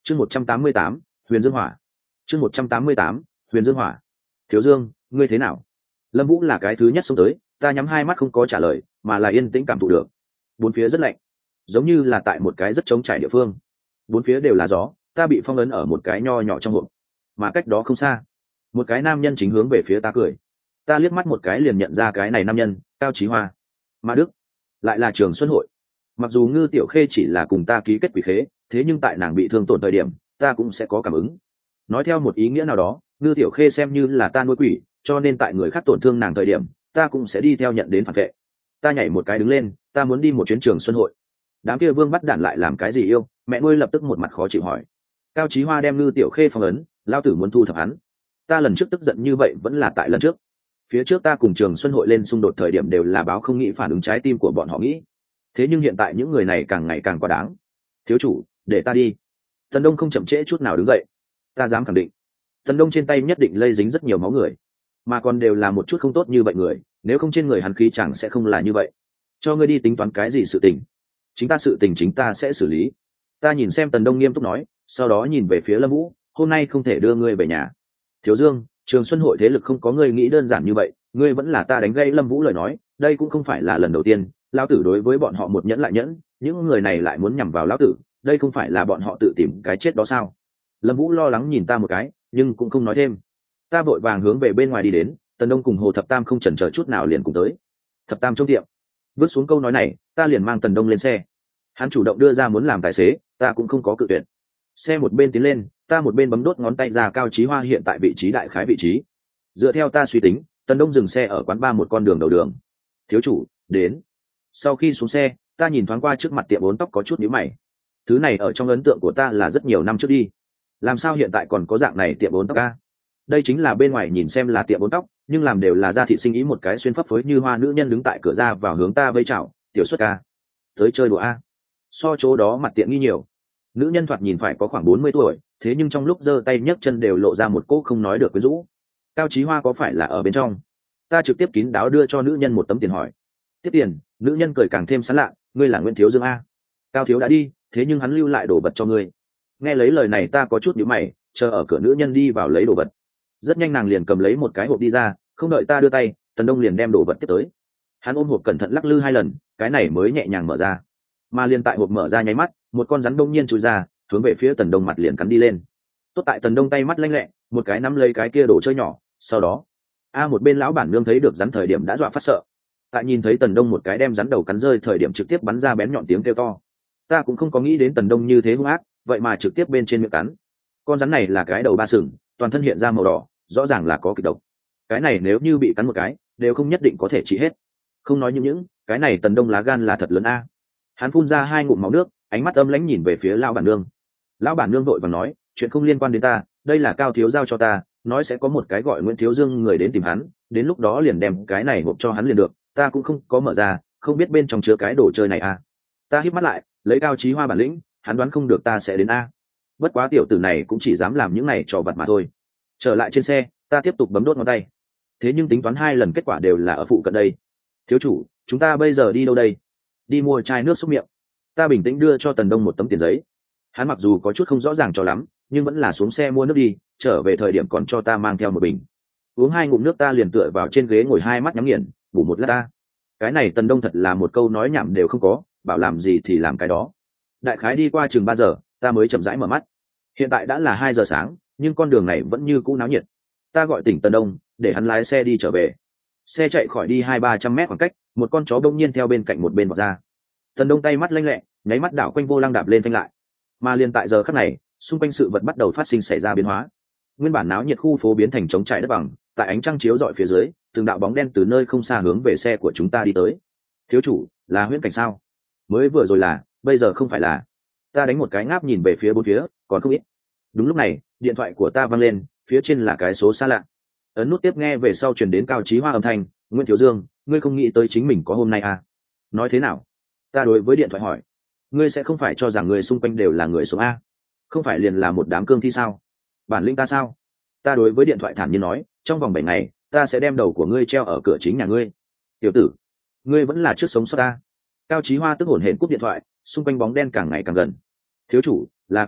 chương 188, huyền dương hỏa. chương 188, huyền dương hỏa. Thiếu Dương, ngươi thế nào? Lâm Vũ là cái thứ nhất xông tới, ta nhắm hai mắt không có trả lời, mà là yên tĩnh cảm thụ được. Bốn phía rất lạnh, giống như là tại một cái rất trống trải địa phương. Bốn phía đều là gió, ta bị phong ấn ở một cái nho nhỏ trong hộp, mà cách đó không xa, một cái nam nhân chính hướng về phía ta cười. Ta liếc mắt một cái liền nhận ra cái này nam nhân, Cao Chí Hoa. Mà Đức, lại là Trường Xuân Hội. Mặc dù Ngư Tiểu Khê chỉ là cùng ta ký kết quỷ khế, thế nhưng tại nàng bị thương tổn thời điểm, ta cũng sẽ có cảm ứng. Nói theo một ý nghĩa nào đó, Ngư Tiểu Khê xem như là ta nuôi quỷ, cho nên tại người khác tổn thương nàng thời điểm, ta cũng sẽ đi theo nhận đến phản vệ. Ta nhảy một cái đứng lên, ta muốn đi một chuyến Trường Xuân Hội. Đám kia vương bắt đản lại làm cái gì yêu? Mẹ nuôi lập tức một mặt khó chịu hỏi. Cao Chí Hoa đem Ngư Tiểu Khê phong ấn, lao tử muốn thu thập hắn. Ta lần trước tức giận như vậy vẫn là tại lần trước. Phía trước ta cùng Trường Xuân Hội lên xung đột thời điểm đều là báo không nghĩ phản ứng trái tim của bọn họ nghĩ. Thế nhưng hiện tại những người này càng ngày càng quá đáng. Thiếu chủ, để ta đi. Tần Đông không chậm trễ chút nào đứng dậy. Ta dám khẳng định, Tần Đông trên tay nhất định lây dính rất nhiều máu người, mà còn đều là một chút không tốt như vậy người, nếu không trên người hắn khí chẳng sẽ không là như vậy. Cho ngươi đi tính toán cái gì sự tình? Chính ta sự tình chính ta sẽ xử lý. Ta nhìn xem Tần Đông nghiêm túc nói, sau đó nhìn về phía Lâm Vũ, hôm nay không thể đưa ngươi về nhà. Thiếu Dương, Trường Xuân Hội thế lực không có ngươi nghĩ đơn giản như vậy, ngươi vẫn là ta đánh gây Lâm Vũ lời nói, đây cũng không phải là lần đầu tiên, lão tử đối với bọn họ một nhẫn lại nhẫn, những người này lại muốn nhằm vào lão tử, đây không phải là bọn họ tự tìm cái chết đó sao? Lâm Vũ lo lắng nhìn ta một cái, nhưng cũng không nói thêm. Ta vội vàng hướng về bên ngoài đi đến, Tần Đông cùng Hồ Thập Tam không chần chờ chút nào liền cùng tới. Thập Tam trong tiệm, vứt xuống câu nói này, ta liền mang Tần Đông lên xe. Hắn chủ động đưa ra muốn làm tài xế, ta cũng không có cự tuyệt. Xe một bên tiến lên, ta một bên bấm đốt ngón tay ra Cao Chí Hoa hiện tại vị trí đại khái vị trí. Dựa theo ta suy tính, Tần Đông dừng xe ở quán ba một con đường đầu đường. Thiếu chủ, đến. Sau khi xuống xe, ta nhìn thoáng qua trước mặt tiệm bốn tóc có chút nhíu mày. Thứ này ở trong ấn tượng của ta là rất nhiều năm trước đi. Làm sao hiện tại còn có dạng này tiệm bốn tóc a? Đây chính là bên ngoài nhìn xem là tiệm bốn tóc, nhưng làm đều là gia thị sinh ý một cái xuyên phấp phới như hoa nữ nhân đứng tại cửa ra vào hướng ta vây chào, "Tiểu Xuất ca, tới chơi đùa a." So chỗ đó mặt tiện nghi nhiều. Nữ nhân thoạt nhìn phải có khoảng 40 tuổi, thế nhưng trong lúc giơ tay nhấc chân đều lộ ra một cỗ không nói được quyến rũ. Cao Chí Hoa có phải là ở bên trong? Ta trực tiếp kín đáo đưa cho nữ nhân một tấm tiền hỏi. Tiếp tiền, nữ nhân cười càng thêm sán lạ, "Ngươi là Nguyễn Thiếu Dương a?" Cao thiếu đã đi, thế nhưng hắn lưu lại đồ vật cho ngươi. Nghe lấy lời này ta có chút nhíu mày, chờ ở cửa nữ nhân đi vào lấy đồ vật. Rất nhanh nàng liền cầm lấy một cái hộp đi ra, không đợi ta đưa tay, Tần Đông liền đem đồ vật tiếp tới. Hắn ôm hộp cẩn thận lắc lư 2 lần, cái này mới nhẹ nhàng mở ra. Mà liền tại hộp mở ra nháy mắt, một con rắn đông nhiên chui ra, hướng về phía Tần Đông mặt liền cắn đi lên. Tốt tại Tần Đông tay mắt lanh lẹ, một cái nắm lấy cái kia đồ chơi nhỏ, sau đó, một bên lão bản nương thấy được rắn thời điểm đã dọa phát sợ. Tại nhìn thấy Tần Đông một cái đem rắn đầu cắn rơi thời điểm trực tiếp bắn ra bén nhọn tiếng kêu to. Ta cũng không có nghĩ đến Tần Đông như thế hung ác, vậy mà trực tiếp bên trên miệng cắn. Con rắn này là cái đầu 3 sừng, toàn thân hiện ra màu đỏ, rõ ràng là có kịch độc. Cái này nếu như bị cắn một cái, đều không nhất định có thể trị hết. Không nói những, cái này Tần Đông lá gan là thật lớn a. Hắn phun ra 2 ngụm máu nước, ánh mắt âm lãnh nhìn về phía lão bản nương. Lão bản nương vội vàng nói, "Chuyện không liên quan đến ta, đây là Cao thiếu giao cho ta, nói sẽ có một cái gọi Nguyễn Thiếu Dương người đến tìm hắn, đến lúc đó liền đem cái này hộp cho hắn liền được, ta cũng không có mở ra, không biết bên trong chứa cái đồ chơi này a." Ta híp mắt lại, lấy Cao Chí Hoa bản lĩnh, hắn đoán không được ta sẽ đến a. Bất quá tiểu tử này cũng chỉ dám làm những này trò vặt mà thôi. Trở lại trên xe, ta tiếp tục bấm đốt ngón tay. Thế nhưng tính toán 2 lần kết quả đều là ở phụ cận đây. "Thiếu chủ, chúng ta bây giờ đi đâu đây?" "Đi mua chai nước xúc miệng." Ta bình tĩnh đưa cho Tần Đông một tấm tiền giấy. Hắn mặc dù có chút không rõ ràng cho lắm, nhưng vẫn là xuống xe mua nước đi, trở về thời điểm còn cho ta mang theo một bình. Uống 2 ngụm nước ta liền tựa vào trên ghế ngồi 2 mắt nhắm nghiền, ngủ một lát ta. Cái này Tần Đông thật là một câu nói nhảm đều không có, bảo làm gì thì làm cái đó. Đại khái đi qua chừng 3 giờ, ta mới chậm rãi mở mắt. Hiện tại đã là 2 giờ sáng, nhưng con đường này vẫn như cũ náo nhiệt. Ta gọi tỉnh Tần Đông, để hắn lái xe đi trở về. Xe chạy khỏi đi 200-300 mét khoảng cách, một con chó đông nhiên theo bên cạnh một bên vọt ra. Tần Đông tay mắt lanh lẹ, nháy mắt đảo quanh vô lăng đạp lên phanh lại. Mà liền tại giờ khắc này, xung quanh sự vật bắt đầu phát sinh xảy ra biến hóa. Nguyên bản náo nhiệt khu phố biến thành trống trải đất bằng, tại ánh trăng chiếu rọi phía dưới, từng đạo bóng đen từ nơi không xa hướng về xe của chúng ta đi tới. "Thiếu chủ, là huyễn cảnh sao?" "Mới vừa rồi là, bây giờ không phải là." Ta đánh một cái ngáp nhìn về phía bốn phía, còn không ít. Đúng lúc này, điện thoại của ta vang lên, phía trên là cái số xa lạ. Ấn nút tiếp nghe về sau truyền đến Cao Chí Hoa âm thanh, "Nguyễn Thiếu Dương, ngươi không nghĩ tới chính mình có hôm nay à?" "Nói thế nào?" Ta đối với điện thoại hỏi. "Ngươi sẽ không phải cho rằng người xung quanh đều là người sống a? Không phải liền là một đám cương thi sao? Bản lĩnh ta sao?" Ta đối với điện thoại thản nhiên nói, "Trong vòng 7 ngày, ta sẽ đem đầu của ngươi treo ở cửa chính nhà ngươi." "Tiểu tử, ngươi vẫn là trước sống sót ta." Cao Chí Hoa tức hổn hển cúp điện thoại, xung quanh bóng đen càng ngày càng gần. "Thiếu chủ, là cương thi,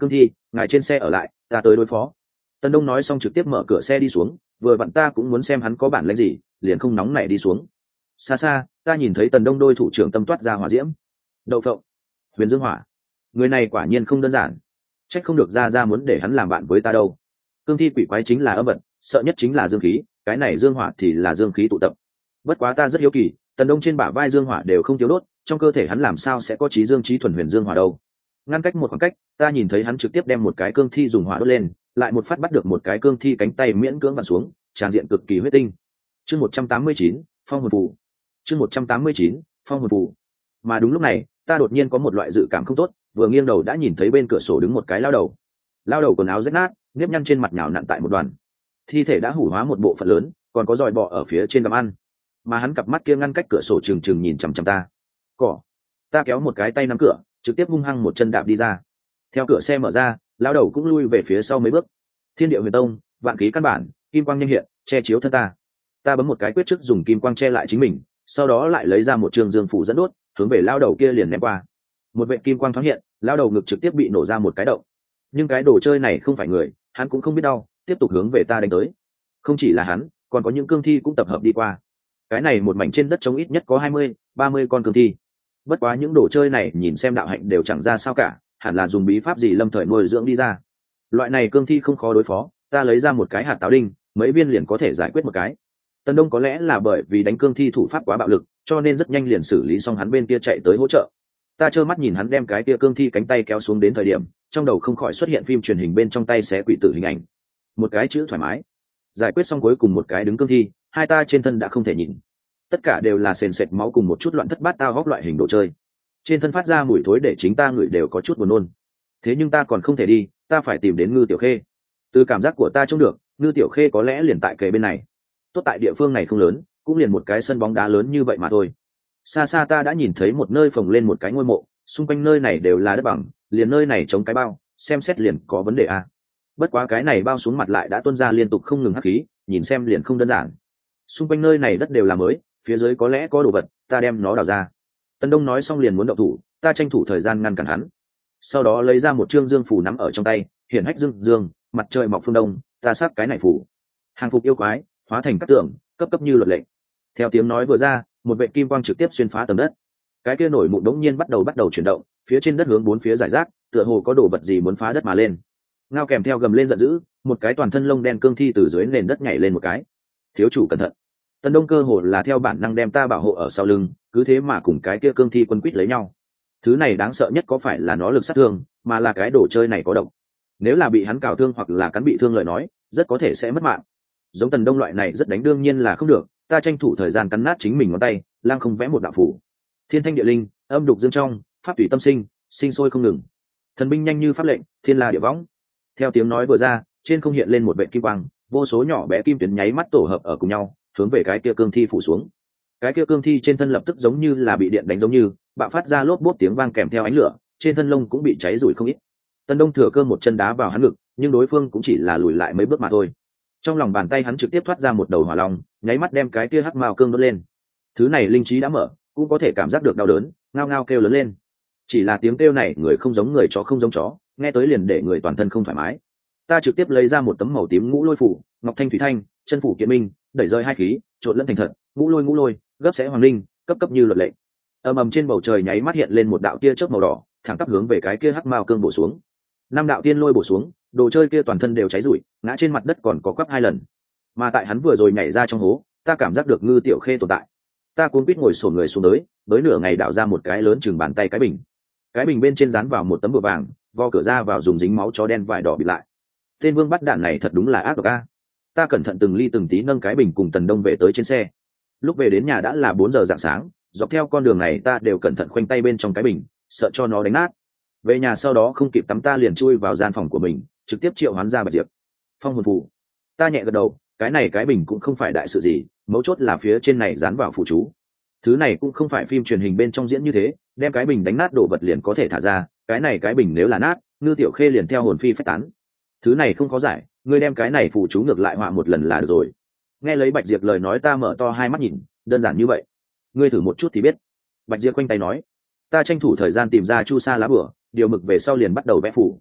ngài trên xe ở lại, ta tới đối phó. Tần Đông nói xong trực tiếp mở cửa xe đi xuống, vừa vặn ta cũng muốn xem hắn có bản lĩnh gì, liền không nóng nảy đi xuống. Xa xa ta nhìn thấy Tần Đông đôi thủ trưởng tâm toát ra hỏa diễm. Đậu phộng, Huyền Dương Hỏa, người này quả nhiên không đơn giản, trách không được ra muốn để hắn làm bạn với ta đâu. Cương thi quỷ quái chính là âm vật, sợ nhất chính là dương khí, cái này dương hỏa thì là dương khí tụ tập. Bất quá ta rất hiếu kỳ, Tần Đông trên bả vai dương hỏa đều không thiếu đốt, trong cơ thể hắn làm sao sẽ có trí dương trí thuần huyền dương hỏa đâu. Ngăn cách một khoảng cách, ta nhìn thấy hắn trực tiếp đem một cái cương thi dùng hỏa đốt lên, lại một phát bắt được một cái cương thi cánh tay miễn cưỡng vặn xuống, tràn diện cực kỳ huyết tinh. Chương 189, phong hồn phù. Chương 189, phong hồn phù. Mà đúng lúc này, ta đột nhiên có một loại dự cảm không tốt, vừa nghiêng đầu đã nhìn thấy bên cửa sổ đứng một cái lao đầu. Lao đầu quần áo rách nát, nếp nhăn trên mặt nhào nặn tại một đoàn, thi thể đã hủ hóa một bộ phận lớn, còn có giòi bọ ở phía trên gầm ăn. Mà hắn cặp mắt kia ngăn cách cửa sổ trừng trừng nhìn chằm chằm ta. Cỏ. Ta kéo một cái tay nắm cửa, trực tiếp hung hăng một chân đạp đi ra. Theo cửa xe mở ra, lao đầu cũng lui về phía sau mấy bước. Thiên địa huyền tông, vạn khí căn bản, kim quang nhanh hiện, che chiếu thân ta. Ta bấm một cái quyết trước dùng kim quang che lại chính mình, sau đó lại lấy ra một trường dương phủ dẫn đốt, hướng về lao đầu kia liền ném qua. Một vệt kim quang thoáng hiện, lao đầu ngực trực tiếp bị nổ ra một cái động. Nhưng cái đồ chơi này không phải người, hắn cũng không biết đau, tiếp tục hướng về ta đánh tới. Không chỉ là hắn, còn có những cương thi cũng tập hợp đi qua. Cái này một mảnh trên đất trống ít nhất có 20-30 con cương thi. Bất quá những đồ chơi này nhìn xem đạo hạnh đều chẳng ra sao cả, hẳn là dùng bí pháp gì lâm thời nuôi dưỡng đi ra. Loại này cương thi không khó đối phó, ta lấy ra một cái hạt táo đinh, mấy viên liền có thể giải quyết một cái. Tần Đông có lẽ là bởi vì đánh cương thi thủ pháp quá bạo lực, cho nên rất nhanh liền xử lý xong hắn bên kia chạy tới hỗ trợ. Ta trơ mắt nhìn hắn đem cái kia cương thi cánh tay kéo xuống đến thời điểm, trong đầu không khỏi xuất hiện phim truyền hình bên trong tay xé quỷ tử hình ảnh. Một cái chữ thoải mái. Giải quyết xong cuối cùng một cái đứng cương thi, hai ta trên thân đã không thể nhìn. Tất cả đều là sền sệt máu cùng một chút loạn thất bát tao góc loại hình đồ chơi. Trên thân phát ra mùi thối để chính ta ngửi đều có chút buồn nôn. Thế nhưng ta còn không thể đi, ta phải tìm đến Ngư Tiểu Khê. Từ cảm giác của ta trông được, Ngư Tiểu Khê có lẽ liền tại kề bên này. Tốt tại địa phương này không lớn, cũng liền một cái sân bóng đá lớn như vậy mà thôi. Xa xa ta đã nhìn thấy một nơi phồng lên một cái ngôi mộ, xung quanh nơi này đều là đất bằng, liền nơi này chống cái bao, xem xét liền có vấn đề a. Bất quá cái này bao xuống mặt lại đã tuôn ra liên tục không ngừng hắc khí, nhìn xem liền không đơn giản. Xung quanh nơi này đất đều là mới, phía dưới có lẽ có đồ vật, ta đem nó đào ra. Tần Đông nói xong liền muốn động thủ, ta tranh thủ thời gian ngăn cản hắn. Sau đó lấy ra một trương dương phủ nắm ở trong tay, hiển hách dương, mặt trời mọc phương đông, ta sắp cái này phủ. Hàng phục yêu quái, hóa thành các tượng, cấp như luật lệnh. Theo tiếng nói vừa ra, một vệt kim quang trực tiếp xuyên phá tầng đất. Cái kia nổi mụn đống nhiên bắt đầu chuyển động, phía trên đất hướng bốn phía giải rác, tựa hồ có đồ vật gì muốn phá đất mà lên. Ngao kèm theo gầm lên giận dữ, một cái toàn thân lông đen cương thi từ dưới nền đất nhảy lên một cái. Thiếu chủ cẩn thận. Tần Đông cơ hồ là theo bản năng đem ta bảo hộ ở sau lưng, cứ thế mà cùng cái kia cương thi quân quýt lấy nhau. Thứ này đáng sợ nhất có phải là nó lực sát thương, mà là cái đồ chơi này có độc. Nếu là bị hắn cào thương hoặc là cắn bị thương lời nói, rất có thể sẽ mất mạng. Giống Tần Đông loại này rất đánh đương nhiên là không được, ta tranh thủ thời gian cắn nát chính mình ngón tay, lang không vẽ một đạo phủ. Thiên thanh địa linh, âm đục dương trong, pháp tùy tâm sinh, sinh sôi không ngừng. Thần binh nhanh như pháp lệnh, thiên la địa võng. Theo tiếng nói vừa ra, trên không hiện lên một vệt kim quang, vô số nhỏ bé kim tuyến nháy mắt tổ hợp ở cùng nhau, hướng về cái kia cương thi phủ xuống. Cái kia cương thi trên thân lập tức giống như là bị điện đánh giống như, bạo phát ra lốp bốp tiếng vang kèm theo ánh lửa, trên thân lông cũng bị cháy rủi không ít. Tần Đông thừa cơ một chân đá vào hắn ngực, nhưng đối phương cũng chỉ là lùi lại mấy bước mà thôi. Trong lòng bàn tay hắn trực tiếp thoát ra một đầu hỏa long, nháy mắt đem cái kia hắc mao cương đốt lên. Thứ này linh trí đã mở, cũng có thể cảm giác được đau đớn, ngao ngao kêu lớn lên. Chỉ là tiếng kêu này người không giống người, chó không giống chó, nghe tới liền để người toàn thân không thoải mái. Ta trực tiếp lấy ra một tấm màu tím ngũ lôi phủ, ngọc thanh thủy thanh, chân phủ kiện minh, đẩy rơi hai khí, trộn lẫn thành thật, ngũ lôi, gấp sẽ hoàng linh, cấp như luật lệ. Ầm trên bầu trời nháy mắt hiện lên một đạo tia chớp màu đỏ, thẳng tắp hướng về cái kia hắc mao cương bổ xuống. Năm đạo tiên lôi bổ xuống, đồ chơi kia toàn thân đều cháy rụi, ngã trên mặt đất còn có quắp hai lần. Mà tại hắn vừa rồi nhảy ra trong hố, ta cảm giác được Ngư Tiểu Khê tồn tại. Ta cuống quýt ngồi xổm người xuống tới, với nửa ngày đào ra một cái lớn chừng bàn tay cái bình. Cái bình bên trên dán vào một tấm bùa vàng, vo cửa ra vào dùng dính máu chó đen vải đỏ bịt lại. Tên vương bắt đạn này thật đúng là ác độc a. Ta cẩn thận từng ly từng tí nâng cái bình cùng Tần Đông về tới trên xe. Lúc về đến nhà đã là 4 giờ rạng sáng, dọc theo con đường này ta đều cẩn thận khoanh tay bên trong cái bình, sợ cho nó đánh nát. Về nhà sau đó không kịp tắm ta liền chui vào gian phòng của mình, trực tiếp triệu hoán ra Bạch Diệp. Phong hồn phù. Ta nhẹ gật đầu, cái này cái bình cũng không phải đại sự gì, mấu chốt là phía trên này dán vào phù chú. Thứ này cũng không phải phim truyền hình bên trong diễn như thế, đem cái bình đánh nát đồ vật liền có thể thả ra, cái này cái bình nếu là nát, Ngư Tiểu Khê liền theo hồn phi phách tán. Thứ này không có giải, ngươi đem cái này phù chú ngược lại họa một lần là được rồi. Nghe lấy Bạch Diệp lời nói ta mở to hai mắt nhìn, đơn giản như vậy. Ngươi thử một chút thì biết. Bạch Diệp quanh tay nói. Ta tranh thủ thời gian tìm ra chu sa lá bửa, điều mực về sau liền bắt đầu vẽ phù.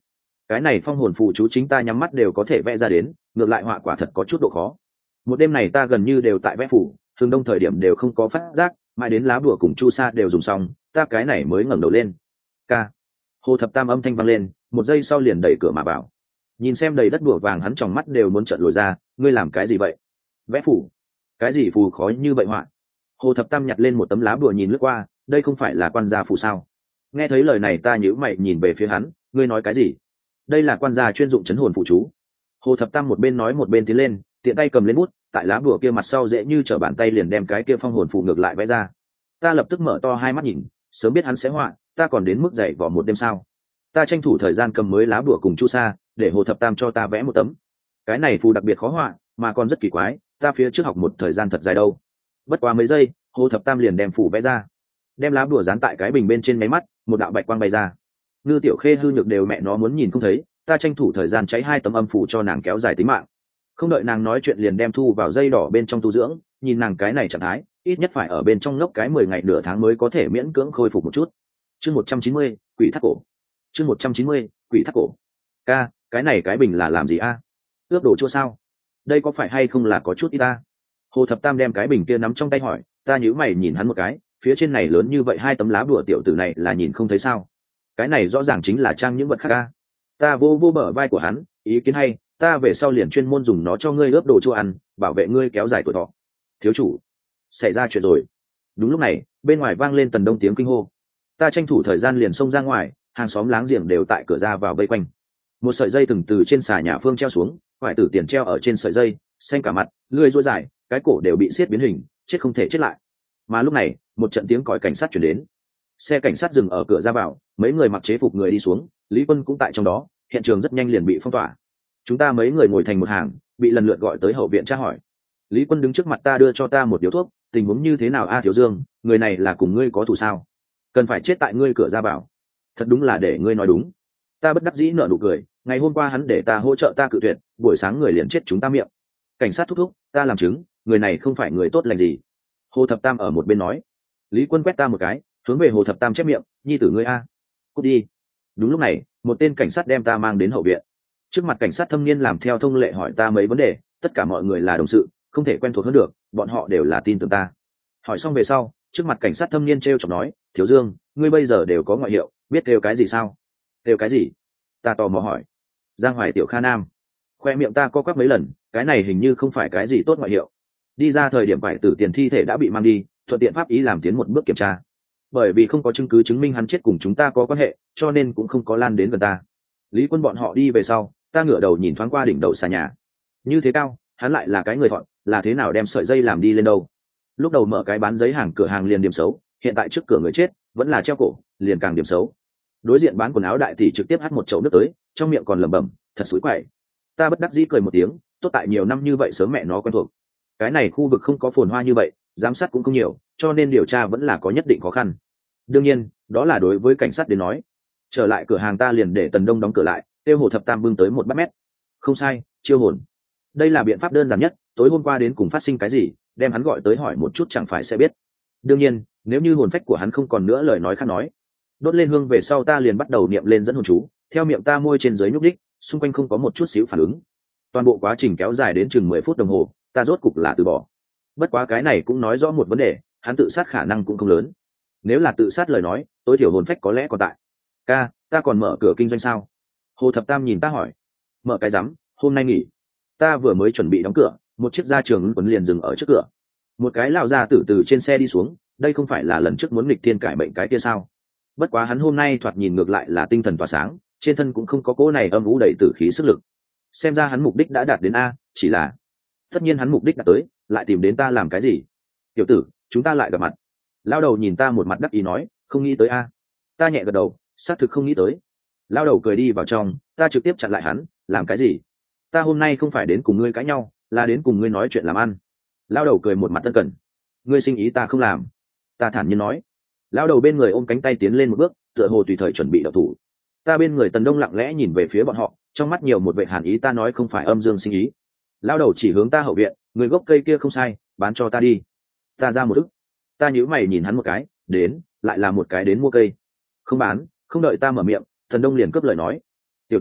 cái này phong hồn phù chú chính ta nhắm mắt đều có thể vẽ ra đến, ngược lại họa quả thật có chút độ khó. Một đêm này ta gần như đều tại vẽ phủ, thường đông thời điểm đều không có phát giác, mãi đến lá bùa cùng chu sa đều dùng xong, ta cái này mới ngẩng đầu lên. Ca. Hồ Thập Tam âm thanh vang lên, một giây sau liền đẩy cửa mà vào. Nhìn xem đầy đất bùa vàng, hắn tròng mắt đều muốn trợn lồi ra, ngươi làm cái gì vậy? Vẽ phủ? Cái gì phù khó như vậy họa? Hồ Thập Tam nhặt lên một tấm lá bùa nhìn lướt qua, đây không phải là quan gia phù sao? Nghe thấy lời này ta nhíu mày nhìn về phía hắn, ngươi nói cái gì? Đây là quan gia chuyên dụng chấn hồn phụ chú. Hồ Thập Tam một bên nói một bên tiến lên, tiện tay cầm lên bút, tại lá bùa kia mặt sau dễ như trở bàn tay liền đem cái kia phong hồn phù ngược lại vẽ ra. Ta lập tức mở to hai mắt nhìn, sớm biết hắn sẽ họa, ta còn đến mức dậy vỏ một đêm sao? Ta tranh thủ thời gian cầm mới lá bùa cùng chu sa, để Hồ Thập Tam cho ta vẽ một tấm. Cái này phù đặc biệt khó họa, mà còn rất kỳ quái, ta phía trước học một thời gian thật dài đâu. Bất quá mấy giây, Hồ Thập Tam liền đem phù vẽ ra, đem lá bùa dán tại cái bình bên trên máy mắt, một đạo bạch quang bay ra. Ngư Tiểu Khê hư nhược đều mẹ nó muốn nhìn không thấy, ta tranh thủ thời gian cháy hai tấm âm phủ cho nàng kéo dài tính mạng. Không đợi nàng nói chuyện liền đem thu vào dây đỏ bên trong tu dưỡng, nhìn nàng cái này trạng thái, ít nhất phải ở bên trong ngốc cái 10 ngày nửa tháng mới có thể miễn cưỡng khôi phục một chút. Chương 190, quỷ thác cổ. Chương 190, quỷ thác cổ. Ca, cái này cái bình là làm gì a? Ướp đồ chua sao? Đây có phải hay không là có chút ít ta? Hồ Thập Tam đem cái bình kia nắm trong tay hỏi, ta nhíu mày nhìn hắn một cái, phía trên này lớn như vậy hai tấm lá bùa tiểu tử này là nhìn không thấy sao? Cái này rõ ràng chính là trang những vật khác ca. Ta vô bờ vai của hắn, ý kiến hay, ta về sau liền chuyên môn dùng nó cho ngươi ướp đồ chua ăn, bảo vệ ngươi kéo dài tuổi thọ. Thiếu chủ, xảy ra chuyện rồi. Đúng lúc này, bên ngoài vang lên Tần Đông tiếng kinh hô. Ta tranh thủ thời gian liền xông ra ngoài, hàng xóm láng giềng đều tại cửa ra vào vây quanh. Một sợi dây từng từ trên xà nhà phương treo xuống, phải tử tiền treo ở trên sợi dây, xanh cả mặt, lưỡi rối dài, cái cổ đều bị xiết biến hình, chết không thể chết lại. Mà lúc này, một trận tiếng còi cảnh sát truyền đến. Xe cảnh sát dừng ở cửa ra vào, mấy người mặc chế phục người đi xuống, Lý Quân cũng tại trong đó, hiện trường rất nhanh liền bị phong tỏa. Chúng ta mấy người ngồi thành một hàng, bị lần lượt gọi tới hậu viện tra hỏi. Lý Quân đứng trước mặt ta đưa cho ta một điếu thuốc, tình huống như thế nào a Thiếu Dương, người này là cùng ngươi có thù sao? Cần phải chết tại ngươi cửa ra vào. Thật đúng là để ngươi nói đúng. Ta bất đắc dĩ nở nụ cười, ngày hôm qua hắn để ta hỗ trợ ta cự tuyệt, buổi sáng người liền chết chúng ta miệng. Cảnh sát thúc thúc, ta làm chứng, người này không phải người tốt lành gì. Hồ Thập Tam ở một bên nói. Lý Quân quét ta một cái, hướng về Hồ Thập Tam chép miệng, nhi tử ngươi a, cút đi. Đúng lúc này, một tên cảnh sát đem ta mang đến hậu viện. Trước mặt cảnh sát thâm niên làm theo thông lệ hỏi ta mấy vấn đề, tất cả mọi người là đồng sự, không thể quen thuộc hơn được, bọn họ đều là tin tưởng ta. Hỏi xong về sau, trước mặt cảnh sát thâm niên trêu chọc nói, Thiếu Dương, ngươi bây giờ đều có ngoại hiệu, biết kêu cái gì sao? Kêu cái gì? Ta tò mò hỏi. Giang Hoài Tiểu Kha Nam. Khoe miệng ta co quắp mấy lần, cái này hình như không phải cái gì tốt ngoại hiệu. Đi ra thời điểm phải tử tiền thi thể đã bị mang đi, thuận tiện pháp ý làm tiến một bước kiểm tra. Bởi vì không có chứng cứ chứng minh hắn chết cùng chúng ta có quan hệ, cho nên cũng không có lan đến gần ta. Lý Quân bọn họ đi về sau, ta ngửa đầu nhìn thoáng qua đỉnh đầu xà nhà. Như thế cao, hắn lại là cái người thọn, là thế nào đem sợi dây làm đi lên đâu? Lúc đầu mở cái bán giấy hàng cửa hàng liền điểm xấu, hiện tại trước cửa người chết vẫn là treo cổ, liền càng điểm xấu. Đối diện bán quần áo đại tỷ trực tiếp hắt một chậu nước tới, trong miệng còn lẩm bẩm, thật xối quậy. Ta bất đắc dĩ cười một tiếng, tốt tại nhiều năm như vậy sớm mẹ nó quen thuộc. Cái này khu vực không có phồn hoa như vậy, giám sát cũng không nhiều, cho nên điều tra vẫn là có nhất định khó khăn. Đương nhiên, đó là đối với cảnh sát đến nói. Trở lại cửa hàng ta liền để Tần Đông đóng cửa lại, tiêu Hồ Thập Tam bưng tới một bát mét. Không sai, chiêu hồn. Đây là biện pháp đơn giản nhất, tối hôm qua đến cùng phát sinh cái gì, đem hắn gọi tới hỏi một chút chẳng phải sẽ biết. Đương nhiên, nếu như hồn phách của hắn không còn nữa lời nói khác nói. Đốt lên hương về sau ta liền bắt đầu niệm lên dẫn hồn chú, theo miệng ta môi trên dưới nhúc đích, xung quanh không có một chút xíu phản ứng. Toàn bộ quá trình kéo dài đến chừng 10 phút đồng hồ, ta rốt cục là từ bỏ. Bất quá cái này cũng nói rõ một vấn đề, hắn tự sát khả năng cũng không lớn. Nếu là tự sát lời nói, tối thiểu hồn phách có lẽ còn tại. Ca, ta còn mở cửa kinh doanh sao? Hồ Thập Tam nhìn ta hỏi. Mở cái rắm, hôm nay nghỉ. Ta vừa mới chuẩn bị đóng cửa, một chiếc gia trường quấn liền dừng ở trước cửa. Một cái lão gia tử từ trên xe đi xuống, đây không phải là lần trước muốn nghịch thiên cải bệnh cái kia sao? Bất quá hắn hôm nay thoạt nhìn ngược lại là tinh thần tỏa sáng, trên thân cũng không có cỗ này âm u đầy tử khí sức lực. Xem ra hắn mục đích đã đạt đến a, chỉ là tất nhiên hắn mục đích đã tới, lại tìm đến ta làm cái gì? Tiểu tử, chúng ta lại gặp mặt. Lao đầu nhìn ta một mặt đắc ý nói, không nghĩ tới a. Ta nhẹ gật đầu, xác thực không nghĩ tới. Lao đầu cười đi vào trong, ta trực tiếp chặn lại hắn, làm cái gì? Ta hôm nay không phải đến cùng ngươi cãi nhau, là đến cùng ngươi nói chuyện làm ăn. Lao đầu cười một mặt tân cần. Ngươi sinh ý ta không làm. Ta thản nhiên nói. Lao đầu bên người ôm cánh tay tiến lên một bước, tựa hồ tùy thời chuẩn bị đậu thủ. Ta bên người Tần Đông lặng lẽ nhìn về phía bọn họ, trong mắt nhiều một vệ hàn ý, ta nói không phải âm dương sinh ý. Lao đầu chỉ hướng ta hậu viện, người gốc cây kia không sai, bán cho ta đi. Ta ra một ức. Ta nhíu mày nhìn hắn một cái, đến, lại là một cái đến mua cây. Không bán, không đợi ta mở miệng, Thần Đông liền cướp lời nói. Tiểu tử,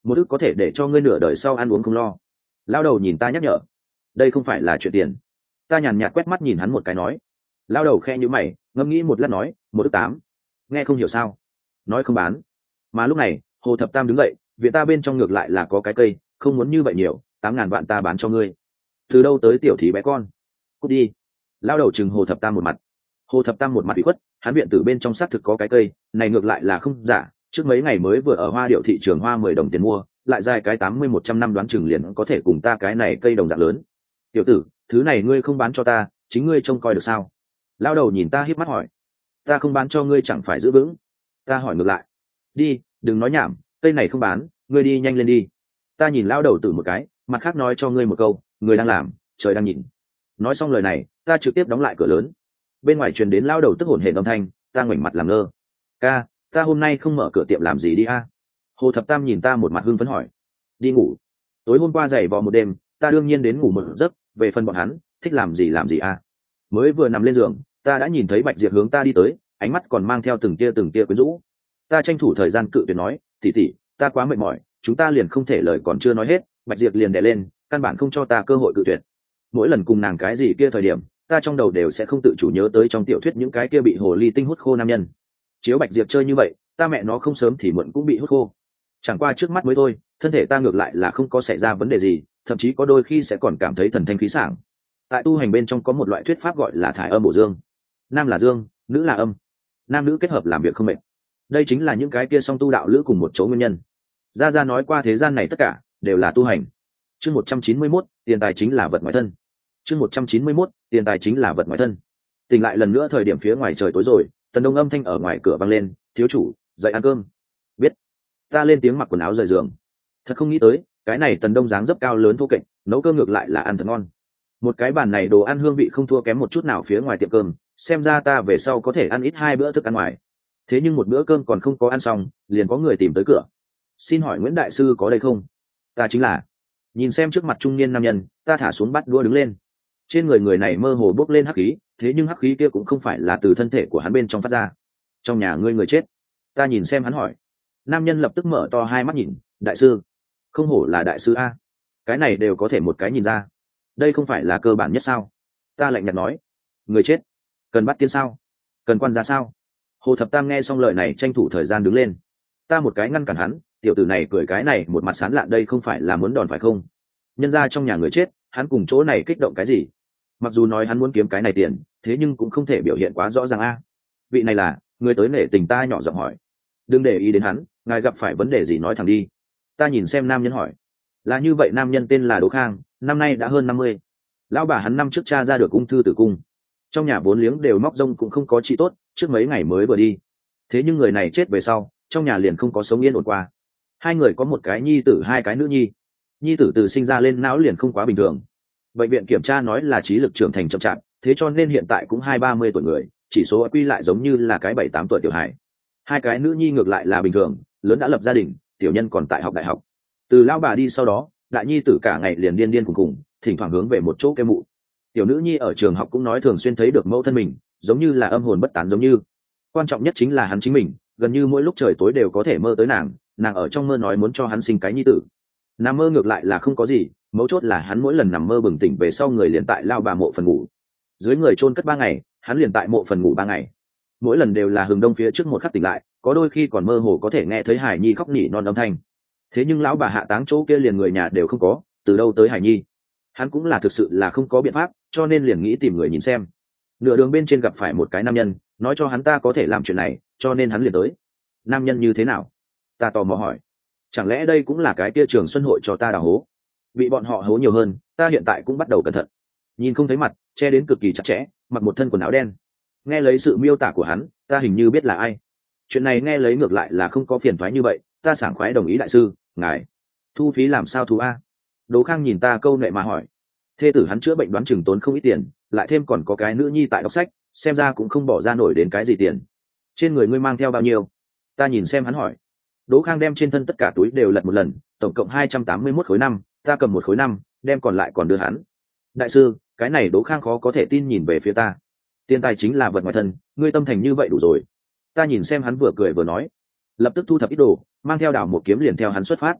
1 ức có thể để cho ngươi nửa đời sau ăn uống không lo. Lao đầu nhìn ta nhắc nhở, đây không phải là chuyện tiền. Ta nhàn nhạt quét mắt nhìn hắn một cái nói. Lao đầu khe nhíu mày, ngẫm nghĩ một lát nói, 1 ức 8. Nghe không hiểu sao? Nói không bán. Mà lúc này Hồ Thập Tam đứng dậy, viện ta bên trong ngược lại là có cái cây, không muốn như vậy nhiều, 8.000 vạn ta bán cho ngươi. Từ đâu tới tiểu thí bé con? Cút đi. Lao đầu chừng Hồ Thập Tam một mặt. Hồ Thập Tam một mặt ủy khuất, hắn viện tử bên trong xác thực có cái cây, này ngược lại là không giả, trước mấy ngày mới vừa ở Hoa Điệu thị trường hoa 10 đồng tiền mua, lại dài cái 80-100 năm đoán chừng liền có thể cùng ta cái này cây đồng dạng lớn. Tiểu tử, thứ này ngươi không bán cho ta, chính ngươi trông coi được sao? Lao đầu nhìn ta híp mắt hỏi. Ta không bán cho ngươi chẳng phải giữ vững? Ta hỏi ngược lại. Đi, đừng nói nhảm, cây này không bán, ngươi đi nhanh lên đi. Ta nhìn Lao đầu tử một cái, mặt khác nói cho ngươi một câu, người đang làm, trời đang nhìn. Nói xong lời này, ta trực tiếp đóng lại cửa lớn. Bên ngoài truyền đến Lao đầu tức hổn hển âm thanh, ta ngoảnh mặt làm ngơ. Ca, ta hôm nay không mở cửa tiệm làm gì đi a? Hồ Thập Tam nhìn ta một mặt hưng phấn hỏi. Đi ngủ. Tối hôm qua giày vò một đêm, ta đương nhiên đến ngủ một giấc, về phần bọn hắn thích làm gì a. Mới vừa nằm lên giường, ta đã nhìn thấy Bạch Diệp hướng ta đi tới, ánh mắt còn mang theo từng tia quyến rũ. Ta tranh thủ thời gian cự tuyệt nói, tỷ tỷ, ta quá mệt mỏi, chúng ta liền không thể lời còn chưa nói hết, Bạch Diệp liền đè lên, căn bản không cho ta cơ hội cự tuyệt. Mỗi lần cùng nàng cái gì kia thời điểm, ta trong đầu đều sẽ không tự chủ nhớ tới trong tiểu thuyết những cái kia bị hồ ly tinh hút khô nam nhân. Chiếu Bạch Diệp chơi như vậy, ta mẹ nó không sớm thì muộn cũng bị hút khô. Chẳng qua trước mắt mới thôi, thân thể ta ngược lại là không có xảy ra vấn đề gì, thậm chí có đôi khi sẽ còn cảm thấy thần thanh khí sảng. Tại tu hành bên trong có một loại thuyết pháp gọi là thải âm bổ dương, nam là dương, nữ là âm, nam nữ kết hợp làm việc không mệt. Đây chính là những cái kia song tu đạo lữ cùng một chỗ nguyên nhân. Gia nói qua thế gian này tất cả đều là tu hành. Chương 191, tiền tài chính là vật ngoài thân. Chương 191, tiền tài chính là vật ngoài thân. Tỉnh lại lần nữa thời điểm phía ngoài trời tối rồi, Tần Đông âm thanh ở ngoài cửa vang lên, thiếu chủ, dậy ăn cơm. Biết. Ta lên tiếng mặc quần áo rời giường. Thật không nghĩ tới, cái này Tần Đông dáng dấp cao lớn thô kệch, nấu cơm ngược lại là ăn thật ngon. Một cái bàn này đồ ăn hương vị không thua kém một chút nào phía ngoài tiệm cơm, xem ra ta về sau có thể ăn ít 2 bữa thức ăn ngoài. Thế nhưng một bữa cơm còn không có ăn xong, liền có người tìm tới cửa. Xin hỏi Nguyễn đại sư có đây không? Ta chính là. Nhìn xem trước mặt trung niên nam nhân, ta thả xuống bát đũa đứng lên. Trên người người này mơ hồ bốc lên hắc khí, thế nhưng hắc khí kia cũng không phải là từ thân thể của hắn bên trong phát ra. Trong nhà ngươi người chết. Ta nhìn xem hắn hỏi. Nam nhân lập tức mở to hai mắt nhìn, đại sư. Không hổ là đại sư a, cái này đều có thể một cái nhìn ra. Đây không phải là cơ bản nhất sao? Ta lạnh nhạt nói. Người chết cần bắt tiên sao? Cần quan gia sao? Hồ Thập Tam nghe xong lời này tranh thủ thời gian đứng lên. Ta một cái ngăn cản hắn, tiểu tử này cười cái này một mặt sán lạn, đây không phải là muốn đòn phải không? Nhân ra trong nhà người chết, hắn cùng chỗ này kích động cái gì? Mặc dù nói hắn muốn kiếm cái này tiền, thế nhưng cũng không thể biểu hiện quá rõ ràng a. Vị này là người tới nể tình, ta nhỏ giọng hỏi. Đừng để ý đến hắn, ngài gặp phải vấn đề gì nói thẳng đi. Ta nhìn xem nam nhân hỏi. Là như vậy, nam nhân tên là Đỗ Khang, năm nay đã hơn 50. Lão bà hắn năm trước cha ra được ung thư tử cung, trong nhà vốn liếng đều móc rông cũng không có trị tốt, trước mấy ngày mới vừa đi. Thế nhưng người này chết về sau, trong nhà liền không có sống yên ổn qua. Hai người có một cái nhi tử, 2 cái nữ nhi. Nhi tử từ sinh ra lên não liền không quá bình thường, bệnh viện kiểm tra nói là trí lực trưởng thành chậm chạp, thế cho nên hiện tại cũng 20-30 tuổi người, chỉ số quy lại giống như là cái 7-8 tuổi tiểu hài. 2 cái nữ nhi ngược lại là bình thường, lớn đã lập gia đình, tiểu nhân còn tại học đại học. Từ lão bà đi sau đó, đại nhi tử cả ngày liền điên cùng, thỉnh thoảng hướng về một chỗ kêu mụ. Tiểu nữ nhi ở trường học cũng nói thường xuyên thấy được mẫu thân mình, giống như là âm hồn bất tán giống như. Quan trọng nhất chính là hắn chính mình, gần như mỗi lúc trời tối đều có thể mơ tới nàng ở trong mơ nói muốn cho hắn sinh cái nhi tử. Nằm mơ ngược lại là không có gì, mấu chốt là hắn mỗi lần nằm mơ bừng tỉnh về sau người liền tại lao bà mộ phần ngủ. Dưới người chôn cất 3 ngày, hắn liền tại mộ phần ngủ 3 ngày. Mỗi lần đều là hừng đông phía trước một khắc tỉnh lại, có đôi khi còn mơ hồ có thể nghe thấy hải nhi khóc nỉ non âm thanh. Thế nhưng lão bà hạ táng chỗ kia liền người nhà đều không có, từ đâu tới hải nhi? Hắn cũng là thực sự là không có biện pháp, cho nên liền nghĩ tìm người nhìn xem. Nửa đường bên trên gặp phải một cái nam nhân, nói cho hắn ta có thể làm chuyện này, cho nên hắn liền tới. Nam nhân như thế nào? Ta tò mò hỏi. Chẳng lẽ đây cũng là cái kia Trường Xuân hội cho ta đào hố? Bị bọn họ hố nhiều hơn, ta hiện tại cũng bắt đầu cẩn thận. Nhìn không thấy mặt, che đến cực kỳ chặt chẽ, mặc một thân quần áo đen. Nghe lấy sự miêu tả của hắn, ta hình như biết là ai. Chuyện này nghe lấy ngược lại là không có phiền toái như vậy, ta sảng khoái đồng ý. Đại sư, ngài thu phí làm sao thu a? Đỗ Khang nhìn ta câu nệ mà hỏi. Thê tử hắn chữa bệnh đoán chừng tốn không ít tiền, lại thêm còn có cái nữ nhi tại đọc sách, xem ra cũng không bỏ ra nổi đến cái gì tiền. Trên người ngươi mang theo bao nhiêu? Ta nhìn xem hắn hỏi. Đỗ Khang đem trên thân tất cả túi đều lật một lần, tổng cộng 281 khối năm, ta cầm 1 khối 5, đem còn lại còn đưa hắn. Đại sư, cái này Đỗ Khang khó có thể tin nhìn về phía ta. Tiền tài chính là vật ngoài thân, ngươi tâm thành như vậy đủ rồi. Ta nhìn xem hắn vừa cười vừa nói, lập tức thu thập ít đồ, mang theo đảo một kiếm liền theo hắn xuất phát.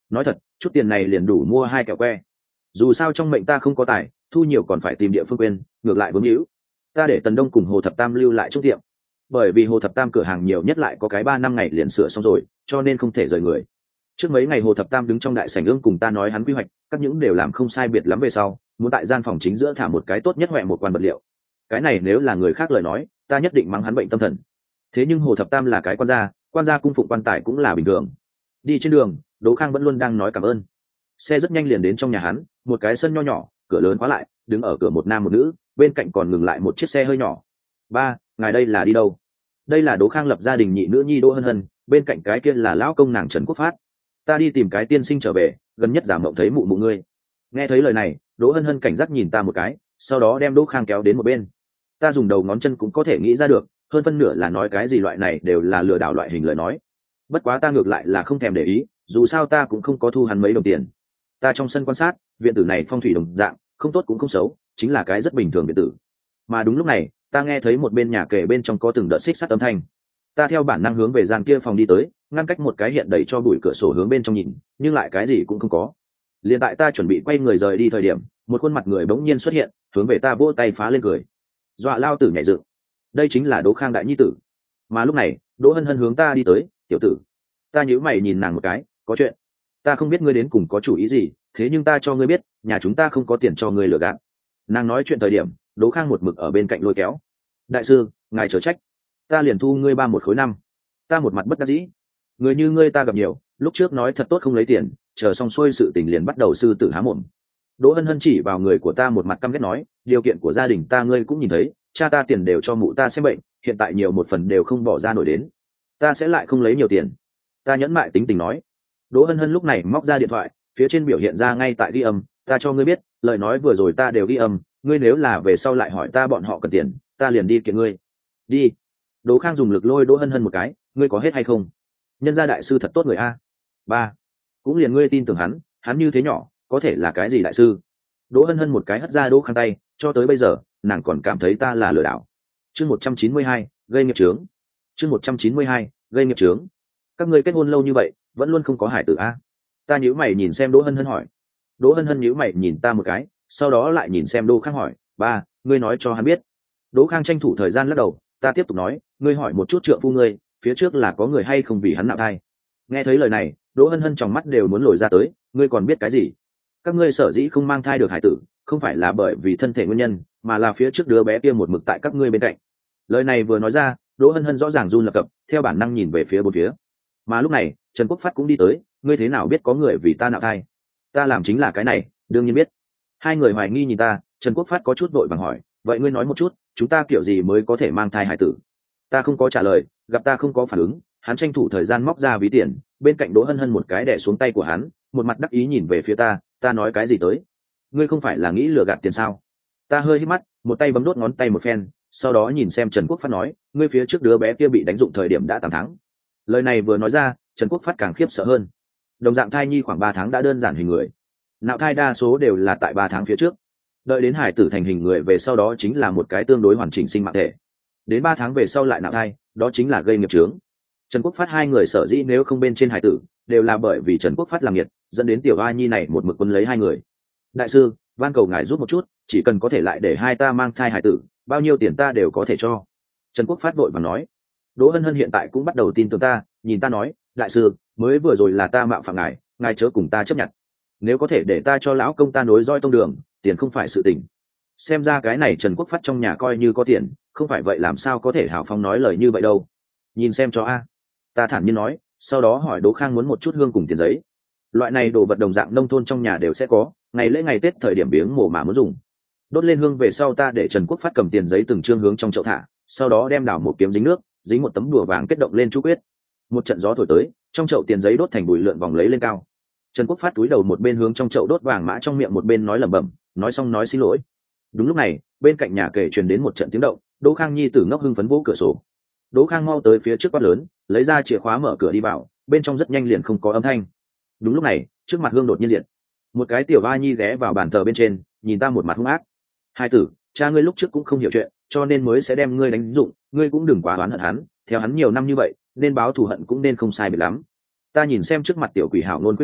nói thật chút tiền này liền đủ mua 2 kẹo que. Dù sao trong mệnh ta không có tài, thu nhiều còn phải tìm địa phương quên, ngược lại vướng hữu. Ta để Tần Đông cùng Hồ Thập Tam lưu lại trong tiệm, bởi vì Hồ Thập Tam cửa hàng nhiều nhất lại có cái 3 năm ngày liền sửa xong rồi, cho nên không thể rời người. Trước mấy ngày Hồ Thập Tam đứng trong đại sảnh ương cùng ta nói hắn quy hoạch, các những đều làm không sai biệt lắm về sau, muốn tại gian phòng chính giữa thả một cái tốt nhất hoẹ một quan vật liệu. Cái này nếu là người khác lời nói, ta nhất định mắng hắn bệnh tâm thần. Thế nhưng Hồ Thập Tam là cái quan gia cung phụng quan tài cũng là bình thường. Đi trên đường, Đỗ Khang vẫn luôn đang nói cảm ơn. Xe rất nhanh liền đến trong nhà hắn, một cái sân nho nhỏ, cửa lớn khóa lại, đứng ở cửa một nam một nữ, bên cạnh còn ngừng lại một chiếc xe hơi nhỏ. Ba, ngài đây là đi đâu? Đây là Đỗ Khang lập gia đình nhị nữ nhi Đỗ Hân Hân, bên cạnh cái kia là lão công nàng Trần Quốc Phát. Ta đi tìm cái tiên sinh trở về, gần nhất giả mộng thấy mụ mụ ngươi. Nghe thấy lời này, Đỗ Hân Hân cảnh giác nhìn ta một cái, sau đó đem Đỗ Khang kéo đến một bên. Ta dùng đầu ngón chân cũng có thể nghĩ ra được, hơn phân nửa là nói cái gì loại này đều là lừa đảo loại hình lời nói. Bất quá ta ngược lại là không thèm để ý, dù sao ta cũng không có thu hắn mấy đồng tiền. Ta trong sân quan sát, viện tử này phong thủy đồng dạng, không tốt cũng không xấu, chính là cái rất bình thường viện tử. Mà đúng lúc này, ta nghe thấy một bên nhà kề bên trong có từng đợt xích sắt âm thanh. Ta theo bản năng hướng về gian kia phòng đi tới, ngăn cách một cái hiện đầy cho bụi cửa sổ hướng bên trong nhìn, nhưng lại cái gì cũng không có. Liền tại ta chuẩn bị quay người rời đi thời điểm, một khuôn mặt người bỗng nhiên xuất hiện, hướng về ta vỗ tay phá lên cười. Dọa lao tử nhảy dựng. Đây chính là Đỗ Khang đại nhi tử. Mà lúc này, Đỗ Hân Hân hướng ta đi tới, "Tiểu tử." Ta nhíu mày nhìn nàng một cái, "Có chuyện?" "Ta không biết ngươi đến cùng có chủ ý gì, thế nhưng ta cho ngươi biết, nhà chúng ta không có tiền cho ngươi lừa gạt." Nàng nói chuyện thời điểm, Đỗ Khang một mực ở bên cạnh lôi kéo. "Đại sư, ngài chớ trách, ta liền thu ngươi 1 khối 5." Ta một mặt bất đắc dĩ. Người như ngươi ta gặp nhiều, lúc trước nói thật tốt không lấy tiền, chờ xong xuôi sự tình liền bắt đầu sư tử há mồm. Đỗ Hân Hân chỉ vào người của ta một mặt căm ghét nói, "Điều kiện của gia đình ta ngươi cũng nhìn thấy, cha ta tiền đều cho mụ ta xem bệnh, hiện tại nhiều một phần đều không bỏ ra nổi đến, ta sẽ lại không lấy nhiều tiền." Ta nhẫn mại tính tình nói. Đỗ Hân Hân lúc này móc ra điện thoại, phía trên biểu hiện ra ngay tại ghi âm, "Ta cho ngươi biết, lời nói vừa rồi ta đều ghi âm, ngươi nếu là về sau lại hỏi ta bọn họ cần tiền, ta liền đi kiện ngươi." "Đi." Đỗ Khang dùng lực lôi Đỗ Hân Hân một cái, "Ngươi có hết hay không? Nhân gia đại sư thật tốt người a." "Ba, cũng liền ngươi tin tưởng hắn như thế nhỏ, có thể là cái gì đại sư?" Đỗ Hân Hân một cái hất ra Đỗ Khang tay, cho tới bây giờ, nàng còn cảm thấy ta là lừa đảo. Chương 192, gây nghiệp chướng. Chương 192, gây nghiệp chướng. Các ngươi kết hôn lâu như vậy, vẫn luôn không có hải tử a? Ta nhíu mày nhìn xem Đỗ Hân Hân hỏi. Đỗ Hân Hân nhíu mày nhìn ta một cái, sau đó lại nhìn xem Đỗ Khang hỏi, "Ba, ngươi nói cho hắn biết." Đỗ Khang tranh thủ thời gian lắc đầu, ta tiếp tục nói, "Ngươi hỏi một chút trượng phu ngươi, phía trước là có người hay không vì hắn nạo thai." Nghe thấy lời này, Đỗ Hân Hân trong mắt đều muốn lồi ra tới, "Ngươi còn biết cái gì? Các ngươi sở dĩ không mang thai được hải tử, không phải là bởi vì thân thể nguyên nhân, mà là phía trước đứa bé kia một mực tại các ngươi bên cạnh." Lời này vừa nói ra, Đỗ Hân Hân rõ ràng run lập cập, theo bản năng nhìn về phía bốn phía. Mà lúc này, Trần Quốc Phát cũng đi tới, "Ngươi thế nào biết có người vì ta nạo thai?" Ta làm chính là cái này, đương nhiên biết. Hai người hoài nghi nhìn ta, Trần Quốc Phát có chút vội vàng hỏi, "Vậy ngươi nói một chút, chúng ta kiểu gì mới có thể mang thai hải tử?" Ta không có trả lời, gặp ta không có phản ứng, hắn tranh thủ thời gian móc ra ví tiền, bên cạnh Đỗ Hân Hân một cái đè xuống tay của hắn, một mặt đắc ý nhìn về phía ta, "Ta nói cái gì tới? Ngươi không phải là nghĩ lừa gạt tiền sao?" Ta hơi hít mắt, một tay bấm đốt ngón tay một phen, sau đó nhìn xem Trần Quốc Phát nói, "Ngươi phía trước đứa bé kia bị đánh dụng thời điểm đã 8 tháng." Lời này vừa nói ra, Trần Quốc Phát càng khiếp sợ hơn. Đồng dạng thai nhi khoảng 3 tháng đã đơn giản hình người, nạo thai đa số đều là tại 3 tháng phía trước, đợi đến hải tử thành hình người về sau đó chính là một cái tương đối hoàn chỉnh sinh mạng thể, đến 3 tháng về sau lại nạo thai, đó chính là gây nghiệp chướng. Trần Quốc Phát hai người sở dĩ nếu không bên trên hải tử, đều là bởi vì Trần Quốc Phát làm nghiệt, dẫn đến tiểu A Nhi này một mực quân lấy hai người. "Đại sư, van cầu ngài giúp một chút, chỉ cần có thể lại để hai ta mang thai hải tử, bao nhiêu tiền ta đều có thể cho." Trần Quốc Phát vội vàng nói. Đỗ Hân Hân hiện tại cũng bắt đầu tin tưởng ta, nhìn ta nói, "Đại sư, mới vừa rồi là ta mạo phạm ngài, ngài chớ cùng ta chấp nhận. Nếu có thể để ta cho lão công ta nối roi tông đường, tiền không phải sự tình." Xem ra cái này Trần Quốc Phát trong nhà coi như có tiền, không phải vậy làm sao có thể hào phóng nói lời như vậy đâu. "Nhìn xem cho a." Ta thản nhiên nói, sau đó hỏi Đỗ Khang muốn một chút hương cùng tiền giấy. Loại này đồ vật đồng dạng nông thôn trong nhà đều sẽ có, ngày lễ ngày Tết thời điểm biếng mồ mà muốn dùng. Đốt lên hương về sau ta để Trần Quốc Phát cầm tiền giấy từng trương hướng trong chậu thả, sau đó đem đảo một kiếm dính nước, dính một tấm đùa vàng kết động lên chú quyết. Một trận gió thổi tới, trong chậu tiền giấy đốt thành bụi lượn vòng lấy lên cao. Trần Quốc Phát túi đầu một bên hướng trong chậu đốt vàng mã trong miệng một bên nói lẩm bẩm, nói xong nói xin lỗi. Đúng lúc này, bên cạnh nhà kề truyền đến một trận tiếng động, Đỗ Khang nhi tử ngốc hưng phấn vỗ cửa sổ. Đỗ Khang mau tới phía trước quát lớn, lấy ra chìa khóa mở cửa đi vào, bên trong rất nhanh liền không có âm thanh. Đúng lúc này, trước mặt hương đột nhiên diện, một cái tiểu A Nhi ghé vào bàn thờ bên trên, nhìn ta một mặt hung ác. "Hai tử, cha ngươi lúc trước cũng không hiểu chuyện, cho nên mới sẽ đem ngươi đánh dụng, ngươi cũng đừng quá oán hận hắn, theo hắn nhiều năm như vậy, nên báo thù hận cũng nên không sai biệt lắm." Ta nhìn xem trước mặt tiểu quỷ hảo nôn quyết bảo,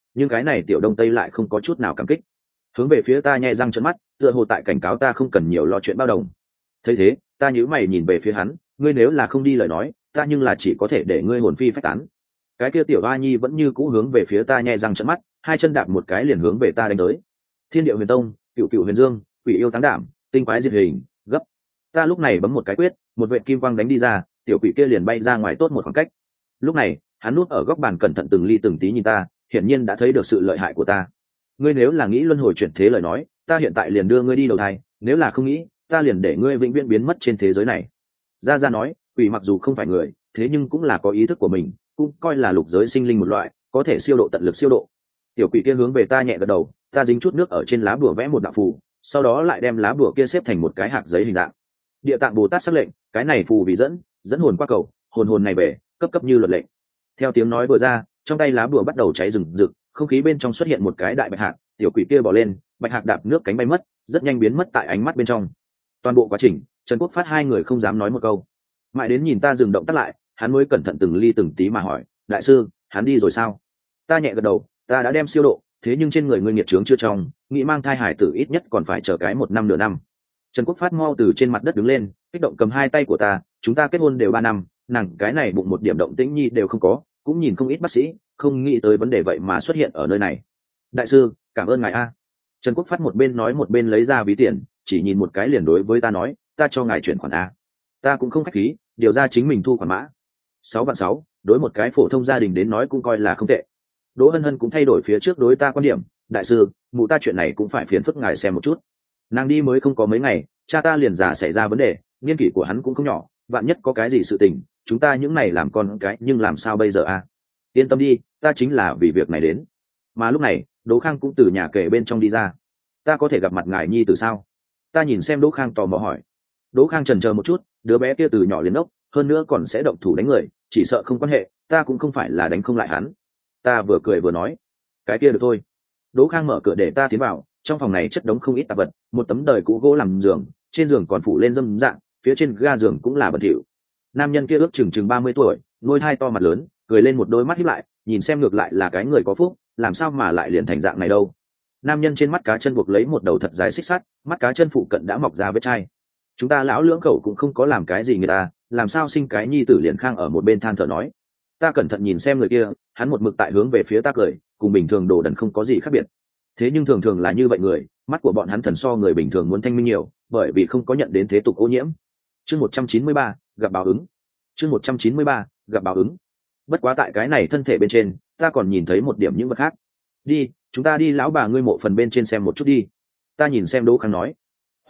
nhưng cái này tiểu đông tây lại không có chút nào cảm kích, hướng về phía ta nhẹ răng trợn mắt, tựa hồ tại cảnh cáo ta không cần nhiều lo chuyện bao đồng. Thấy thế, ta nhíu mày nhìn về phía hắn, ngươi nếu là không đi lời nói, ta nhưng là chỉ có thể để ngươi hồn phi phách tán. Cái kia tiểu a nhi vẫn như cũ hướng về phía ta nhẹ răng trợn mắt, hai chân đạp một cái liền hướng về ta đánh tới. Thiên Điệu Huyền Tông, Cựu Cựu Huyền Dương, Quỷ Yêu Táng Đảm, Tinh Quái Diệt Hình, gấp. Ta lúc này bấm một cái quyết, một vệt kim quang đánh đi ra, tiểu quỷ kia liền bay ra ngoài tốt một khoảng cách. Lúc này, hắn núp ở góc bàn cẩn thận từng ly từng tí nhìn ta, hiển nhiên đã thấy được sự lợi hại của ta. Ngươi nếu là nghĩ luân hồi chuyển thế lời nói, ta hiện tại liền đưa ngươi đi đầu thai, nếu là không nghĩ, ta liền để ngươi vĩnh viễn biến mất trên thế giới này. Gia Gia nói, quỷ mặc dù không phải người, thế nhưng cũng là có ý thức của mình, cũng coi là lục giới sinh linh một loại, có thể siêu độ tận lực siêu độ. Tiểu quỷ kia hướng về ta nhẹ gật đầu, ta dính chút nước ở trên lá bùa vẽ một đạo phù, sau đó lại đem lá bùa kia xếp thành một cái hạt giấy hình dạng. Địa Tạng Bồ Tát sắc lệnh, cái này phù vì dẫn hồn qua cầu, hồn này về, cấp cấp như luật lệnh. Theo tiếng nói vừa ra, trong tay lá bùa bắt đầu cháy rừng rực, không khí bên trong xuất hiện một cái đại bạch hạc, tiểu quỷ kia bỏ lên, bạch hạc đạp nước cánh bay mất, rất nhanh biến mất tại ánh mắt bên trong. Toàn bộ quá trình, Trần Quốc Phát hai người không dám nói một câu, mãi đến nhìn ta dừng động tác lại, hắn mới cẩn thận từng ly từng tí mà hỏi, đại sư, hắn đi rồi sao? Ta nhẹ gật đầu, ta đã đem siêu độ, thế nhưng trên người ngươi nghiệt trướng chưa trong, nghĩ mang thai hải tử ít nhất còn phải chờ cái 1 năm nửa năm. Trần Quốc Phát mau từ trên mặt đất đứng lên, kích động cầm hai tay của ta, chúng ta kết hôn đều 3 năm, nàng cái này bụng một điểm động tĩnh nhi đều không có, cũng nhìn không ít bác sĩ, không nghĩ tới vấn đề vậy mà xuất hiện ở nơi này. Đại sư, cảm ơn ngài a. Trần Quốc Phát một bên nói một bên lấy ra ví tiền, chỉ nhìn một cái liền đối với ta nói, ta cho ngài chuyển khoản a. Ta cũng không khách khí, điều ra chính mình thu khoản mã. 6 vạn 6, đối một cái phổ thông gia đình đến nói cũng coi là không tệ. Đỗ Hân Hân cũng thay đổi phía trước đối ta quan điểm, đại sư, mụ ta chuyện này cũng phải phiền phức ngài xem một chút. Nàng đi mới không có mấy ngày, cha ta liền già xảy ra vấn đề, niên kỷ của hắn cũng không nhỏ, vạn nhất có cái gì sự tình, chúng ta những này làm con cái nhưng làm sao bây giờ a? Yên tâm đi, ta chính là vì việc này đến. Mà lúc này, Đỗ Khang cũng từ nhà kề bên trong đi ra. Ta có thể gặp mặt ngài nhi từ sao? Ta nhìn xem Đỗ Khang tò mò hỏi. Đỗ Khang chần chờ một chút, đứa bé kia từ nhỏ liền ốc, hơn nữa còn sẽ động thủ đánh người, chỉ sợ không quan hệ, ta cũng không phải là đánh không lại hắn. Ta vừa cười vừa nói, cái kia được thôi. Đỗ Khang mở cửa để ta tiến vào, trong phòng này chất đống không ít tạp vật, một tấm đời cũ gỗ làm giường, trên giường còn phủ lên dâm dạng, phía trên ga giường cũng là bẩn thỉu. Nam nhân kia ước chừng 30 tuổi, ngôi hai to mặt lớn, cười lên một đôi mắt híp lại, nhìn xem ngược lại là cái người có phúc, làm sao mà lại liền thành dạng này đâu. Nam nhân trên mắt cá chân buộc lấy một đầu thật dài xích sắt, mắt cá chân phụ cận đã mọc ra vết chai. Chúng ta lão lưỡng khẩu cũng không có làm cái gì người ta, làm sao sinh cái nhi tử liền Khang ở một bên than thở nói. Ta cẩn thận nhìn xem người kia, hắn một mực tại hướng về phía ta cười, cùng bình thường đồ đần không có gì khác biệt. Thế nhưng thường thường là như vậy người, mắt của bọn hắn thần so người bình thường muốn thanh minh nhiều, bởi vì không có nhận đến thế tục ô nhiễm. Chương 193, gặp báo ứng. Chương 193, gặp báo ứng. Bất quá tại cái này thân thể bên trên, ta còn nhìn thấy một điểm những vật khác. Đi, chúng ta đi lão bà ngươi mộ phần bên trên xem một chút đi. Ta nhìn xem Đỗ Khang nói.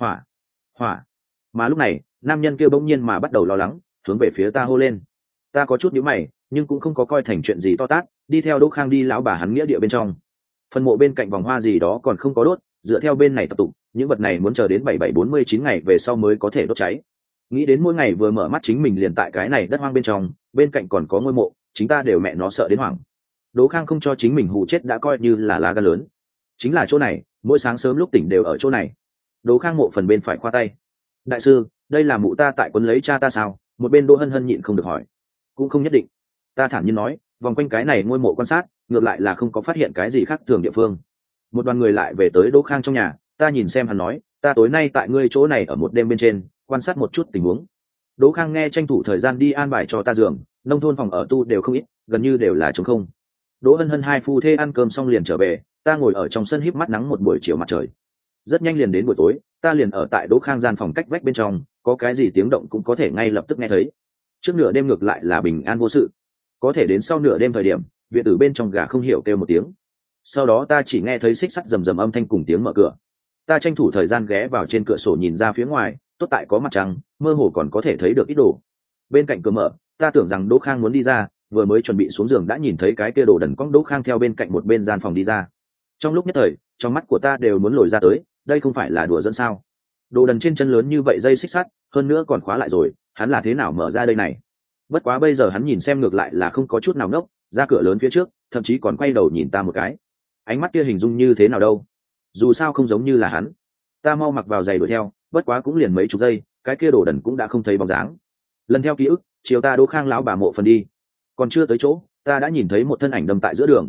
Hỏa. Mà lúc này, nam nhân kia bỗng nhiên mà bắt đầu lo lắng, hướng về phía ta hô lên. Ta có chút nhíu mày, nhưng cũng không có coi thành chuyện gì to tát, đi theo Đỗ Khang đi lão bà hắn nghĩa địa bên trong. Phần mộ bên cạnh vòng hoa gì đó còn không có đốt, dựa theo bên này tập tục, những vật này muốn chờ đến 7749 ngày về sau mới có thể đốt cháy. Nghĩ đến mỗi ngày vừa mở mắt chính mình liền tại cái này đất hoang bên trong, bên cạnh còn có ngôi mộ, chính ta đều mẹ nó sợ đến hoảng. Đỗ Khang không cho chính mình hù chết đã coi như là lá gan lớn. Chính là chỗ này, mỗi sáng sớm lúc tỉnh đều ở chỗ này. Đỗ Khang mộ phần bên phải khoa tay. Đại sư, đây là mụ ta tại quấn lấy cha ta sao? Một bên Đỗ Hân Hân nhịn không được hỏi. Cũng không nhất định. Ta thản nhiên nói, vòng quanh cái này ngôi mộ quan sát, ngược lại là không có phát hiện cái gì khác thường địa phương. Một đoàn người lại về tới Đỗ Khang trong nhà, ta nhìn xem hắn nói, ta tối nay tại ngươi chỗ này ở một đêm bên trên, quan sát một chút tình huống. Đỗ Khang nghe tranh thủ thời gian đi an bài cho ta giường, nông thôn phòng ở tu đều không ít, gần như đều là trống không. Đỗ Hân Hân hai phu thê ăn cơm xong liền trở về, ta ngồi ở trong sân híp mắt nắng một buổi chiều mặt trời. Rất nhanh liền đến buổi tối, ta liền ở tại Đỗ Khang gian phòng cách vách bên trong, có cái gì tiếng động cũng có thể ngay lập tức nghe thấy. Trước nửa đêm ngược lại là bình an vô sự, có thể đến sau nửa đêm thời điểm, viện tử bên trong gà không hiểu kêu một tiếng. Sau đó ta chỉ nghe thấy xích sắt rầm rầm âm thanh cùng tiếng mở cửa. Ta tranh thủ thời gian ghé vào trên cửa sổ nhìn ra phía ngoài, tốt tại có mặt trăng, mơ hồ còn có thể thấy được ít đồ. Bên cạnh cửa mở, ta tưởng rằng Đỗ Khang muốn đi ra, vừa mới chuẩn bị xuống giường đã nhìn thấy cái kia đồ đần cong Đỗ Khang theo bên cạnh một bên gian phòng đi ra. Trong lúc nhất thời, trong mắt của ta đều muốn lồi ra tới, đây không phải là đùa dẫn sao? Đồ đần trên chân lớn như vậy dây xích sắt, hơn nữa còn khóa lại rồi, hắn là thế nào mở ra đây này? Bất quá bây giờ hắn nhìn xem ngược lại là không có chút nào ngốc, ra cửa lớn phía trước, thậm chí còn quay đầu nhìn ta một cái. Ánh mắt kia hình dung như thế nào đâu? Dù sao không giống như là hắn. Ta mau mặc vào giày đuổi theo, bất quá cũng liền mấy chục giây, cái kia đồ đần cũng đã không thấy bóng dáng. Lần theo ký ức, chiều ta Đỗ Khang lão bà mộ phần đi, còn chưa tới chỗ, ta đã nhìn thấy một thân ảnh đâm tại giữa đường.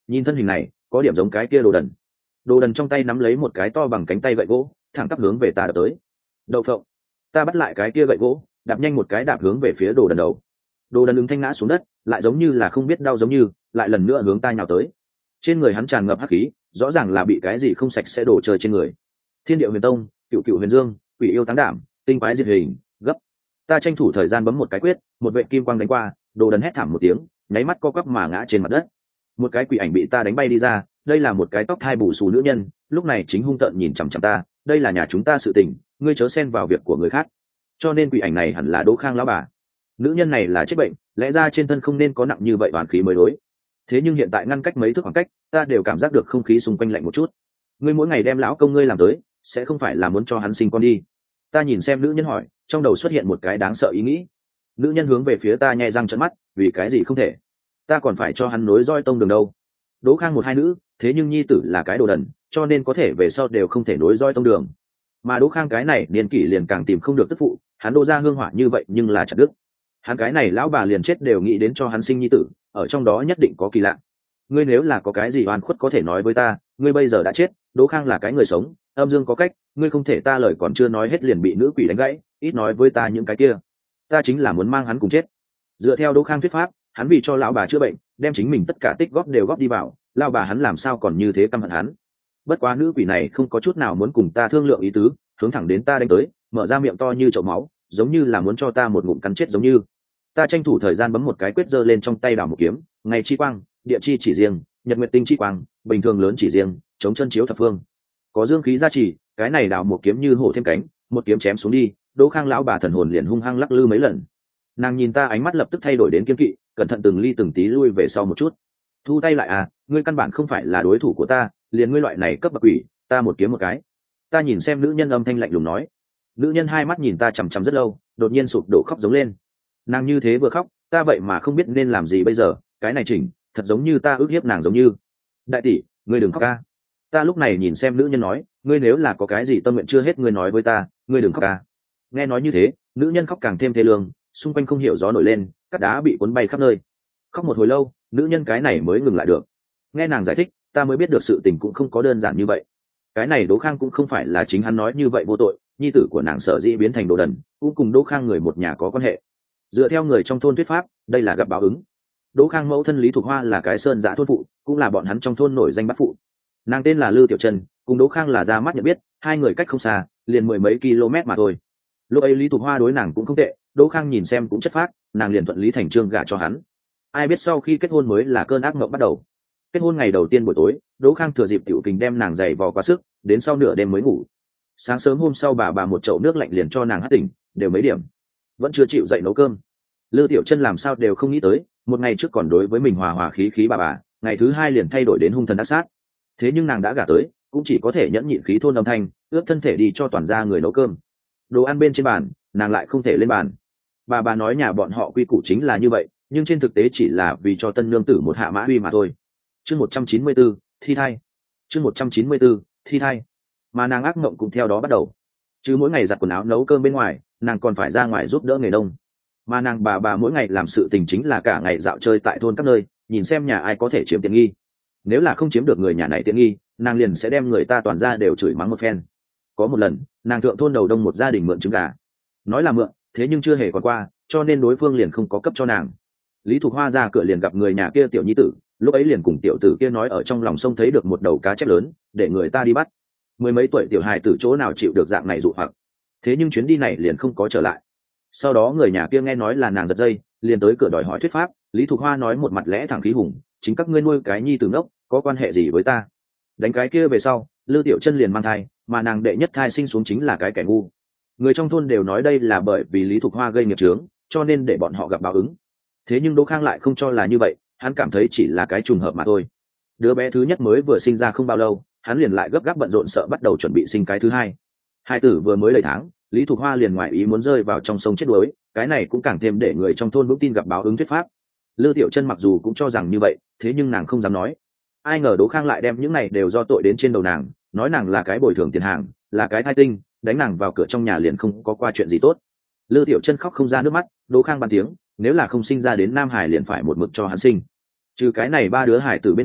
nhìn thân hình này có điểm giống cái kia đồ đần. Đồ đần trong tay nắm lấy một cái to bằng cánh tay gậy gỗ, thẳng tắp hướng về ta đập tới. Đậu phộng. Ta bắt lại cái kia gậy gỗ, đạp nhanh một cái đạp hướng về phía đồ đần đầu. Đồ đần ứng thanh ngã xuống đất, lại giống như là không biết đau giống như, lại lần nữa hướng ta nhào tới. Trên người hắn tràn ngập hắc khí, rõ ràng là bị cái gì không sạch sẽ đổ trời trên người. Thiên Điệu Huyền Tông, Cựu Cựu Huyền Dương, Quỷ Yêu Táng Đảm, Tinh Quái Diệt Hình, gấp. Ta tranh thủ thời gian bấm một cái quyết, một vệ kim quang đánh qua, đồ đần hét thảm một tiếng, nháy mắt co quắp mà ngã trên mặt đất. Một cái quỷ ảnh bị ta đánh bay đi ra, đây là một cái tóc thai bù xù nữ nhân, lúc này chính hung tợn nhìn chằm chằm ta, đây là nhà chúng ta sự tình, ngươi chớ xen vào việc của người khác. Cho nên quỷ ảnh này hẳn là Đỗ Khang lão bà. Nữ nhân này là chết bệnh, lẽ ra trên thân không nên có nặng như vậy oán khí mới đối. Thế nhưng hiện tại ngăn cách mấy thước khoảng cách, ta đều cảm giác được không khí xung quanh lạnh một chút. Ngươi mỗi ngày đem lão công ngươi làm tới, sẽ không phải là muốn cho hắn sinh con đi? Ta nhìn xem nữ nhân hỏi, trong đầu xuất hiện một cái đáng sợ ý nghĩ. Nữ nhân hướng về phía ta nhẹ răng trợn mắt, vì cái gì không thể? Ta còn phải cho hắn nối roi tông đường đâu. Đỗ Khang một hai nữ, thế nhưng nhi tử là cái đồ đần, cho nên có thể về sau đều không thể nối roi tông đường. Mà Đỗ Khang cái này niên kỷ liền càng tìm không được tức phụ, hắn Đỗ ra hương hỏa như vậy nhưng là chặt đứt. Hắn cái này lão bà liền chết đều nghĩ đến cho hắn sinh nhi tử, ở trong đó nhất định có kỳ lạ. Ngươi nếu là có cái gì oan khuất có thể nói với ta, ngươi bây giờ đã chết, Đỗ Khang là cái người sống, âm dương có cách, ngươi không thể. Ta lời còn chưa nói hết liền bị nữ quỷ đánh gãy, ít nói với ta những cái kia. Ta chính là muốn mang hắn cùng chết. Dựa theo Đỗ Khang thuyết pháp, hắn vì cho lão bà chữa bệnh, đem chính mình tất cả tích góp đều góp đi vào, lão bà hắn làm sao còn như thế căm hận hắn. Bất quá nữ quỷ này không có chút nào muốn cùng ta thương lượng ý tứ, hướng thẳng đến ta đánh tới, mở ra miệng to như chậu máu, giống như là muốn cho ta một ngụm cắn chết giống như. Ta tranh thủ thời gian bấm một cái quyết giơ lên trong tay đào một kiếm, ngày chi quang, địa chi chỉ riêng, nhật nguyệt tinh chi quang, bình thường lớn chỉ riêng, chống chân chiếu thập phương. Có dương khí gia trì, cái này đào một kiếm như hổ thêm cánh, một kiếm chém xuống đi, Đỗ Khang lão bà thần hồn liền hung hăng lắc lư mấy lần. Nàng nhìn ta ánh mắt lập tức thay đổi đến kiêng kỵ, cẩn thận từng ly từng tí lui về sau một chút. Thu tay lại à, ngươi căn bản không phải là đối thủ của ta, liền ngươi loại này cấp bậc quỷ, ta một kiếm một cái. Ta nhìn xem nữ nhân âm thanh lạnh lùng nói. Nữ nhân hai mắt nhìn ta chằm chằm rất lâu, đột nhiên sụp đổ khóc giống lên. Nàng như thế vừa khóc, ta vậy mà không biết nên làm gì bây giờ, cái này chỉnh, thật giống như ta ức hiếp nàng giống như. Đại tỷ, ngươi đừng khóc ca. Ta lúc này nhìn xem nữ nhân nói, ngươi nếu là có cái gì tâm nguyện chưa hết ngươi nói với ta, ngươi đừng khóc ca. Nghe nói như thế, nữ nhân khóc càng thêm thê lương, xung quanh không hiểu gió nổi lên, cát đá bị cuốn bay khắp nơi. Khóc một hồi lâu, nữ nhân cái này mới ngừng lại được. Nghe nàng giải thích, ta mới biết được sự tình cũng không có đơn giản như vậy. Cái này Đỗ Khang cũng không phải là chính hắn nói như vậy vô tội, nhi tử của nàng sở dĩ biến thành đồ đần, cũng cùng Đỗ Khang người một nhà có quan hệ. Dựa theo người trong thôn thuyết pháp, đây là gặp báo ứng. Đỗ Khang mẫu thân Lý Thục Hoa là cái sơn giã thôn phụ, cũng là bọn hắn trong thôn nổi danh bát phụ. Nàng tên là Lư Tiểu Trân, cùng Đỗ Khang là ra mắt nhận biết, hai người cách không xa, liền mười mấy km mà thôi. Lúc ấy Lý Thục Hoa đối nàng cũng không tệ, Đỗ Khang nhìn xem cũng chất phác, nàng liền thuận lý thành trương gả cho hắn. Ai biết sau khi kết hôn mới là cơn ác mộng bắt đầu. Kết hôn ngày đầu tiên buổi tối, Đỗ Khang thừa dịp tiểu kình đem nàng giày vò quá sức, đến sau nửa đêm mới ngủ. Sáng sớm hôm sau bà một chậu nước lạnh liền cho nàng hắt tỉnh, đều mấy điểm, vẫn chưa chịu dậy nấu cơm. Lư Tiểu Chân làm sao đều không nghĩ tới, một ngày trước còn đối với mình hòa hòa khí khí bà, ngày thứ hai liền thay đổi đến hung thần ác sát. Thế nhưng nàng đã gả tới, cũng chỉ có thể nhẫn nhịn khí thôn âm thanh, ướp thân thể đi cho toàn gia người nấu cơm. Đồ ăn bên trên bàn, nàng lại không thể lên bàn. Bà nói nhà bọn họ quy củ chính là như vậy, nhưng trên thực tế chỉ là vì cho tân nương tử một hạ mã uy mà thôi. Chương 194, thi thai. Chương 194, thi thai. Mà nàng ác mộng cũng theo đó bắt đầu. Chứ mỗi ngày giặt quần áo nấu cơm bên ngoài, nàng còn phải ra ngoài giúp đỡ nghề nông. Mà nàng bà mỗi ngày làm sự tình chính là cả ngày dạo chơi tại thôn các nơi, nhìn xem nhà ai có thể chiếm tiện nghi. Nếu là không chiếm được người nhà này tiện nghi, nàng liền sẽ đem người ta toàn ra đều chửi mắng một phen. Có một lần, nàng thượng thôn đầu đông một gia đình mượn trứng gà. Nói là mượn, thế nhưng chưa hề còn qua, cho nên đối phương liền không có cấp cho nàng. Lý Thục Hoa ra cửa liền gặp người nhà kia tiểu nhi tử, lúc ấy liền cùng tiểu tử kia nói ở trong lòng sông thấy được một đầu cá chép lớn, để người ta đi bắt. Mười mấy tuổi tiểu hài tử chỗ nào chịu được dạng này dụ hoặc. Thế nhưng chuyến đi này liền không có trở lại. Sau đó người nhà kia nghe nói là nàng giật dây, liền tới cửa đòi hỏi thuyết pháp. Lý Thục Hoa nói một mặt lẽ thẳng khí hùng, chính các ngươi nuôi cái nhi tử ngốc, có quan hệ gì với ta? Đánh cái kia về sau, Lư Tiểu Chân liền mang thai, mà nàng đệ nhất thai sinh xuống chính là cái kẻ ngu. Người trong thôn đều nói đây là bởi vì Lý Thục Hoa gây nghiệp chướng, cho nên để bọn họ gặp báo ứng. Thế nhưng Đỗ Khang lại không cho là như vậy, hắn cảm thấy chỉ là cái trùng hợp mà thôi. Đứa bé thứ nhất mới vừa sinh ra không bao lâu, hắn liền lại gấp gáp bận rộn sợ bắt đầu chuẩn bị sinh cái thứ hai. Hai tử vừa mới đầy tháng, Lý Thục Hoa liền ngoại ý muốn rơi vào trong sông chết đuối, cái này cũng càng thêm để người trong thôn vững tin gặp báo ứng thuyết pháp. Lư Tiểu Chân mặc dù cũng cho rằng như vậy, thế nhưng nàng không dám nói. Ai ngờ Đỗ Khang lại đem những này đều do tội đến trên đầu nàng, nói nàng là cái bồi thường tiền hàng, là cái thai tinh, đánh nàng vào cửa trong nhà liền không có qua chuyện gì tốt. Lư Tiểu Chân khóc không ra nước mắt, Đỗ Khang bàn tiếng, nếu là không sinh ra đến Nam Hải liền phải một mực cho hắn sinh. Trừ cái này ba đứa hải tử bên ngoài,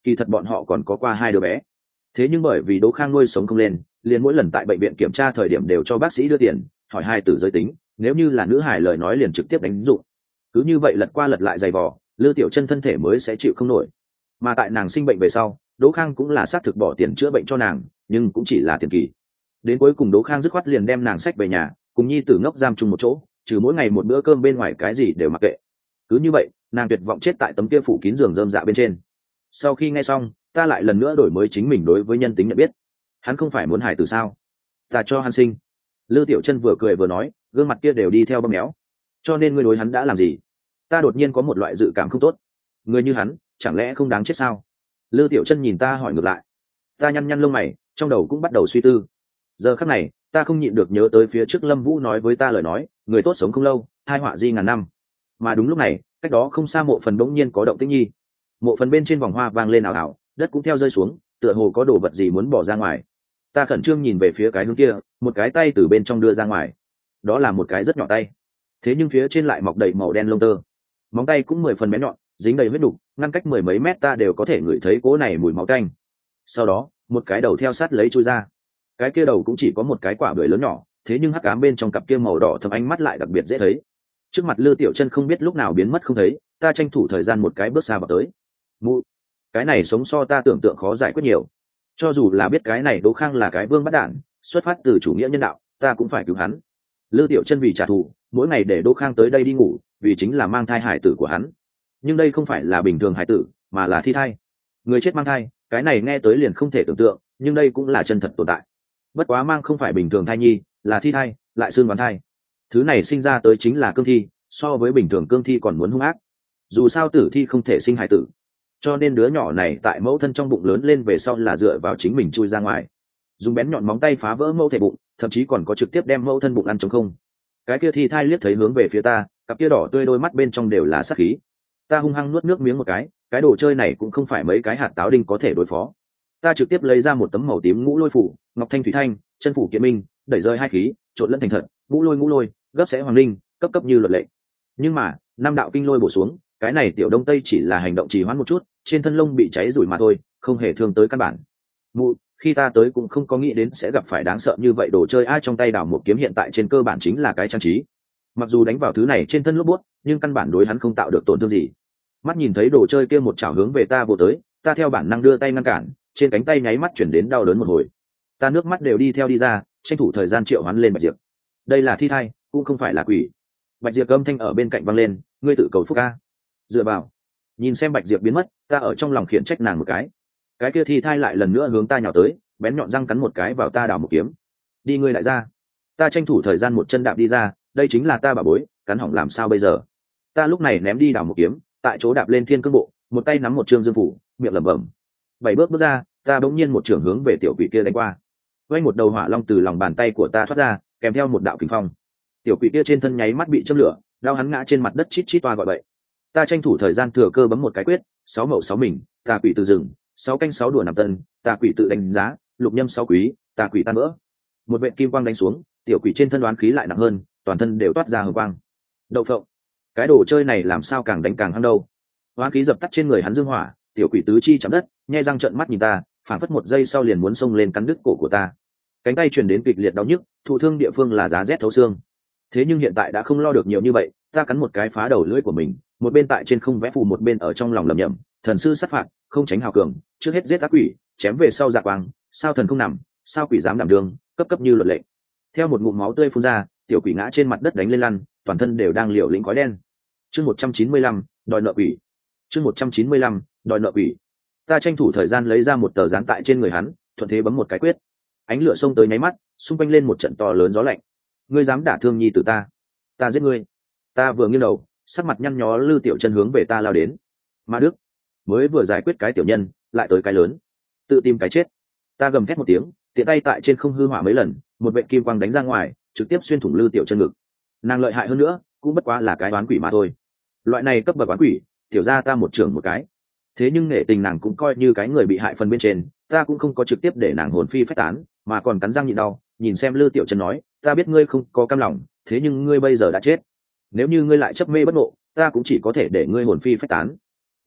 kỳ thật bọn họ còn có qua 2 đứa bé. Thế nhưng bởi vì Đỗ Khang nuôi sống không lên, liền mỗi lần tại bệnh viện kiểm tra thời điểm đều cho bác sĩ đưa tiền, hỏi hài tử giới tính, nếu như là nữ hài lời nói liền trực tiếp đánh dụng. Cứ như vậy lật qua lật lại dày vò, Lư Tiểu Chân thân thể mới sẽ chịu không nổi. Mà tại nàng sinh bệnh về sau, Đỗ Khang cũng là xác thực bỏ tiền chữa bệnh cho nàng, nhưng cũng chỉ là tiền kỳ. Đến cuối cùng Đỗ Khang dứt khoát liền đem nàng xách về nhà, cùng nhi tử ngốc giam chung một chỗ, trừ mỗi ngày một bữa cơm bên ngoài cái gì đều mặc kệ. Cứ như vậy, nàng tuyệt vọng chết tại tấm kia phủ kín giường rơm dạ bên trên. Sau khi nghe xong, ta lại lần nữa đổi mới chính mình đối với nhân tính nhận biết. Hắn không phải muốn hài tử sao? Ta cho hắn sinh. Lư Tiểu Chân vừa cười vừa nói, gương mặt kia đều đi theo bơm méo. Cho nên ngươi đối hắn đã làm gì? Ta đột nhiên có một loại dự cảm không tốt. Người như hắn, chẳng lẽ không đáng chết sao? Lư Tiểu Chân nhìn ta hỏi ngược lại. Ta nhăn nhăn lông mày, trong đầu cũng bắt đầu suy tư. Giờ khắc này, ta không nhịn được nhớ tới phía trước Lâm Vũ nói với ta lời nói, người tốt sống không lâu, hai họa di ngàn năm. Mà đúng lúc này, cách đó không xa mộ phần bỗng nhiên có động tĩnh nhi. Mộ phần bên trên vòng hoa vang lên ảo ảo, đất cũng theo rơi xuống, tựa hồ có đồ vật gì muốn bỏ ra ngoài. Ta khẩn trương nhìn về phía cái hướng kia, một cái tay từ bên trong đưa ra ngoài. Đó là một cái rất nhỏ tay, thế nhưng phía trên lại mọc đầy màu đen lông tơ. Móng tay cũng 10 phần bén nhọn, dính đầy huyết đục, ngăn cách 10 mấy mét ta đều có thể ngửi thấy cỗ này mùi máu tanh. Sau đó, một cái đầu theo sát lấy chui ra. Cái kia đầu cũng chỉ có một cái quả bưởi lớn nhỏ, thế nhưng hắc ám bên trong cặp kia màu đỏ thâm ánh mắt lại đặc biệt dễ thấy. Trước mặt Lư Tiểu Chân không biết lúc nào biến mất không thấy, ta tranh thủ thời gian một cái bước xa vào tới. Mụ, cái này sống so ta tưởng tượng khó giải quyết nhiều. Cho dù là biết cái này Đỗ Khang là cái vương bắt đản, xuất phát từ chủ nghĩa nhân đạo, ta cũng phải cứu hắn. Lư Tiểu Chân vì trả thù, mỗi ngày để Đỗ Khang tới đây đi ngủ, vì chính là mang thai hải tử của hắn. Nhưng đây không phải là bình thường hải tử, mà là thi thai. Người chết mang thai, cái này nghe tới liền không thể tưởng tượng, nhưng đây cũng là chân thật tồn tại. Bất quá mang không phải bình thường thai nhi, là thi thai, lại xương đoán thai. Thứ này sinh ra tới chính là cương thi, so với bình thường cương thi còn muốn hung ác. Dù sao tử thi không thể sinh hải tử, cho nên đứa nhỏ này tại mẫu thân trong bụng lớn lên về sau là dựa vào chính mình chui ra ngoài, dùng bén nhọn móng tay phá vỡ mẫu thể bụng, thậm chí còn có trực tiếp đem mẫu thân bụng ăn trống không. Cái kia thi thai liếc thấy hướng về phía ta, cặp kia đỏ tươi đôi mắt bên trong đều là sát khí. Ta hung hăng nuốt nước miếng một cái đồ chơi này cũng không phải mấy cái hạt táo đinh có thể đối phó. Ta trực tiếp lấy ra một tấm màu tím ngũ lôi phủ, ngọc thanh thủy thanh, chân phủ kiện minh, đẩy rơi hai khí, trộn lẫn thành thật, ngũ lôi, gấp sẽ hoàng linh, cấp cấp như luật lệ. Nhưng mà, năm đạo kinh lôi bổ xuống, cái này tiểu đông tây chỉ là hành động trì hoãn một chút, trên thân lông bị cháy rủi mà thôi, không hề thương tới căn bản. Mụ, khi ta tới cũng không có nghĩ đến sẽ gặp phải đáng sợ như vậy đồ chơi. Ai trong tay đào một kiếm hiện tại trên cơ bản chính là cái trang trí. Mặc dù đánh vào thứ này trên thân lốp bút, nhưng căn bản đối hắn không tạo được tổn thương gì. Mắt nhìn thấy đồ chơi kia một chảo hướng về ta vồ tới, ta theo bản năng đưa tay ngăn cản, trên cánh tay nháy mắt chuyển đến đau đớn một hồi. Ta nước mắt đều đi theo đi ra, tranh thủ thời gian triệu hoán lên Bạch Diệp. Đây là thi thai, cũng không phải là quỷ. Bạch Diệp âm thanh ở bên cạnh vang lên, ngươi tự cầu phúc a. Dựa vào. Nhìn xem Bạch Diệp biến mất, ta ở trong lòng khiển trách nàng một cái kia thi thai lại lần nữa hướng ta nhào tới, bén nhọn răng cắn một cái vào ta đào một kiếm. Đi ngươi lại ra. Ta tranh thủ thời gian một chân đạp đi ra, đây chính là ta bà bối, cắn hỏng làm sao bây giờ. Ta lúc này ném đi đào một kiếm, tại chỗ đạp lên thiên cương bộ, một tay nắm một trương dương phủ, miệng lẩm bẩm. 7 bước ra, ta bỗng nhiên một trường hướng về tiểu quỷ kia đánh qua. Quay một đầu hỏa long từ lòng bàn tay của ta thoát ra, kèm theo một đạo kình phong. Tiểu quỷ kia trên thân nháy mắt bị châm lửa, đau hắn ngã trên mặt đất chít chít toa gọi bậy. Ta tranh thủ thời gian thừa cơ bấm một cái quyết, 6 mậu 6 mình, tà quỷ từ rừng, 6 canh 6 đùa nằm tân, tà quỷ tự đánh giá, lục nhâm 6 quý, tà quỷ tan vỡ. Một vệt kim quang đánh xuống, tiểu quỷ trên thân đoán khí lại nặng hơn, toàn thân đều toát ra hồng quang. Đậu phộng, cái đồ chơi này làm sao càng đánh càng hăng đâu. Đoán khí dập tắt trên người hắn dương hỏa, tiểu quỷ tứ chi chạm đất, nhe răng trợn mắt nhìn ta, phản phất một giây sau liền muốn xông lên cắn đứt cổ của ta. Cánh tay truyền đến kịch liệt đau nhức, thụ thương địa phương là giá rét thấu xương. Thế nhưng hiện tại đã không lo được nhiều như vậy, ta cắn một cái phá đầu lưỡi của mình, một bên tại trên không vẽ phù một bên ở trong lòng lẩm nhẩm, thần sư sát phạt, không tránh hào cường, trước hết giết ác quỷ, chém về sau dạ quang, sao thần không nằm, sao quỷ dám đảm đường, cấp cấp như luật lệ. Theo một ngụm máu tươi phun ra, tiểu quỷ ngã trên mặt đất đánh lên lăn, toàn thân đều đang liều lĩnh khói đen. Chương 195, đòi nợ quỷ. Chương 195, đòi nợ quỷ. Ta tranh thủ thời gian lấy ra một tờ dán tại trên người hắn, thuận thế bấm một cái quyết. Ánh lửa xông tới nháy mắt, xung quanh lên một trận to lớn gió lạnh. Ngươi dám đả thương nhi tử ta giết ngươi. Ta vừa nghiêng đầu, sắc mặt nhăn nhó Lư Tiểu Chân hướng về ta lao đến. Ma Đức, mới vừa giải quyết cái tiểu nhân, lại tới cái lớn, tự tìm cái chết. Ta gầm thét một tiếng, tiện tay tại trên không hư hỏa mấy lần, một vệt kim quang đánh ra ngoài, trực tiếp xuyên thủng Lư Tiểu Chân ngực. Nàng lợi hại hơn nữa, cũng bất quá là cái oán quỷ mà thôi. Loại này cấp bậc oán quỷ, tiểu ra ta một trưởng một cái. Thế nhưng nể tình nàng cũng coi như cái người bị hại phần bên trên, ta cũng không có trực tiếp để nàng hồn phi phách tán, mà còn cắn răng nhịn đau, nhìn xem Lư Tiểu Chân nói, ta biết ngươi không có cam lòng, thế nhưng ngươi bây giờ đã chết, nếu như ngươi lại chấp mê bất ngộ, ta cũng chỉ có thể để ngươi hồn phi phách tán.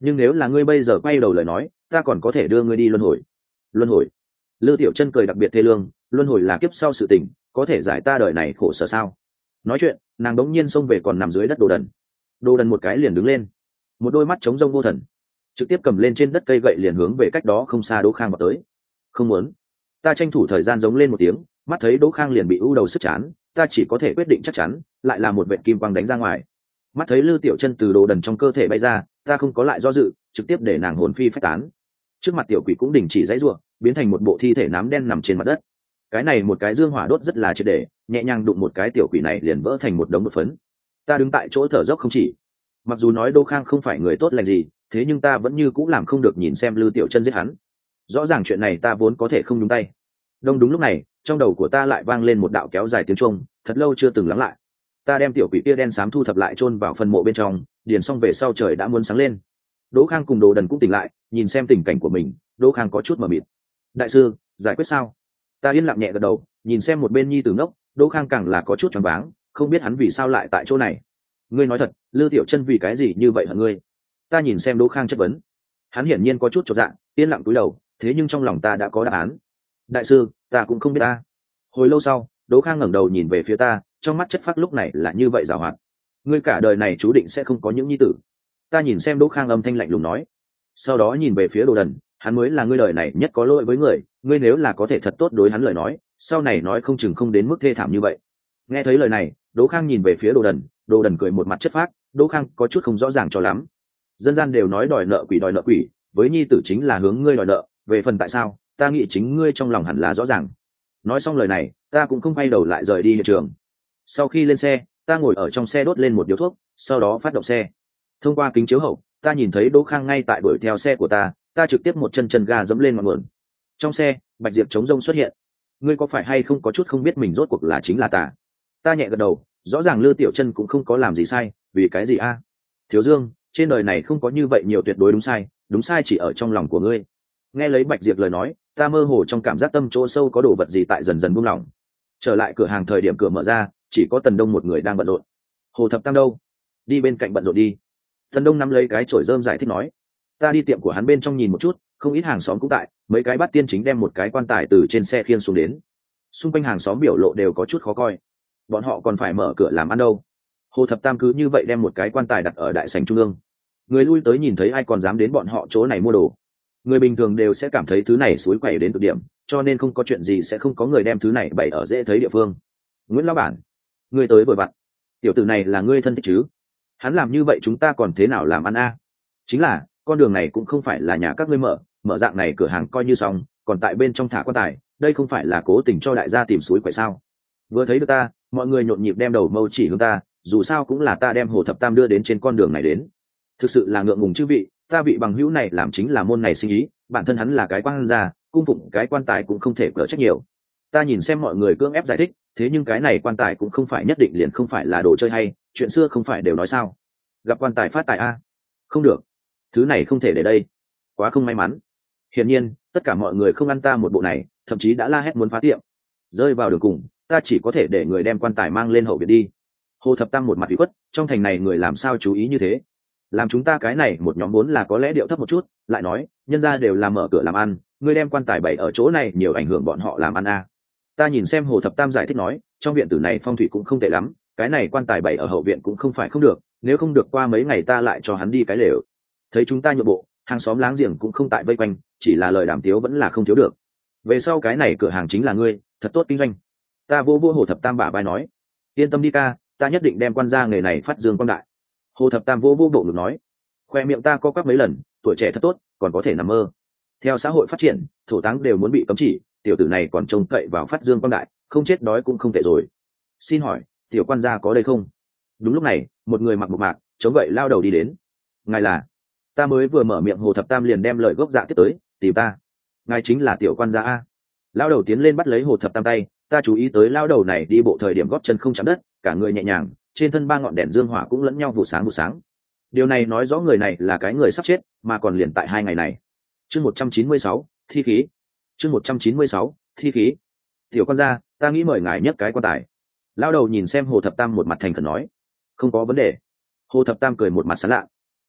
nhưng nếu là ngươi bây giờ quay đầu lời nói ta còn có thể đưa ngươi đi luân hồi. Luân hồi? Lư Tiểu Chân cười đặc biệt thê lương, luân hồi là kiếp sau sự tình, có thể giải ta đời này khổ sở sao? Nói chuyện, nàng đống nhiên xông về còn nằm dưới đất Đồ Đần. Đồ Đần một cái liền đứng lên, một đôi mắt trống rông vô thần, trực tiếp cầm lên trên đất cây gậy liền hướng về cách đó không xa Đỗ Khang vào tới. Không muốn. Ta tranh thủ thời gian giống lên một tiếng, mắt thấy Đỗ Khang liền bị u đầu sức chán, ta chỉ có thể quyết định chắc chắn, lại là một vệt kim quang đánh ra ngoài. Mắt thấy Lư Tiểu Chân từ Đồ Đần trong cơ thể bay ra, ta không có lại do dự, trực tiếp để nàng hồn phi phách tán. Trước mặt tiểu quỷ cũng đình chỉ giãy giụa, biến thành một bộ thi thể nám đen nằm trên mặt đất. Cái này một cái dương hỏa đốt rất là triệt để, nhẹ nhàng đụng một cái tiểu quỷ này liền vỡ thành một đống bột phấn. Ta đứng tại chỗ thở dốc không chỉ. Mặc dù nói Đỗ Khang không phải người tốt lành gì, thế nhưng ta vẫn như cũng làm không được nhìn xem Lư Tiểu Chân giết hắn. Rõ ràng chuyện này ta vốn có thể không nhúng tay. Đúng lúc này, trong đầu của ta lại vang lên một đạo kéo dài tiếng chuông, thật lâu chưa từng lắng lại. Ta đem tiểu quỷ kia đen xám thu thập lại chôn vào phần mộ bên trong, điền xong về sau trời đã muốn sáng lên. Đỗ Khang cùng Đồ Đần cũng tỉnh lại, nhìn xem tình cảnh của mình, Đỗ Khang có chút mờ mịt. Đại sư, giải quyết sao? Ta yên lặng nhẹ gật đầu, nhìn xem một bên nhi tử ngốc, Đỗ Khang càng là có chút choáng váng, không biết hắn vì sao lại tại chỗ này. Ngươi nói thật, Lư Tiểu Chân vì cái gì như vậy hả ngươi? Ta nhìn xem Đỗ Khang chất vấn. Hắn hiển nhiên có chút chột dạ, yên lặng cúi đầu, thế nhưng trong lòng ta đã có đáp án. Đại sư, ta cũng không biết ta. Hồi lâu sau, Đỗ Khang ngẩng đầu nhìn về phía ta, trong mắt chất phác lúc này là như vậy giàu hoạt. Ngươi cả đời này chú định sẽ không có những nhi tử. Ta nhìn xem Đỗ Khang âm thanh lạnh lùng nói. Sau đó nhìn về phía Đồ Đần, hắn mới là ngươi đời này nhất có lỗi với người, ngươi nếu là có thể thật tốt đối hắn lời nói, sau này nói không chừng không đến mức thê thảm như vậy. Nghe thấy lời này, Đỗ Khang nhìn về phía Đồ Đần cười một mặt chất phác, Đỗ Khang có chút không rõ ràng cho lắm. Dân gian đều nói đòi nợ quỷ, với nhi tử chính là hướng ngươi đòi nợ, về phần tại sao, ta nghĩ chính ngươi trong lòng hẳn là rõ ràng. Nói xong lời này, ta cũng không quay đầu lại rời đi hiện trường. Sau khi lên xe, ta ngồi ở trong xe đốt lên một điếu thuốc, sau đó phát động xe. Thông qua kính chiếu hậu, ta nhìn thấy Đỗ Khang ngay tại đuổi theo xe của ta trực tiếp một chân ga dẫm lên ngọn nguồn. Trong xe, Bạch Diệp trống rông xuất hiện. Ngươi có phải hay không có chút không biết mình rốt cuộc là chính là ta? Ta nhẹ gật đầu, rõ ràng Lư Tiểu Chân cũng không có làm gì sai, vì cái gì a? Thiếu Dương, trên đời này không có như vậy nhiều tuyệt đối đúng sai chỉ ở trong lòng của ngươi. Nghe lấy Bạch Diệp lời nói, ta mơ hồ trong cảm giác tâm chỗ sâu có đồ vật gì tại dần dần buông lỏng. Trở lại cửa hàng thời điểm cửa mở ra, chỉ có Tần Đông một người đang bận rộn. Hồ Thập Tam đâu? Đi bên cạnh bận rộn đi. Tần Đông nắm lấy cái chổi rơm giải thích nói. Ta đi tiệm của hắn bên trong nhìn một chút, không ít hàng xóm cũng tại, mấy cái bát tiên chính đem một cái quan tài từ trên xe khiêng xuống đến. Xung quanh hàng xóm biểu lộ đều có chút khó coi. Bọn họ còn phải mở cửa làm ăn đâu. Hồ Thập Tam cứ như vậy đem một cái quan tài đặt ở đại sảnh trung ương. Người lui tới nhìn thấy ai còn dám đến bọn họ chỗ này mua đồ. Người bình thường đều sẽ cảm thấy thứ này suối quẩy đến cực điểm, cho nên không có chuyện gì sẽ không có người đem thứ này bày ở dễ thấy địa phương. Nguyễn lão bản, ngươi tới vội vặn. Tiểu tử này là ngươi thân thích chứ? Hắn làm như vậy chúng ta còn thế nào làm ăn a? Chính là, con đường này cũng không phải là nhà các ngươi mở dạng này cửa hàng coi như xong, còn tại bên trong thả quan tài, đây không phải là cố tình cho đại gia tìm suối quẩy sao? Vừa thấy được ta, mọi người nhộn nhịp đem đầu mâu chỉ hướng ta, dù sao cũng là ta đem Hồ Thập Tam đưa đến trên con đường này đến. Thực sự là ngượng ngùng chứ vị, ta vị bằng hữu này làm chính là môn này sinh ý, bản thân hắn là cái quan gia, cung phụng cái quan tài cũng không thể cỡ trách nhiều. Ta nhìn xem mọi người cưỡng ép giải thích, thế nhưng cái này quan tài cũng không phải nhất định liền không phải là đồ chơi hay, chuyện xưa không phải đều nói sao? Gặp quan tài phát tài a? Không được, thứ này không thể để đây, quá không may mắn. Hiển nhiên, tất cả mọi người không ăn ta một bộ này, thậm chí đã la hét muốn phá tiệm. Rơi vào đường cùng, ta chỉ có thể để người đem quan tài mang lên hậu viện đi. Hồ Thập Tam một mặt ủy khuất, trong thành này người làm sao chú ý như thế? Làm chúng ta cái này một nhóm vốn là có lẽ điệu thấp một chút, lại nói, nhân gia đều làm mở cửa làm ăn, ngươi đem quan tài bày ở chỗ này nhiều ảnh hưởng bọn họ làm ăn a. Ta nhìn xem Hồ Thập Tam giải thích nói, trong viện tử này phong thủy cũng không tệ lắm, cái này quan tài bày ở hậu viện cũng không phải không được, nếu không được qua mấy ngày ta lại cho hắn đi cái lều. Thấy chúng ta nhượng bộ, hàng xóm láng giềng cũng không tại vây quanh, chỉ là lời đàm tiếu vẫn là không thiếu được. Về sau cái này cửa hàng chính là ngươi, thật tốt kinh doanh. Ta vô Hồ Thập Tam bả vai nói, yên tâm đi ca, ta nhất định đem quan gia nghề này phát dương quang đại. Hồ Thập Tam vô bộ ngực nói, khoe miệng ta co quắp mấy lần, tuổi trẻ thật tốt, còn có thể nằm mơ. Theo xã hội phát triển, thổ táng đều muốn bị cấm chỉ, tiểu tử này còn trông cậy vào phát dương quang đại, không chết đói cũng không tệ rồi. Xin hỏi, tiểu quan gia có đây không? Đúng lúc này, một người mặc một mạc, chống gậy lao đầu đi đến. Ngài là? Ta mới vừa mở miệng Hồ Thập Tam liền đem lời gốc dạ tiếp tới, tìm ta. Ngài chính là tiểu quan gia a? Lao đầu tiến lên bắt lấy Hồ Thập Tam tay, ta chú ý tới lao đầu này đi bộ thời điểm gót chân không chạm đất, cả người nhẹ nhàng, trên thân ba ngọn đèn dương hỏa cũng lẫn nhau vụ sáng. Điều này nói rõ người này là cái người sắp chết, mà còn liền tại 2 ngày này. Chương 196, thi khí. Chương 196, thi khí. Tiểu quan gia, ta nghĩ mời ngài nhấc cái quan tài. Lao đầu nhìn xem Hồ Thập Tam một mặt thành khẩn nói. Không có vấn đề. Hồ Thập Tam cười một mặt sán lạ.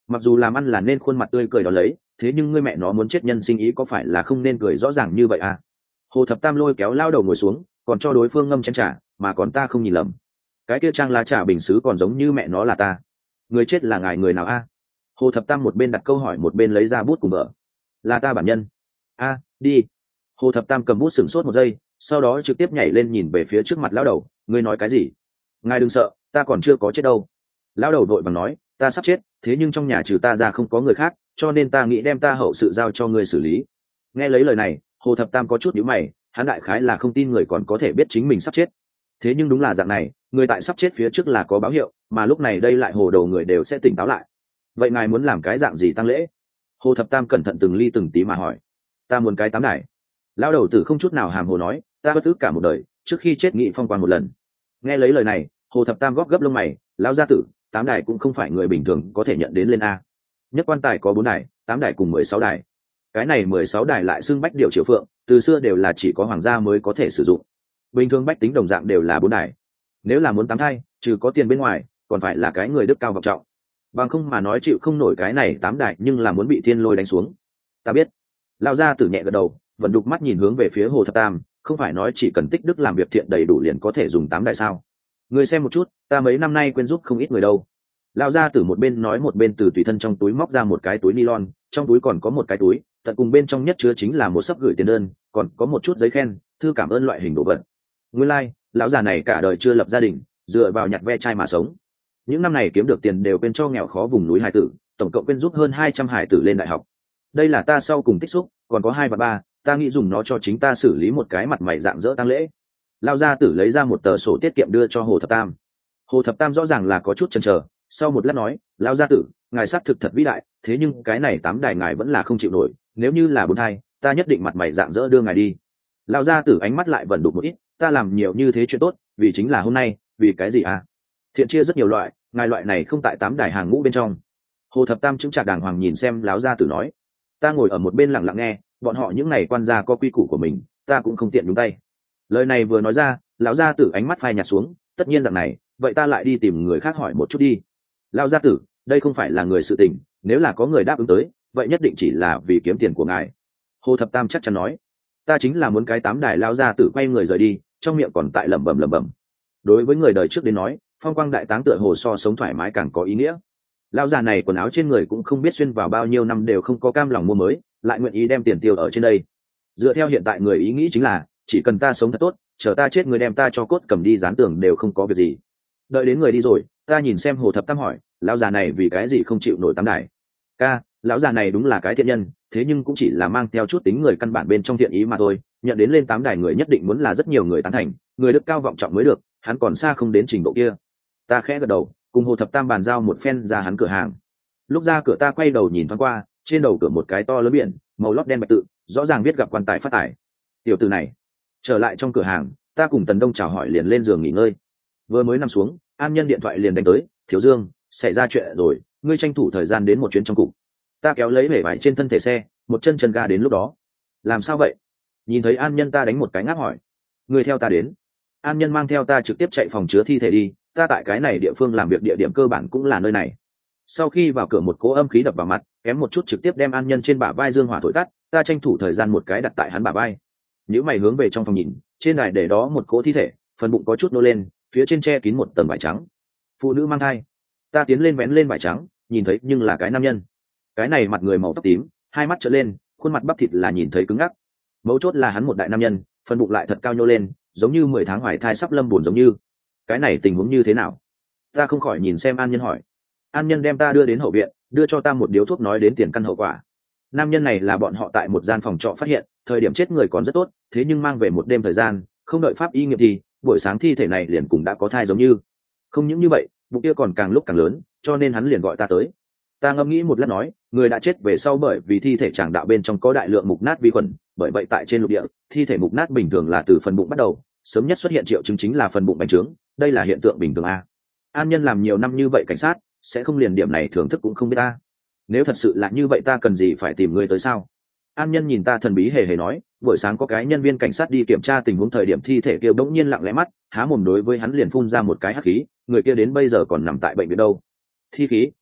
mặc dù làm ăn là nên khuôn mặt tươi cười đó lấy, thế nhưng ngươi mẹ nó muốn chết nhân sinh ý có phải là không nên cười rõ ràng như vậy à? Hồ Thập Tam lôi kéo lao đầu ngồi xuống, còn cho đối phương ngâm chén trà, mà còn ta không nhìn lầm, cái kia trang lá trà bình xứ còn giống như mẹ nó là ta. Người chết là ngài người nào a? Hồ Thập Tam một bên đặt câu hỏi một bên lấy ra bút cùng vợ. Là ta bản nhân. A, đi. Hồ Thập Tam cầm bút sửng sốt một giây, sau đó trực tiếp nhảy lên nhìn về phía trước mặt lão đầu. Ngươi nói cái gì? Ngài đừng sợ, ta còn chưa có chết đâu. Lão đầu vội vàng nói, ta sắp chết, thế nhưng trong nhà trừ ta ra không có người khác, cho nên ta nghĩ đem ta hậu sự giao cho ngươi xử lý. Nghe lấy lời này, Hồ Thập Tam có chút nhíu mày, hắn đại khái là không tin người còn có thể biết chính mình sắp chết. Thế nhưng đúng là dạng này, người tại sắp chết phía trước là có báo hiệu, mà lúc này đây lại hồ đồ người đều sẽ tỉnh táo lại. Vậy ngài muốn làm cái dạng gì tang lễ? Hồ Thập Tam cẩn thận từng ly từng tí mà hỏi. Ta muốn cái tám đài. Lão đầu tử không chút nào hàm hồ nói, ta bất ức cả một đời, trước khi chết nghị phong quan một lần. Nghe lấy lời này, Hồ Thập Tam góp gấp lông mày, lão gia tử, tám đài cũng không phải người bình thường có thể nhận đến lên a. Nhất quan tài có 4 đài, 8 đài cùng 16 đài. Cái này 16 đài lại xưng bách điệu triệu phượng, từ xưa đều là chỉ có hoàng gia mới có thể sử dụng. Bình thường bách tính đồng dạng đều là 4 đài. Nếu là muốn 8 thai, trừ có tiền bên ngoài, còn phải là cái người đức cao vọng trọng. Bằng không mà nói chịu không nổi cái này 8 đài, nhưng là muốn bị thiên lôi đánh xuống. Ta biết. Lão gia tử nhẹ gật đầu, vẫn đục mắt nhìn hướng về phía Hồ Thập Tam, không phải nói chỉ cần tích đức làm việc thiện đầy đủ liền có thể dùng 8 đài sao? Ngươi xem một chút, ta mấy năm nay quên giúp không ít người đâu. Lão gia tử một bên nói một bên từ tùy thân trong túi móc ra một cái túi nylon, trong túi còn có một cái túi, tận cùng bên trong nhất chứa chính là một sấp gửi tiền đơn, còn có một chút giấy khen, thư cảm ơn loại hình đồ vật. Nguyên lai, lão già này cả đời chưa lập gia đình, dựa vào nhặt ve chai mà sống. Những năm này kiếm được tiền đều quên cho nghèo khó vùng núi hải tử, tổng cộng quên giúp hơn 200 hải tử lên đại học. Đây là ta sau cùng tích xúc, còn có 2 và 3, ta nghĩ dùng nó cho chính ta xử lý một cái mặt mày dạng dỡ tang lễ. Lão gia tử lấy ra một tờ sổ tiết kiệm đưa cho Hồ Thập Tam. Hồ Thập Tam rõ ràng là có chút chần chờ, sau một lát nói, lão gia tử, ngài xác thực thật vĩ đại, thế nhưng cái này 8 đài ngài vẫn là không chịu nổi, nếu như là 4 thai, ta nhất định mặt mày dạng dỡ đưa ngài đi. Lão gia tử ánh mắt lại vẫn đục một ít, ta làm nhiều như thế chuyện tốt, vì chính là hôm nay, vì cái gì à? Thiện chia rất nhiều loại, ngài loại này không tại 8 đài hàng ngũ bên trong. Hồ Thập Tam chứng trạc đàng hoàng nhìn xem lão gia tử nói. Ta ngồi ở một bên lặng lặng nghe, bọn họ những này quan gia có quy củ của mình, ta cũng không tiện nhúng tay. Lời này vừa nói ra, lão gia tử ánh mắt phai nhạt xuống, tất nhiên rằng này, vậy ta lại đi tìm người khác hỏi một chút đi. Lão gia tử, đây không phải là người sự tình, nếu là có người đáp ứng tới, vậy nhất định chỉ là vì kiếm tiền của ngài. Hồ Thập Tam chắc chắn nói, ta chính là muốn cái 8 đài. Lão gia tử quay người rời đi, trong miệng còn tại lẩm bẩm. Đối với người đời trước đến nói, phong quang đại táng tựa hồ so sống thoải mái càng có ý nghĩa. Lão già này quần áo trên người cũng không biết xuyên vào bao nhiêu năm đều không có cam lòng mua mới, lại nguyện ý đem tiền tiêu ở trên đây. Dựa theo hiện tại người ý nghĩ chính là, chỉ cần ta sống thật tốt, chờ ta chết người đem ta cho cốt cầm đi dán tường đều không có việc gì. Đợi đến người đi rồi, ta nhìn xem Hồ Thập Tam hỏi, lão già này vì cái gì không chịu nổi 8 đài? Ca, lão già này đúng là cái thiện nhân, thế nhưng cũng chỉ là mang theo chút tính người căn bản bên trong thiện ý mà thôi, nhận đến lên 8 đài người nhất định muốn là rất nhiều người tán thành, người đức cao vọng trọng mới được, hắn còn xa không đến trình độ kia. Ta khẽ gật đầu, cùng Hồ Thập Tam bàn giao một phen ra hắn cửa hàng. Lúc ra cửa ta quay đầu nhìn thoáng qua, trên đầu cửa một cái to lớn biển, màu lót đen bạch tự, rõ ràng viết gặp quan tài phát tài. Tiểu tử này. Trở lại trong cửa hàng, ta cùng Tần Đông chào hỏi liền lên giường nghỉ ngơi. Vừa mới nằm xuống, An Nhân điện thoại liền đánh tới, Thiếu Dương, xảy ra chuyện rồi, ngươi tranh thủ thời gian đến một chuyến trong cục. Ta kéo lấy bể vải trên thân thể xe, một chân chân ga đến lúc đó. Làm sao vậy? Nhìn thấy An Nhân ta đánh một cái ngáp hỏi. Ngươi theo ta đến. An Nhân mang theo ta trực tiếp chạy phòng chứa thi thể đi, ta tại cái này địa phương làm việc địa điểm cơ bản cũng là nơi này. Sau khi vào cửa một cỗ âm khí đập vào mặt, kém một chút trực tiếp đem An Nhân trên bả vai dương hỏa thổi tắt, ta tranh thủ thời gian một cái đặt tại hắn bả vai. Nếu mày hướng về trong phòng nhìn, trên đài để đó một cỗ thi thể, phần bụng có chút nô lên, phía trên che kín một tầng vải trắng. Phụ nữ mang thai. Ta tiến lên vén lên vải trắng, nhìn thấy nhưng là cái nam nhân. Cái này mặt người màu tóc tím, hai mắt trợn lên, khuôn mặt bắp thịt là nhìn thấy cứng ngắc. Mấu chốt là hắn một đại nam nhân, phần bụng lại thật cao nhô lên, giống như 10 tháng hoài thai sắp lâm buồn giống như. Cái này tình huống như thế nào? Ta không khỏi nhìn xem An Nhân hỏi. An Nhân đem ta đưa đến hậu viện, đưa cho ta một điếu thuốc nói đến tiền căn hậu quả. Nam nhân này là bọn họ tại một gian phòng trọ phát hiện, thời điểm chết người còn rất tốt, thế nhưng mang về một đêm thời gian, không đợi pháp y nghiệm thì buổi sáng thi thể này liền cũng đã có thai giống như. Không những như vậy, bụng kia còn càng lúc càng lớn, cho nên hắn liền gọi ta tới. Ta ngẫm nghĩ một lát nói, người đã chết về sau bởi vì thi thể tràng đạo bên trong có đại lượng mục nát vi khuẩn, bởi vậy tại trên lục địa, thi thể mục nát bình thường là từ phần bụng bắt đầu, sớm nhất xuất hiện triệu chứng chính là phần bụng bành trướng, đây là hiện tượng bình thường a. An Nhân làm nhiều năm như vậy cảnh sát, sẽ không liền điểm này thưởng thức cũng không biết ta. Nếu thật sự là như vậy ta cần gì phải tìm ngươi tới sao? An Nhân nhìn ta thần bí hề hề nói, buổi sáng có cái nhân viên cảnh sát đi kiểm tra tình huống thời điểm thi thể kia bỗng nhiên lặng lẽ mắt, há mồm đối với hắn liền phun ra một cái hắc khí, người kia đến bây giờ còn nằm tại bệnh viện đâu. Thi khí?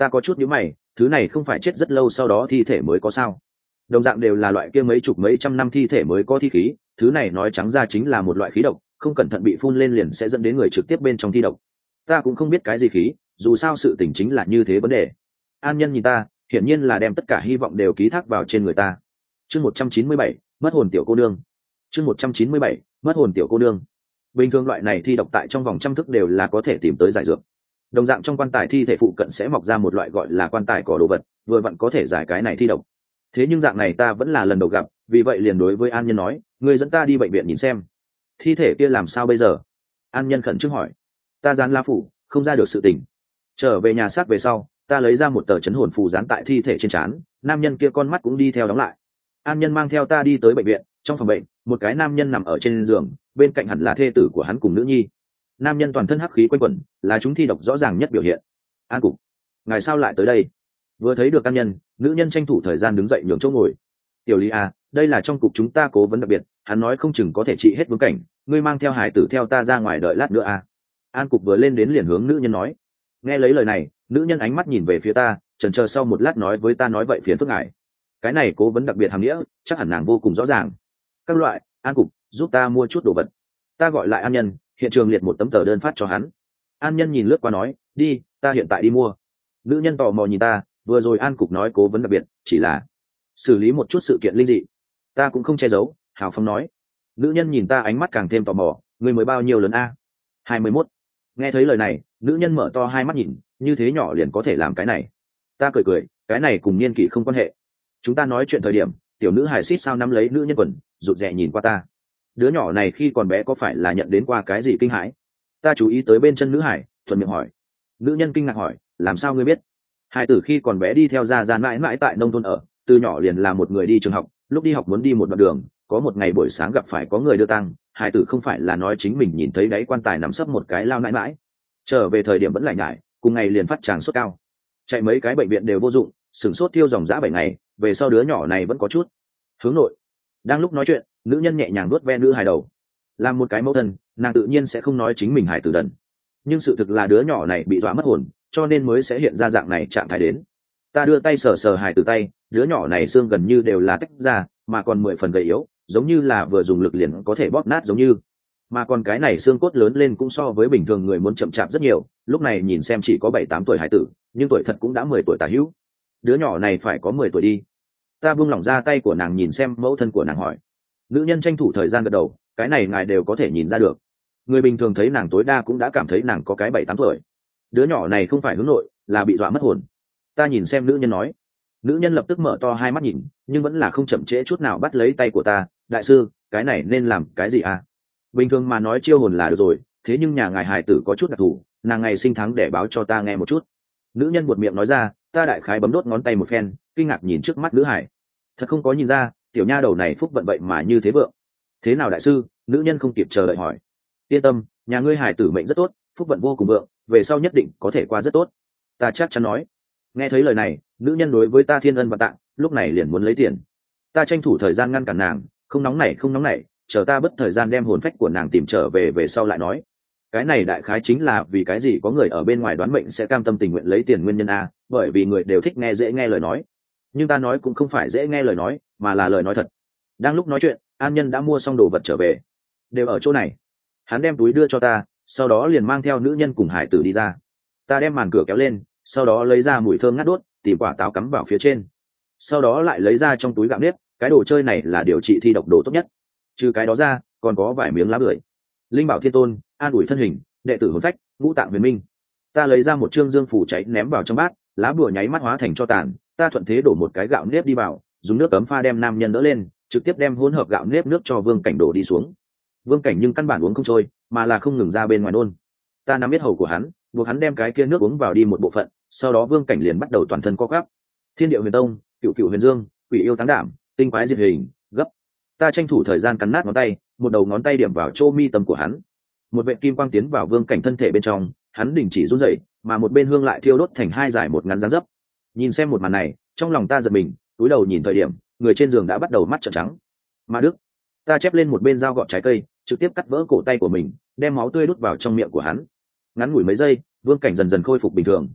Ta có chút nhíu mày, thứ này không phải chết rất lâu sau đó thi thể mới có sao? Đồng dạng đều là loại kia mấy chục mấy trăm năm thi thể mới có thi khí, thứ này nói trắng ra chính là một loại khí độc, không cẩn thận bị phun lên liền sẽ dẫn đến người trực tiếp bên trong thi độc. Ta cũng không biết cái gì khí, dù sao sự tình chính là như thế vấn đề. An Nhân nhìn ta, hiển nhiên là đem tất cả hy vọng đều ký thác vào trên người ta. Chương 197, mất hồn tiểu cô nương. Chương 197, mất hồn tiểu cô nương. Bình thường loại này thi độc tại trong vòng trăm thức đều là có thể tìm tới giải dược. Đồng dạng trong quan tài thi thể phụ cận sẽ mọc ra một loại gọi là quan tài cỏ đồ vật, vừa vặn có thể giải cái này thi độc. Thế nhưng dạng này ta vẫn là lần đầu gặp, vì vậy liền đối với An Nhân nói, người dẫn ta đi bệnh viện nhìn xem. Thi thể kia làm sao bây giờ? An Nhân khẩn trương hỏi. Ta dán lá phủ, không ra được sự tình. Trở về nhà xác về sau, ta lấy ra một tờ chấn hồn phù dán tại thi thể trên trán, nam nhân kia con mắt cũng đi theo đóng lại. An Nhân mang theo ta đi tới bệnh viện. Trong phòng bệnh, một cái nam nhân nằm ở trên giường, bên cạnh hẳn là thê tử của hắn cùng nữ nhi. Nam nhân toàn thân hắc khí quanh quẩn, là chúng thi độc rõ ràng nhất biểu hiện. An Cục, ngài sao lại tới đây? Vừa thấy được An Nhân, nữ nhân tranh thủ thời gian đứng dậy nhường chỗ ngồi. Tiểu Lý à, đây là trong cục chúng ta cố vấn đặc biệt, hắn nói không chừng có thể trị hết vương cảnh, ngươi mang theo hải tử theo ta ra ngoài đợi lát nữa à? An Cục vừa lên đến liền hướng nữ nhân nói. Nghe lấy lời này, nữ nhân ánh mắt nhìn về phía ta, chần chờ sau một lát nói với ta nói vậy phiền phức ngài. Cái này cố vấn đặc biệt hàm nghĩa, chắc hẳn nàng vô cùng rõ ràng. Các loại, An Cục, giúp ta mua chút đồ vật. Ta gọi lại An Nhân, hiện trường liệt một tấm tờ đơn phát cho hắn. An Nhân nhìn lướt qua nói, đi, ta hiện tại đi mua. Nữ nhân tò mò nhìn ta, vừa rồi An Cục nói cố vấn đặc biệt, chỉ là xử lý một chút sự kiện linh dị. Ta cũng không che giấu, hào phóng nói. Nữ nhân nhìn ta ánh mắt càng thêm tò mò, người mới bao nhiêu lớn a? 21. Nghe thấy lời này, nữ nhân mở to hai mắt nhìn, như thế nhỏ liền có thể làm cái này. Ta cười cười, cái này cùng niên kỷ không quan hệ. Chúng ta nói chuyện thời điểm, tiểu nữ hài xít sao nắm lấy nữ nhân quần, rụt rè nhìn qua ta. Đứa nhỏ này khi còn bé có phải là nhận đến qua cái gì kinh hãi? Ta chú ý tới bên chân nữ hải, thuận miệng hỏi. Nữ nhân kinh ngạc hỏi, làm sao ngươi biết? Hải tử khi còn bé đi theo gia gia mãi mãi tại nông thôn ở, từ nhỏ liền là một người đi trường học, lúc đi học muốn đi một đoạn đường, có một ngày buổi sáng gặp phải có người đưa tang, hải tử không phải là nói chính mình nhìn thấy đáy quan tài nằm sấp một cái lao mãi mãi. Trở về thời điểm vẫn lại nhải, cùng ngày liền phát tràng sốt cao. Chạy mấy cái bệnh viện đều vô dụng, sửng sốt tiêu dòng dã 7 ngày, về sau đứa nhỏ này vẫn có chút hướng nội. Đang lúc nói chuyện, nữ nhân nhẹ nhàng nuốt ve nữ hài đầu. Làm một cái mẫu thân, nàng tự nhiên sẽ không nói chính mình hài tử đần, nhưng sự thực là đứa nhỏ này bị dọa mất hồn, cho nên mới sẽ hiện ra dạng này trạng thái đến. Ta đưa tay sờ sờ hài tử tay, đứa nhỏ này xương gần như đều là tách ra, mà còn 10 phần gầy yếu, giống như là vừa dùng lực liền có thể bóp nát giống như. Mà còn cái này xương cốt lớn lên cũng so với bình thường người muốn chậm chạp rất nhiều, lúc này nhìn xem chỉ có 7-8 tuổi hài tử, nhưng tuổi thật cũng đã 10 tuổi tả hữu. Đứa nhỏ này phải có 10 tuổi đi. Ta buông lỏng ra tay của nàng nhìn xem mẫu thân của nàng hỏi. Nữ nhân tranh thủ thời gian gật đầu, cái này ngài đều có thể nhìn ra được. Người bình thường thấy nàng tối đa cũng đã cảm thấy nàng có cái 7-8 tuổi. Đứa nhỏ này không phải hướng nội, là bị dọa mất hồn. Ta nhìn xem nữ nhân nói. Nữ nhân lập tức mở to hai mắt nhìn, nhưng vẫn là không chậm trễ chút nào bắt lấy tay của ta. Đại sư, cái này nên làm cái gì à? Bình thường mà nói chiêu hồn là được rồi, thế nhưng nhà ngài hài tử có chút đặc thù, nàng ngày sinh tháng để báo cho ta nghe một chút. Nữ nhân buột miệng nói ra, ta đại khái bấm đốt ngón tay một phen, kinh ngạc nhìn trước mắt nữ hải. Thật không có nhìn ra, tiểu nha đầu này phúc vận vậy mà như thế vượng. Thế nào đại sư? Nữ nhân không kịp chờ đợi hỏi. Yên tâm, nhà ngươi hải tử mệnh rất tốt, phúc vận vô cùng vượng, về sau nhất định có thể qua rất tốt. Ta chắc chắn nói. Nghe thấy lời này, nữ nhân đối với ta thiên ân và tạng, lúc này liền muốn lấy tiền. Ta tranh thủ thời gian ngăn cản nàng, không nóng nảy, chờ ta bất thời gian đem hồn phách của nàng tìm trở về sau lại nói. Cái này đại khái chính là vì cái gì có người ở bên ngoài đoán mệnh sẽ cam tâm tình nguyện lấy tiền nguyên nhân a, bởi vì người đều thích nghe dễ nghe lời nói. Nhưng ta nói cũng không phải dễ nghe lời nói, mà là lời nói thật. Đang lúc nói chuyện, An Nhân đã mua xong đồ vật trở về, đều ở chỗ này. Hắn đem túi đưa cho ta, sau đó liền mang theo nữ nhân cùng hải tử đi ra. Ta đem màn cửa kéo lên, sau đó lấy ra mùi thơm ngát đốt, tìm quả táo cắm vào phía trên. Sau đó lại lấy ra trong túi gạo nếp, cái đồ chơi này là điều trị thi độc đồ tốt nhất. Trừ cái đó ra, còn có vài miếng lá bưởi. Linh bảo thiên tôn, an ủi thân hình, đệ tử hồn phách, ngũ tạng huyền minh. Ta lấy ra một trương dương phủ cháy ném vào trong bát, lá bùa nháy mắt hóa thành tro tàn. Ta thuận thế đổ một cái gạo nếp đi vào, dùng nước ấm pha đem nam nhân đỡ lên, trực tiếp đem hỗn hợp gạo nếp nước cho Vương Cảnh đổ đi xuống. Vương Cảnh nhưng căn bản uống không trôi, mà là không ngừng ra bên ngoài nôn. Ta nắm biết hầu của hắn, buộc hắn đem cái kia nước uống vào đi một bộ phận, sau đó Vương Cảnh liền bắt đầu toàn thân co quắp. Thiên Điệu Huyền Tông, Cựu Cựu Huyền Dương, Quỷ Yêu Táng Đảm, Tinh Quái Diệt Hình, gấp. Ta tranh thủ thời gian cắn nát ngón tay, một đầu ngón tay điểm vào chỗ mi tâm của hắn. Một vệt kim quang tiến vào Vương Cảnh thân thể bên trong, hắn đình chỉ run rẩy, mà một bên hương lại thiêu đốt thành hai dải một ngắn dáng dấp. Nhìn xem một màn này, trong lòng ta giật mình, cúi đầu nhìn thời điểm, người trên giường đã bắt đầu mắt trợn trắng. Ma Đức, ta chép lên một bên dao gọt trái cây, trực tiếp cắt vỡ cổ tay của mình, đem máu tươi đút vào trong miệng của hắn. Ngắn ngủi mấy giây, Vương Cảnh dần dần khôi phục bình thường.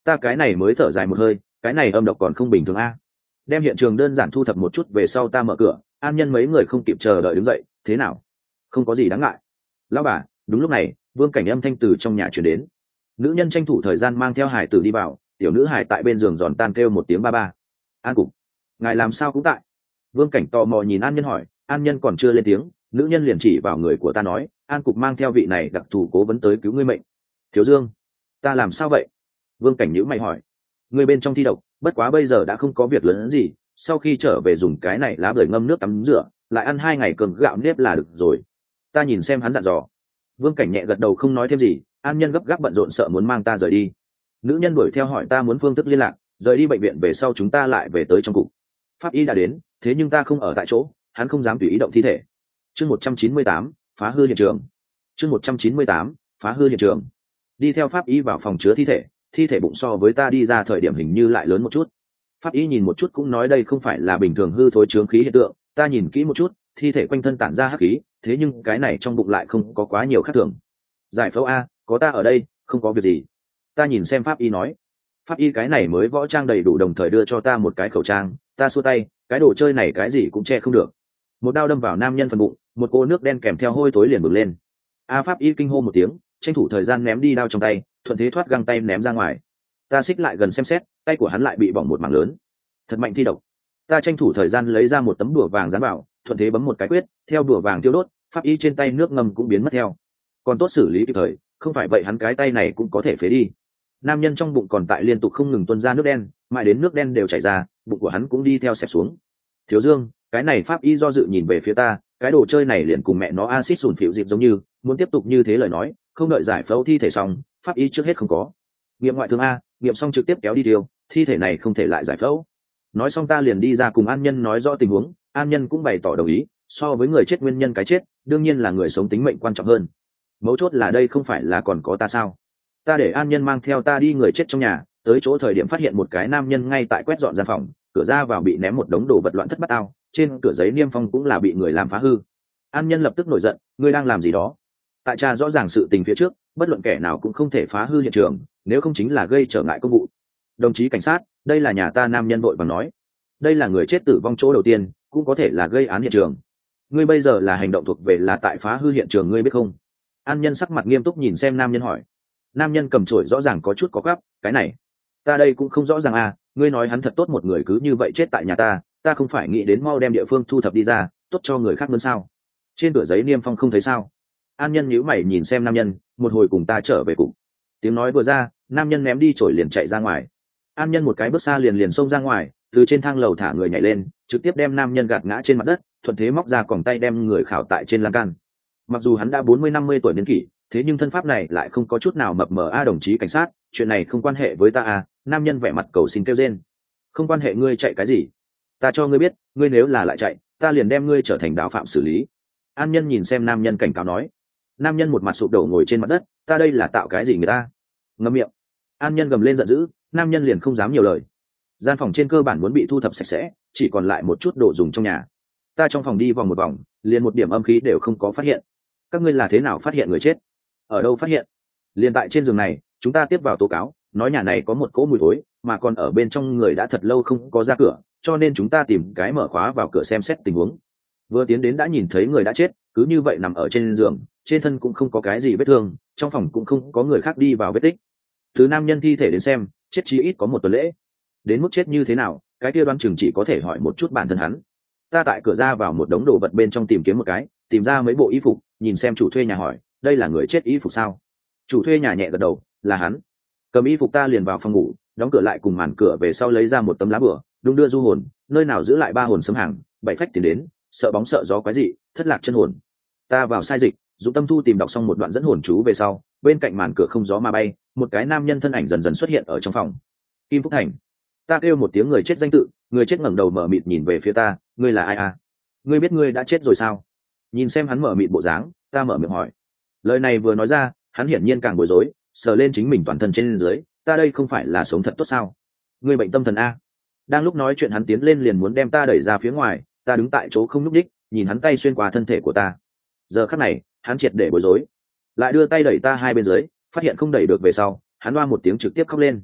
Ta cái này mới thở dài một hơi, cái này âm độc còn không bình thường a. Đem hiện trường đơn giản thu thập một chút về sau ta mở cửa, An Nhân mấy người không kịp chờ đợi đứng dậy. Thế nào? Không có gì đáng ngại. Lão bà. Đúng lúc này Vương Cảnh âm thanh từ trong nhà chuyển đến. Nữ nhân tranh thủ thời gian mang theo hải tử đi vào, tiểu nữ hải tại bên giường giòn tan kêu một tiếng ba ba. An Cục, ngài làm sao cũng tại. Vương Cảnh tò mò nhìn An Nhân hỏi. An Nhân còn chưa lên tiếng, nữ nhân liền chỉ vào người của ta nói, An Cục mang theo vị này đặc thù cố vấn tới cứu ngươi mệnh. Thiếu Dương, ta làm sao vậy? Vương Cảnh nhíu mày hỏi. Ngươi bên trong thi độc, bất quá bây giờ đã không có việc lớn gì, sau khi trở về dùng cái này lá bưởi ngâm nước tắm rửa, lại ăn 2 ngày cơm gạo nếp là được rồi. Ta nhìn xem hắn dặn dò. Vương Cảnh nhẹ gật đầu không nói thêm gì. An Nhân gấp gáp bận rộn sợ muốn mang ta rời đi. Nữ nhân đuổi theo hỏi ta muốn phương thức liên lạc, rời đi bệnh viện về sau chúng ta lại về tới trong cục. Pháp y đã đến, thế nhưng ta không ở tại chỗ, hắn không dám tùy ý động thi thể. Chương 198, phá hư hiện trường. Chương 198, phá hư hiện trường. Đi theo pháp y vào phòng chứa thi thể bụng so với ta đi ra thời điểm hình như lại lớn một chút. Pháp y nhìn một chút cũng nói đây không phải là bình thường hư thối chướng khí hiện tượng. Ta nhìn kỹ một chút, thi thể quanh thân tản ra hắc khí, thế nhưng cái này trong bụng lại không có quá nhiều khác thường. Giải phẫu a, có ta ở đây, không có việc gì. Ta nhìn xem pháp y nói. Pháp y cái này mới võ trang đầy đủ đồng thời đưa cho ta một cái khẩu trang. Ta xua tay, cái đồ chơi này cái gì cũng che không được. Một đao đâm vào nam nhân phần bụng, một cô nước đen kèm theo hôi thối liền bừng lên. Pháp y kinh hô một tiếng, tranh thủ thời gian ném đi đao trong tay, thuận thế thoát găng tay ném ra ngoài. Ta xích lại gần xem xét, tay của hắn lại bị bỏng một mảng lớn. Thật mạnh thi độc. Ta tranh thủ thời gian lấy ra một tấm đùa vàng dán vào, thuận thế bấm một cái quyết, theo đùa vàng tiêu đốt, pháp y trên tay nước ngầm cũng biến mất theo. Còn tốt xử lý kịp thời, không phải vậy hắn cái tay này cũng có thể phế đi. Nam nhân trong bụng còn tại liên tục không ngừng tuôn ra nước đen, mãi đến nước đen đều chảy ra, bụng của hắn cũng đi theo xẹp xuống. Thiếu Dương, cái này pháp y do dự nhìn về phía ta, cái đồ chơi này liền cùng mẹ nó axit sùn phịu dịp giống như, muốn tiếp tục như thế lời nói, không đợi giải phẫu thi thể xong, pháp y trước hết không có. Nghiệm ngoại thương a, nghiệm xong trực tiếp kéo đi tiêu, thi thể này không thể lại giải phẫu. Nói xong ta liền đi ra cùng An Nhân nói rõ tình huống, An Nhân cũng bày tỏ đồng ý, so với người chết nguyên nhân cái chết, đương nhiên là người sống tính mệnh quan trọng hơn. Mấu chốt là đây không phải là còn có ta sao? Ta để An Nhân mang theo ta đi người chết trong nhà, tới chỗ thời điểm phát hiện một cái nam nhân ngay tại quét dọn gian phòng, cửa ra vào bị ném một đống đồ vật loạn thất bát ao, trên cửa giấy niêm phong cũng là bị người làm phá hư. An Nhân lập tức nổi giận, ngươi đang làm gì đó? Tại cha rõ ràng sự tình phía trước, bất luận kẻ nào cũng không thể phá hư hiện trường, nếu không chính là gây trở ngại công vụ. Đồng chí cảnh sát, đây là nhà ta. Nam nhân vội vàng nói, đây là người chết tử vong chỗ đầu tiên, cũng có thể là gây án hiện trường. Ngươi bây giờ là hành động thuộc về là tại phá hư hiện trường, ngươi biết không? An Nhân sắc mặt nghiêm túc nhìn xem nam nhân hỏi. Nam nhân cầm chổi rõ ràng có chút có gắp, cái này ta đây cũng không rõ ràng à, ngươi nói hắn thật tốt một người cứ như vậy chết tại nhà ta không phải nghĩ đến mau đem địa phương thu thập đi ra, tốt cho người khác hơn sao? Trên cửa giấy niêm phong không thấy sao? An Nhân nhíu mày nhìn xem nam nhân, một hồi cùng ta trở về cục. Tiếng nói vừa ra, nam nhân ném đi chổi liền chạy ra ngoài. An Nhân một cái bước xa liền xông ra ngoài, từ trên thang lầu thả người nhảy lên, trực tiếp đem nam nhân gạt ngã trên mặt đất, thuận thế móc ra còng tay đem người khảo tại trên lan can. Mặc dù hắn đã 40-50 tuổi niên kỷ, thế nhưng thân pháp này lại không có chút nào mập mờ. Đồng chí cảnh sát, chuyện này không quan hệ với ta à? Nam nhân vẻ mặt cầu xin kêu rên. Không quan hệ, ngươi chạy cái gì? Ta cho ngươi biết, ngươi nếu là lại chạy, ta liền đem ngươi trở thành đạo phạm xử lý. An Nhân nhìn xem nam nhân cảnh cáo nói. Nam nhân một mặt sụp đổ ngồi trên mặt đất, ta đây là tạo cái gì người ta? Ngậm miệng. An Nhân gầm lên giận dữ, nam nhân liền không dám nhiều lời. Gian phòng trên cơ bản muốn bị thu thập sạch sẽ, chỉ còn lại một chút đồ dùng trong nhà. Ta trong phòng đi vòng một vòng, liền một điểm âm khí đều không có phát hiện. Các ngươi là thế nào phát hiện người chết? Ở đâu phát hiện? Liền tại trên giường này, chúng ta tiếp vào tố cáo, nói nhà này có một cỗ mùi thối, mà còn ở bên trong người đã thật lâu không có ra cửa, cho nên chúng ta tìm cái mở khóa vào cửa xem xét tình huống. Vừa tiến đến đã nhìn thấy người đã chết, cứ như vậy nằm ở trên giường, trên thân cũng không có cái gì vết thương, trong phòng cũng không có người khác đi vào vết tích. Từ nam nhân thi thể đến xem, chết chí ít có 1 tuần lễ. Đến mức chết như thế nào, cái kia đoán chừng chỉ có thể hỏi một chút bản thân hắn. Ta tại cửa ra vào một đống đồ vật bên trong tìm kiếm một cái, tìm ra mấy bộ y phục, nhìn xem chủ thuê nhà hỏi, đây là người chết y phục sao? Chủ thuê nhà nhẹ gật đầu, là hắn. Cầm y phục ta liền vào phòng ngủ, đóng cửa lại cùng màn cửa về sau lấy ra một tấm lá bửa, đung đưa du hồn, nơi nào giữ lại 3 hồn sấm hàng, 7 phách tiền đến, sợ bóng sợ gió quái dị, thất lạc chân hồn. Ta vào sai dịch, Dũng Tâm Thu tìm đọc xong một đoạn dẫn hồn chú về sau, bên cạnh màn cửa không gió mà bay, một cái nam nhân thân ảnh dần dần xuất hiện ở trong phòng. Kim Phúc Thành. Ta kêu một tiếng người chết danh tự, người chết ngẩng đầu mở mịt nhìn về phía ta, ngươi là ai à? Ngươi biết ngươi đã chết rồi sao? Nhìn xem hắn mở mịt bộ dáng, ta mở miệng hỏi. Lời này vừa nói ra, hắn hiển nhiên càng bối rối, sờ lên chính mình toàn thân trên dưới, ta đây không phải là sống thật tốt sao? Ngươi bệnh tâm thần a? Đang lúc nói chuyện hắn tiến lên liền muốn đem ta đẩy ra phía ngoài, ta đứng tại chỗ không nhúc nhích, nhìn hắn tay xuyên qua thân thể của ta. Giờ khắc này, hắn triệt để bối rối, lại đưa tay đẩy ta hai bên dưới, phát hiện không đẩy được về sau, hắn oa một tiếng trực tiếp khóc lên.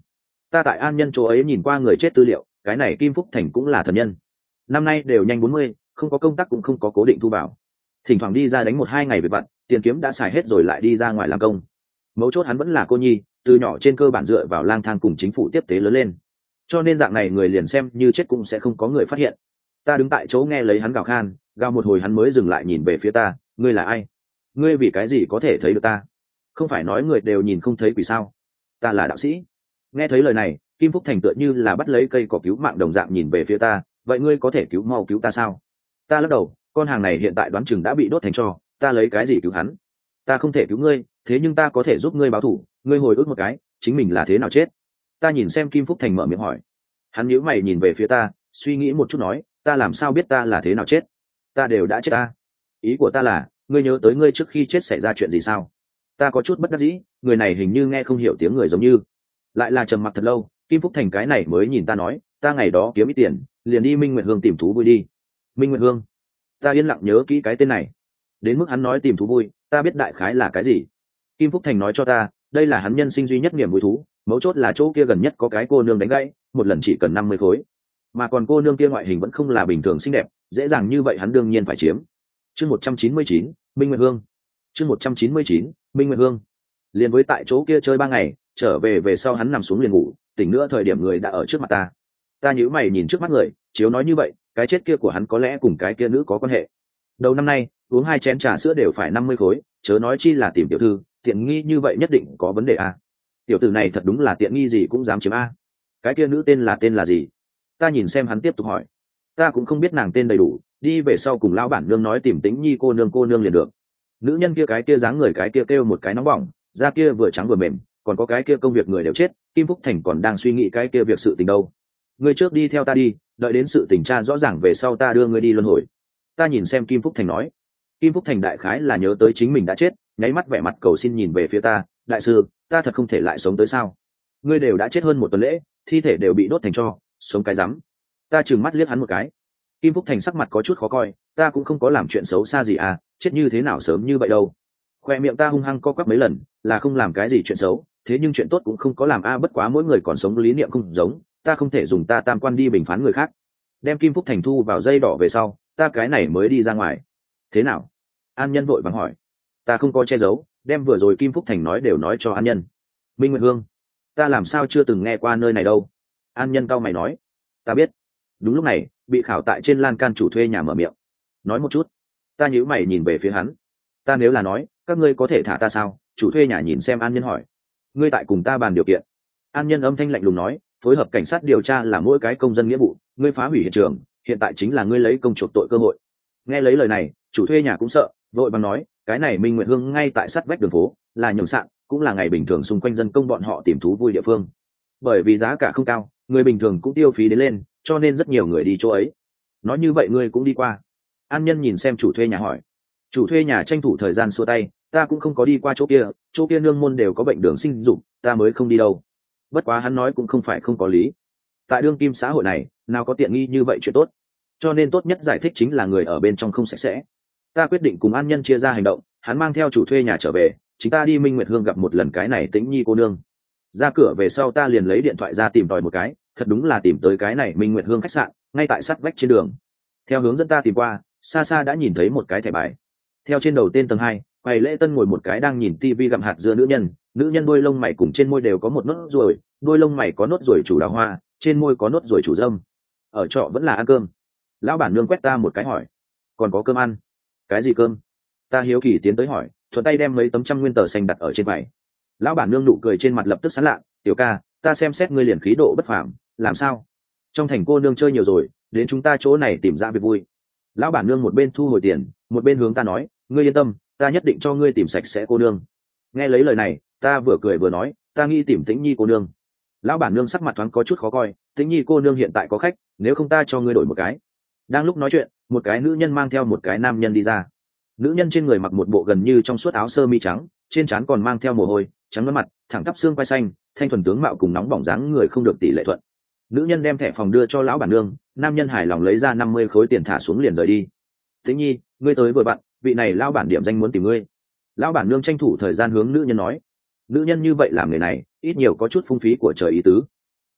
Ta tại An Nhân chỗ ấy nhìn qua người chết tư liệu, cái này Kim Phúc Thành cũng là thần nhân. Năm nay đều nhanh 40, không có công tác cũng không có cố định thu vào, thỉnh thoảng đi ra đánh 1-2 ngày việc vặt, tiền kiếm đã xài hết rồi lại đi ra ngoài làm công. Mấu chốt hắn vẫn là cô nhi, từ nhỏ trên cơ bản dựa vào lang thang cùng chính phủ tiếp tế lớn lên, cho nên dạng này người liền xem như chết cũng sẽ không có người phát hiện. Ta đứng tại chỗ nghe lấy hắn gào khan, gào một hồi hắn mới dừng lại nhìn về phía ta. Ngươi là ai? Ngươi vì cái gì có thể thấy được ta? Không phải nói người đều nhìn không thấy quỷ sao? Ta là đạo sĩ. Nghe thấy lời này, Kim Phúc Thành tựa như là bắt lấy cây cỏ cứu mạng đồng dạng nhìn về phía ta. Vậy ngươi có thể mau cứu ta sao? Ta lắc đầu, con hàng này hiện tại đoán chừng đã bị đốt thành tro, ta lấy cái gì cứu hắn? Ta không thể cứu ngươi, thế nhưng ta có thể giúp ngươi báo thù. Ngươi hồi ức một cái, chính mình là thế nào chết? Ta nhìn xem Kim Phúc Thành mở miệng hỏi. Hắn nhíu mày nhìn về phía ta, suy nghĩ một chút nói, ta làm sao biết ta là thế nào chết? Ta đều đã chết ta. Ý của ta là, ngươi nhớ tới ngươi trước khi chết xảy ra chuyện gì sao? Ta có chút bất đắc dĩ, người này hình như nghe không hiểu tiếng người giống như. Lại là trầm mặc thật lâu, Kim Phúc Thành cái này mới nhìn ta nói, ta ngày đó kiếm ít tiền, liền đi Minh Nguyệt Hương tìm thú vui đi. Minh Nguyệt Hương? Ta yên lặng nhớ kỹ cái tên này. Đến mức hắn nói tìm thú vui, ta biết đại khái là cái gì. Kim Phúc Thành nói cho ta, đây là hắn nhân sinh duy nhất niềm vui thú, mấu chốt là chỗ kia gần nhất có cái cô nương đánh gãy, một lần chỉ cần 50 khối. Mà còn cô nương kia ngoại hình vẫn không là bình thường xinh đẹp, dễ dàng như vậy hắn đương nhiên phải chiếm. Chương 199, Minh Nguyệt Hương. Chương 199, Minh Nguyệt Hương. Liền với tại chỗ kia chơi 3 ngày, trở về sau hắn nằm xuống liền ngủ, tỉnh nữa thời điểm người đã ở trước mặt ta. Ta nhíu mày nhìn trước mắt người, chiếu nói như vậy, cái chết kia của hắn có lẽ cùng cái kia nữ có quan hệ. Đầu năm nay, uống 2 chén trà sữa đều phải 50 khối, chớ nói chi là tìm tiểu thư, tiện nghi như vậy nhất định có vấn đề a. Tiểu tử này thật đúng là tiện nghi gì cũng dám chiếm a. Cái kia nữ tên là gì? Ta nhìn xem hắn tiếp tục hỏi. Ta cũng không biết nàng tên đầy đủ, đi về sau cùng lão bản nương nói tìm Tĩnh Nhi cô nương liền được. Nữ nhân kia cái kia dáng người cái kia kêu một cái nóng bỏng, da kia vừa trắng vừa mềm, còn có cái kia công việc người đều chết, Kim Phúc Thành còn đang suy nghĩ cái kia việc sự tình đâu. Ngươi trước đi theo ta đi, đợi đến sự tình tra rõ ràng về sau ta đưa ngươi đi luân hồi. Ta nhìn xem Kim Phúc Thành nói. Kim Phúc Thành đại khái là nhớ tới chính mình đã chết, nháy mắt vẻ mặt cầu xin nhìn về phía ta. Đại sư, ta thật không thể lại sống tới sao? Ngươi đều đã chết hơn 1 tuần lễ, thi thể đều bị đốt thành tro, sống cái rắm. Ta trừng mắt liếc hắn một cái. Kim Phúc Thành sắc mặt có chút khó coi, ta cũng không có làm chuyện xấu xa gì à, chết như thế nào sớm như vậy đâu. Khoe miệng ta hung hăng co quắp mấy lần, là không làm cái gì chuyện xấu, thế nhưng chuyện tốt cũng không có làm a, bất quá mỗi người còn sống lý niệm không giống, ta không thể dùng ta tam quan đi bình phán người khác. Đem Kim Phúc Thành thu vào dây đỏ về sau, ta cái này mới đi ra ngoài. Thế nào? An Nhân vội vàng hỏi. Ta không có che giấu, đem vừa rồi Kim Phúc Thành nói đều nói cho An Nhân. Minh Nguyệt Hương, ta làm sao chưa từng nghe qua nơi này đâu? An Nhân cau mày nói. Ta biết. Đúng lúc này, bị khảo tại trên lan can chủ thuê nhà mở miệng. Nói một chút. Ta nhíu mày nhìn về phía hắn. Ta nếu là nói, các ngươi có thể thả ta sao? Chủ thuê nhà nhìn xem An Nhân hỏi. Ngươi tại cùng ta bàn điều kiện. An Nhân âm thanh lạnh lùng nói, phối hợp cảnh sát điều tra là mỗi cái công dân nghĩa vụ, ngươi phá hủy hiện trường, hiện tại chính là ngươi lấy công chuộc tội cơ hội. Nghe lấy lời này, chủ thuê nhà cũng sợ, vội vàng nói, cái này Minh Nguyệt Hương ngay tại sát vách đường phố, là nhường sạn, cũng là ngày bình thường xung quanh dân công bọn họ tìm thú vui địa phương. Bởi vì giá cả không cao, người bình thường cũng tiêu phí đến lên, cho nên rất nhiều người đi chỗ ấy. Nói như vậy ngươi cũng đi qua. An Nhân nhìn xem chủ thuê nhà hỏi. Chủ thuê nhà tranh thủ thời gian xua tay, ta cũng không có đi qua chỗ kia nương môn đều có bệnh đường sinh dục, ta mới không đi đâu. Bất quá hắn nói cũng không phải không có lý. Tại đương kim xã hội này, nào có tiện nghi như vậy chuyện tốt. Cho nên tốt nhất giải thích chính là người ở bên trong không sạch sẽ. Ta quyết định cùng An Nhân chia ra hành động, hắn mang theo chủ thuê nhà trở về, chúng ta đi Minh Nguyệt Hương gặp một lần cái này Tĩnh Nhi cô nương. Ra cửa về sau ta liền lấy điện thoại ra tìm tòi một cái, thật đúng là tìm tới cái này Minh Nguyệt Hương khách sạn, ngay tại sát vách trên đường. Theo hướng dẫn ta tìm qua, xa xa đã nhìn thấy một cái thẻ bài. Theo trên đầu tên tầng 2, quầy lễ tân ngồi một cái đang nhìn tivi gặm hạt dưa nữ nhân đôi lông mày cùng trên môi đều có một nốt ruồi, đôi lông mày có nốt ruồi chủ đào hoa, trên môi có nốt ruồi chủ dâm. Ở trọ vẫn là ăn cơm. Lão bản nương quét ta một cái hỏi, còn có cơm ăn? Cái gì cơm? Ta hiếu kỳ tiến tới hỏi, thuận tay đem mấy tấm 100 nguyên tờ xanh đặt ở trên quầy. Lão bản nương nụ cười trên mặt lập tức sán lạ. Tiểu ca, ta xem xét ngươi liền khí độ bất phàm, làm sao? Trong thành cô nương chơi nhiều rồi, đến chúng ta chỗ này tìm ra việc vui. Lão bản nương một bên thu hồi tiền, một bên hướng ta nói, ngươi yên tâm, ta nhất định cho ngươi tìm sạch sẽ cô nương. Nghe lấy lời này, ta vừa cười vừa nói, ta nghĩ tìm Tĩnh Nhi cô nương. Lão bản nương sắc mặt thoáng có chút khó coi, Tĩnh Nhi cô nương hiện tại có khách, nếu không ta cho ngươi đổi một cái. Đang lúc nói chuyện, một cái nữ nhân mang theo một cái nam nhân đi ra. Nữ nhân trên người mặc một bộ gần như trong suốt áo sơ mi trắng, trên trán còn mang theo mồ hôi, trắng mất mặt, thẳng tắp xương quai xanh, thanh thuần tướng mạo cùng nóng bỏng dáng người không được tỷ lệ thuận. Nữ nhân đem thẻ phòng đưa cho lão bản nương, nam nhân hài lòng lấy ra 50 khối tiền thả xuống liền rời đi. Tĩnh Nhi, ngươi tới vừa vặn, vị này lão bản điểm danh muốn tìm ngươi. Lão bản nương tranh thủ thời gian hướng nữ nhân nói. Nữ nhân như vậy làm người này, ít nhiều có chút phung phí của trời ý tứ.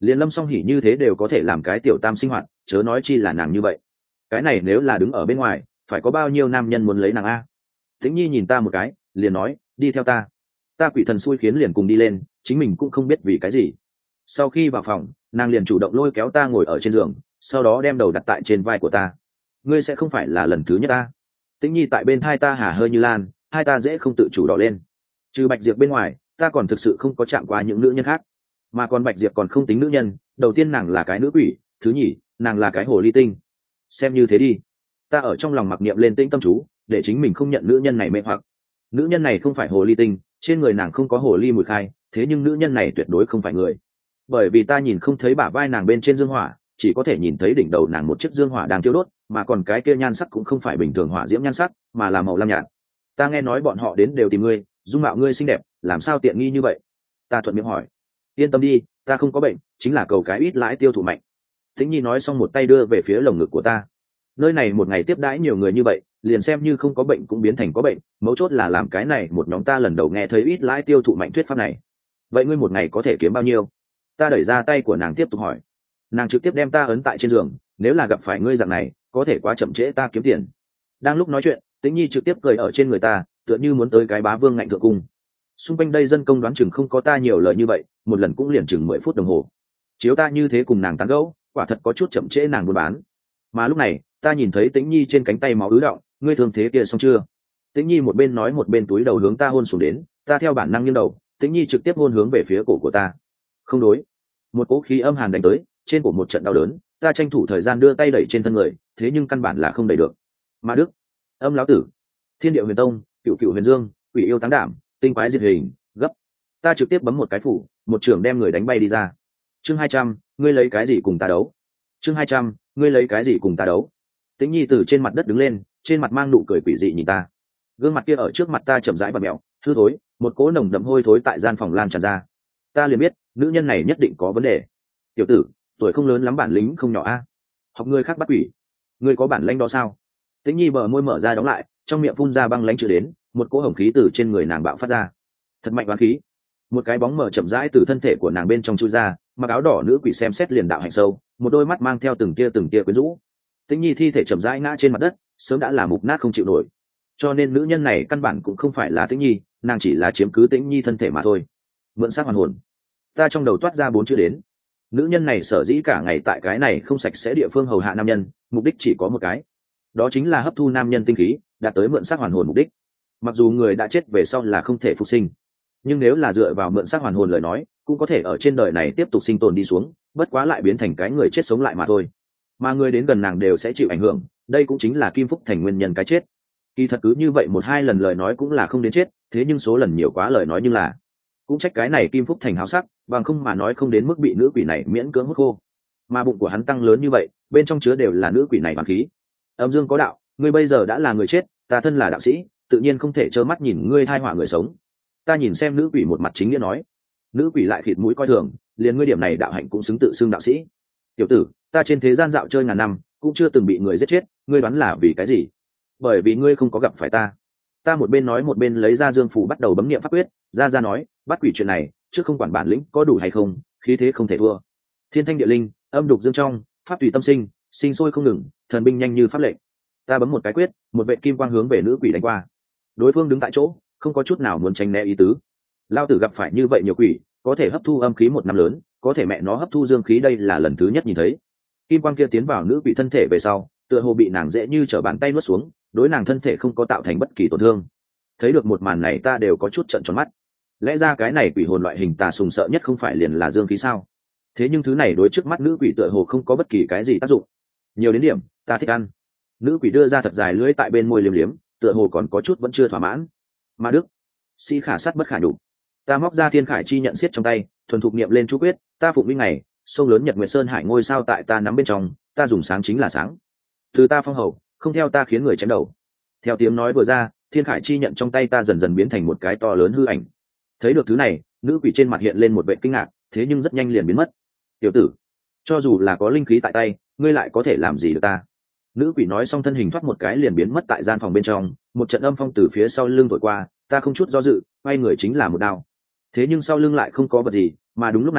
liền Lâm Song Hỉ như thế đều có thể làm cái tiểu tam sinh hoạt, chớ nói chi là nàng như vậy. Cái này nếu là đứng ở bên ngoài, phải có bao nhiêu nam nhân muốn lấy nàng a. Tĩnh Nhi nhìn ta một cái, liền nói, đi theo ta. Ta quỷ thần xui khiến liền cùng đi lên, chính mình cũng không biết vì cái gì. Sau khi vào phòng, nàng liền chủ động lôi kéo ta ngồi ở trên giường, sau đó đem đầu đặt tại trên vai của ta. Ngươi sẽ không phải là lần thứ nhất ta. Tĩnh Nhi tại bên thai ta hả hơi như lan, hai ta dễ không tự chủ đỏ lên. Trừ Bạch Diệp bên ngoài, ta còn thực sự không có chạm qua những nữ nhân khác. Mà còn Bạch Diệp còn không tính nữ nhân, đầu tiên nàng là cái nữ quỷ, thứ nhì, nàng là cái hồ ly tinh. Xem như thế đi. Ta ở trong lòng mặc niệm lên tĩnh tâm chú, để chính mình không nhận nữ nhân này mê hoặc. Nữ nhân này không phải hồ ly tinh, trên người nàng không có hồ ly mùi khai, thế nhưng nữ nhân này tuyệt đối không phải người. Bởi vì ta nhìn không thấy bả vai nàng bên trên dương hỏa, chỉ có thể nhìn thấy đỉnh đầu nàng một chiếc dương hỏa đang thiêu đốt, mà còn cái kia nhan sắc cũng không phải bình thường hỏa diễm nhan sắc, mà là màu lam nhạt. Ta nghe nói bọn họ đến đều tìm ngươi, dung mạo ngươi xinh đẹp, làm sao tiện nghi như vậy? Ta thuận miệng hỏi. Yên tâm đi, ta không có bệnh, chính là cầu cái ít lãi tiêu thụ mạnh. Tĩnh Nhi nói xong một tay đưa về phía lồng ngực của ta. Nơi này một ngày tiếp đãi nhiều người như vậy, liền xem như không có bệnh cũng biến thành có bệnh, mấu chốt là làm cái này một nhóm ta lần đầu nghe thấy ít lãi tiêu thụ mạnh thuyết pháp này. Vậy ngươi một ngày có thể kiếm bao nhiêu? Ta đẩy ra tay của nàng tiếp tục hỏi. Nàng trực tiếp đem ta ấn tại trên giường, nếu là gặp phải ngươi dạng này, có thể quá chậm trễ ta kiếm tiền. Đang lúc nói chuyện, Tĩnh Nhi trực tiếp cười ở trên người ta, tựa như muốn tới cái bá vương ngạnh thượng cung. Xung quanh đây dân công đoán chừng không có ta nhiều lời như vậy, một lần cũng liền chừng 10 phút đồng hồ. Chiếu ta như thế cùng nàng tán gẫu, quả thật có chút chậm trễ nàng buôn bán. Mà lúc này, ta nhìn thấy Tĩnh Nhi trên cánh tay máu ứ đọng, ngươi thương thế kia xong chưa? Tĩnh Nhi một bên nói một bên túi đầu hướng ta hôn xuống đến, ta theo bản năng nghiêng đầu, Tĩnh Nhi trực tiếp hôn hướng về phía cổ của ta. Không đối. Một cỗ khí âm hàn đánh tới, trên cổ một trận đau đớn, ta tranh thủ thời gian đưa tay đẩy trên thân người, thế nhưng căn bản là không đẩy được. Ma Đức, Âm lão tử, Thiên Điệu Huyền Tông, Cựu Cựu Huyền Dương, Quỷ Yêu Táng Đảm, Tinh Quái Diệt Hình, gấp. Ta trực tiếp bấm một cái phủ, một trưởng đem người đánh bay đi ra. Chương 200, ngươi lấy cái gì cùng ta đấu? Chương 200, ngươi lấy cái gì cùng ta đấu? Tĩnh Nhi từ trên mặt đất đứng lên, trên mặt mang nụ cười quỷ dị nhìn ta. Gương mặt kia ở trước mặt ta chậm rãi và mèo, hư thối, một cỗ nồng đậm hôi thối tại gian phòng lan tràn ra. Ta liền biết, nữ nhân này nhất định có vấn đề. Tiểu tử, tuổi không lớn lắm bản lĩnh không nhỏ a. Học người khác bắt quỷ, ngươi có bản lĩnh đó sao? Tĩnh Nhi bờ môi mở ra đóng lại, trong miệng phun ra băng lãnh chữ đến, một cỗ hồng khí từ trên người nàng bạo phát ra. Thật mạnh oán khí. Một cái bóng mờ chậm rãi từ thân thể của nàng bên trong chui ra, mặc áo đỏ nữ quỷ xem xét liền đạo hành sâu, một đôi mắt mang theo từng tia quyến rũ. Tĩnh Nhi thi thể chậm rãi ngã trên mặt đất, sớm đã là mục nát không chịu nổi. Cho nên nữ nhân này căn bản cũng không phải là Tĩnh Nhi, nàng chỉ là chiếm cứ Tĩnh Nhi thân thể mà thôi. Mượn xác hoàn hồn. Ta trong đầu toát ra 4 chữ đến. Nữ nhân này sở dĩ cả ngày tại cái này không sạch sẽ địa phương hầu hạ nam nhân, mục đích chỉ có một cái, đó chính là hấp thu nam nhân tinh khí, đạt tới mượn xác hoàn hồn mục đích. Mặc dù người đã chết về sau là không thể phục sinh, nhưng nếu là dựa vào mượn xác hoàn hồn lời nói, cũng có thể ở trên đời này tiếp tục sinh tồn đi xuống, bất quá lại biến thành cái người chết sống lại mà thôi. Mà người đến gần nàng đều sẽ chịu ảnh hưởng, đây cũng chính là Kim Phúc Thành nguyên nhân cái chết. Kỳ thật cứ như vậy 1-2 lần lời nói cũng là không đến chết, thế nhưng số lần nhiều quá lời nói nhưng là, cũng trách cái này Kim Phúc Thành háo sắc, bằng không mà nói không đến mức bị nữ quỷ này miễn cưỡng hút khô. Mà bụng của hắn tăng lớn như vậy, bên trong chứa đều là nữ quỷ này bằng khí. Âm dương có đạo, ngươi bây giờ đã là người chết, ta thân là đạo sĩ, tự nhiên không thể trơ mắt nhìn ngươi thai họa người sống. Ta nhìn xem nữ quỷ một mặt chính nghĩa nói. Nữ quỷ lại khịt mũi coi thường, liền ngươi điểm này đạo hạnh cũng xứng tự xưng đạo sĩ. Tiểu tử, ta trên thế gian dạo chơi ngàn năm, cũng chưa từng bị người giết chết, ngươi đoán là vì cái gì? Bởi vì ngươi không có gặp phải ta. Ta một bên nói một bên lấy ra dương phủ bắt đầu bấm niệm pháp quyết, ra nói, bắt quỷ chuyện này, trước không quản bản lĩnh có đủ hay không, khí thế không thể thua. Thiên thanh địa linh, âm đục dương trong, pháp tùy tâm sinh, sinh sôi không ngừng, thần binh nhanh như pháp lệnh. Ta bấm một cái quyết, một vệ kim quang hướng về nữ quỷ đánh qua. Đối phương đứng tại chỗ, không có chút nào muốn tránh né ý tứ. Lao tử gặp phải như vậy nhiều quỷ, có thể hấp thu âm khí một năm lớn, có thể mẹ nó hấp thu dương khí đây là lần thứ nhất nhìn thấy. Kim quang kia tiến vào nữ quỷ thân thể về sau, tựa hồ bị nàng dễ như trở bàn tay nuốt xuống, đối nàng thân thể không có tạo thành bất kỳ tổn thương. Thấy được một màn này ta đều có chút trợn tròn mắt. Lẽ ra cái này quỷ hồn loại hình tà sùng sợ nhất không phải liền là dương khí sao? Thế nhưng thứ này đối trước mắt nữ quỷ tựa hồ không có bất kỳ cái gì tác dụng. Nhiều đến điểm, ta thích ăn. Nữ quỷ đưa ra thật dài lưỡi tại bên môi liếm liếm, tựa hồ còn có chút vẫn chưa thỏa mãn. Ma Đức, sĩ khả sát bất khả nhục. Ta móc ra thiên khải chi nhận xiết trong tay, thuần thục niệm lên chú quyết, ta phụng minh ngày, sông lớn nhật nguyệt sơn hải ngôi sao tại ta nắm bên trong, ta dùng sáng chính là sáng. Từ ta phong hầu, không theo ta khiến người chém đầu. Theo tiếng nói vừa ra, thiên khải chi nhận trong tay ta dần dần biến thành một cái to lớn hư ảnh. Thấy được thứ này, nữ quỷ trên mặt hiện lên một vẻ kinh ngạc, thế nhưng rất nhanh liền biến mất. Tiểu tử, cho dù là có linh khí tại tay, ngươi lại có thể làm gì được ta? Nữ quỷ nói xong thân hình thoát một cái liền biến mất tại gian phòng bên trong, một trận âm phong từ phía sau lưng thổi qua, ta không chút do dự, quay người chính là một đao. Thế nhưng sau lưng lại không có vật gì, mà đúng lúc này,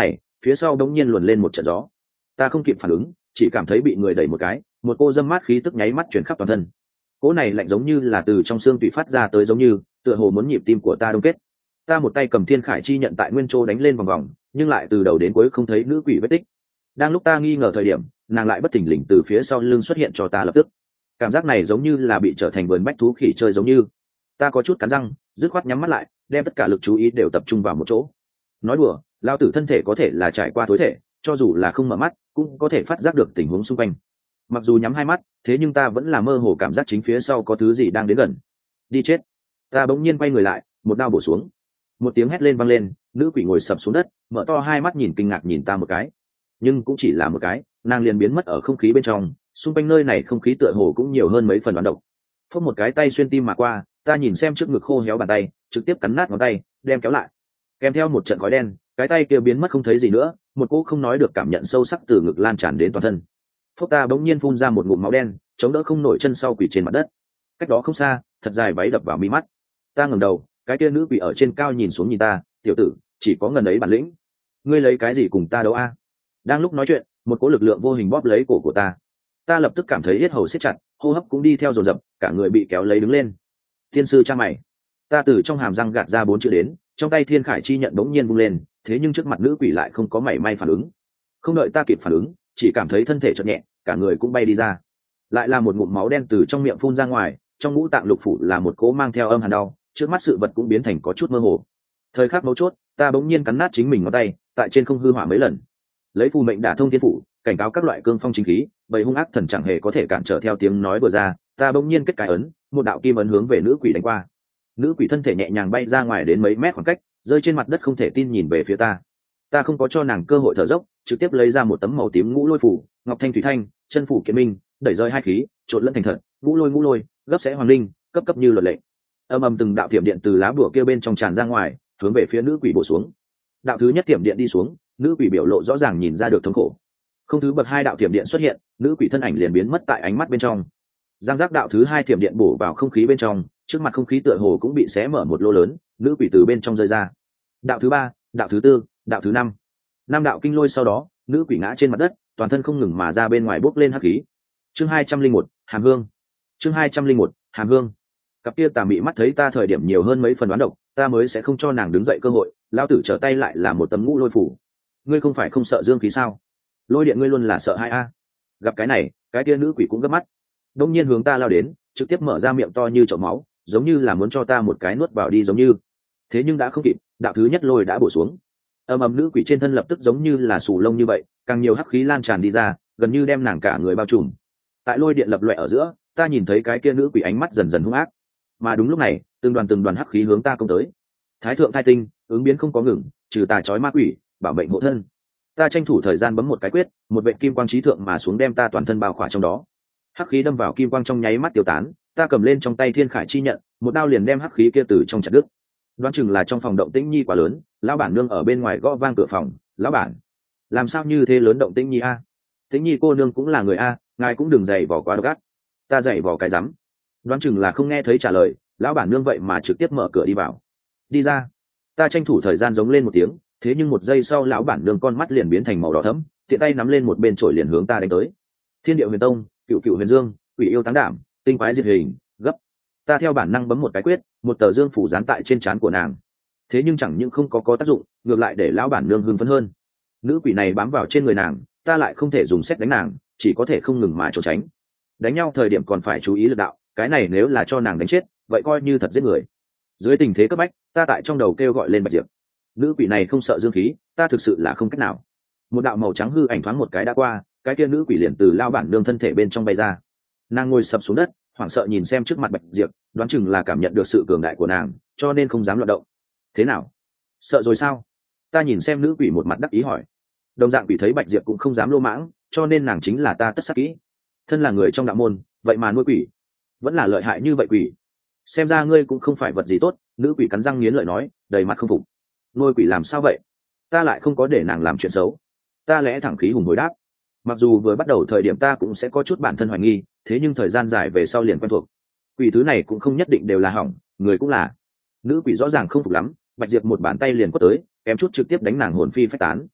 phía sau đống nhiên luồn lên một trận gió. Ta không kịp phản ứng, chỉ cảm thấy bị người đẩy một cái, một cô dâm mát khí tức nháy mắt chuyển khắp toàn thân. Cỗ này lạnh giống như là từ trong xương tủy phát ra tới, giống như tựa hồ muốn nhịp tim của ta đông kết. Ta một tay cầm thiên khải chi nhận tại nguyên châu đánh lên vòng vòng, nhưng lại từ đầu đến cuối không thấy nữ quỷ vết tích. Đang lúc ta nghi ngờ thời điểm, nàng lại bất thình lình từ phía sau lưng xuất hiện cho ta lập tức. Cảm giác này giống như là bị trở thành vườn bách thú khỉ chơi giống như. Ta có chút cắn răng, dứt khoát nhắm mắt lại, đem tất cả lực chú ý đều tập trung vào một chỗ. Nói đùa, lao tử thân thể có thể là trải qua tối thể, cho dù là không mở mắt cũng có thể phát giác được tình huống xung quanh. Mặc dù nhắm hai mắt, thế nhưng ta vẫn là mơ hồ cảm giác chính phía sau có thứ gì đang đến gần. Đi chết. Ta bỗng nhiên quay người lại, một đao bổ xuống. Một tiếng hét lên vang lên, nữ quỷ ngồi sập xuống đất, mở to hai mắt nhìn kinh ngạc nhìn ta một cái, nhưng cũng chỉ là một cái, nàng liền biến mất ở không khí bên trong. Xung quanh nơi này không khí tựa hồ cũng nhiều hơn mấy phần đoán độc. Phốc một cái tay xuyên tim mà qua, ta nhìn xem trước ngực khô héo bàn tay, trực tiếp cắn nát ngón tay, đem kéo lại. Kèm theo một trận khói đen, cái tay kia biến mất không thấy gì nữa, một cỗ không nói được cảm nhận sâu sắc từ ngực lan tràn đến toàn thân. Phốc ta bỗng nhiên phun ra một ngụm máu đen, chống đỡ không nổi chân sau quỷ trên mặt đất. Cách đó không xa, thật dài váy đập vào mi mắt. Ta ngẩng đầu, cái kia nữ quỷ ở trên cao nhìn xuống nhìn ta, tiểu tử, chỉ có ngần ấy bản lĩnh, ngươi lấy cái gì cùng ta đấu a? Đang lúc nói chuyện, một cỗ lực lượng vô hình bóp lấy cổ của ta. Ta lập tức cảm thấy yết hầu siết chặt, hô hấp cũng đi theo dồn dập, cả người bị kéo lấy đứng lên. Tiên sư cha mày. Ta từ trong hàm răng gạt ra 4 chữ đến, trong tay thiên khải chi nhận bỗng nhiên vung lên, thế nhưng trước mặt nữ quỷ lại không có mảy may phản ứng. Không đợi ta kịp phản ứng, chỉ cảm thấy thân thể chợt nhẹ, cả người cũng bay đi ra. Lại là một ngụm máu đen từ trong miệng phun ra ngoài, trong ngũ tạng lục phủ là một cỗ mang theo âm hàn đau, trước mắt sự vật cũng biến thành có chút mơ hồ. Thời khắc mấu chốt, ta bỗng nhiên cắn nát chính mình ngón tay, tại trên không hư hỏa mấy lần. Lấy phù mệnh đả thông thiên phủ, cảnh cáo các loại cương phong chính khí, bầy hung ác thần chẳng hề có thể cản trở theo tiếng nói vừa ra. Ta bỗng nhiên kết cái ấn, một đạo kim ấn hướng về nữ quỷ đánh qua. Nữ quỷ thân thể nhẹ nhàng bay ra ngoài đến mấy mét khoảng cách, rơi trên mặt đất không thể tin nhìn về phía ta. Ta không có cho nàng cơ hội thở dốc, trực tiếp lấy ra một tấm màu tím ngũ lôi phủ, ngọc thanh thủy thanh, chân phủ kiện minh, đẩy rơi hai khí, trộn lẫn thành thật, ngũ lôi, gấp sẽ hoàng linh, cấp cấp như luật lệ. Âm ầm từng đạo tiệm điện từ lá bùa kia bên trong tràn ra ngoài, hướng về phía nữ quỷ bổ xuống. Đạo thứ nhất tiệm điện đi xuống, nữ quỷ biểu lộ rõ ràng nhìn ra được thống khổ. Không thứ bậc hai đạo tiệm điện xuất hiện, nữ quỷ thân ảnh liền biến mất tại ánh mắt bên trong. Giang giác đạo thứ hai tiệm điện bổ vào không khí bên trong, trước mặt không khí tựa hồ cũng bị xé mở một lỗ lớn, nữ quỷ từ bên trong rơi ra. Đạo thứ ba, đạo thứ tư, đạo thứ năm, năm đạo kinh lôi sau đó, nữ quỷ ngã trên mặt đất, toàn thân không ngừng mà ra bên ngoài bốc lên hắc khí. Chương 201, Hàm Hương. Chương 201, Hàm Hương. Cặp kia tà mị mắt thấy ta thời điểm nhiều hơn mấy phần đoán độc, ta mới sẽ không cho nàng đứng dậy cơ hội. Lão tử trở tay lại là một tấm ngũ lôi phủ. Ngươi không phải không sợ dương khí sao? Lôi điện ngươi luôn là sợ hai a. Gặp cái này, cái kia nữ quỷ cũng gấp mắt, đông nhiên hướng ta lao đến, trực tiếp mở ra miệng to như chậu máu, giống như là muốn cho ta một cái nuốt vào đi giống như. Thế nhưng đã không kịp, đạo thứ nhất lôi đã bổ xuống. Ầm nữ quỷ trên thân lập tức giống như là sù lông như vậy, càng nhiều hắc khí lan tràn đi ra, gần như đem nàng cả người bao trùm. Tại lôi điện lập loè ở giữa, ta nhìn thấy cái kia nữ quỷ ánh mắt dần dần hung ác. Mà đúng lúc này, từng đoàn hắc khí hướng ta công tới. Thái thượng thai tinh, ứng biến không có ngừng, trừ tà chói ma quỷ, bảo mệnh hộ thân. Ta tranh thủ thời gian bấm một cái quyết, một vệt kim quang trí thượng mà xuống đem ta toàn thân bao khỏa trong đó. Hắc khí đâm vào kim quang trong nháy mắt tiêu tán, ta cầm lên trong tay thiên khải chi nhận, một đao liền đem hắc khí kia từ trong chặt đứt. Đoán chừng là trong phòng động tĩnh nhi quá lớn, lão bản nương ở bên ngoài gõ vang cửa phòng. Lão bản, làm sao như thế lớn động tĩnh nhi a? Tĩnh nhi cô nương cũng là người a, ngài cũng đừng dày vò quá độc ác. Ta dày vò cái rắm. Đoán chừng là không nghe thấy trả lời, lão bản nương vậy mà trực tiếp mở cửa đi vào. Đi ra. Ta tranh thủ thời gian giống lên một tiếng, thế nhưng một giây sau lão bản nương con mắt liền biến thành màu đỏ thẫm, tiện tay nắm lên một bên chổi liền hướng ta đánh tới. Thiên Điệu Huyền Tông, Cựu Huyền Dương, Quỷ Yêu Táng Đảm, Tinh Quái Diệt Hình, gấp. Ta theo bản năng bấm một cái quyết, một tờ dương phủ dán tại trên trán của nàng. Thế nhưng chẳng những không có tác dụng, ngược lại để lão bản nương hưng phấn hơn. Nữ quỷ này bám vào trên người nàng, ta lại không thể dùng xét đánh nàng, chỉ có thể không ngừng mà trốn tránh. Đánh nhau thời điểm còn phải chú ý lực đạo, cái này nếu là cho nàng đánh chết, vậy coi như thật giết người. Dưới tình thế cấp bách, ta tại trong đầu kêu gọi lên Bạch Diệp. Nữ quỷ này không sợ dương khí, ta thực sự là không cách nào. Một đạo màu trắng hư ảnh thoáng một cái đã qua, cái kia nữ quỷ liền từ lao bản nương thân thể bên trong bay ra. Nàng ngồi sập xuống đất, hoảng sợ nhìn xem trước mặt Bạch Diệp, đoán chừng là cảm nhận được sự cường đại của nàng, cho nên không dám loạn động. Thế nào? Sợ rồi sao? Ta nhìn xem nữ quỷ một mặt đắc ý hỏi. Đồng dạng quỷ thấy Bạch Diệp cũng không dám lô mãng, cho nên nàng chính là ta tất sắc kỹ. Thân là người trong đạo môn, vậy mà nuôi quỷ, vẫn là lợi hại như vậy quỷ. Xem ra ngươi cũng không phải vật gì tốt. Nữ quỷ cắn răng nghiến lợi nói, đầy mặt không phục. Nuôi quỷ làm sao vậy? Ta lại không có để nàng làm chuyện xấu. Ta lẽ thẳng khí hùng hồi đáp. Mặc dù vừa bắt đầu thời điểm ta cũng sẽ có chút bản thân hoài nghi, thế nhưng thời gian dài về sau liền quen thuộc. Quỷ thứ này cũng không nhất định đều là hỏng, người cũng là. Nữ quỷ rõ ràng không phục lắm, Bạch Diệp một bàn tay liền quất tới, kém chút trực tiếp đánh nàng hồn phi phách tán.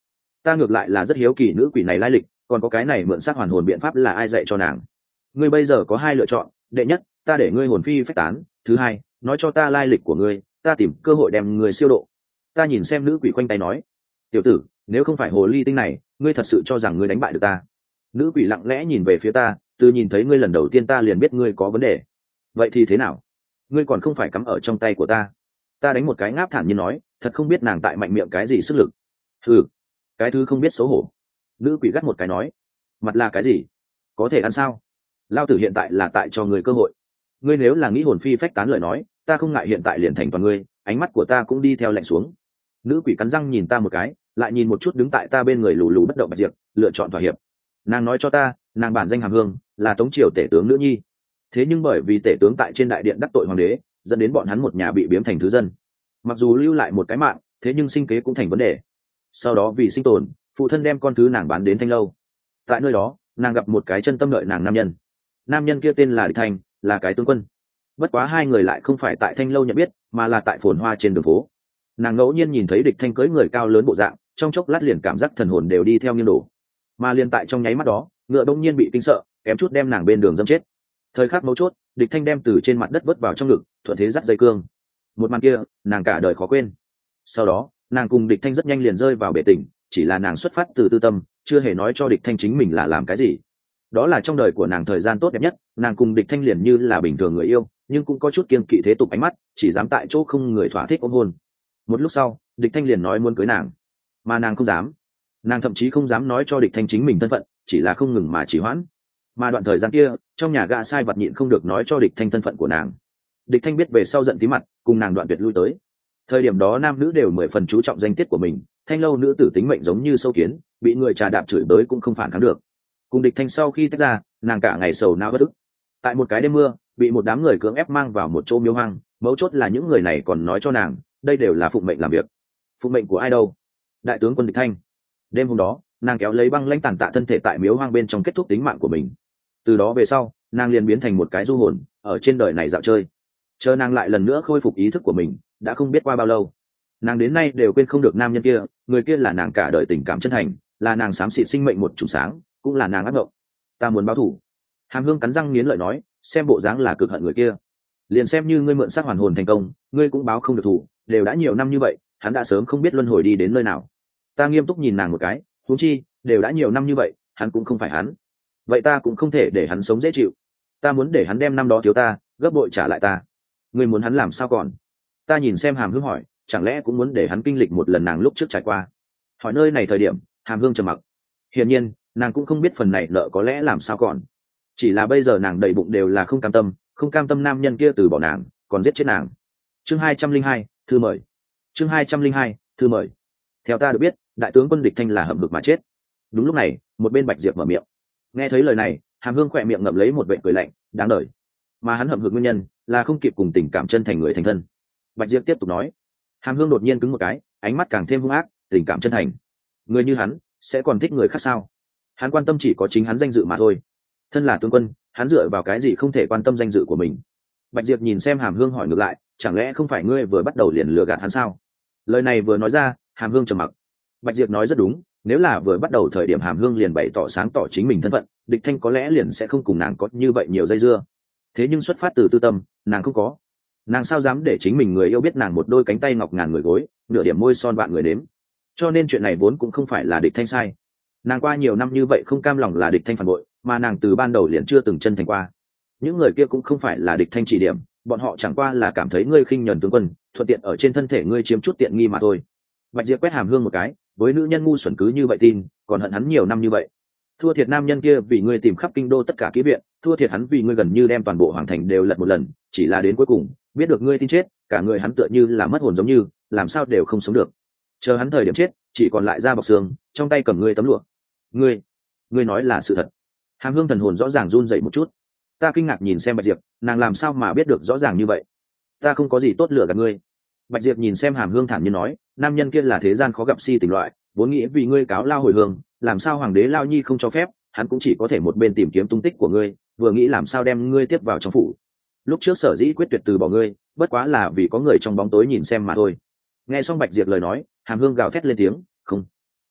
ta ngược lại là rất hiếu kỳ nữ quỷ này lai lịch, còn có cái này mượn xác hoàn hồn biện pháp là ai dạy cho nàng. Ngươi bây giờ có hai lựa chọn, đệ nhất, ta để ngươi hồn phi phách tán, thứ hai, nói cho ta lai lịch của ngươi, ta tìm cơ hội đem người siêu độ. Ta nhìn xem nữ quỷ khoanh tay nói, tiểu tử, nếu không phải hồ ly tinh này, ngươi thật sự cho rằng ngươi đánh bại được ta? Nữ quỷ lặng lẽ nhìn về phía ta, từ nhìn thấy ngươi lần đầu tiên ta liền biết ngươi có vấn đề. Vậy thì thế nào? Ngươi còn không phải cắm ở trong tay của ta? Ta đánh một cái ngáp thản nhiên nói, thật không biết nàng tại mạnh miệng cái gì sức lực. Ừ, cái thứ không biết xấu hổ. Nữ quỷ gắt một cái nói, mặt là cái gì? Có thể ăn sao? Lao tử hiện tại là tại cho ngươi cơ hội. Ngươi nếu là nghĩ hồn phi phách tán lời nói, ta không ngại hiện tại liền thành toàn ngươi. Ánh mắt của ta cũng đi theo lạnh xuống. Nữ quỷ cắn răng nhìn ta một cái, lại nhìn một chút đứng tại ta bên người lù lù bất động Bạch Diệp, lựa chọn thỏa hiệp. Nàng nói cho ta, nàng bản danh Hàm Hương, là Tống triều tể tướng nữ nhi. Thế nhưng bởi vì tể tướng tại trên đại điện đắc tội hoàng đế, dẫn đến bọn hắn một nhà bị biếm thành thứ dân. Mặc dù lưu lại một cái mạng, thế nhưng sinh kế cũng thành vấn đề. Sau đó vì sinh tồn, phụ thân đem con thứ nàng bán đến Thanh Lâu. Tại nơi đó, nàng gặp một cái chân tâm đợi nàng nam nhân. Nam nhân kia tên là Địch Thanh, là cái tướng quân. Bất quá hai người lại không phải tại Thanh Lâu nhận biết, mà là tại phồn hoa trên đường phố. Nàng ngẫu nhiên nhìn thấy Địch Thanh cưỡi người cao lớn bộ dạng, trong chốc lát liền cảm giác thần hồn đều đi theo nghiêng đổ. Mà liền tại trong nháy mắt đó, ngựa đông nhiên bị kinh sợ, kém chút đem nàng bên đường dâm chết. Thời khắc mấu chốt, Địch Thanh đem từ trên mặt đất vớt vào trong ngực, thuận thế dắt dây cương. Một màn kia, nàng cả đời khó quên. Sau đó, nàng cùng Địch Thanh rất nhanh liền rơi vào bể tình, chỉ là nàng xuất phát từ tư tâm, chưa hề nói cho Địch Thanh chính mình là làm cái gì. Đó là trong đời của nàng thời gian tốt đẹp nhất, nàng cùng Địch Thanh liền như là bình thường người yêu, nhưng cũng có chút kiêng kỵ thế tục ánh mắt, chỉ dám tại chỗ không người thỏa thích ôm hôn. Một lúc sau, Địch Thanh liền nói muốn cưới nàng, mà nàng không dám. Nàng thậm chí không dám nói cho Địch Thanh chính mình thân phận, chỉ là không ngừng mà trì hoãn. Mà đoạn thời gian kia, trong nhà gã sai vật nhịn không được nói cho Địch Thanh thân phận của nàng. Địch Thanh biết về sau giận tí mặt, cùng nàng đoạn tuyệt lui tới. Thời điểm đó nam nữ đều 10 phần chú trọng danh tiết của mình, Thanh Lâu nữ tử tính mệnh giống như sâu kiến, bị người trà đạp chửi bới cũng không phản kháng được. Cùng Địch Thanh sau khi tách ra, nàng cả ngày sầu não bất ức. Tại một cái đêm mưa, bị một đám người cưỡng ép mang vào một chỗ miếu hoang, mấu chốt là những người này còn nói cho nàng, đây đều là phụng mệnh làm việc. Phụng mệnh của ai đâu? Đại tướng quân Địch Thanh. Đêm hôm đó, nàng kéo lấy băng lãnh tàn tạ thân thể tại miếu hoang bên trong kết thúc tính mạng của mình. Từ đó về sau, nàng liền biến thành một cái du hồn, ở trên đời này dạo chơi. Chờ nàng lại lần nữa khôi phục ý thức của mình, đã không biết qua bao lâu. Nàng đến nay đều quên không được nam nhân kia, người kia là nàng cả đời tình cảm chân thành, là nàng xám xịt sinh mệnh một chùm sáng, cũng là nàng ác mộng. Ta muốn báo thù. Hàm Hương cắn răng nghiến lợi nói, xem bộ dáng là cực hận người kia. Liền xem như ngươi mượn xác hoàn hồn thành công, ngươi cũng báo không được thù, đều đã nhiều năm như vậy, hắn đã sớm không biết luân hồi đi đến nơi nào. Ta nghiêm túc nhìn nàng một cái, huống chi, đều đã nhiều năm như vậy, hắn cũng không phải hắn. Vậy ta cũng không thể để hắn sống dễ chịu. Ta muốn để hắn đem năm đó thiếu ta, gấp bội trả lại ta. Ngươi muốn hắn làm sao còn? Ta nhìn xem Hàm Hương hỏi, chẳng lẽ cũng muốn để hắn kinh lịch một lần nàng lúc trước trải qua? Hỏi nơi này thời điểm, Hàm Hương trầm mặc. Hiển nhiên, nàng cũng không biết phần này nợ có lẽ làm sao còn. Chỉ là bây giờ nàng đầy bụng đều là không cam tâm nam nhân kia từ bỏ nàng, còn giết chết nàng. Chương 202, thư mời. Chương 202, thư mời. Theo ta được biết, đại tướng quân Địch Thanh là hậm hực mà chết. Đúng lúc này, một bên Bạch Diệp mở miệng. Nghe thấy lời này, Hàm Hương khỏe miệng ngậm lấy một vệt cười lạnh, đáng đời. Mà hắn hậm hực nguyên nhân là không kịp cùng tình cảm chân thành người thành thân. Bạch Diệp tiếp tục nói. Hàm Hương đột nhiên cứng một cái, ánh mắt càng thêm hung ác, tình cảm chân thành. Người như hắn, sẽ còn thích người khác sao? Hắn quan tâm chỉ có chính hắn danh dự mà thôi. Thân là tướng quân, hắn dựa vào cái gì không thể quan tâm danh dự của mình? Bạch Diệp nhìn xem Hàm Hương hỏi ngược lại, chẳng lẽ không phải ngươi vừa bắt đầu liền lừa gạt hắn sao? Lời này vừa nói ra, Hàm Hương trầm mặc. Bạch Diệp nói rất đúng, nếu là vừa bắt đầu thời điểm Hàm Hương liền bày tỏ sáng tỏ chính mình thân phận, Địch Thanh có lẽ liền sẽ không cùng nàng có như vậy nhiều dây dưa. Thế nhưng xuất phát từ tư tâm, nàng không có. Nàng sao dám để chính mình người yêu biết nàng một đôi cánh tay ngọc ngàn người gối, nửa điểm môi son vạn người đếm. Cho nên chuyện này vốn cũng không phải là Địch Thanh sai. Nàng qua nhiều năm như vậy không cam lòng là Địch Thanh phản bội, mà nàng từ ban đầu liền chưa từng chân thành qua. Những người kia cũng không phải là Địch Thanh chỉ điểm, bọn họ chẳng qua là cảm thấy ngươi khinh nhẫn tướng quân, thuận tiện ở trên thân thể ngươi chiếm chút tiện nghi mà thôi. Bạch Diệp quét Hàm Hương một cái, với nữ nhân ngu xuẩn cứ như vậy tin, còn hận hắn nhiều năm như vậy. Thua thiệt nam nhân kia vì ngươi tìm khắp kinh đô tất cả kỹ viện, thua thiệt hắn vì ngươi gần như đem toàn bộ hoàng thành đều lật một lần, chỉ là đến cuối cùng biết được ngươi tin chết, cả người hắn tựa như là mất hồn giống như, làm sao đều không sống được. Chờ hắn thời điểm chết, chỉ còn lại da bọc xương, trong tay cầm ngươi tấm lụa. Ngươi nói là sự thật? Hàm Hương thần hồn rõ ràng run dậy một chút. Ta kinh ngạc nhìn xem Bạch Diệp, nàng làm sao mà biết được rõ ràng như vậy? Ta không có gì tốt lựa gạt ngươi. Bạch Diệp nhìn xem Hàm Hương thản nhiên nói, nam nhân kia là thế gian khó gặp si tình loại, vốn nghĩ vì ngươi cáo lao hồi hương, làm sao hoàng đế lao nhi không cho phép, hắn cũng chỉ có thể một bên tìm kiếm tung tích của ngươi, vừa nghĩ làm sao đem ngươi tiếp vào trong phủ. Lúc trước sở dĩ quyết tuyệt từ bỏ ngươi, bất quá là vì có người trong bóng tối nhìn xem mà thôi. Nghe xong Bạch Diệp lời nói, Hàm Hương gào thét lên tiếng, không,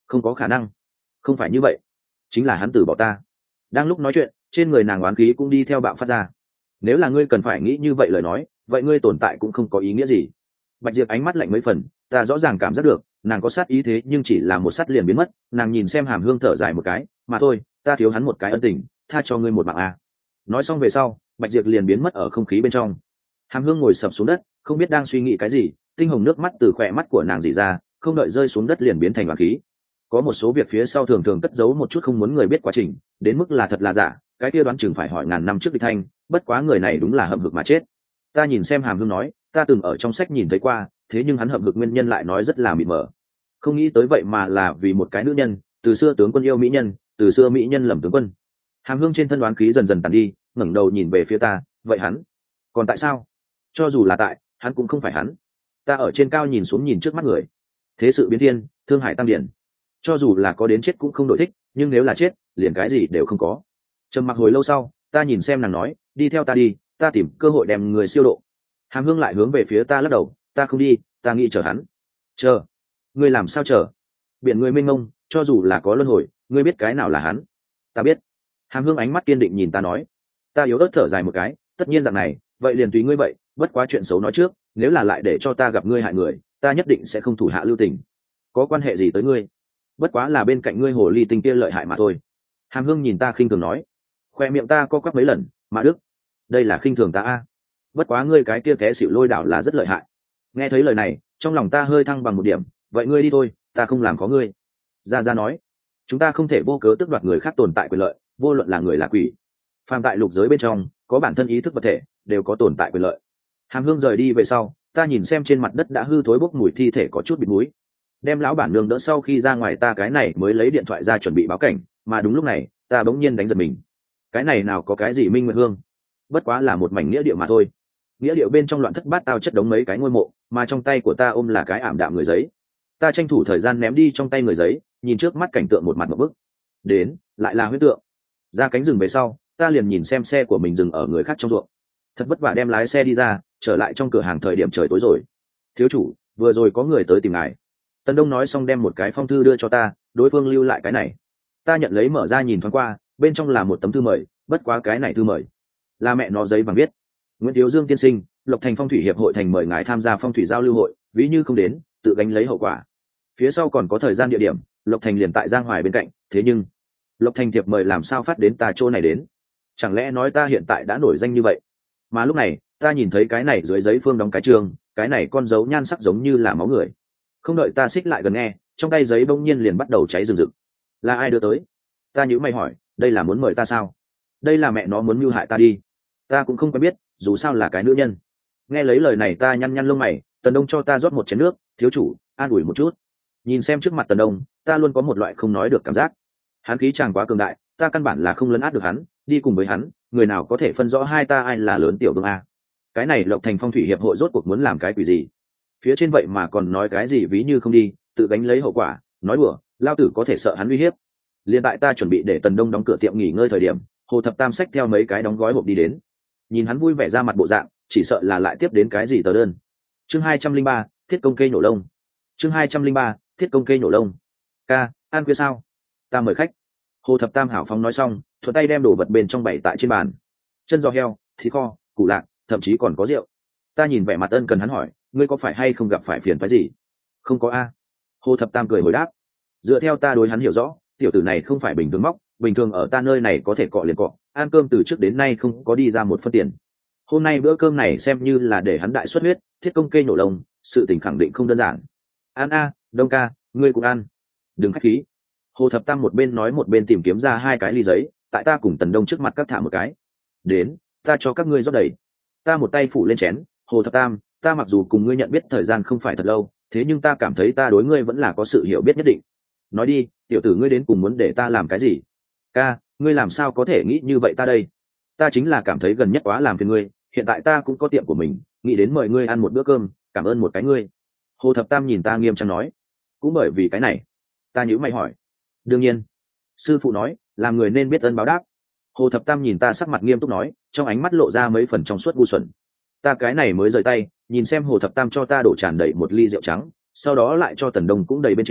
Không có khả năng. Không phải như vậy. Chính là hắn từ bỏ ta. Đang lúc nói chuyện, trên người nàng oán khí cũng đi theo bạo phát ra. Nếu là ngươi cần phải nghĩ như vậy lời nói, vậy ngươi tồn tại cũng không có ý nghĩa gì. Bạch Diệp ánh mắt lạnh mấy phần, ta rõ ràng cảm giác được nàng có sát ý, thế nhưng chỉ là một sát liền biến mất. Nàng nhìn xem Hàm Hương thở dài một cái, mà thôi, ta thiếu hắn một cái ân tình, tha cho ngươi một mạng a. Nói xong về sau, Bạch Diệp liền biến mất ở không khí bên trong. Hàm Hương ngồi sập xuống đất, không biết đang suy nghĩ cái gì, tinh hồng nước mắt từ khỏe mắt của nàng rỉ ra, không đợi rơi xuống đất liền biến thành oán khí. Có một số việc phía sau thường thường cất giấu một chút không muốn người biết quá trình, đến mức là thật là giả, cái kia đoán chừng phải hỏi ngàn năm trước Địch Thanh, bất quá người này đúng là hậm hực mà chết. Ta nhìn xem Hàm Hương nói, ta từng ở trong sách nhìn thấy qua, thế nhưng hắn hậm hực nguyên nhân lại nói rất là mịt mờ. Không nghĩ tới vậy mà là vì một cái nữ nhân, từ xưa tướng quân yêu mỹ nhân, từ xưa mỹ nhân lầm tướng quân. Hàm Hương trên thân đoán khí dần dần tàn đi, ngẩng đầu nhìn về phía ta, vậy hắn còn tại sao? Cho dù là tại, hắn cũng không phải hắn. Ta ở trên cao nhìn xuống nhìn trước mắt người, thế sự biến thiên, thương hải tam điển, cho dù là có đến chết cũng không đổi thích, nhưng nếu là chết liền cái gì đều không có. Trầm mặc hồi lâu sau, ta nhìn xem nàng nói, đi theo ta đi, ta tìm cơ hội đem người siêu độ. Hàm Hương lại hướng về phía ta lắc đầu, ta không đi, ta nghĩ chờ hắn. Chờ? Ngươi làm sao chờ? Biển người mênh mông, cho dù là có luân hồi, ngươi biết cái nào là hắn? Ta biết. Hàm Hương ánh mắt kiên định nhìn ta nói. Ta yếu ớt thở dài một cái, tất nhiên dạng này, vậy liền tùy ngươi vậy, bất quá chuyện xấu nói trước, nếu là lại để cho ta gặp ngươi hại người, ta nhất định sẽ không thủ hạ lưu tình. Có quan hệ gì tới ngươi? Bất quá là bên cạnh ngươi hồ ly tinh kia lợi hại mà thôi. Hàm Hương nhìn ta khinh thường nói. Khoe miệng ta co quắp mấy lần, mà Đức, đây là khinh thường ta a. Bất quá ngươi cái kia té xỉu lôi đảo là rất lợi hại. Nghe thấy lời này, trong lòng ta hơi thăng bằng một điểm, vậy ngươi đi thôi, ta không làm có ngươi. Gia Gia nói, chúng ta không thể vô cớ tước đoạt người khác tồn tại quyền lợi, vô luận là người là quỷ. Phàm tại lục giới bên trong, có bản thân ý thức vật thể, đều có tồn tại quyền lợi. Hàm Hương rời đi về sau, ta nhìn xem trên mặt đất đã hư thối bốc mùi thi thể có chút bịt mũi. Đem lão bản nương đỡ sau khi ra ngoài, ta cái này mới lấy điện thoại ra chuẩn bị báo cảnh, mà đúng lúc này, ta bỗng nhiên đánh giật mình. Cái này nào có cái gì Minh Nguyệt Hương, bất quá là một mảnh nghĩa địa mà thôi. Nghĩa địa bên trong loạn thất bát tao chất đống mấy cái ngôi mộ, mà trong tay của ta ôm là cái ảm đạm người giấy. Ta tranh thủ thời gian ném đi trong tay người giấy, nhìn trước mắt cảnh tượng một mặt một bức. Đến, lại là huyết tượng. Ra cánh rừng về sau, ta liền nhìn xem xe của mình dừng ở người khác trong ruộng. Thật vất vả đem lái xe đi ra, trở lại trong cửa hàng thời điểm trời tối rồi. Thiếu chủ, vừa rồi có người tới tìm ngài. Tần Đông nói xong đem một cái phong thư đưa cho ta, đối phương lưu lại cái này. Ta nhận lấy mở ra nhìn thoáng qua, bên trong là một tấm thư mời, bất quá cái này thư mời là mẹ nó giấy bằng viết. Nguyễn Thiếu Dương tiên sinh, Lộc Thành Phong thủy hiệp hội thành mời ngài tham gia phong thủy giao lưu hội, ví như không đến, tự gánh lấy hậu quả. Phía sau còn có thời gian địa điểm, Lộc Thành liền tại Giang Hoài bên cạnh, thế nhưng Lộc Thành thiệp mời làm sao phát đến ta chỗ này đến? Chẳng lẽ nói ta hiện tại đã nổi danh như vậy? Mà lúc này, ta nhìn thấy cái này dưới giấy phương đóng cái trường, cái này con dấu nhan sắc giống như là máu người. Không đợi ta xích lại gần nghe, trong tay giấy bỗng nhiên liền bắt đầu cháy rừng rực. Là ai đưa tới? Ta nhíu mày hỏi, đây là muốn mời ta sao? Đây là mẹ nó muốn mưu hại ta đi. Ta cũng không quen biết, dù sao là cái nữ nhân. Nghe lấy lời này ta nhăn nhăn lông mày. Tần Đông cho ta rót một chén nước, thiếu chủ, an ủi một chút. Nhìn xem trước mặt Tần Đông, ta luôn có một loại không nói được cảm giác. Hắn khí chàng quá cường đại, ta căn bản là không lấn át được hắn, đi cùng với hắn, người nào có thể phân rõ hai ta ai là lớn tiểu vương a? Cái này Lộc Thành Phong thủy hiệp hội rốt cuộc muốn làm cái quỷ gì? Phía trên vậy mà còn nói cái gì ví như không đi, tự gánh lấy hậu quả, nói đùa, lao tử có thể sợ hắn uy hiếp. Liên tại ta chuẩn bị để Tần Đông đóng cửa tiệm nghỉ ngơi thời điểm, Hồ Thập Tam xách theo mấy cái đóng gói hộp đi đến. Nhìn hắn vui vẻ ra mặt bộ dạng, chỉ sợ là lại tiếp đến cái gì tờ đơn. Chương 203, thiết công kê nhổ lông. Chương 203, thiết công kê nhổ lông. Ca, ăn khuya sao? Ta mời khách. Hồ Thập Tam hảo phóng nói xong, thuận tay đem đồ vật bên trong bày tại trên bàn. Chân giò heo, thịt kho, củ lạc, thậm chí còn có rượu. Ta nhìn vẻ mặt ân cần hắn hỏi, ngươi có phải hay không gặp phải phiền phức gì? Không có a. Hồ Thập Tam cười hồi đáp. Dựa theo ta đối hắn hiểu rõ, tiểu tử này không phải bình thường móc, bình thường ở ta nơi này có thể cọ liền cọ, ăn cơm từ trước đến nay không có đi ra một phân tiền. Hôm nay bữa cơm này xem như là để hắn đại xuất huyết, thiết công kê nhổ lông, sự tình khẳng định không đơn giản. Ăn a, Đông ca, ngươi cũng ăn. Đừng khách khí. Hồ Thập Tam một bên nói một bên tìm kiếm ra hai cái ly giấy, tại ta cùng Tần Đông trước mặt cắt thả một cái. Đến, ta cho các ngươi rót đầy. Ta một tay phủ lên chén, Hồ Thập Tam, ta mặc dù cùng ngươi nhận biết thời gian không phải thật lâu, thế nhưng ta cảm thấy ta đối ngươi vẫn là có sự hiểu biết nhất định. Nói đi, tiểu tử ngươi đến cùng muốn để ta làm cái gì? Ca, ngươi làm sao có thể nghĩ như vậy ta đây? Ta chính là cảm thấy gần nhất quá làm phiền ngươi, hiện tại ta cũng có tiệm của mình, nghĩ đến mời ngươi ăn một bữa cơm, cảm ơn một cái ngươi. Hồ Thập Tam nhìn ta nghiêm trang nói, cũng bởi vì cái này. Ta nhíu mày hỏi, đương nhiên. Sư phụ nói, làm người nên biết ơn báo đáp. Hồ Thập Tam nhìn ta sắc mặt nghiêm túc nói, trong ánh mắt lộ ra mấy phần trong suốt ngu xuẩn. Ta cái này mới rời tay, nhìn xem Hồ Thập Tam cho ta đổ tràn đầy một ly rượu trắng, sau đó lại cho Tần Đông cũng đầy bên trên,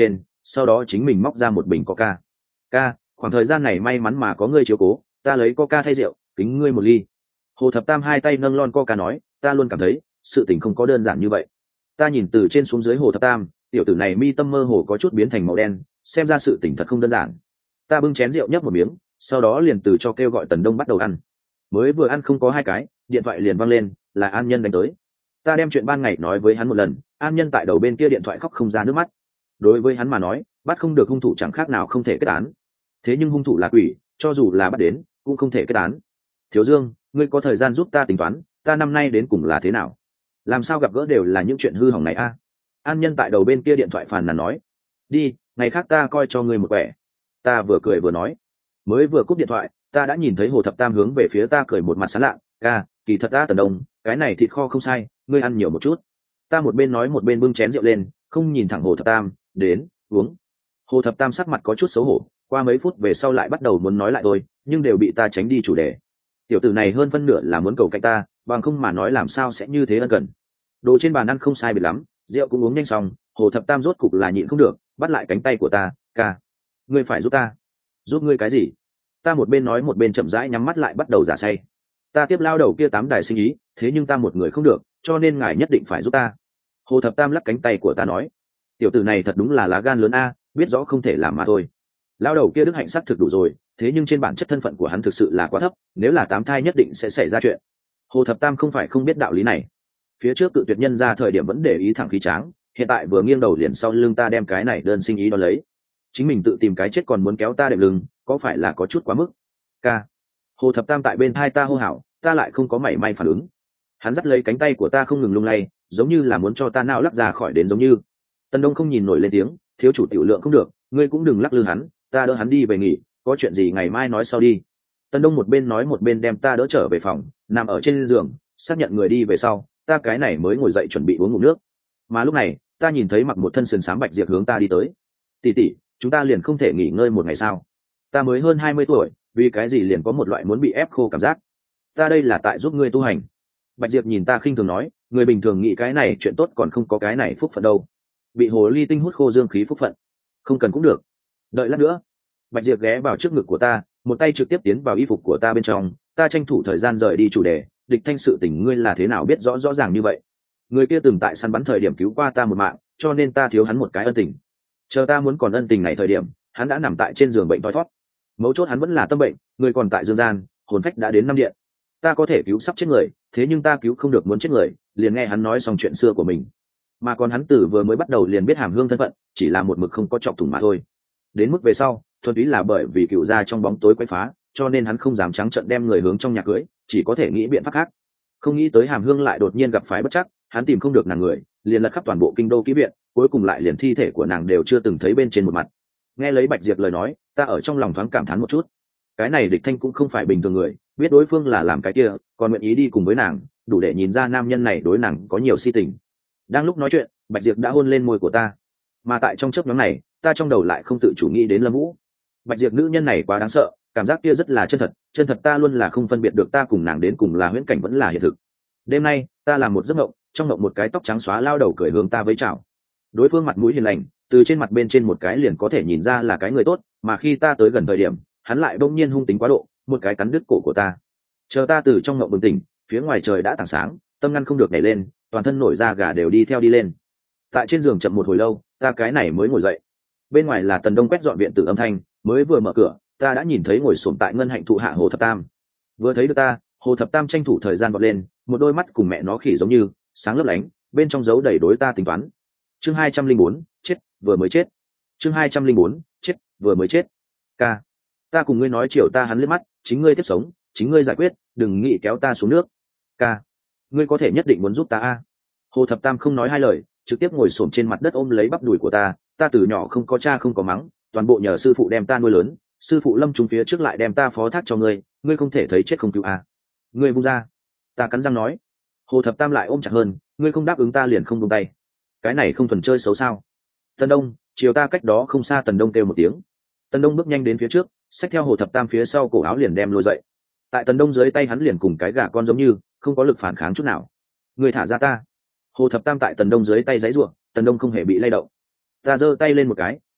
sau đó chính mình móc ra một bình coca. Ca, khoảng thời gian này may mắn mà có ngươi chiếu cố, ta lấy coca thay rượu, kính ngươi một ly. Hồ Thập Tam hai tay nâng lon coca nói, ta luôn cảm thấy sự tình không có đơn giản như vậy. Ta nhìn từ trên xuống dưới Hồ Thập Tam, tiểu tử này mi tâm mơ hồ có chút biến thành màu đen, xem ra sự tình thật không đơn giản. Ta bưng chén rượu nhấp một miếng, sau đó liền từ cho kêu gọi Tần Đông bắt đầu ăn. Mới vừa ăn không có hai cái, điện thoại liền vang lên, là An Nhân đánh tới. Ta đem chuyện ban ngày nói với hắn một lần, An Nhân tại đầu bên kia điện thoại khóc không ra nước mắt. Đối với hắn mà nói, bắt không được hung thủ chẳng khác nào không thể kết án. Thế nhưng hung thủ là quỷ, cho dù là bắt đến, cũng không thể kết án. Thiếu Dương, ngươi có thời gian giúp ta tính toán, ta năm nay đến cùng là thế nào? Làm sao gặp gỡ đều là những chuyện hư hỏng này a? An Nhân tại đầu bên kia điện thoại phàn nàn nói. Đi, ngày khác ta coi cho ngươi một quẻ. Ta vừa cười vừa nói. Mới vừa cúp điện thoại, ta đã nhìn thấy Hồ Thập Tam hướng về phía ta cười một mặt sán lạ. Ca, kỳ thật ta Tần Đông, cái này thịt kho không sai, ngươi ăn nhiều một chút. Ta một bên nói một bên bưng chén rượu lên, không nhìn thẳng Hồ Thập Tam, đến, uống. Hồ Thập Tam sắc mặt có chút xấu hổ, qua mấy phút về sau lại bắt đầu muốn nói lại thôi, nhưng đều bị ta tránh đi chủ đề. Tiểu tử này hơn phân nửa là muốn cầu cạnh ta, bằng không mà nói làm sao sẽ như thế ân cần. Đồ trên bàn ăn không sai biệt lắm, rượu cũng uống nhanh xong, Hồ Thập Tam rốt cục là nhịn không được, bắt lại cánh tay của ta. Ca, ngươi phải giúp ta. Giúp ngươi cái gì? Ta một bên nói một bên chậm rãi nhắm mắt lại bắt đầu giả say. Ta tiếp lao đầu kia 8 đài sinh ý, thế nhưng ta một người không được, cho nên ngài nhất định phải giúp ta. Hồ Thập Tam lắc cánh tay của ta nói, tiểu tử này thật đúng là lá gan lớn a, biết rõ không thể làm mà thôi. Lao đầu kia đức hạnh sắc thực đủ rồi, thế nhưng trên bản chất thân phận của hắn thực sự là quá thấp, nếu là 8 thai nhất định sẽ xảy ra chuyện. Hồ Thập Tam không phải không biết đạo lý này. Phía trước cự tuyệt nhân ra thời điểm vẫn để ý thẳng khí tráng, hiện tại vừa nghiêng đầu liền sau lưng ta đem cái này đơn sinh ý đó lấy. Chính mình tự tìm cái chết còn muốn kéo ta đệm lưng, có phải là có chút quá mức? Ca. Hồ Thập Tam tại bên thai ta hô hào, ta lại không có mảy may phản ứng. Hắn dắt lấy cánh tay của ta không ngừng lung lay, giống như là muốn cho ta não lắc ra khỏi đến giống như. Tần Đông không nhìn nổi lên tiếng, thiếu chủ tiểu lượng không được, ngươi cũng đừng lắc lư hắn, ta đỡ hắn đi về nghỉ, có chuyện gì ngày mai nói sau đi. Tần Đông một bên nói một bên đem ta đỡ trở về phòng, nằm ở trên giường, xác nhận người đi về sau, ta cái này mới ngồi dậy chuẩn bị uống ngụm nước. Mà lúc này, ta nhìn thấy mặc một thân sườn xám bạch diệp hướng ta đi tới. Tỷ tỷ, chúng ta liền không thể nghỉ ngơi một ngày sao? Ta mới hơn 20 tuổi, vì cái gì liền có một loại muốn bị ép khô cảm giác. Ta đây là tại giúp ngươi tu hành. Bạch diệp nhìn ta khinh thường nói, người bình thường nghĩ cái này chuyện tốt còn không có cái này phúc phận đâu. Bị hồ ly tinh hút khô dương khí phúc phận, không cần cũng được. Đợi lát nữa. Bạch diệp ghé vào trước ngực của ta, một tay trực tiếp tiến vào y phục của ta bên trong. Ta tranh thủ thời gian rời đi chủ đề, địch thanh sự tình ngươi là thế nào biết rõ rõ ràng như vậy? Người kia từng tại săn bắn thời điểm cứu qua ta một mạng, cho nên ta thiếu hắn một cái ân tình. Chờ ta muốn còn ân tình này thời điểm, hắn đã nằm tại trên giường bệnh thoi thót. Mấu chốt hắn vẫn là tâm bệnh, người còn tại dương gian, hồn phách đã đến 5 điện. Ta có thể cứu sắp chết người, thế nhưng ta cứu không được muốn chết người, liền nghe hắn nói xong chuyện xưa của mình. Mà còn hắn từ vừa mới bắt đầu liền biết Hàm Hương thân phận, chỉ là một mực không có chọc thủng mà thôi. Đến mức về sau, thuần túy là bởi vì cựu gia trong bóng tối quấy phá, cho nên hắn không dám trắng trợn đem người hướng trong nhà cưới, chỉ có thể nghĩ biện pháp khác. Không nghĩ tới Hàm Hương lại đột nhiên gặp phải bất trắc, hắn tìm không được nàng người, liền lật khắp toàn bộ kinh đô ký viện, cuối cùng lại liền thi thể của nàng đều chưa từng thấy bên trên một mặt. Nghe lấy Bạch Diệp lời nói, ta ở trong lòng thoáng cảm thán một chút. Cái này địch thanh cũng không phải bình thường người, biết đối phương là làm cái kia, còn nguyện ý đi cùng với nàng, đủ để nhìn ra nam nhân này đối nàng có nhiều si tình. Đang lúc nói chuyện, Bạch Diệp đã hôn lên môi của ta, mà tại trong chớp nhoáng này, ta trong đầu lại không tự chủ nghĩ đến Lâm Vũ. Bạch Diệp nữ nhân này quá đáng sợ, cảm giác kia rất là chân thật ta luôn là không phân biệt được ta cùng nàng đến cùng là huyễn cảnh vẫn là hiện thực. Đêm nay, ta làm một giấc mộng, trong mộng một cái tóc trắng xóa lao đầu cười hướng ta với chào. Đối phương mặt mũi hiền lành, từ trên mặt bên trên một cái liền có thể nhìn ra là cái người tốt, mà khi ta tới gần thời điểm, hắn lại bỗng nhiên hung tính quá độ, một cái cắn đứt cổ của ta. Chờ ta từ trong mộng bừng tỉnh, phía ngoài trời đã tảng sáng, tâm ngăn không được nhảy lên, toàn thân nổi da gà đều đi theo đi lên. Tại trên giường chậm một hồi lâu, ta cái này mới ngồi dậy. Bên ngoài là Tần Đông quét dọn viện tử âm thanh, mới vừa mở cửa, ta đã nhìn thấy ngồi xổm tại ngân hạnh thụ hạ Hồ Thập Tam. Vừa thấy được ta, Hồ Thập Tam tranh thủ thời gian vọt lên, một đôi mắt cùng mẹ nó khỉ giống như, sáng lấp lánh, bên trong giấu đầy đối ta tính toán. Chương 204, chết, vừa mới chết. Chương 204, chết, vừa mới chết. Ca, ta cùng ngươi nói chiều ta hắn liếc mắt, chính ngươi tiếp sống, chính ngươi giải quyết, đừng nghĩ kéo ta xuống nước. Ca, ngươi có thể nhất định muốn giúp ta a? Hồ Thập Tam không nói hai lời, trực tiếp ngồi xổm trên mặt đất ôm lấy bắp đùi của ta. Ta từ nhỏ không có cha không có mắng, toàn bộ nhờ sư phụ đem ta nuôi lớn, sư phụ lâm trùng phía trước lại đem ta phó thác cho ngươi, ngươi không thể thấy chết không cứu a? Ngươi buông ra. Ta cắn răng nói. Hồ Thập Tam lại ôm chặt hơn, ngươi không đáp ứng ta liền không buông tay. Cái này không thuần chơi xấu sao? Tần Đông, chiều ta cách đó không xa. Tần Đông kêu một tiếng. Tần Đông bước nhanh đến phía trước, xách theo Hồ Thập Tam phía sau cổ áo liền đem lôi dậy. Tại Tần Đông dưới tay hắn liền cùng cái gà con giống như, không có lực phản kháng chút nào. Ngươi thả ra ta. Hồ Thập Tam tại Tần Đông dưới tay giãy giụa, Tần Đông không hề bị lay động. Ta giơ tay lên một cái,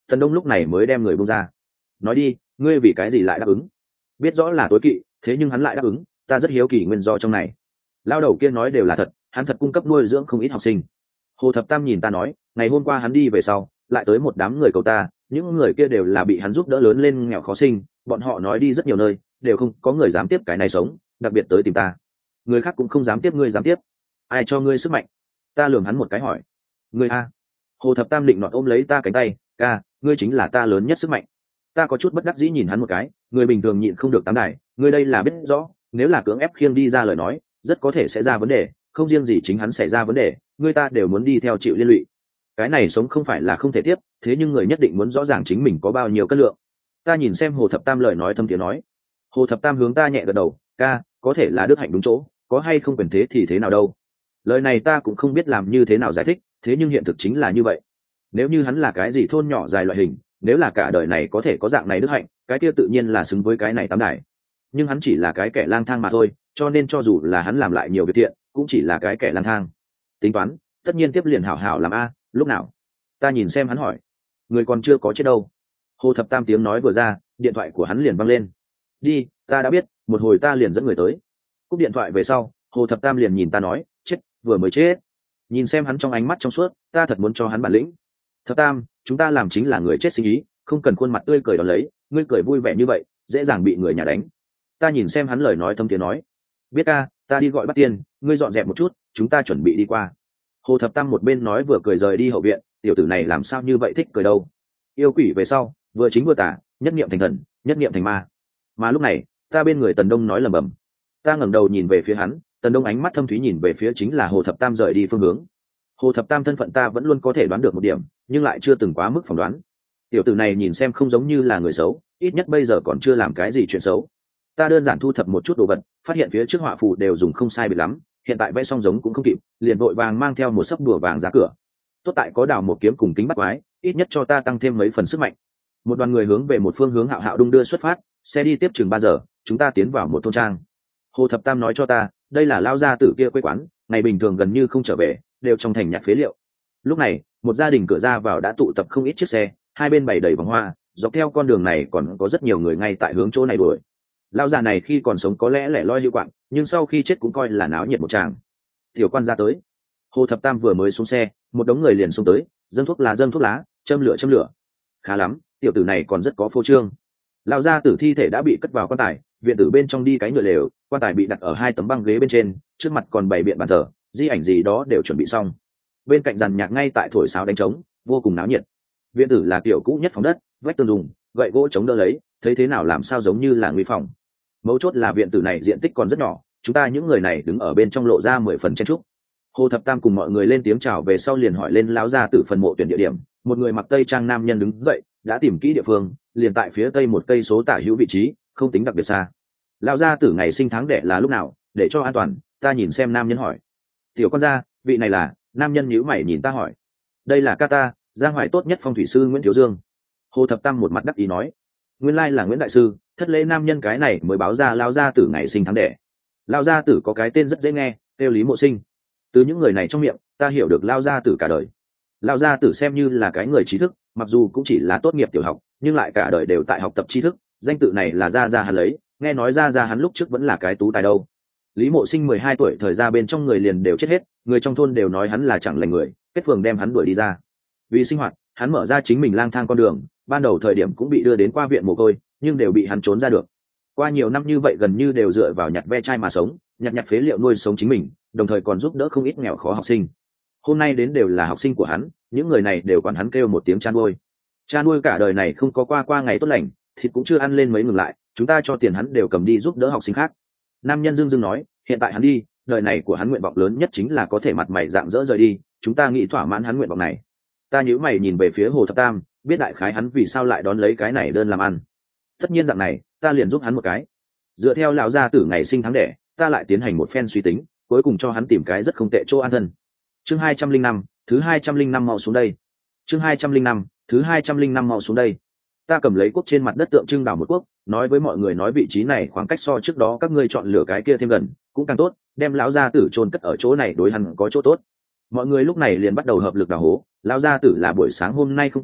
Tần Đông lúc này mới đem người buông ra. Nói đi, ngươi vì cái gì lại đáp ứng? Biết rõ là tối kỵ, thế nhưng hắn lại đáp ứng, ta rất hiếu kỳ nguyên do trong này. Lao đầu kia nói đều là thật, hắn thật cung cấp nuôi dưỡng không ít học sinh. Hồ Thập Tam nhìn ta nói, ngày hôm qua hắn đi về sau, lại tới một đám người cầu ta, những người kia đều là bị hắn giúp đỡ lớn lên nghèo khó sinh, bọn họ nói đi rất nhiều nơi, đều không có người dám tiếp cái này sống, đặc biệt tới tìm ta. Người khác cũng không dám tiếp, ngươi dám tiếp. Ai cho ngươi sức mạnh? Ta lườm hắn một cái hỏi. Ngươi a? Hồ Thập Tam định nọt ôm lấy ta cánh tay, ca, ngươi chính là ta lớn nhất sức mạnh. Ta có chút bất đắc dĩ nhìn hắn một cái, người bình thường nhịn không được tám đài, ngươi đây là biết rõ, nếu là cưỡng ép khiêng đi ra lời nói, rất có thể sẽ ra vấn đề, không riêng gì chính hắn xảy ra vấn đề, người ta đều muốn đi theo chịu liên lụy. Cái này sống không phải là không thể tiếp, thế nhưng người nhất định muốn rõ ràng chính mình có bao nhiêu cân lượng. Ta nhìn xem Hồ Thập Tam lời nói thâm tiếng nói. Hồ Thập Tam hướng ta nhẹ gật đầu, ca, có thể là đức hạnh đúng chỗ, có hay không quyền thế thì thế nào đâu. Lời này ta cũng không biết làm như thế nào giải thích, thế nhưng hiện thực chính là như vậy. Nếu như hắn là cái gì thôn nhỏ dài loại hình, nếu là cả đời này có thể có dạng này đức hạnh, cái kia tự nhiên là xứng với cái này tám đài. Nhưng hắn chỉ là cái kẻ lang thang mà thôi, cho nên cho dù là hắn làm lại nhiều việc thiện, cũng chỉ là cái kẻ lang thang. Tính toán, tất nhiên tiếp liền hảo hảo làm a, lúc nào? Ta nhìn xem hắn hỏi. Người còn chưa có chết đâu. Hồ Thập Tam tiếng nói vừa ra, điện thoại của hắn liền văng lên. Đi, ta đã biết, một hồi ta liền dẫn người tới. Cúp điện thoại về sau, Hồ Thập Tam liền nhìn ta nói, chết, vừa mới chết. Nhìn xem hắn trong ánh mắt trong suốt, ta thật muốn cho hắn bản lĩnh. Thập Tam, chúng ta làm chính là người chết sinh ý, không cần khuôn mặt tươi cười đón lấy, ngươi cười vui vẻ như vậy, dễ dàng bị người nhà đánh. Ta nhìn xem hắn lời nói thâm tiếng nói. Biết ca, ta đi gọi Bắt Tiên, ngươi dọn dẹp một chút, chúng ta chuẩn bị đi qua. Hồ Thập Tam một bên nói vừa cười rời đi hậu viện, tiểu tử này làm sao như vậy thích cười đâu. Yêu quỷ về sau, vừa chính vừa tả, nhất niệm thành thần, nhất niệm thành ma. Mà lúc này, ta bên người Tần Đông nói lẩm bẩm. Ta ngẩng đầu nhìn về phía hắn, Tần Đông ánh mắt thâm thúy nhìn về phía chính là Hồ Thập Tam rời đi phương hướng. Hồ Thập Tam thân phận ta vẫn luôn có thể đoán được một điểm, nhưng lại chưa từng quá mức phỏng đoán. Tiểu tử này nhìn xem không giống như là người xấu, ít nhất bây giờ còn chưa làm cái gì chuyện xấu. Ta đơn giản thu thập một chút đồ vật, phát hiện phía trước họa phù đều dùng không sai biệt lắm, hiện tại vẽ xong giống cũng không kịp, liền vội vàng mang theo một sấp đùa vàng ra cửa. Tốt tại có đào một kiếm cùng kính bắt quái, ít nhất cho ta tăng thêm mấy phần sức mạnh. Một đoàn người hướng về một phương hướng hạo hạo đung đưa xuất phát, xe đi tiếp chừng 3 giờ, chúng ta tiến vào một thôn trang. Hồ Thập Tam nói cho ta, đây là lao gia tử kia quê quán, ngày bình thường gần như không trở về, đều trong thành nhặt phế liệu. Lúc này, một gia đình cửa ra vào đã tụ tập không ít chiếc xe, hai bên bày đầy vòng hoa, dọc theo con đường này còn có rất nhiều người ngay tại hướng chỗ này đuổi. Lão già này khi còn sống có lẽ lẻ loi lưu quạng, nhưng sau khi chết cũng coi là náo nhiệt một tràng. Tiểu quan ra tới. Hồ Thập Tam vừa mới xuống xe, một đống người liền xông tới, dâng thuốc lá, châm lửa. Khá lắm, tiểu tử này còn rất có phô trương. Lão gia tử thi thể đã bị cất vào quan tài, viện tử bên trong đi cái nhựa lều, quan tài bị đặt ở 2 tấm băng ghế bên trên, trước mặt còn bày biện bàn thờ, di ảnh gì đó đều chuẩn bị xong. Bên cạnh dàn nhạc ngay tại thổi sáo đánh trống, vô cùng náo nhiệt. Viện tử là kiểu cũ nhất phòng đất, vách tường dùng gậy gỗ chống đỡ lấy, thấy thế nào làm sao giống như là nguy phòng. Mấu chốt là viện tử này diện tích còn rất nhỏ, chúng ta những người này đứng ở bên trong lộ ra 10 phần chen trúc. Hồ Thập Tam cùng mọi người lên tiếng chào về sau liền hỏi lên lão gia tử phần mộ tuyển địa điểm. Một người mặc tây trang nam nhân đứng dậy, đã tìm kỹ địa phương, liền tại phía tây 1 cây số tả hữu vị trí, không tính đặc biệt xa. Lão gia tử ngày sinh tháng đẻ là lúc nào, để cho an toàn. Ta nhìn xem nam nhân hỏi. Tiểu con gia, vị này là? Nam nhân nhíu mày nhìn ta hỏi. Đây là ca ta, Giang Hoài tốt nhất phong thủy sư Nguyễn Thiếu Dương. Hồ Thập Tam một mặt đắc ý nói. Nguyên lai là Nguyễn đại sư. Thất lễ nam nhân cái này mới báo ra lão gia tử ngày sinh tháng đẻ. Lão gia tử có cái tên rất dễ nghe, tiêu Lý Mộ Sinh. Từ những người này trong miệng, ta hiểu được lão gia tử cả đời. Lão gia tử xem như là cái người trí thức, mặc dù cũng chỉ là tốt nghiệp tiểu học, nhưng lại cả đời đều tại học tập tri thức. Danh tự này là gia hắn lấy, nghe nói gia hắn lúc trước vẫn là cái tú tài đâu. Lý Mộ Sinh 12 tuổi thời ra bên trong người liền đều chết hết, người trong thôn đều nói hắn là chẳng lành người, kết phường đem hắn đuổi đi ra. Vì sinh hoạt, hắn mở ra chính mình lang thang con đường, ban đầu thời điểm cũng bị đưa đến qua viện mồ côi, nhưng đều bị hắn trốn ra được. Qua nhiều năm như vậy gần như đều dựa vào nhặt ve chai mà sống, nhặt phế liệu nuôi sống chính mình, đồng thời còn giúp đỡ không ít nghèo khó học sinh. Hôm nay đến đều là học sinh của hắn, những người này đều quản hắn kêu một tiếng cha nuôi. Cha nuôi cả đời này không có qua ngày tốt lành, thịt cũng chưa ăn lên mấy ngừng lại, chúng ta cho tiền hắn đều cầm đi giúp đỡ học sinh khác. Nam nhân dương nói, hiện tại hắn đi, đời này của hắn nguyện vọng lớn nhất chính là có thể mặt mày rạng rỡ rời đi, chúng ta nghĩ thỏa mãn hắn nguyện vọng này. Ta nhíu mày nhìn về phía Hồ Thập Tam, biết đại khái hắn vì sao lại đón lấy cái này đơn làm ăn. Tất nhiên dạng này, ta liền giúp hắn một cái. Dựa theo lão gia tử ngày sinh tháng đẻ, ta lại tiến hành một phen suy tính, cuối cùng cho hắn tìm cái rất không tệ chỗ an thân. Chương 205, thứ 205 mau xuống đây. Chương 205, thứ 205 mau xuống đây. Ta cầm lấy quốc trên mặt đất tượng trưng đào một quốc, nói với mọi người nói vị trí này khoảng cách so trước đó các ngươi chọn lựa cái kia thêm gần, cũng càng tốt, đem lão gia tử chôn cất ở chỗ này đối hắn có chỗ tốt. Mọi người lúc này liền bắt đầu hợp lực đào hố, lão gia tử là buổi sáng hôm nay không có,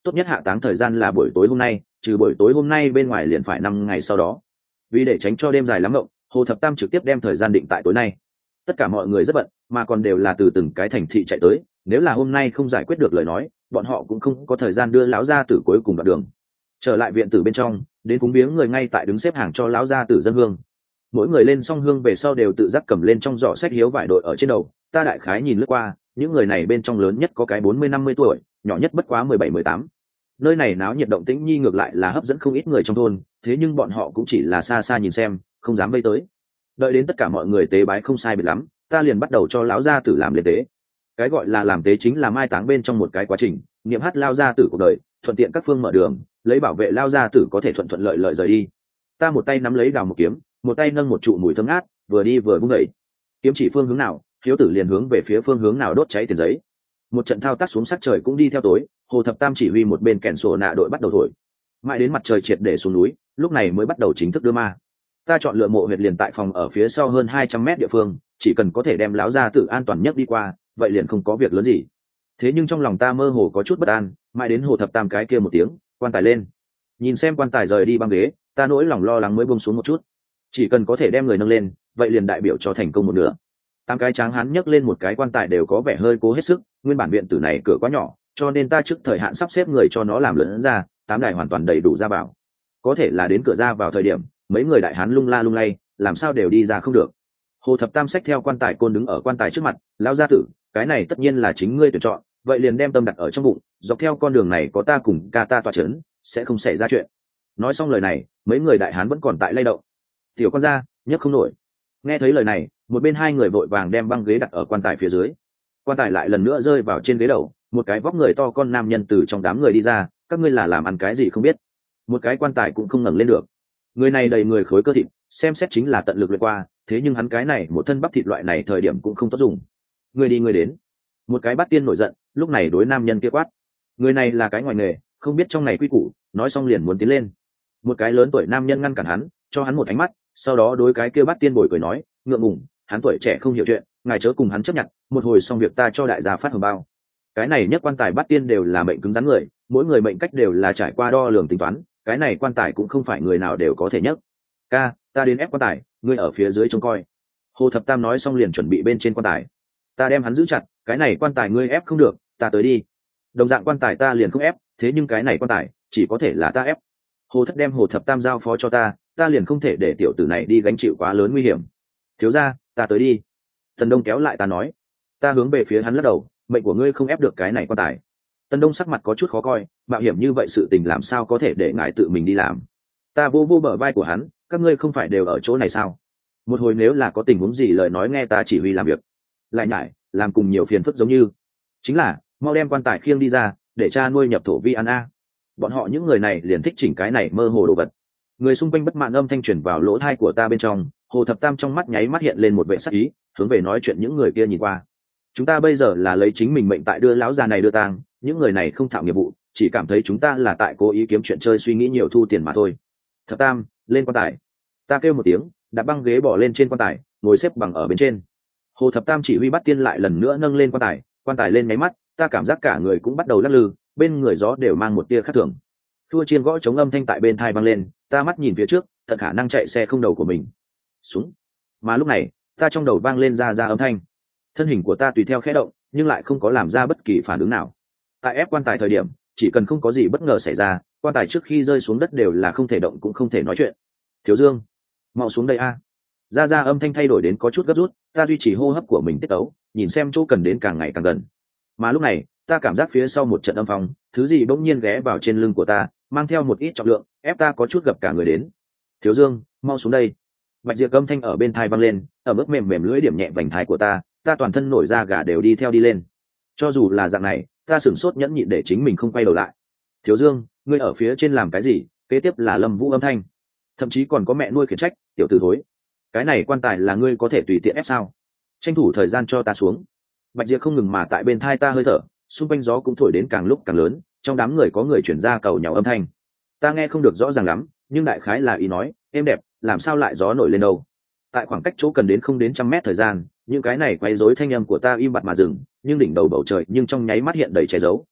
tốt nhất hạ táng thời gian là buổi tối hôm nay, trừ buổi tối hôm nay bên ngoài liền phải 5 ngày sau đó. Vì để tránh cho đêm dài lắm mộng, Hồ Thập Tam trực tiếp đem thời gian định tại tối nay. Tất cả mọi người rất bận, mà còn đều là từ từng cái thành thị chạy tới, nếu là hôm nay không giải quyết được lời nói, bọn họ cũng không có thời gian đưa lão gia tử cuối cùng đoạn đường. Trở lại viện tử bên trong, đến cúng viếng người ngay tại đứng xếp hàng cho lão gia tử dâng hương. Mỗi người lên xong hương về sau đều tự giác cầm lên trong giỏ sách hiếu vải đội ở trên đầu. Ta đại khái nhìn lướt qua, những người này bên trong lớn nhất có cái 40-50 tuổi, nhỏ nhất bất quá 17-18. Nơi này náo nhiệt động tĩnh nhi ngược lại là hấp dẫn không ít người trong thôn, thế nhưng bọn họ cũng chỉ là xa xa nhìn xem, không dám vây tới. Đợi đến tất cả mọi người tế bái không sai biệt lắm, ta liền bắt đầu cho lão gia tử làm lễ tế. Cái gọi là làm tế chính là mai táng bên trong một cái quá trình, niệm hát lao gia tử cuộc đời, thuận tiện các phương mở đường, lấy bảo vệ lao gia tử có thể thuận thuận lợi lợi rời đi. Ta một tay nắm lấy đào một kiếm, một tay nâng một trụ mùi thơm ngát, vừa đi vừa vung đẩy. Kiếm chỉ phương hướng nào, hiếu tử liền hướng về phía phương hướng nào đốt cháy tiền giấy. Một trận thao tác xuống sắc trời cũng đi theo tối, Hồ Thập Tam chỉ huy một bên kèn sổ nạ đội bắt đầu thổi. Mãi đến mặt trời triệt để xuống núi, lúc này mới bắt đầu chính thức đưa ma. Ta chọn lựa mộ huyệt liền tại phòng ở phía sau hơn 200 mét địa phương, chỉ cần có thể đem lão gia tử an toàn nhất đi qua, vậy liền không có việc lớn gì. Thế nhưng trong lòng ta mơ hồ có chút bất an, mãi đến Hồ Thập Tam cái kia một tiếng, quan tài lên. Nhìn xem quan tài rời đi băng ghế, ta nỗi lòng lo lắng mới buông xuống một chút. Chỉ cần có thể đem người nâng lên, vậy liền đại biểu cho thành công một nửa. Tám cái tráng hán nhấc lên một cái quan tài đều có vẻ hơi cố hết sức, nguyên bản viện tử này cửa quá nhỏ, cho nên ta trước thời hạn sắp xếp người cho nó làm lớn ra, 8 đài hoàn toàn đầy đủ ra vào. Có thể là đến cửa ra vào thời điểm, mấy người đại hán lung la lung lay, làm sao đều đi ra không được. Hồ Thập Tam xách theo quan tài côn đứng ở quan tài trước mặt, lão gia tử, cái này tất nhiên là chính ngươi tuyển chọn, vậy liền đem tâm đặt ở trong bụng, dọc theo con đường này có ta cùng ca ta tọa chấn, sẽ không xảy ra chuyện. Nói xong lời này, mấy người đại hán vẫn còn tại lay động. Tiểu con ra, nhấc không nổi. Nghe thấy lời này, một bên hai người vội vàng đem băng ghế đặt ở quan tài phía dưới. Quan tài lại lần nữa rơi vào trên ghế đầu, một cái vóc người to con nam nhân từ trong đám người đi ra, các ngươi là làm ăn cái gì không biết. Một cái quan tài cũng không ngẩng lên được. Người này đầy người khối cơ thịt, xem xét chính là tận lực luyện qua, thế nhưng hắn cái này một thân bắp thịt loại này thời điểm cũng không tốt dùng. Người đi người đến. Một cái bát tiên nổi giận, lúc này đối nam nhân kia quát. Người này là cái ngoài nghề, không biết trong này quy củ, nói xong liền muốn tiến lên. Một cái lớn tuổi nam nhân ngăn cản hắn, cho hắn một ánh mắt, sau đó đối cái kia bát tiên bồi cười nói, ngượng ngùng, hắn tuổi trẻ không hiểu chuyện, ngài chớ cùng hắn chấp nhận, một hồi xong việc ta cho đại gia phát hồng bao. Cái này nhất quan tài bát tiên đều là mệnh cứng rắn người, mỗi người mệnh cách đều là trải qua đo lường tính toán, cái này quan tài cũng không phải người nào đều có thể nhấc. Ca, ta đến ép quan tài, ngươi ở phía dưới trông coi. Hồ Thập Tam nói xong liền chuẩn bị bên trên quan tài. Ta đem hắn giữ chặt, cái này quan tài ngươi ép không được, ta tới đi. Đồng dạng quan tài ta liền không ép, thế nhưng cái này quan tài chỉ có thể là ta ép. Hồ Thất đem Hồ Thập Tam giao phó cho ta, ta liền không thể để tiểu tử này đi gánh chịu quá lớn nguy hiểm. Thiếu gia, ta tới đi. Tần Đông kéo lại ta nói. Ta hướng về phía hắn lắc đầu, mệnh của ngươi không ép được cái này quan tài. Tần Đông sắc mặt có chút khó coi, mạo hiểm như vậy sự tình làm sao có thể để ngài tự mình đi làm. Ta vô vô bờ vai của hắn, các ngươi không phải đều ở chỗ này sao? Một hồi nếu là có tình huống gì lời nói nghe ta chỉ huy làm việc. Lại nhải, làm cùng nhiều phiền phức giống như. Chính là, mau đem quan tài khiêng đi ra, để cha nuôi nhập thổ vi ăn a. Bọn họ những người này liền thích chỉnh cái này mơ hồ đồ vật. Người xung quanh bất mãn âm thanh truyền vào lỗ tai của ta bên trong, Hồ Thập Tam trong mắt nháy mắt hiện lên một vẻ sắc ý, hướng về nói chuyện những người kia nhìn qua. Chúng ta bây giờ là lấy chính mình mệnh tại đưa lão già này đưa tang, những người này không thạo nghiệp vụ, chỉ cảm thấy chúng ta là tại cố ý kiếm chuyện chơi suy nghĩ nhiều thu tiền mà thôi. Thập Tam, lên quan tài. Ta kêu một tiếng, đặt băng ghế bỏ lên trên quan tài, ngồi xếp bằng ở bên trên. Hồ Thập Tam chỉ huy bắt tiên lại lần nữa nâng lên quan tài lên nháy mắt, ta cảm giác cả người cũng bắt đầu lắc lư, bên người gió đều mang một tia khác thường. Thua chiên gõ chống âm thanh tại bên thai vang lên, ta mắt nhìn phía trước, thật khả năng chạy xe không đầu của mình. Xuống. Mà lúc này, ta trong đầu vang lên ra âm thanh. Thân hình của ta tùy theo khẽ động, nhưng lại không có làm ra bất kỳ phản ứng nào. Tại ép quan tài thời điểm, chỉ cần không có gì bất ngờ xảy ra, quan tài trước khi rơi xuống đất đều là không thể động cũng không thể nói chuyện. Thiếu Dương, mau xuống đây a. Ra âm thanh thay đổi đến có chút gấp rút, ta duy trì hô hấp của mình tiết tấu, nhìn xem chỗ cần đến càng ngày càng gần. Mà lúc này, ta cảm giác phía sau một trận âm phong, thứ gì bỗng nhiên ghé vào trên lưng của ta, mang theo một ít trọng lượng, ép ta có chút gập cả người đến. Thiếu Dương, mau xuống đây. Bạch Diệp âm thanh ở bên thai vang lên, ở mức mềm mềm lưỡi điểm nhẹ vành thai của ta toàn thân nổi da gà đều đi theo đi lên. Cho dù là dạng này, ta sửng sốt nhẫn nhịn để chính mình không quay đầu lại. Thiếu Dương, ngươi ở phía trên làm cái gì? Kế tiếp là Lâm Vũ âm thanh, thậm chí còn có mẹ nuôi khiển trách, tiểu tử thối, cái này quan tài là ngươi có thể tùy tiện ép sao? Tranh thủ thời gian cho ta xuống. Bạch Diệp không ngừng mà tại bên thai ta hơi thở, xung quanh gió cũng thổi đến càng lúc càng lớn, trong đám người có người chuyển ra cầu nhào âm thanh. Ta nghe không được rõ ràng lắm, nhưng đại khái là ý nói, êm đẹp, làm sao lại gió nổi lên đâu? Tại khoảng cách chỗ cần đến không đến 100 mét thời gian, những cái này quấy rối thanh âm của ta im bặt mà dừng, nhưng đỉnh đầu bầu trời nhưng trong nháy mắt hiện đầy che giấu.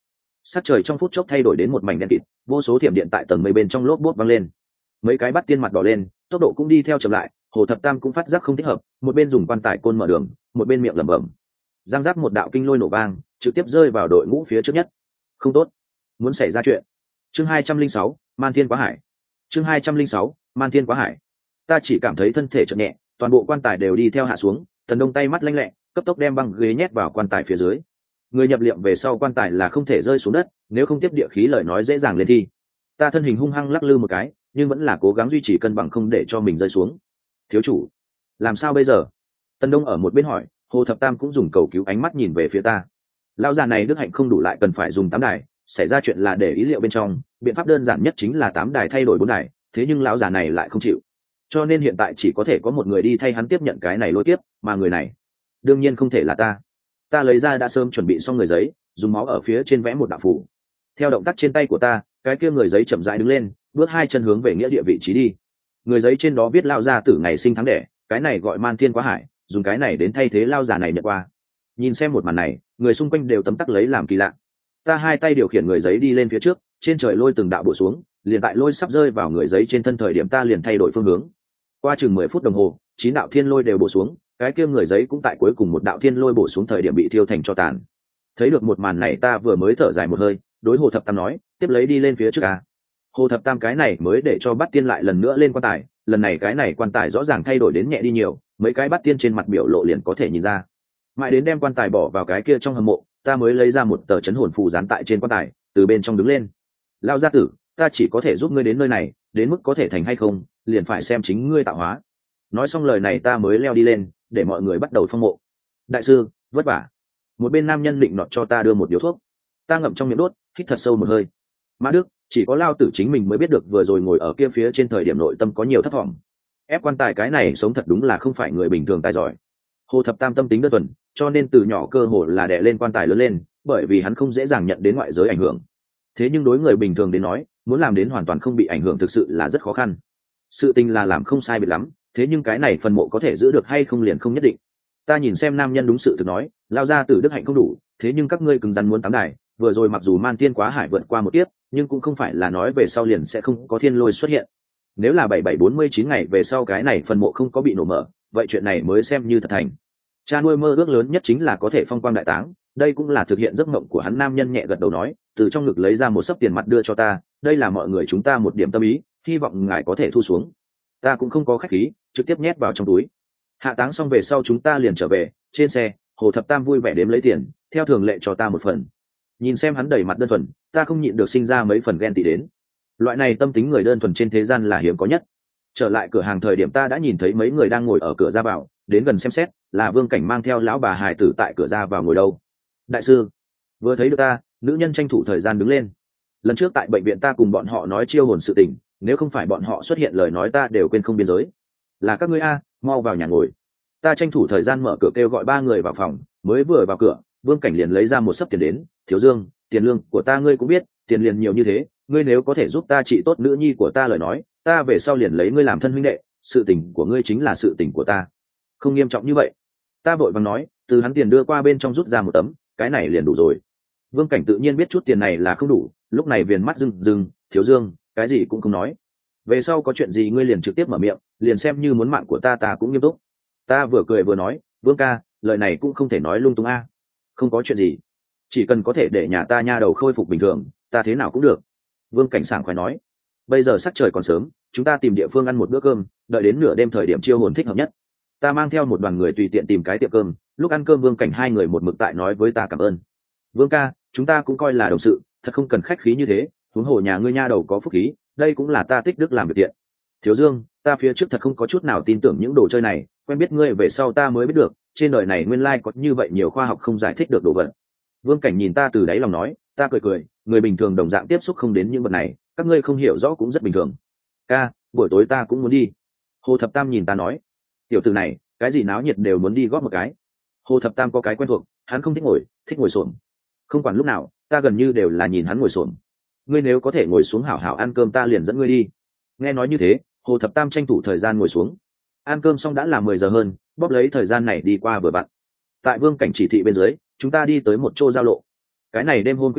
Sắc trời trong phút chốc thay đổi đến một mảnh đen kịt, vô số thiểm điện tại tầng mây bên trong lốp bốt văng lên. Mấy cái bắt tiên mặt đỏ lên, tốc độ cũng đi theo chậm lại. Hồ Thập Tam cũng phát giác không thích hợp, một bên dùng quan tài côn mở đường, một bên miệng lẩm bẩm. Giang giác một đạo kinh lôi nổ vang, trực tiếp rơi vào đội ngũ phía trước nhất. Không tốt, muốn xảy ra chuyện. Chương 206, Man Thiên Quá Hải. Chương 206, Man Thiên Quá Hải. Ta chỉ cảm thấy thân thể chợt nhẹ, toàn bộ quan tài đều đi theo hạ xuống. Tần Đông tay mắt lanh lẹ, cấp tốc đem băng ghế nhét vào quan tài phía dưới. Người nhập liệm về sau quan tài là không thể rơi xuống đất, nếu không tiếp địa khí lời nói dễ dàng lên thi. Ta thân hình hung hăng lắc lư một cái, nhưng vẫn là cố gắng duy trì cân bằng không để cho mình rơi xuống. Thiếu chủ, làm sao bây giờ? Tần Đông ở một bên hỏi. Hồ Thập Tam cũng dùng cầu cứu ánh mắt nhìn về phía ta. Lão già này đức hạnh không đủ lại cần phải dùng 8 đài, xảy ra chuyện là để ý liệu bên trong, biện pháp đơn giản nhất chính là 8 đài thay đổi 4 đài, thế nhưng lão già này lại không chịu. Cho nên hiện tại chỉ có thể có một người đi thay hắn tiếp nhận cái này lôi tiếp, mà người này đương nhiên không thể là ta. Ta lấy ra đã sớm chuẩn bị xong người giấy, dùng máu ở phía trên vẽ một đạo phù. Theo động tác trên tay của ta, cái kia người giấy chậm rãi đứng lên, bước 2 chân hướng về nghĩa địa vị trí đi. Người giấy trên đó viết lão gia tử ngày sinh tháng đẻ, cái này gọi Man Thiên Quá Hải, dùng cái này đến thay thế lao già này nhận qua. Nhìn xem một màn này, người xung quanh đều tấm tắc lấy làm kỳ lạ. Ta hai tay điều khiển người giấy đi lên phía trước, trên trời lôi từng đạo bổ xuống, liền tại lôi sắp rơi vào người giấy trên thân thời điểm ta liền thay đổi phương hướng. Qua chừng 10 phút đồng hồ, 9 đạo thiên lôi đều bổ xuống, cái kia người giấy cũng tại cuối cùng một đạo thiên lôi bổ xuống thời điểm bị thiêu thành tro tàn. Thấy được một màn này ta vừa mới thở dài một hơi, đối Hồ Thập Tam nói, tiếp lấy đi lên phía trước a. Hồ Thập Tam cái này mới để cho bắt tiên lại lần nữa lên quan tài, lần này cái này quan tài rõ ràng thay đổi đến nhẹ đi nhiều, mấy cái bắt tiên trên mặt biểu lộ liền có thể nhìn ra. Mãi đến đem quan tài bỏ vào cái kia trong hầm mộ, ta mới lấy ra một tờ chấn hồn phù dán tại trên quan tài, từ bên trong đứng lên. Lão gia tử, ta chỉ có thể giúp ngươi đến nơi này, đến mức có thể thành hay không, liền phải xem chính ngươi tạo hóa. Nói xong lời này ta mới leo đi lên, để mọi người bắt đầu phong mộ. Đại sư, vất vả. Một bên nam nhân định nọt cho ta đưa một điếu thuốc. Ta ngậm trong miệng đốt, hít thật sâu một hơi. Mã Đức, chỉ có Lao tử chính mình mới biết được vừa rồi ngồi ở kia phía trên thời điểm nội tâm có nhiều thất vọng. Ép quan tài cái này sống thật đúng là không phải người bình thường tài giỏi. Hồ Thập Tam tâm tính đơn thuần, cho nên từ nhỏ cơ hồ là đè lên quan tài lớn lên, bởi vì hắn không dễ dàng nhận đến ngoại giới ảnh hưởng. Thế nhưng đối người bình thường đến nói, muốn làm đến hoàn toàn không bị ảnh hưởng thực sự là rất khó khăn. Sự tình là làm không sai biệt lắm, thế nhưng cái này phần mộ có thể giữ được hay không liền không nhất định. Ta nhìn xem nam nhân đúng sự thực nói, Lao ra từ đức hạnh không đủ, thế nhưng các ngươi cứng rắn muốn 8 đài, vừa rồi mặc dù Man Thiên Quá Hải vượt qua một kiếp, nhưng cũng không phải là nói về sau liền sẽ không có thiên lôi xuất hiện. Nếu là 7749 ngày về sau cái này phần mộ không có bị nổ mở, vậy chuyện này mới xem như thật thành. Cha nuôi mơ ước lớn nhất chính là có thể phong quang đại táng, đây cũng là thực hiện giấc mộng của hắn. Nam nhân nhẹ gật đầu nói, từ trong ngực lấy ra một xấp tiền mặt đưa cho ta, đây là mọi người chúng ta một điểm tâm ý, hy vọng ngài có thể thu xuống. Ta cũng không có khách khí, trực tiếp nhét vào trong túi. Hạ táng xong về sau chúng ta liền trở về, trên xe, Hồ Thập Tam vui vẻ đếm lấy tiền, theo thường lệ cho ta một phần. Nhìn xem hắn đầy mặt đơn thuần, ta không nhịn được sinh ra mấy phần ghen tị đến. Loại này tâm tính người đơn thuần trên thế gian là hiếm có nhất. Trở lại cửa hàng thời điểm ta đã nhìn thấy mấy người đang ngồi ở cửa ra vào, đến gần xem xét, là Vương Cảnh mang theo lão bà hài tử tại cửa ra vào ngồi đâu. Đại sư, vừa thấy được ta, nữ nhân tranh thủ thời gian đứng lên. Lần trước tại bệnh viện ta cùng bọn họ nói chiêu hồn sự tình, nếu không phải bọn họ xuất hiện lời nói ta đều quên không biên giới. Là các ngươi a, mau vào nhà ngồi. Ta tranh thủ thời gian mở cửa kêu gọi 3 người vào phòng, mới vừa vào cửa, Vương Cảnh liền lấy ra một xấp tiền đến, Thiếu Dương, tiền lương của ta ngươi cũng biết, tiền liền nhiều như thế, ngươi nếu có thể giúp ta trị tốt nữ nhi của ta lời nói, ta về sau liền lấy ngươi làm thân huynh đệ, sự tình của ngươi chính là sự tình của ta. Không nghiêm trọng như vậy. Ta vội vàng nói, từ hắn tiền đưa qua bên trong rút ra một tấm, cái này liền đủ rồi. Vương Cảnh tự nhiên biết chút tiền này là không đủ, lúc này viền mắt rưng rưng, Thiếu Dương, cái gì cũng không nói. Về sau có chuyện gì ngươi liền trực tiếp mở miệng, liền xem như muốn mạng của ta cũng nghiêm túc. Ta vừa cười vừa nói, Vương ca, lời này cũng không thể nói lung tung a. Không có chuyện gì, chỉ cần có thể để nhà ta nha đầu khôi phục bình thường, ta thế nào cũng được. Vương Cảnh sảng khoái nói, bây giờ sắc trời còn sớm, chúng ta tìm địa phương ăn một bữa cơm, đợi đến nửa đêm thời điểm chiêu hồn thích hợp nhất. Ta mang theo một đoàn người tùy tiện tìm cái tiệm cơm, lúc ăn cơm Vương Cảnh 2 người một mực tại nói với ta cảm ơn. Vương ca, chúng ta cũng coi là đồng sự, thật không cần khách khí như thế, huống hồ nhà ngươi nha đầu có phúc khí, đây cũng là ta tích đức làm việc tiện. Thiếu Dương, ta phía trước thật không có chút nào tin tưởng những đồ chơi này, quen biết ngươi về sau ta mới biết được, trên đời này nguyên lai có như vậy nhiều khoa học không giải thích được đồ vật. Vương Cảnh nhìn ta từ đáy lòng nói, ta cười cười, người bình thường đồng dạng tiếp xúc không đến những vật này, các ngươi không hiểu rõ cũng rất bình thường. Ca, buổi tối ta cũng muốn đi. Hồ Thập Tam nhìn ta nói, tiểu tử này, cái gì náo nhiệt đều muốn đi góp một cái. Hồ Thập Tam có cái quen thuộc, hắn không thích ngồi, thích ngồi xổm. Không quản lúc nào, ta gần như đều là nhìn hắn ngồi xổm. Ngươi nếu có thể ngồi xuống hảo hảo ăn cơm ta liền dẫn ngươi đi. Nghe nói như thế, Hồ Thập Tam tranh thủ thời gian ngồi xuống. Ăn cơm xong đã là 10 giờ hơn, bóp lấy thời gian này đi qua vừa vặn. Tại Vương Cảnh chỉ thị bên dưới, chúng ta đi tới một chỗ giao lộ. Cái này đêm hôm khuya khoắt,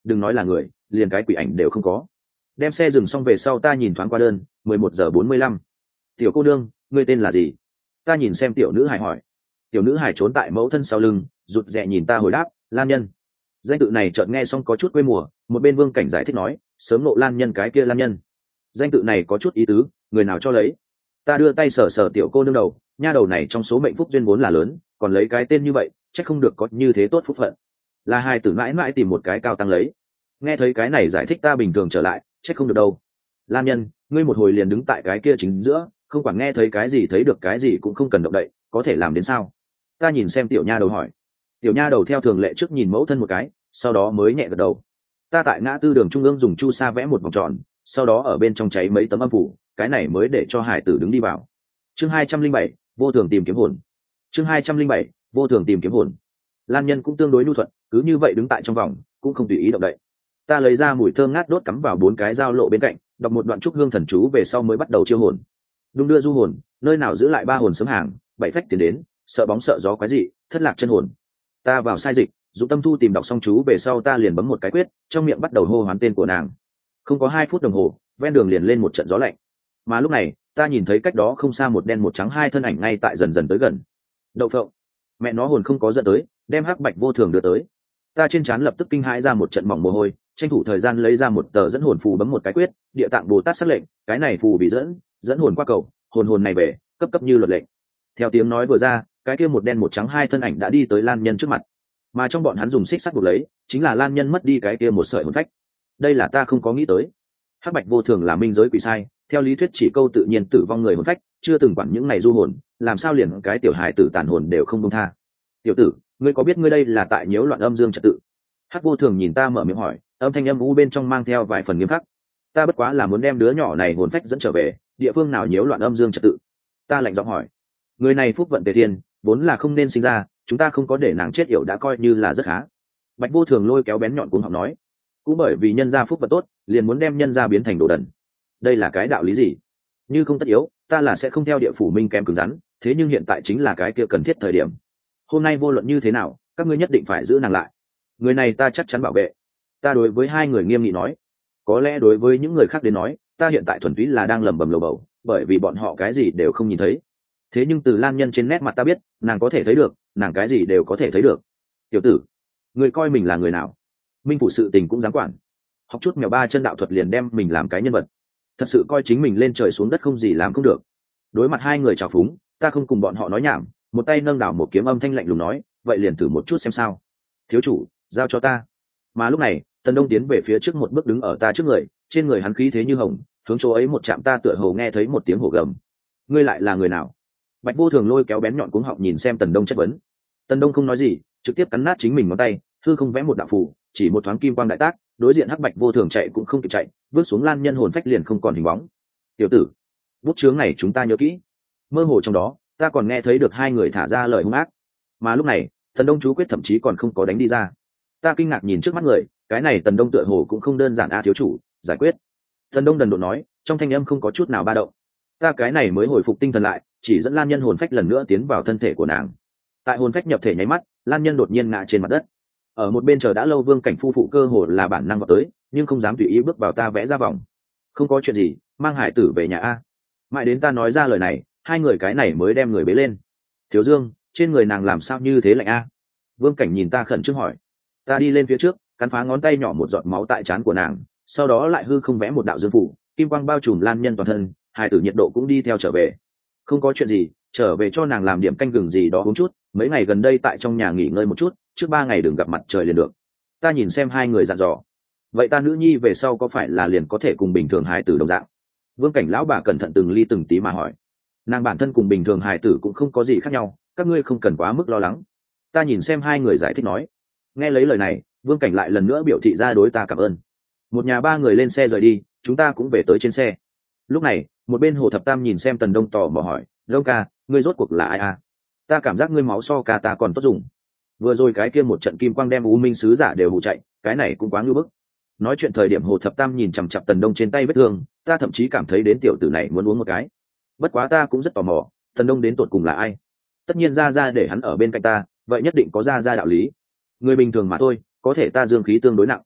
đừng nói là người, liền cái quỷ ảnh đều không có. Đem xe dừng xong về sau ta nhìn thoáng qua đơn, 11:45. Tiểu cô nương, ngươi tên là gì? Ta nhìn xem tiểu nữ hải hỏi. Tiểu nữ hải trốn tại mẫu thân sau lưng, rụt rè nhìn ta hồi đáp, Lan Nhân. Danh tự này chợt nghe xong có chút quê mùa, một bên Vương Cảnh giải thích nói, sớm nộ Lan Nhân cái kia Lan Nhân. Danh tự này có chút ý tứ, người nào cho lấy? Ta đưa tay sờ sờ tiểu cô nương đầu, nha đầu này trong số mệnh phúc duyên vốn là lớn, còn lấy cái tên như vậy, chắc không được có như thế tốt phúc phận. Là hai tử mãi mãi tìm một cái cao tăng lấy. Nghe thấy cái này giải thích ta bình thường trở lại, chắc không được đâu. Lan Nhân, ngươi một hồi liền đứng tại cái kia chính giữa, không quản nghe thấy cái gì thấy được cái gì cũng không cần động đậy, có thể làm đến sao? Ta nhìn xem tiểu nha đầu hỏi. Tiểu nha đầu theo thường lệ trước nhìn mẫu thân một cái, sau đó mới nhẹ gật đầu. Ta tại ngã tư đường trung ương dùng chu sa vẽ một vòng tròn, sau đó ở bên trong cháy mấy tấm âm phủ, cái này mới để cho hải tử đứng đi vào. Chương 207, vô thường tìm kiếm hồn. Chương 207, vô thường tìm kiếm hồn. Lan Nhân cũng tương đối nhu thuận, cứ như vậy đứng tại trong vòng, cũng không tùy ý động đậy. Ta lấy ra mùi thơm ngát đốt cắm vào 4 cái dao lộ bên cạnh, đọc một đoạn trúc hương thần chú về sau mới bắt đầu chiêu hồn. Đung đưa du hồn, nơi nào giữ lại 3 hồn sớm hàng, 7 phách tiến đến, sợ bóng sợ gió quái dị, thất lạc chân hồn. Ta vào sai dịch, dụng tâm thu tìm đọc xong chú về sau ta liền bấm một cái quyết, trong miệng bắt đầu hô hoán tên của nàng. Không có 2 phút đồng hồ, ven đường liền lên một trận gió lạnh. Mà lúc này, ta nhìn thấy cách đó không xa một đen một trắng 2 thân ảnh ngay tại dần dần tới gần. Đậu phộng, mẹ nó hồn không có dẫn tới, đem hắc bạch vô thường đưa tới. Ta trên trán lập tức kinh hãi ra một trận mỏng mồ hôi, tranh thủ thời gian lấy ra một tờ dẫn hồn phù bấm một cái quyết, địa tạng Bồ Tát sắc lệnh, cái này phù bị dẫn hồn qua cầu, hồn này về, cấp cấp như luật lệnh. Theo tiếng nói vừa ra, cái kia một đen một trắng 2 thân ảnh đã đi tới Lan Nhân trước mặt, mà trong bọn hắn dùng xích sắt buộc lấy, chính là Lan Nhân mất đi cái kia một sợi hồn phách. Đây là ta không có nghĩ tới. Hắc bạch vô thường là minh giới quỷ sai, theo lý thuyết chỉ câu tự nhiên tử vong người hồn phách, chưa từng quản những này du hồn, làm sao liền cái tiểu hài tử tàn hồn đều không buông tha. Tiểu tử, ngươi có biết ngươi đây là tại nhiễu loạn âm dương trật tự? Hắc vô thường nhìn ta mở miệng hỏi, âm thanh âm u bên trong mang theo vài phần nghiêm khắc. Ta bất quá là muốn đem đứa nhỏ này hồn phách dẫn trở về, địa phương nào nhiễu loạn âm dương trật tự? Ta lạnh giọng hỏi. Người này phúc vận tề thiên, vốn là không nên sinh ra, chúng ta không có để nàng chết yểu đã coi như là rất khá. Bạch vô thường lôi kéo bén nhọn cuống họng nói, cũng bởi vì nhân gia phúc vận tốt, liền muốn đem nhân gia biến thành đồ đần. Đây là cái đạo lý gì? Như không tất yếu, ta là sẽ không theo địa phủ minh kém cứng rắn, thế nhưng hiện tại chính là cái kia cần thiết thời điểm. Hôm nay vô luận như thế nào, các ngươi nhất định phải giữ nàng lại. Người này ta chắc chắn bảo vệ. Ta đối với 2 người nghiêm nghị nói. Có lẽ đối với những người khác đến nói, ta hiện tại thuần túy là đang lẩm bẩm lầu bầu, bởi vì bọn họ cái gì đều không nhìn thấy. Thế nhưng từ Lan Nhân trên nét mặt ta biết, nàng có thể thấy được, nàng cái gì đều có thể thấy được. Tiểu tử, người coi mình là người nào? Minh phủ sự tình cũng dám quản. Học chút mèo ba chân đạo thuật liền đem mình làm cái nhân vật, thật sự coi chính mình lên trời xuống đất không gì làm không được. Đối mặt 2 người trào phúng, ta không cùng bọn họ nói nhảm, một tay nâng đảo một kiếm âm thanh lạnh lùng nói, vậy liền thử một chút xem sao. Thiếu chủ, giao cho ta. Mà lúc này, Tần Đông tiến về phía trước một bước đứng ở ta trước người, trên người hắn khí thế như hồng, hướng chỗ ấy một chạm ta tựa hồ nghe thấy một tiếng hổ gầm. Ngươi lại là người nào? Bạch vô thường lôi kéo bén nhọn cuống họng nhìn xem Tần Đông chất vấn. Tần Đông không nói gì, trực tiếp cắn nát chính mình ngón tay, hư không vẽ một đạo phù, chỉ một thoáng kim quang đại tác, đối diện hắc bạch vô thường chạy cũng không kịp chạy, bước xuống Lan Nhân hồn phách liền không còn hình bóng. Tiểu tử, bút chướng này chúng ta nhớ kỹ. Mơ hồ trong đó, ta còn nghe thấy được 2 người thả ra lời hung ác. Mà lúc này, Tần Đông chú quyết thậm chí còn không có đánh đi ra. Ta kinh ngạc nhìn trước mắt người, cái này Tần Đông tựa hồ cũng không đơn giản a thiếu chủ, giải quyết. Tần Đông đần độn nói, trong thanh âm không có chút nào ba động. Ta cái này mới hồi phục tinh thần lại, chỉ dẫn Lan Nhân hồn phách lần nữa tiến vào thân thể của nàng. Tại hồn phách nhập thể nháy mắt, Lan Nhân đột nhiên ngã trên mặt đất. Ở một bên chờ đã lâu Vương Cảnh phu phụ cơ hồ là bản năng vào tới, nhưng không dám tùy ý bước vào ta vẽ ra vòng. Không có chuyện gì, mang hải tử về nhà a. Mãi đến ta nói ra lời này, 2 người cái này mới đem người bế lên. Thiếu Dương, trên người nàng làm sao như thế lạnh a? Vương Cảnh nhìn ta khẩn trương hỏi. Ta đi lên phía trước, cắn phá ngón tay nhỏ một giọt máu tại trán của nàng, sau đó lại hư không vẽ một đạo dương phủ, kim quang bao trùm Lan Nhân toàn thân, hải tử nhiệt độ cũng đi theo trở về. Không có chuyện gì, trở về cho nàng làm điểm canh gừng gì đó uống chút, mấy ngày gần đây tại trong nhà nghỉ ngơi một chút, trước 3 ngày đừng gặp mặt trời liền được. Ta nhìn xem 2 người dặn dò. Vậy ta nữ nhi về sau có phải là liền có thể cùng bình thường hài tử đồng dạng? Vương Cảnh lão bà cẩn thận từng ly từng tí mà hỏi. Nàng bản thân cùng bình thường hài tử cũng không có gì khác nhau, các ngươi không cần quá mức lo lắng. Ta nhìn xem 2 người giải thích nói. Nghe lấy lời này, Vương Cảnh lại lần nữa biểu thị ra đối ta cảm ơn. Một nhà 3 người lên xe rời đi, chúng ta cũng về tới trên xe. Lúc này, một bên Hồ Thập Tam nhìn xem Tần Đông tò mò hỏi, Đông ca, ngươi rốt cuộc là ai à? Ta cảm giác ngươi máu so ca ta còn tốt dùng. Vừa rồi cái kia một trận kim quang đem U Minh sứ giả đều hù chạy, cái này cũng quá ngưu bức. Nói chuyện thời điểm Hồ Thập Tam nhìn chằm chằm Tần Đông trên tay vết thương, ta thậm chí cảm thấy đến tiểu tử này muốn uống một cái. Bất quá ta cũng rất tò mò, Tần Đông đến tột cùng là ai? Tất nhiên ra để hắn ở bên cạnh ta, vậy nhất định có ra đạo lý. Người bình thường mà thôi, có thể ta dương khí tương đối nặng.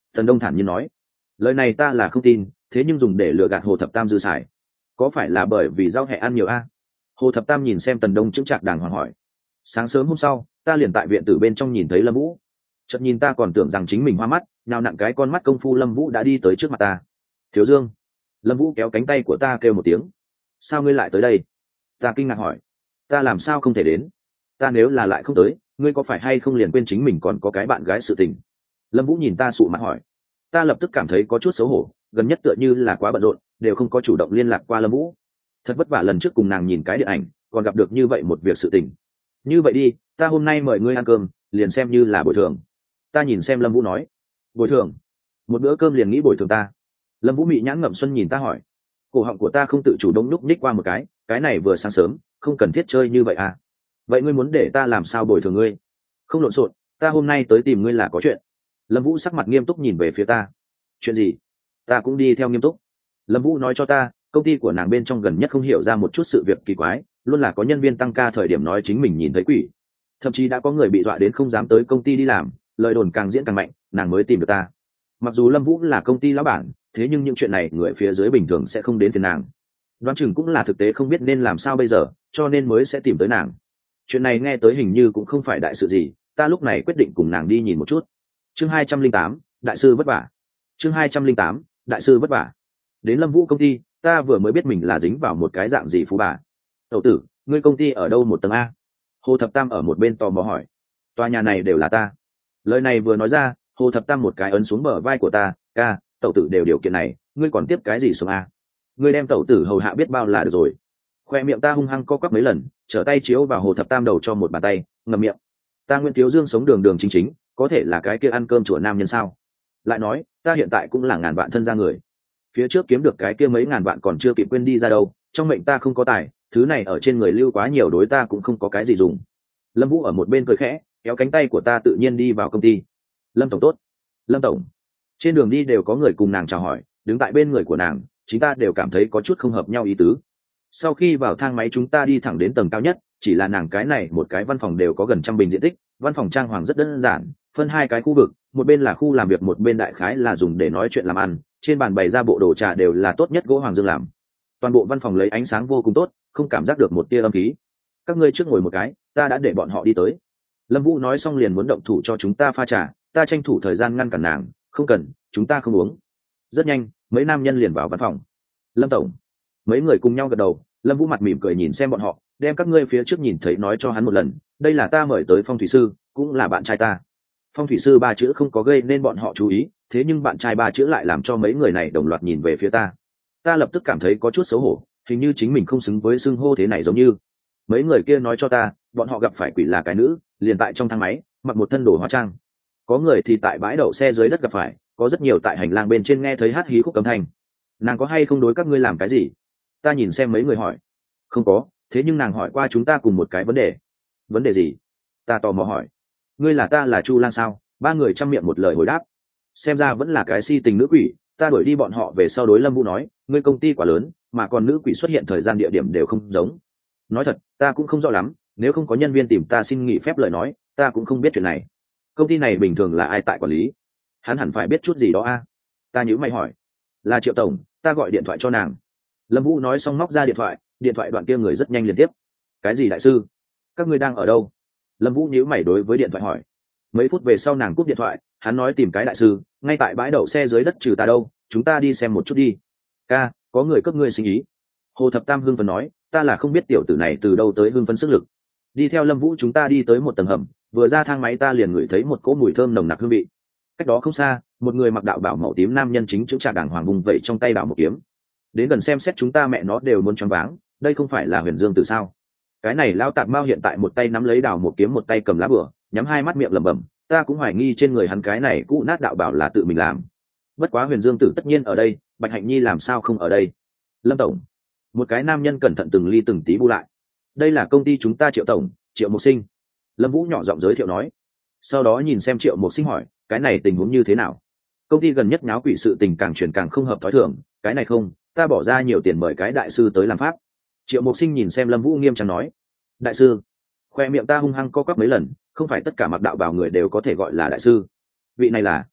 Tần Đông thản nhiên nói. Lời này ta là không tin, thế nhưng dùng để lừa gạt Hồ Thập Tam dư xài, có phải là bởi vì rau hẹ ăn nhiều a? Hồ Thập Tam nhìn xem Tần Đông chững chạc đàng hoàng hỏi. Sáng sớm hôm sau, ta liền tại viện tử bên trong nhìn thấy Lâm Vũ. Chợt nhìn ta còn tưởng rằng chính mình hoa mắt, nào nặng cái con mắt công phu Lâm Vũ đã đi tới trước mặt ta. Thiếu Dương. Lâm Vũ kéo cánh tay của ta kêu một tiếng. Sao ngươi lại tới đây? Ta kinh ngạc hỏi. Ta làm sao không thể đến? Ta nếu là lại không tới, ngươi có phải hay không liền quên chính mình còn có cái bạn gái sự tình? Lâm Vũ nhìn ta sụ mặt hỏi. Ta lập tức cảm thấy có chút xấu hổ, gần nhất tựa như là quá bận rộn, đều không có chủ động liên lạc qua Lâm Vũ. Thật vất vả lần trước cùng nàng nhìn cái điện ảnh, còn gặp được như vậy một việc sự tình. Như vậy đi, ta hôm nay mời ngươi ăn cơm, liền xem như là bồi thường. Ta nhìn xem Lâm Vũ nói. Bồi thường? Một bữa cơm liền nghĩ bồi thường ta? Lâm Vũ mị nhãn ngậm xuân nhìn ta hỏi. Cổ họng của ta không tự chủ động nhúc nhích qua một cái này vừa sáng sớm, không cần thiết chơi như vậy à? Vậy ngươi muốn để ta làm sao bồi thường ngươi? Không lộn xộn, ta hôm nay tới tìm ngươi là có chuyện. Lâm Vũ sắc mặt nghiêm túc nhìn về phía ta. Chuyện gì? Ta cũng đi theo nghiêm túc. Lâm Vũ nói cho ta, công ty của nàng bên trong gần nhất không hiểu ra một chút sự việc kỳ quái, luôn là có nhân viên tăng ca thời điểm nói chính mình nhìn thấy quỷ, thậm chí đã có người bị dọa đến không dám tới công ty đi làm, lời đồn càng diễn càng mạnh, nàng mới tìm được ta. Mặc dù Lâm Vũ là công ty lão bản, thế nhưng những chuyện này người phía dưới bình thường sẽ không đến phiền nàng. Đoán chừng cũng là thực tế không biết nên làm sao bây giờ, cho nên mới sẽ tìm tới nàng. Chuyện này nghe tới hình như cũng không phải đại sự gì, ta lúc này quyết định cùng nàng đi nhìn một chút. Chương 208, đại sư vất vả. Chương 208, đại sư vất vả. Đến Lâm Vũ công ty, ta vừa mới biết mình là dính vào một cái dạng gì phú bà. Tẩu tử, ngươi công ty ở đâu một tầng a? Hồ Thập Tam ở một bên tò mò hỏi. Tòa nhà này đều là ta. Lời này vừa nói ra, Hồ Thập Tam một cái ấn xuống bờ vai của ta. Ca, tẩu tử đều điều kiện này, ngươi còn tiếp cái gì sống a? Ngươi đem tẩu tử hầu hạ biết bao là được rồi. Khoe miệng ta hung hăng co quắp mấy lần, trở tay chiếu vào Hồ Thập Tam đầu cho một bàn tay, ngậm miệng. Ta Nguyễn Thiếu Dương sống đường đường chính chính, có thể là cái kia ăn cơm chùa nam nhân sao? Lại nói, ta hiện tại cũng là ngàn vạn thân gia người, phía trước kiếm được cái kia mấy ngàn vạn còn chưa kịp quên đi ra đâu, trong mệnh ta không có tài, thứ này ở trên người lưu quá nhiều đối ta cũng không có cái gì dùng. Lâm Vũ ở một bên cười khẽ, kéo cánh tay của ta tự nhiên đi vào công ty. Lâm tổng tốt. Lâm tổng. Trên đường đi đều có người cùng nàng chào hỏi, đứng tại bên người của nàng, chúng ta đều cảm thấy có chút không hợp nhau ý tứ. Sau khi vào thang máy chúng ta đi thẳng đến tầng cao nhất, chỉ là nàng cái này một cái văn phòng đều có gần 100 bình diện tích, văn phòng trang hoàng rất đơn giản, phân hai cái khu vực, một bên là khu làm việc, một bên đại khái là dùng để nói chuyện làm ăn, trên bàn bày ra bộ đồ trà đều là tốt nhất gỗ hoàng dương làm. Toàn bộ văn phòng lấy ánh sáng vô cùng tốt, không cảm giác được một tia âm khí. Các ngươi trước ngồi một cái, ta đã để bọn họ đi tới. Lâm Vũ nói xong liền muốn động thủ cho chúng ta pha trà, ta tranh thủ thời gian ngăn cản nàng, không cần, chúng ta không uống. Rất nhanh, mấy nam nhân liền vào văn phòng. Lâm tổng. Mấy người cùng nhau gật đầu. Lâm Vũ mặt mỉm cười nhìn xem bọn họ, đem các ngươi phía trước nhìn thấy nói cho hắn một lần, đây là ta mời tới phong thủy sư, cũng là bạn trai ta. Phong thủy sư ba chữ không có gây nên bọn họ chú ý, thế nhưng bạn trai ba chữ lại làm cho mấy người này đồng loạt nhìn về phía ta. Ta lập tức cảm thấy có chút xấu hổ, hình như chính mình không xứng với xưng hô thế này, giống như mấy người kia nói cho ta, bọn họ gặp phải quỷ là cái nữ, liền tại trong thang máy, mặc một thân đồ hóa trang. Có người thì tại bãi đậu xe dưới đất gặp phải, có rất nhiều tại hành lang bên trên nghe thấy hát hí khúc cấm thanh. Nàng có hay không đối các ngươi làm cái gì? Ta nhìn xem mấy người hỏi. Không có, thế nhưng nàng hỏi qua chúng ta cùng một cái vấn đề. Vấn đề gì? Ta tò mò hỏi. Ngươi là ta là Chu Lan sao? Ba người chăm miệng một lời hồi đáp. Xem ra vẫn là cái si tình nữ quỷ. Ta đuổi đi bọn họ về sau đối Lâm Vũ nói, ngươi công ty quá lớn, mà còn nữ quỷ xuất hiện thời gian địa điểm đều không giống. Nói thật, ta cũng không rõ lắm, nếu không có nhân viên tìm ta xin nghỉ phép lời nói, ta cũng không biết chuyện này. Công ty này bình thường là ai tại quản lý? Hắn hẳn phải biết chút gì đó a. Ta nhíu mày hỏi. Là Triệu tổng, ta gọi điện thoại cho nàng. Lâm Vũ nói xong móc ra điện thoại đoạn kia người rất nhanh liên tiếp. Cái gì đại sư? Các ngươi đang ở đâu? Lâm Vũ nhíu mày đối với điện thoại hỏi. Mấy phút về sau nàng cúp điện thoại, hắn nói tìm cái đại sư, ngay tại bãi đậu xe dưới đất trừ ta đâu, chúng ta đi xem một chút đi. Ca, có người cấp ngươi sinh ý. Hồ Thập Tam hưng phấn nói, ta là không biết tiểu tử này từ đâu tới hưng phấn sức lực. Đi theo Lâm Vũ chúng ta đi tới một tầng hầm, vừa ra thang máy ta liền ngửi thấy một cỗ mùi thơm nồng nặc hương vị. Cách đó không xa, một người mặc đạo bảo màu tím nam nhân chính chững chạc đàng hoàng vùng vẩy trong tay đạo một kiếm. Đến gần xem xét chúng ta mẹ nó đều muốn choáng váng, đây không phải là Huyền Dương Tử sao? Cái này lão tạp mao hiện tại một tay nắm lấy đào một kiếm, một tay cầm lá bửa, nhắm hai mắt miệng lẩm bẩm, ta cũng hoài nghi trên người hắn cái này cũ nát đạo bảo là tự mình làm. Bất quá Huyền Dương Tử tất nhiên ở đây, Bạch Hạnh Nhi làm sao không ở đây? Lâm tổng. Một cái nam nhân cẩn thận từng ly từng tí bu lại. Đây là công ty chúng ta Triệu tổng, Triệu Mục Sinh. Lâm Vũ nhỏ giọng giới thiệu nói. Sau đó nhìn xem Triệu Mục Sinh hỏi, cái này tình huống như thế nào? Công ty gần nhất nháo quỷ sự tình càng truyền càng không hợp thói thường, cái này không, ta bỏ ra nhiều tiền mời cái đại sư tới làm pháp. Triệu Mục Sinh nhìn xem Lâm Vũ nghiêm trang nói. Đại sư? Khoe miệng ta hung hăng co quắp mấy lần, không phải tất cả mặc đạo bào người đều có thể gọi là đại sư. Vị này là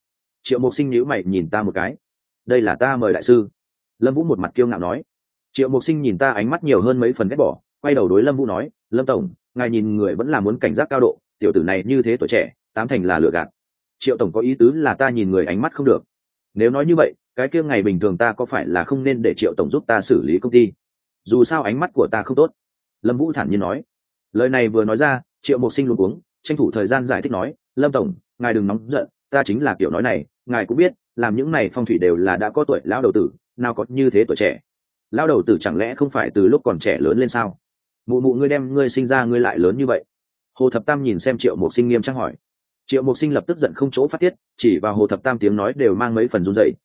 Triệu Mộc Sinh nhíu mày nhìn ta một cái. Đây là ta mời đại sư. Lâm Vũ một mặt kiêu ngạo nói. Triệu Mộc Sinh nhìn ta ánh mắt nhiều hơn mấy phần ghét bỏ, quay đầu đối Lâm Vũ nói, Lâm tổng, ngài nhìn người vẫn là muốn cảnh giác cao độ, tiểu tử này như thế tuổi trẻ, tám thành là lừa gạt. Triệu tổng có ý tứ là ta nhìn người ánh mắt không được. Nếu nói như vậy, cái kia ngày bình thường ta có phải là không nên để Triệu tổng giúp ta xử lý công ty? Dù sao ánh mắt của ta không tốt. Lâm Vũ thản nhiên nói. Lời này vừa nói ra, Triệu Mộc Sinh luống cuống, tranh thủ thời gian giải thích nói, Lâm tổng, ngài đừng nóng giận, ta chính là kiểu nói này, ngài cũng biết, làm những này phong thủy đều là đã có tuổi lão đầu tử, nào có như thế tuổi trẻ. Lão đầu tử chẳng lẽ không phải từ lúc còn trẻ lớn lên sao? Mụ mụ ngươi đem ngươi sinh ra ngươi lại lớn như vậy. Hồ Thập Tam nhìn xem Triệu Mộc Sinh nghiêm trang hỏi. Triệu Mộc Sinh lập tức giận không chỗ phát tiết, chỉ vào Hồ Thập Tam tiếng nói đều mang mấy phần run rẩy,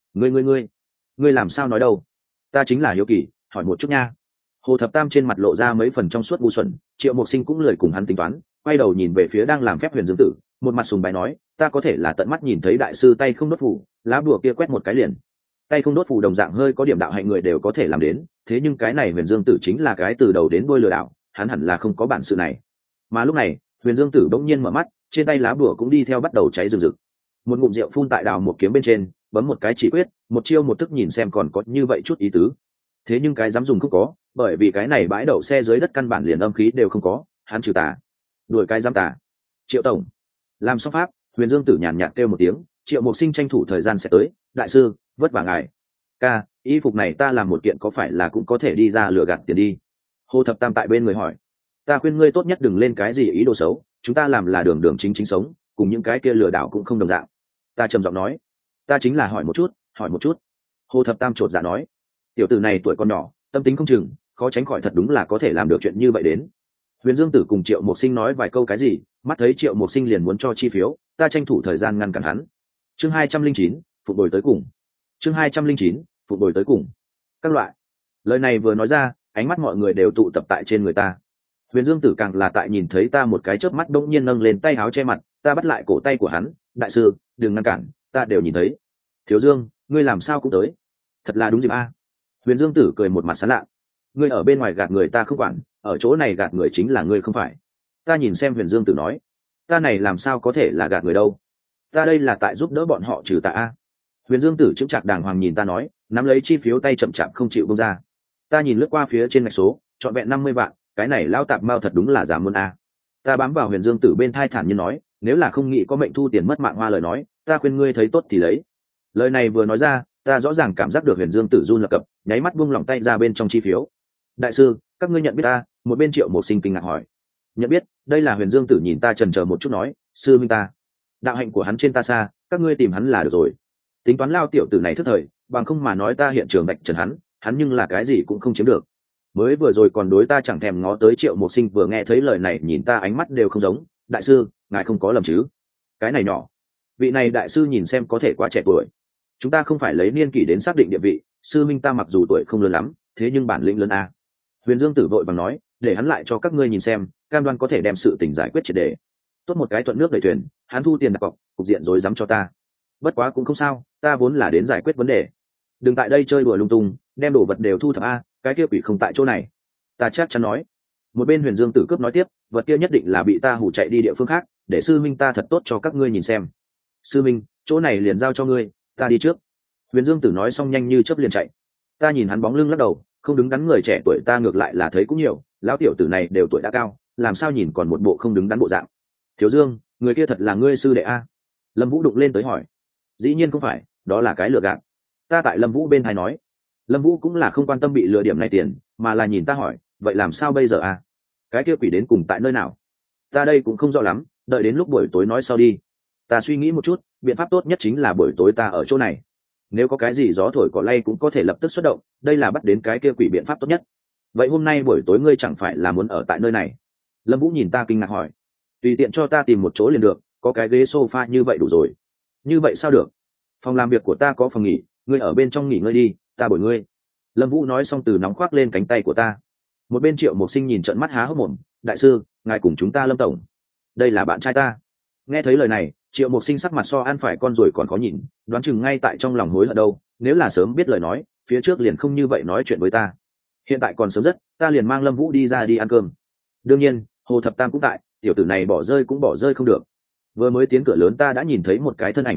ngươi làm sao nói đâu? Ta chính là hiếu kỳ, hỏi một chút nha. Hồ Thập Tam trên mặt lộ ra mấy phần trong suốt ngu xuẩn, Triệu Mộc Sinh cũng lười cùng hắn tính toán, quay đầu nhìn về phía đang làm phép Huyền Dương Tử, một mặt sùng bái nói, ta có thể là tận mắt nhìn thấy đại sư tay không đốt phủ, lá bùa kia quét một cái liền. Tay không đốt phủ đồng dạng hơi có điểm đạo hạnh người đều có thể làm đến, thế nhưng cái này Huyền Dương Tử chính là cái từ đầu đến đuôi lừa đảo, hắn hẳn là không có bản sự này. Mà lúc này, Huyền Dương Tử bỗng nhiên mở mắt, trên tay lá bùa cũng đi theo bắt đầu cháy rừng rực. Một ngụm rượu phun tại đào một kiếm bên trên, bấm một cái chỉ quyết, một chiêu một thức nhìn xem còn có như vậy chút ý tứ. Thế nhưng cái dám dùng không có, bởi vì cái này bãi đậu xe dưới đất căn bản liền âm khí đều không có, hắn trừ tà. Đuổi cái dám tà. Triệu tổng. Làm xong pháp, Huyền Dương Tử nhàn nhạt kêu một tiếng, Triệu Mộc Sinh tranh thủ thời gian sẽ tới, đại sư, vất vả ngài. Ca, y phục này ta làm một kiện có phải là cũng có thể đi ra lừa gạt tiền đi? Hồ Thập Tam tại bên người hỏi. Ta khuyên ngươi tốt nhất đừng lên cái gì ý đồ xấu, chúng ta làm là đường đường chính chính sống, cùng những cái kia lừa đảo cũng không đồng dạng. Ta trầm giọng nói. Ta chính là hỏi một chút. Hồ Thập Tam chột dạ nói. Tiểu tử này tuổi còn nhỏ, tâm tính không chừng, khó tránh khỏi thật đúng là có thể làm được chuyện như vậy đến. Huyền Dương Tử cùng Triệu Mộc Sinh nói vài câu cái gì, mắt thấy Triệu Mộc Sinh liền muốn cho chi phiếu, ta tranh thủ thời gian ngăn cản hắn. Chương 209, phục bồi tới cùng. Chương 209, phục bồi tới cùng. Các loại. Lời này vừa nói ra, ánh mắt mọi người đều tụ tập tại trên người ta. Huyền Dương Tử càng là tại nhìn thấy ta một cái chớp mắt đột nhiên nâng lên tay áo che mặt, ta bắt lại cổ tay của hắn, đại sư, đừng ngăn cản, ta đều nhìn thấy. Thiếu Dương, ngươi làm sao cũng tới? Thật là đúng dịp a. Huyền Dương Tử cười một mặt sán lạ. Ngươi ở bên ngoài gạt người ta không quản, ở chỗ này gạt người chính là ngươi không phải. Ta nhìn xem Huyền Dương Tử nói, ta này làm sao có thể là gạt người đâu? Ta đây là tại giúp đỡ bọn họ trừ tà a. Huyền Dương Tử chững chạc đàng hoàng nhìn ta nói, nắm lấy chi phiếu tay chậm chạp không chịu buông ra. Ta nhìn lướt qua phía trên ngạch số, trọn vẹn 50 vạn, cái này lao tạp mao thật đúng là dám muốn a. Ta bám vào Huyền Dương Tử bên thai thản nhiên nói, nếu là không nghĩ có mệnh thu tiền mất mạng hoa lời nói, ta khuyên ngươi thấy tốt thì lấy. Lời này vừa nói ra, ta rõ ràng cảm giác được Huyền Dương Tử run lập cập, nháy mắt buông lỏng tay ra bên trong chi phiếu. Đại sư, các ngươi nhận biết ta? Một bên Triệu Mộc Sinh kinh ngạc hỏi. Nhận biết, đây là Huyền Dương Tử nhìn ta chần chờ một chút nói, sư minh ta. Đạo hạnh của hắn trên ta xa, các ngươi tìm hắn là được rồi. Tính toán lao tiểu tử này thất thời, bằng không mà nói ta hiện trường bạch trần hắn nhưng là cái gì cũng không chiếm được. Mới vừa rồi còn đối ta chẳng thèm ngó tới Triệu Mộc Sinh vừa nghe thấy lời này nhìn ta ánh mắt đều không giống. Đại sư, ngài không có lầm chứ? Cái này nhỏ. Vị này đại sư nhìn xem có thể quá trẻ tuổi. Chúng ta không phải lấy niên kỷ đến xác định địa vị, sư minh ta mặc dù tuổi không lớn lắm, thế nhưng bản lĩnh lớn a. Huyền Dương Tử vội bằng nói, để hắn lại cho các ngươi nhìn xem, cam đoan có thể đem sự tình giải quyết triệt để. Tốt một cái thuận nước đẩy thuyền, hắn thu tiền đặt cọc, cục diện rối rắm cho ta. Bất quá cũng không sao, ta vốn là đến giải quyết vấn đề. Đừng tại đây chơi đùa lung tung, đem đồ vật đều thu thập a, cái kia quỷ không tại chỗ này. Ta chắc chắn nói. Một bên Huyền Dương Tử cướp nói tiếp, vật kia nhất định là bị ta hù chạy đi địa phương khác, để sư minh ta thật tốt cho các ngươi nhìn xem. Sư minh, chỗ này liền giao cho ngươi, ta đi trước. Huyền Dương Tử nói xong nhanh như chớp liền chạy. Ta nhìn hắn bóng lưng lắc đầu, không đứng đắn người trẻ tuổi ta ngược lại là thấy cũng nhiều, lão tiểu tử này đều tuổi đã cao, làm sao nhìn còn một bộ không đứng đắn bộ dạng. Thiếu Dương, người kia thật là ngươi sư đệ a? Lâm Vũ đụng lên tới hỏi. Dĩ nhiên không phải, đó là cái lừa gạt. Ta tại Lâm Vũ bên tai nói. Lâm Vũ cũng là không quan tâm bị lừa điểm này tiền, mà là nhìn ta hỏi, vậy làm sao bây giờ a? Cái kia quỷ đến cùng tại nơi nào? Ta đây cũng không rõ lắm, đợi đến lúc buổi tối nói sau đi. Ta suy nghĩ một chút, biện pháp tốt nhất chính là buổi tối ta ở chỗ này. Nếu có cái gì gió thổi cỏ lay cũng có thể lập tức xuất động, đây là bắt đến cái kia quỷ biện pháp tốt nhất. Vậy hôm nay buổi tối ngươi chẳng phải là muốn ở tại nơi này? Lâm Vũ nhìn ta kinh ngạc hỏi. Tùy tiện cho ta tìm một chỗ liền được, có cái ghế sofa như vậy đủ rồi. Như vậy sao được? Phòng làm việc của ta có phòng nghỉ, ngươi ở bên trong nghỉ ngơi đi, ta bồi ngươi. Lâm Vũ nói xong từ nóng khoác lên cánh tay của ta. Một bên Triệu Mộc Sinh nhìn trợn mắt há hốc mồm, đại sư, ngài cùng chúng ta Lâm tổng. Đây là bạn trai ta. Nghe thấy lời này, Triệu Mộc Sinh sắc mặt so ăn phải con rồi còn khó nhìn, đoán chừng ngay tại trong lòng hối hận đâu, nếu là sớm biết lời nói, phía trước liền không như vậy nói chuyện với ta. Hiện tại còn sớm rất, ta liền mang Lâm Vũ đi ra đi ăn cơm. Đương nhiên, Hồ Thập Tam cũng tại, tiểu tử này bỏ rơi cũng bỏ rơi không được. Vừa mới tiến cửa lớn ta đã nhìn thấy một cái thân ảnh quen thuộc,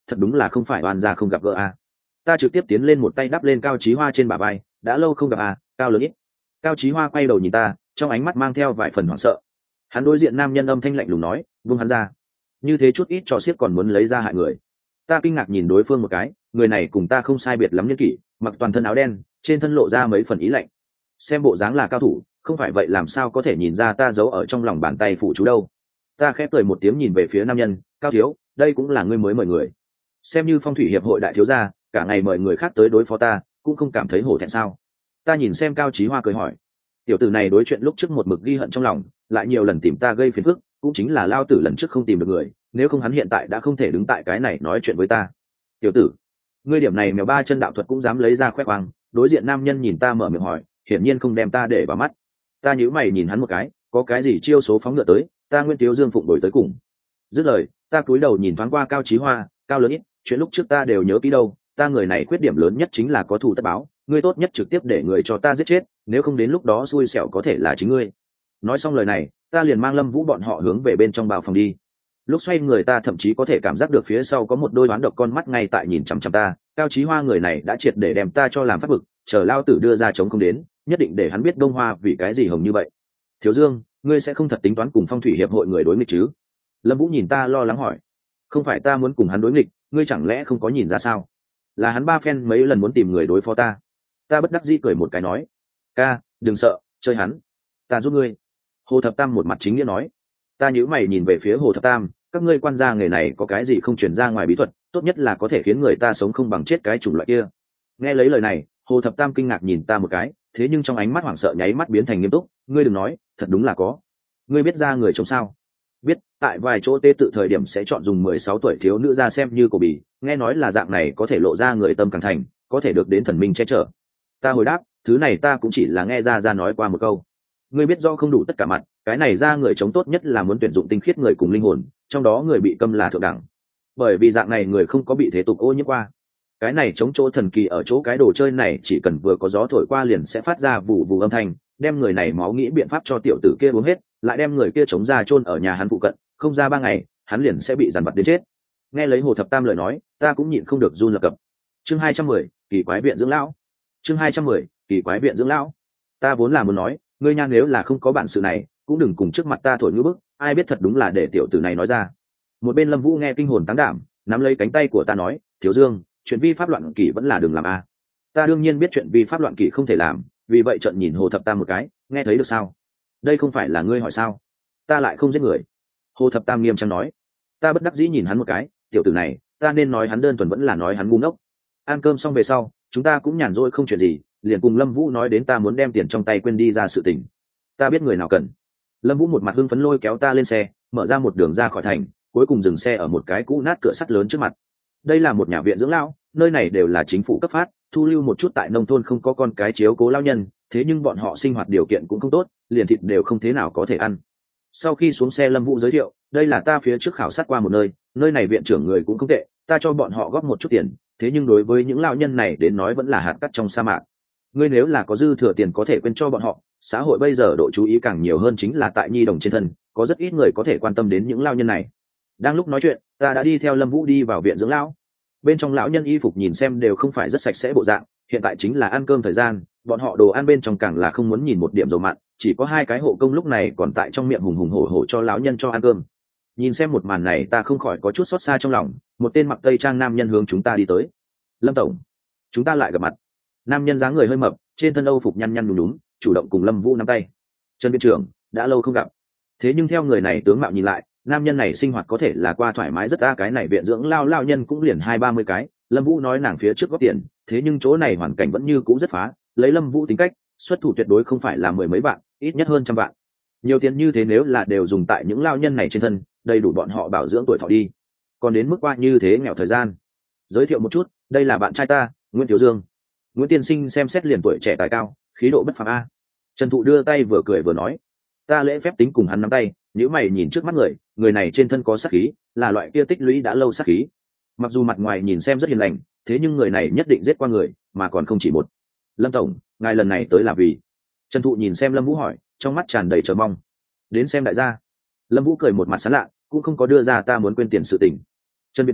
thật đúng là không phải oan gia không gặp gỡ a. Ta trực tiếp tiến lên một tay đắp lên Cao Chí Hoa trên bả vai, đã lâu không gặp a, Cao lớn ít. Cao Chí Hoa quay đầu nhìn ta, trong ánh mắt mang theo vài phần hoảng sợ. Hắn đối diện nam nhân âm thanh lạnh lùng nói, buông hắn ra. Như thế chút ít trò xiếc còn muốn lấy ra hại người. Ta kinh ngạc nhìn đối phương một cái, người này cùng ta không sai biệt lắm nhân kỷ, mặc toàn thân áo đen, trên thân lộ ra mấy phần ý lạnh. Xem bộ dáng là cao thủ, không phải vậy làm sao có thể nhìn ra ta giấu ở trong lòng bàn tay phụ chú đâu. Ta khép cười một tiếng nhìn về phía nam nhân, Cao thiếu, đây cũng là ngươi mới mời người. Xem như Phong thủy hiệp hội đại thiếu gia, cả ngày mời người khác tới đối phó ta, cũng không cảm thấy hổ thẹn sao? Ta nhìn xem Cao Chí Hoa cười hỏi, tiểu tử này đối chuyện lúc trước một mực ghi hận trong lòng, lại nhiều lần tìm ta gây phiền phức, cũng chính là lao tử lần trước không tìm được người, nếu không hắn hiện tại đã không thể đứng tại cái này nói chuyện với ta. Tiểu tử, ngươi điểm này mèo ba chân đạo thuật cũng dám lấy ra khoe khoang? Đối diện nam nhân nhìn ta mở miệng hỏi, hiển nhiên không đem ta để vào mắt. Ta nhíu mày nhìn hắn một cái, có cái gì chiêu số phóng ngựa tới, ta Nguyên Tiếu Dương phụng đổi tới cùng. Dứt lời, ta cúi đầu nhìn thoáng qua Cao Chí Hoa, Cao lớn ít, chuyện lúc trước ta đều nhớ kỹ đâu, ta người này khuyết điểm lớn nhất chính là có thù tất báo, ngươi tốt nhất trực tiếp để người cho ta giết chết, nếu không đến lúc đó xui xẻo có thể là chính ngươi. Nói xong lời này, ta liền mang Lâm Vũ bọn họ hướng về bên trong bao phòng đi. Lúc xoay người ta thậm chí có thể cảm giác được phía sau có một đôi đoán độc con mắt ngay tại nhìn chằm chằm ta. Cao Chí Hoa người này đã triệt để đem ta cho làm phát bực, chờ lao tử đưa ra chống không đến, nhất định để hắn biết Đông Hoa vì cái gì hồng như vậy. Thiếu Dương, ngươi sẽ không thật tính toán cùng Phong thủy hiệp hội người đối nghịch chứ? Lâm Vũ nhìn ta lo lắng hỏi. Không phải ta muốn cùng hắn đối nghịch, ngươi chẳng lẽ không có nhìn ra sao? Là hắn ba phen mấy lần muốn tìm người đối phó ta. Ta bất đắc dĩ cười một cái nói, ca, đừng sợ, chơi hắn, ta giúp ngươi. Hồ Thập Tam một mặt chính nghĩa nói. Ta nhíu mày nhìn về phía Hồ Thập Tam, các ngươi quan gia nghề này có cái gì không truyền ra ngoài bí thuật, tốt nhất là có thể khiến người ta sống không bằng chết cái chủng loại kia. Nghe lấy lời này, Hồ Thập Tam kinh ngạc nhìn ta một cái, thế nhưng trong ánh mắt hoảng sợ nháy mắt biến thành nghiêm túc, ngươi đừng nói, thật đúng là có. Ngươi biết ra người chống sao? Biết, tại vài chỗ tế tự thời điểm sẽ chọn dùng 16 tuổi thiếu nữ ra xem như cổ bì, nghe nói là dạng này có thể lộ ra người tâm càng thành, có thể được đến thần minh che chở. Ta hồi đáp, thứ này ta cũng chỉ là nghe ra nói qua một câu. Ngươi biết do không đủ tất cả mặt, cái này ra người chống tốt nhất là muốn tuyển dụng tinh khiết người cùng linh hồn, trong đó người bị câm là thượng đẳng, bởi vì dạng này người không có bị thế tục ô nhiễm qua. Cái này chống chỗ thần kỳ ở chỗ cái đồ chơi này chỉ cần vừa có gió thổi qua liền sẽ phát ra vù vù âm thanh, đem người này máu nghĩ biện pháp cho tiểu tử kia uống hết, lại đem người kia chống ra chôn ở nhà hắn phụ cận, không ra 3 ngày hắn liền sẽ bị dằn vặt đến chết. Nghe lấy Hồ Thập Tam lời nói, ta cũng nhịn không được run lập cập. Chương 210, kỳ quái viện dưỡng lão. Chương 210, kỳ quái viện dưỡng lão. Ta vốn là muốn nói, ngươi nha nếu là không có bản sự này, cũng đừng cùng trước mặt ta thổi ngữ bức, ai biết thật đúng là để tiểu tử này nói ra. Một bên Lâm Vũ nghe kinh hồn táng đảm, nắm lấy cánh tay của ta nói, Thiếu Dương, chuyện vi pháp loạn kỷ vẫn là đừng làm a. Ta đương nhiên biết chuyện vi pháp loạn kỷ không thể làm, vì vậy trợn nhìn Hồ Thập Tam một cái, nghe thấy được sao? Đây không phải là ngươi hỏi sao? Ta lại không giết người. Hồ Thập Tam nghiêm trang nói. Ta bất đắc dĩ nhìn hắn một cái, tiểu tử này, ta nên nói hắn đơn thuần vẫn là nói hắn ngu ngốc. Ăn cơm xong về sau, chúng ta cũng nhàn rỗi không chuyện gì, liền cùng Lâm Vũ nói đến ta muốn đem tiền trong tay quên đi ra sự tình. Ta biết người nào cần. Lâm Vũ một mặt hưng phấn lôi kéo ta lên xe, mở ra một đường ra khỏi thành, cuối cùng dừng xe ở một cái cũ nát cửa sắt lớn trước mặt. Đây là một nhà viện dưỡng lão, nơi này đều là chính phủ cấp phát, thu lưu một chút tại nông thôn không có con cái chiếu cố lão nhân, thế nhưng bọn họ sinh hoạt điều kiện cũng không tốt, liền thịt đều không thế nào có thể ăn. Sau khi xuống xe, Lâm Vũ giới thiệu, đây là ta phía trước khảo sát qua một nơi, nơi này viện trưởng người cũng không tệ, ta cho bọn họ góp một chút tiền, thế nhưng đối với những lão nhân này đến nói vẫn là hạt cát trong sa mạc. Ngươi nếu là có dư thừa tiền có thể quên cho bọn họ, xã hội bây giờ độ chú ý càng nhiều hơn chính là tại nhi đồng trên thân, có rất ít người có thể quan tâm đến những lão nhân này. Đang lúc nói chuyện, ta đã đi theo Lâm Vũ đi vào viện dưỡng lão. Bên trong lão nhân y phục nhìn xem đều không phải rất sạch sẽ bộ dạng, hiện tại chính là ăn cơm thời gian, bọn họ đồ ăn bên trong càng là không muốn nhìn một điểm dầu mặn, chỉ có 2 cái hộ công lúc này còn tại trong miệng hùng hùng hổ hổ cho lão nhân cho ăn cơm. Nhìn xem một màn này ta không khỏi có chút xót xa trong lòng, một tên mặc tây trang nam nhân hướng chúng ta đi tới. Lâm tổng, chúng ta lại gặp mặt. Nam nhân dáng người hơi mập, trên thân âu phục nhăn nhăn nhúm nhúm, chủ động cùng Lâm Vũ nắm tay. Trần viện trưởng, đã lâu không gặp. Thế nhưng theo người này tướng mạo nhìn lại, nam nhân này sinh hoạt có thể là qua thoải mái rất a, cái này viện dưỡng lao nhân cũng liền 20-30 cái. Lâm Vũ nói nàng phía trước góp tiền, thế nhưng chỗ này hoàn cảnh vẫn như cũ rất phá, lấy Lâm Vũ tính cách, xuất thủ tuyệt đối không phải là 10 mấy vạn, ít nhất hơn trăm vạn. Nhiều tiền như thế nếu là đều dùng tại những lao nhân này trên thân, đầy đủ bọn họ bảo dưỡng tuổi thọ đi. Còn đến mức qua như thế nghèo thời gian. Giới thiệu một chút, đây là bạn trai ta, Nguyễn Thiếu Dương. Nguyễn tiên sinh xem xét liền tuổi trẻ tài cao, khí độ bất phàm a. Trần Thụ đưa tay vừa cười vừa nói. Ta lễ phép tính cùng hắn nắm tay, nếu mày nhìn trước mắt người này trên thân có sát khí, là loại kia tích lũy đã lâu sát khí. Mặc dù mặt ngoài nhìn xem rất hiền lành, thế nhưng người này nhất định giết qua người, mà còn không chỉ một. Lâm tổng, ngài lần này tới là vì? Trần Thụ nhìn xem Lâm Vũ hỏi, trong mắt tràn đầy chờ mong. Đến xem đại gia. Lâm Vũ cười một mặt sán lạ, cũng không có đưa ra ta muốn quên tiền sự tình. Trần viện trưởng,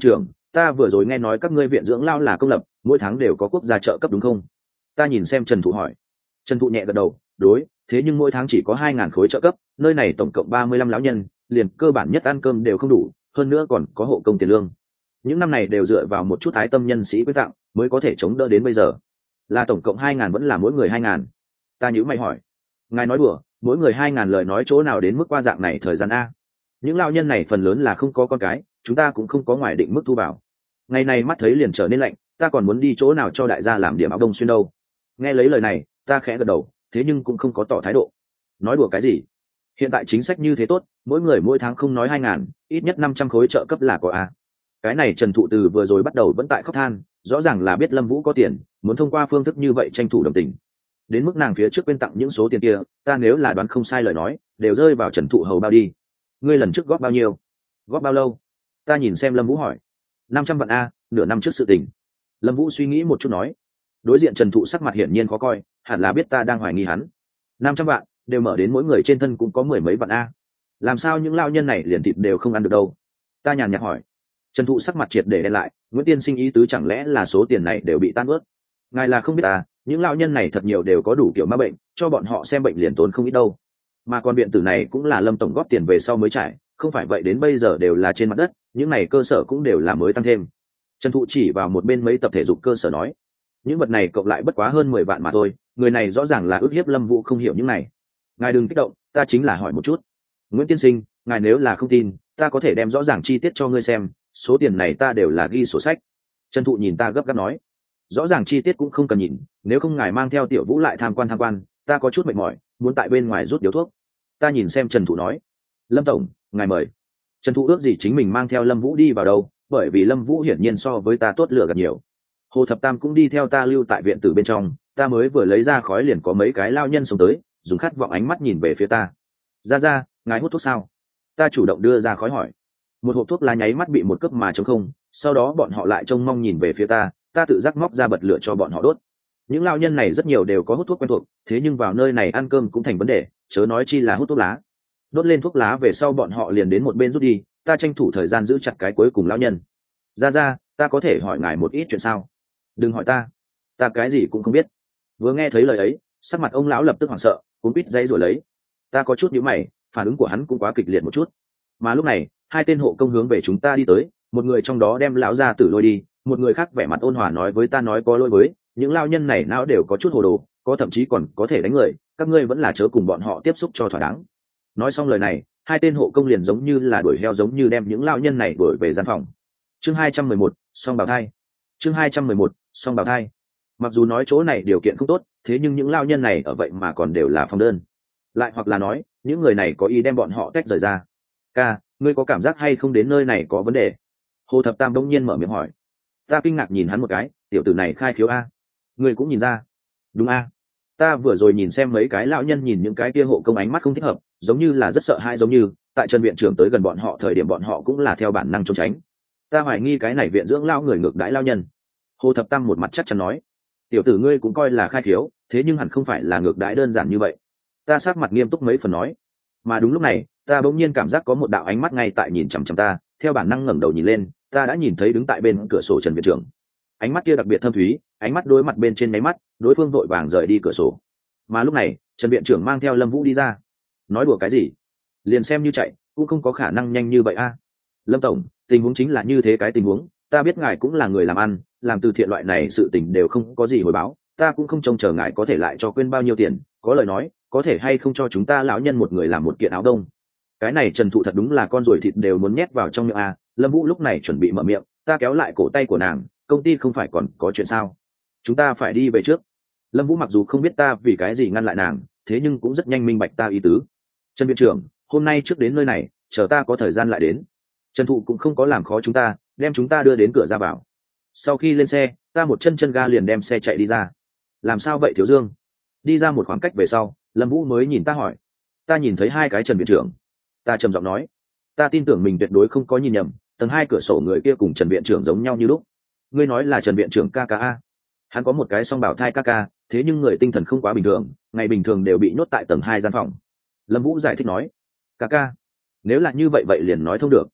ta vừa rồi nghe nói các ngươi viện dưỡng lao là công lập, mỗi tháng đều có quốc gia trợ cấp đúng không? Ta nhìn xem Trần Thụ hỏi. Trần Thụ nhẹ gật đầu, đối, thế nhưng mỗi tháng chỉ có 2.000 khối trợ cấp, nơi này tổng cộng 35 lão nhân, liền cơ bản nhất ăn cơm đều không đủ, hơn nữa còn có hộ công tiền lương. Những năm này đều dựa vào một chút ái tâm nhân sĩ quyên tặng mới có thể chống đỡ đến bây giờ. Là tổng cộng 2.000 vẫn là mỗi người 2.000? Ta nhíu mày hỏi. Ngài nói đùa, mỗi người 2.000 lời nói chỗ nào đến mức qua dạng này thời gian a? Những lão nhân này phần lớn là không có con cái, chúng ta cũng không có ngoài định mức thu vào. Ngày này mắt thấy liền trở nên lạnh, ta còn muốn đi chỗ nào cho đại gia làm điểm áo đông xuyên đâu. Nghe lấy lời này, ta khẽ gật đầu, thế nhưng cũng không có tỏ thái độ. Nói đùa cái gì? Hiện tại chính sách như thế tốt, mỗi người mỗi tháng không nói 2.000, ít nhất 500 khối trợ cấp là có a. Cái này Trần Thụ từ vừa rồi bắt đầu vẫn tại khóc than, rõ ràng là biết Lâm Vũ có tiền, muốn thông qua phương thức như vậy tranh thủ đồng tình. Đến mức nàng phía trước quên tặng những số tiền kia, ta nếu là đoán không sai lời nói, đều rơi vào Trần Thụ hầu bao đi. Ngươi lần trước góp bao nhiêu? Góp bao lâu? Ta nhìn xem Lâm Vũ hỏi. 500 vạn a, nửa năm trước sự tình. Lâm Vũ suy nghĩ một chút nói. Đối diện Trần Thụ sắc mặt hiển nhiên khó coi, hẳn là biết ta đang hoài nghi hắn. 500 vạn, đều mở đến mỗi người trên thân cũng có mười mấy vạn a. Làm sao những lao nhân này liền thịt đều không ăn được đâu? Ta nhàn nhạt hỏi. Trần Thụ sắc mặt triệt để đen lại, Nguyễn tiên sinh ý tứ chẳng lẽ là số tiền này đều bị tan ướt? Ngài là không biết à, những lão nhân này thật nhiều đều có đủ kiểu ma bệnh, cho bọn họ xem bệnh liền tốn không ít đâu. Mà con viện tử này cũng là Lâm tổng góp tiền về sau mới trải, không phải vậy đến bây giờ đều là trên mặt đất, những này cơ sở cũng đều là mới tăng thêm. Trần Thụ chỉ vào một bên mấy tập thể dục cơ sở nói, những vật này cộng lại bất quá hơn 10 vạn mà thôi, người này rõ ràng là ức hiếp Lâm Vũ không hiểu những này. Ngài đừng kích động, ta chính là hỏi một chút. Nguyễn tiên sinh, ngài nếu là không tin, ta có thể đem rõ ràng chi tiết cho ngươi xem, số tiền này ta đều là ghi sổ sách. Trần Thụ nhìn ta gấp gáp nói, rõ ràng chi tiết cũng không cần nhìn, nếu không ngài mang theo Tiểu Vũ lại tham quan, ta có chút mệt mỏi, muốn tại bên ngoài rút điếu thuốc. Ta nhìn xem Trần Thụ nói, Lâm tổng, ngài mời. Trần Thụ ước gì chính mình mang theo Lâm Vũ đi vào đâu, bởi vì Lâm Vũ hiển nhiên so với ta tốt lựa gạt nhiều. Hồ Thập Tam cũng đi theo ta lưu tại viện tử bên trong, ta mới vừa lấy ra khói liền có mấy cái lao nhân xông tới, dùng khát vọng ánh mắt nhìn về phía ta. Ra, ngài hút thuốc sao? Ta chủ động đưa ra khói hỏi. Một hộp thuốc lá nháy mắt bị một cướp mà trống không, sau đó bọn họ lại trông mong nhìn về phía ta tự giác móc ra bật lửa cho bọn họ đốt. Những lao nhân này rất nhiều đều có hút thuốc quen thuộc, thế nhưng vào nơi này ăn cơm cũng thành vấn đề, chớ nói chi là hút thuốc lá. Đốt lên thuốc lá về sau bọn họ liền đến một bên rút đi, ta tranh thủ thời gian giữ chặt cái cuối cùng lão nhân. Ra, ta có thể hỏi ngài một ít chuyện sao? Đừng hỏi ta cái gì cũng không biết. Vừa nghe thấy lời ấy, sắc mặt ông lão lập tức hoảng sợ, cuốn quýt dây rồi lấy. Ta có chút nhíu mày, phản ứng của hắn cũng quá kịch liệt một chút. Mà lúc này, hai tên hộ công hướng về chúng ta đi tới, một người trong đó đem lão gia tử lôi đi, một người khác vẻ mặt ôn hòa nói với ta nói có lỗi với, những lao nhân này não đều có chút hồ đồ, có thậm chí còn có thể đánh người, các ngươi vẫn là chớ cùng bọn họ tiếp xúc cho thỏa đáng. Nói xong lời này, hai tên hộ công liền giống như là đuổi heo giống như đem những lao nhân này đuổi về gian phòng. Chương 211, song bào thai. Chương 211, song bào thai. Mặc dù nói chỗ này điều kiện không tốt, thế nhưng những lao nhân này ở vậy mà còn đều là phòng đơn. Lại hoặc là nói, những người này có ý đem bọn họ tách rời ra. Ca, ngươi có cảm giác hay không đến nơi này có vấn đề? Hồ Thập Tam đông nhiên mở miệng hỏi. Ta kinh ngạc nhìn hắn một cái, tiểu tử này khai khiếu a. Ngươi cũng nhìn ra? Đúng a. Ta vừa rồi nhìn xem mấy cái lão nhân nhìn những cái kia hộ công ánh mắt không thích hợp, giống như là rất sợ hãi, giống như tại Trần viện trưởng tới gần bọn họ thời điểm bọn họ cũng là theo bản năng trốn tránh. Ta hoài nghi cái này viện dưỡng lão người ngược đãi lão nhân. Hồ Thập Tam một mặt chắc chắn nói, tiểu tử ngươi cũng coi là khai khiếu, thế nhưng hẳn không phải là ngược đãi đơn giản như vậy. Ta sắc mặt nghiêm túc mấy phần nói. Mà đúng lúc này, ta bỗng nhiên cảm giác có một đạo ánh mắt ngay tại nhìn chằm chằm ta, theo bản năng ngẩng đầu nhìn lên, ta đã nhìn thấy đứng tại bên cửa sổ Trần viện trưởng. Ánh mắt kia đặc biệt thâm thúy, ánh mắt đối mặt bên trên máy mắt, đối phương vội vàng rời đi cửa sổ. Mà lúc này, Trần viện trưởng mang theo Lâm Vũ đi ra. Nói đùa cái gì? Liền xem như chạy, cũng không có khả năng nhanh như vậy a. Lâm tổng, tình huống chính là như thế cái tình huống, ta biết ngài cũng là người làm ăn, làm từ thiện loại này sự tình đều không có gì hồi báo, ta cũng không trông chờ ngài có thể lại cho quên bao nhiêu tiền, có lời nói, có thể hay không cho chúng ta lão nhân một người làm một kiện áo đông. Cái này Trần Thụ thật đúng là con ruồi thịt đều muốn nhét vào trong miệng a. Lâm Vũ lúc này chuẩn bị mở miệng, ta kéo lại cổ tay của nàng, công ty không phải còn có chuyện sao? Chúng ta phải đi về trước. Lâm Vũ mặc dù không biết ta vì cái gì ngăn lại nàng, thế nhưng cũng rất nhanh minh bạch ta ý tứ. Trần viện trưởng, hôm nay trước đến nơi này, chờ ta có thời gian lại đến. Trần Thụ cũng không có làm khó chúng ta, đem chúng ta đưa đến cửa ra vào. Sau khi lên xe, ta một chân ga liền đem xe chạy đi ra. Làm sao vậy Thiếu Dương? Đi ra một khoảng cách về sau, Lâm Vũ mới nhìn ta hỏi. Ta nhìn thấy hai cái Trần viện trưởng. Ta trầm giọng nói, ta tin tưởng mình tuyệt đối không có nhìn nhầm, tầng 2 cửa sổ người kia cùng Trần viện trưởng giống nhau như lúc. Ngươi nói là Trần viện trưởng KKA? Hắn có một cái song bảo thai KK, thế nhưng người tinh thần không quá bình thường, ngày bình thường đều bị nhốt tại tầng 2 gian phòng. Lâm Vũ giải thích nói, KK, nếu là như vậy vậy liền nói thông được.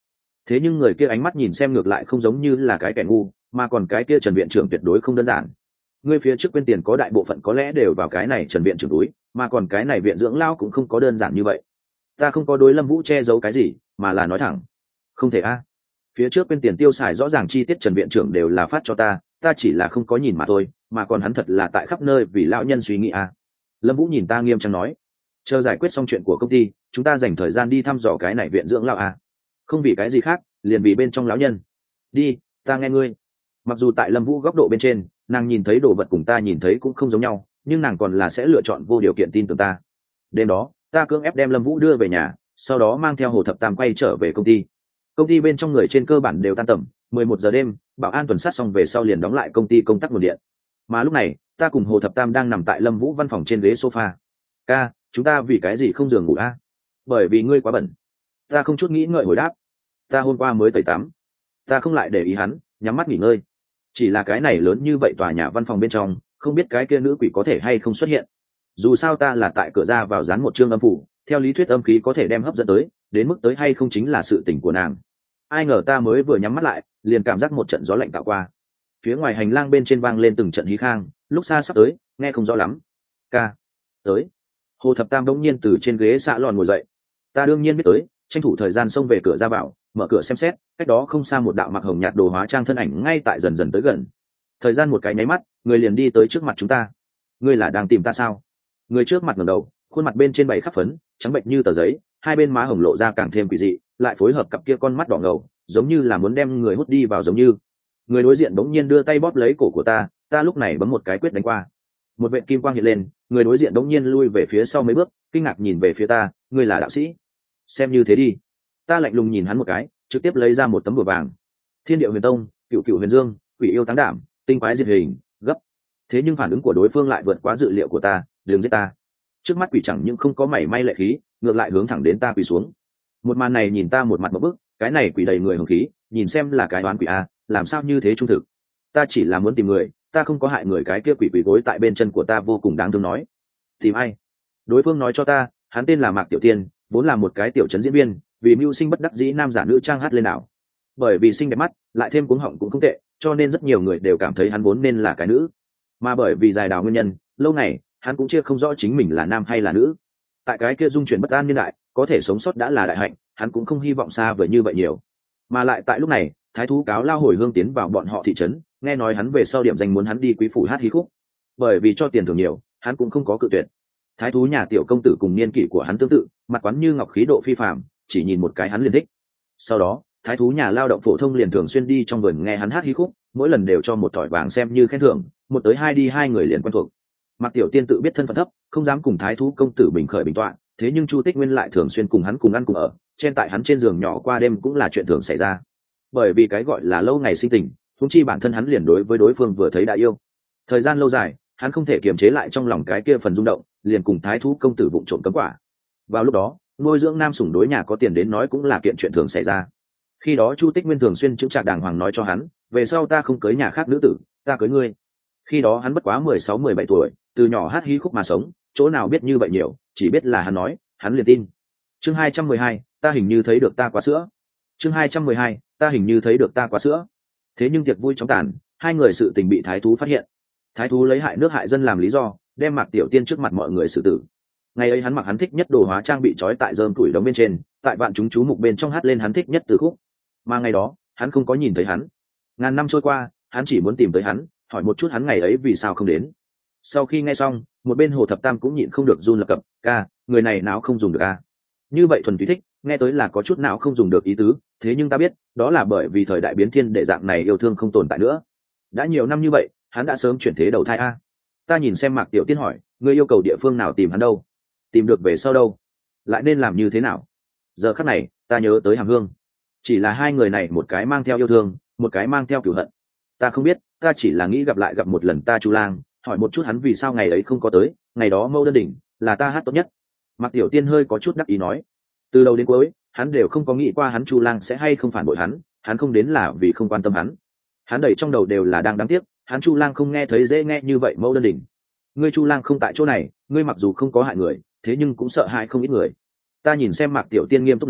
thế nhưng người kia ánh mắt nhìn xem ngược lại không giống như là cái kẻ ngu, mà còn cái kia Trần viện trưởng tuyệt đối không đơn giản. Ngươi phía trước quên tiền có đại bộ phận có lẽ đều vào cái này Trần viện trưởng túi, mà còn cái này viện dưỡng lao cũng không có đơn giản như vậy. Ta không có đối Lâm Vũ che giấu cái gì, mà là nói thẳng. Không thể a. Phía trước quên tiền tiêu xài rõ ràng chi tiết Trần viện trưởng đều là phát cho ta chỉ là không có nhìn mà thôi, mà còn hắn thật là tại khắp nơi vì lão nhân suy nghĩ a. Lâm Vũ nhìn ta nghiêm trang nói, chờ giải quyết xong chuyện của công ty, chúng ta dành thời gian đi thăm dò cái này viện dưỡng lão a. Không vì cái gì khác, liền vì bên trong lão nhân. Đi, ta nghe ngươi. Mặc dù tại Lâm Vũ góc độ bên trên, nàng nhìn thấy đồ vật cùng ta nhìn thấy cũng không giống nhau, nhưng nàng còn là sẽ lựa chọn vô điều kiện tin tưởng ta. Đêm đó ta cưỡng ép đem Lâm Vũ đưa về nhà, sau đó mang theo Hồ Thập Tam quay trở về công ty. Công ty bên trong người trên cơ bản đều tan tầm, 11 giờ đêm, bảo an tuần sát xong về sau liền đóng lại công ty công tắc nguồn điện. Mà lúc này ta cùng Hồ Thập Tam đang nằm tại Lâm Vũ văn phòng trên ghế sofa. Ca, chúng ta vì cái gì không giường ngủ a? Bởi vì ngươi quá bẩn. Ta không chút nghĩ ngợi hồi đáp. Ta hôm qua mới tẩy tắm. Ta không lại để ý hắn, nhắm mắt nghỉ ngơi. Chỉ là cái này lớn như vậy tòa nhà văn phòng bên trong, không biết cái kia nữ quỷ có thể hay không xuất hiện. Dù sao ta là tại cửa ra vào dán một chương âm phủ, theo lý thuyết âm khí có thể đem hấp dẫn tới, đến mức tới hay không chính là sự tình của nàng. Ai ngờ ta mới vừa nhắm mắt lại, liền cảm giác một trận gió lạnh tạo qua. Phía ngoài hành lang bên trên vang lên từng trận hí khang, lúc xa sắp tới, nghe không rõ lắm. Ca, tới. Hồ Thập Tam bỗng nhiên từ trên ghế xạ lòn ngồi dậy. Ta đương nhiên biết tới, tranh thủ thời gian xông về cửa ra vào, mở cửa xem xét, cách đó không xa một đạo mặc hồng nhạt đồ hóa trang thân ảnh ngay tại dần dần tới gần. Thời gian một cái nháy mắt, người liền đi tới trước mặt chúng ta. Ngươi là đang tìm ta sao? Người trước mặt ngẩng đầu, khuôn mặt bên trên bảy khắp phấn, trắng bệnh như tờ giấy, hai bên má hồng lộ ra càng thêm quỷ dị, lại phối hợp cặp kia con mắt đỏ ngầu, giống như là muốn đem người hút đi vào giống như. Người đối diện bỗng nhiên đưa tay bóp lấy cổ của ta lúc này bấm một cái quyết đánh qua. Một vệt kim quang hiện lên, người đối diện bỗng nhiên lui về phía sau mấy bước, kinh ngạc nhìn về phía ta, ngươi là đạo sĩ? Xem như thế đi. Ta lạnh lùng nhìn hắn một cái, trực tiếp lấy ra một tấm bùa vàng. Thiên Điệu Huyền Tông, Cựu Cựu Huyền Dương, Quỷ Yêu Táng Đảm, Tinh Quái Diệt Hình, gấp. Thế nhưng phản ứng của đối phương lại vượt quá dự liệu của ta, đừng giết ta. Trước mắt quỷ chẳng những không có mảy may lệ khí, ngược lại hướng thẳng đến ta quỳ xuống. Một màn này nhìn ta một mặt một bức, cái này quỷ đầy người hồng khí, nhìn xem là cái đoán quỷ a, làm sao như thế trung thực. Ta chỉ là muốn tìm người, ta không có hại người, cái kia quỷ quỷ gối tại bên chân của ta vô cùng đáng thương nói. Tìm ai? Đối phương nói cho ta, hắn tên là Mạc Tiểu Tiên, vốn là một cái tiểu trấn diễn viên, vì mưu sinh bất đắc dĩ nam giả nữ trang hát lên nào. Bởi vì xinh đẹp mắt, lại thêm cuống họng cũng không tệ, cho nên rất nhiều người đều cảm thấy hắn vốn nên là cái nữ. Mà bởi vì dài đào nguyên nhân, lâu này hắn cũng chưa không rõ chính mình là nam hay là nữ. Tại cái kia dung chuyển bất an niên đại, có thể sống sót đã là đại hạnh, hắn cũng không hy vọng xa vời như vậy nhiều. Mà lại tại lúc này, thái thú cáo lao hồi hương tiến vào bọn họ thị trấn, nghe nói hắn về sau điểm danh muốn hắn đi quý phủ hát hí khúc. Bởi vì cho tiền thưởng nhiều, hắn cũng không có cự tuyệt. Thái thú nhà tiểu công tử cùng niên kỷ của hắn tương tự, mặt quán như ngọc, khí độ phi phàm, chỉ nhìn một cái hắn liền thích. Sau đó thái thú nhà lao động phổ thông liền thường xuyên đi trong vườn nghe hắn hát hí khúc, mỗi lần đều cho một thỏi vàng xem như khen thưởng, một tới hai đi hai người liền quen thuộc. Mạc Tiểu Tiên tự biết thân phận thấp, không dám cùng thái thú công tử bình khởi bình tọa, thế nhưng Chu Tích Nguyên lại thường xuyên cùng hắn cùng ăn cùng ở, trên tại hắn trên giường nhỏ qua đêm cũng là chuyện thường xảy ra. Bởi vì cái gọi là lâu ngày sinh tình, huống chi bản thân hắn liền đối với đối phương vừa thấy đã yêu. Thời gian lâu dài, hắn không thể kiềm chế lại trong lòng cái kia phần rung động, liền cùng thái thú công tử vụng trộm cấm quả. Vào lúc đó, nuôi dưỡng nam sủng đối nhà có tiền đến nói cũng là kiện chuyện thường xảy ra. Khi đó Chu Tích Nguyên thường xuyên chững chạc đàng hoàng nói cho hắn, về sau ta không cưới nhà khác nữ tử, ta cưới ngươi. Khi đó hắn bất quá 16-17 tuổi, từ nhỏ hát hí khúc mà sống, chỗ nào biết như vậy nhiều, chỉ biết là hắn nói, hắn liền tin. Chương 212, ta hình như thấy được ta quá sữa. Chương 212, ta hình như thấy được ta quá sữa. Thế nhưng tiệc vui chóng tàn, hai người sự tình bị thái thú phát hiện. Thái thú lấy hại nước hại dân làm lý do, đem Mạc Tiểu Tiên trước mặt mọi người xử tử. Ngày ấy hắn mặc hắn thích nhất đồ hóa trang bị trói tại rơm củi đống bên trên, tại vạn chúng chú mục bên trong hát lên hắn thích nhất từ khúc. Mà ngày đó, hắn không có nhìn thấy hắn. Ngàn năm trôi qua, hắn chỉ muốn tìm tới hắn, hỏi một chút hắn ngày ấy vì sao không đến. Sau khi nghe xong, một bên Hồ Thập Tam cũng nhịn không được run lập cập, ca, người này não không dùng được a. Như vậy thuần túy thích, nghe tới là có chút não không dùng được ý tứ, thế nhưng ta biết, đó là bởi vì thời đại biến thiên đệ dạng này yêu thương không tồn tại nữa. Đã nhiều năm như vậy, hắn đã sớm chuyển thế đầu thai a. Ta nhìn xem Mạc Tiểu Tiên hỏi, ngươi yêu cầu địa phương nào tìm hắn đâu? Tìm được về sau đâu? Lại nên làm như thế nào? Giờ khắc này, ta nhớ tới Hàm Hương. Chỉ là hai người này một cái mang theo yêu thương, một cái mang theo cửu hận. Ta không biết, ta chỉ là nghĩ gặp một lần ta Chu Lang, hỏi một chút hắn vì sao ngày ấy không có tới, ngày đó Mâu Đơn Đỉnh là ta hát tốt nhất. Mạc Tiểu Tiên hơi có chút đắc ý nói, từ đầu đến cuối hắn đều không có nghĩ qua hắn Chu Lang sẽ hay không phản bội hắn không đến là vì không quan tâm hắn đầy trong đầu đều là đang đáng tiếc, hắn Chu Lang không nghe thấy dễ nghe như vậy Mâu Đơn Đỉnh. Ngươi Chu Lang không tại chỗ này, ngươi mặc dù không có hại người, thế nhưng cũng sợ hại không ít người. Ta nhìn xem Mạc Tiểu Tiên nghiêm túc nói,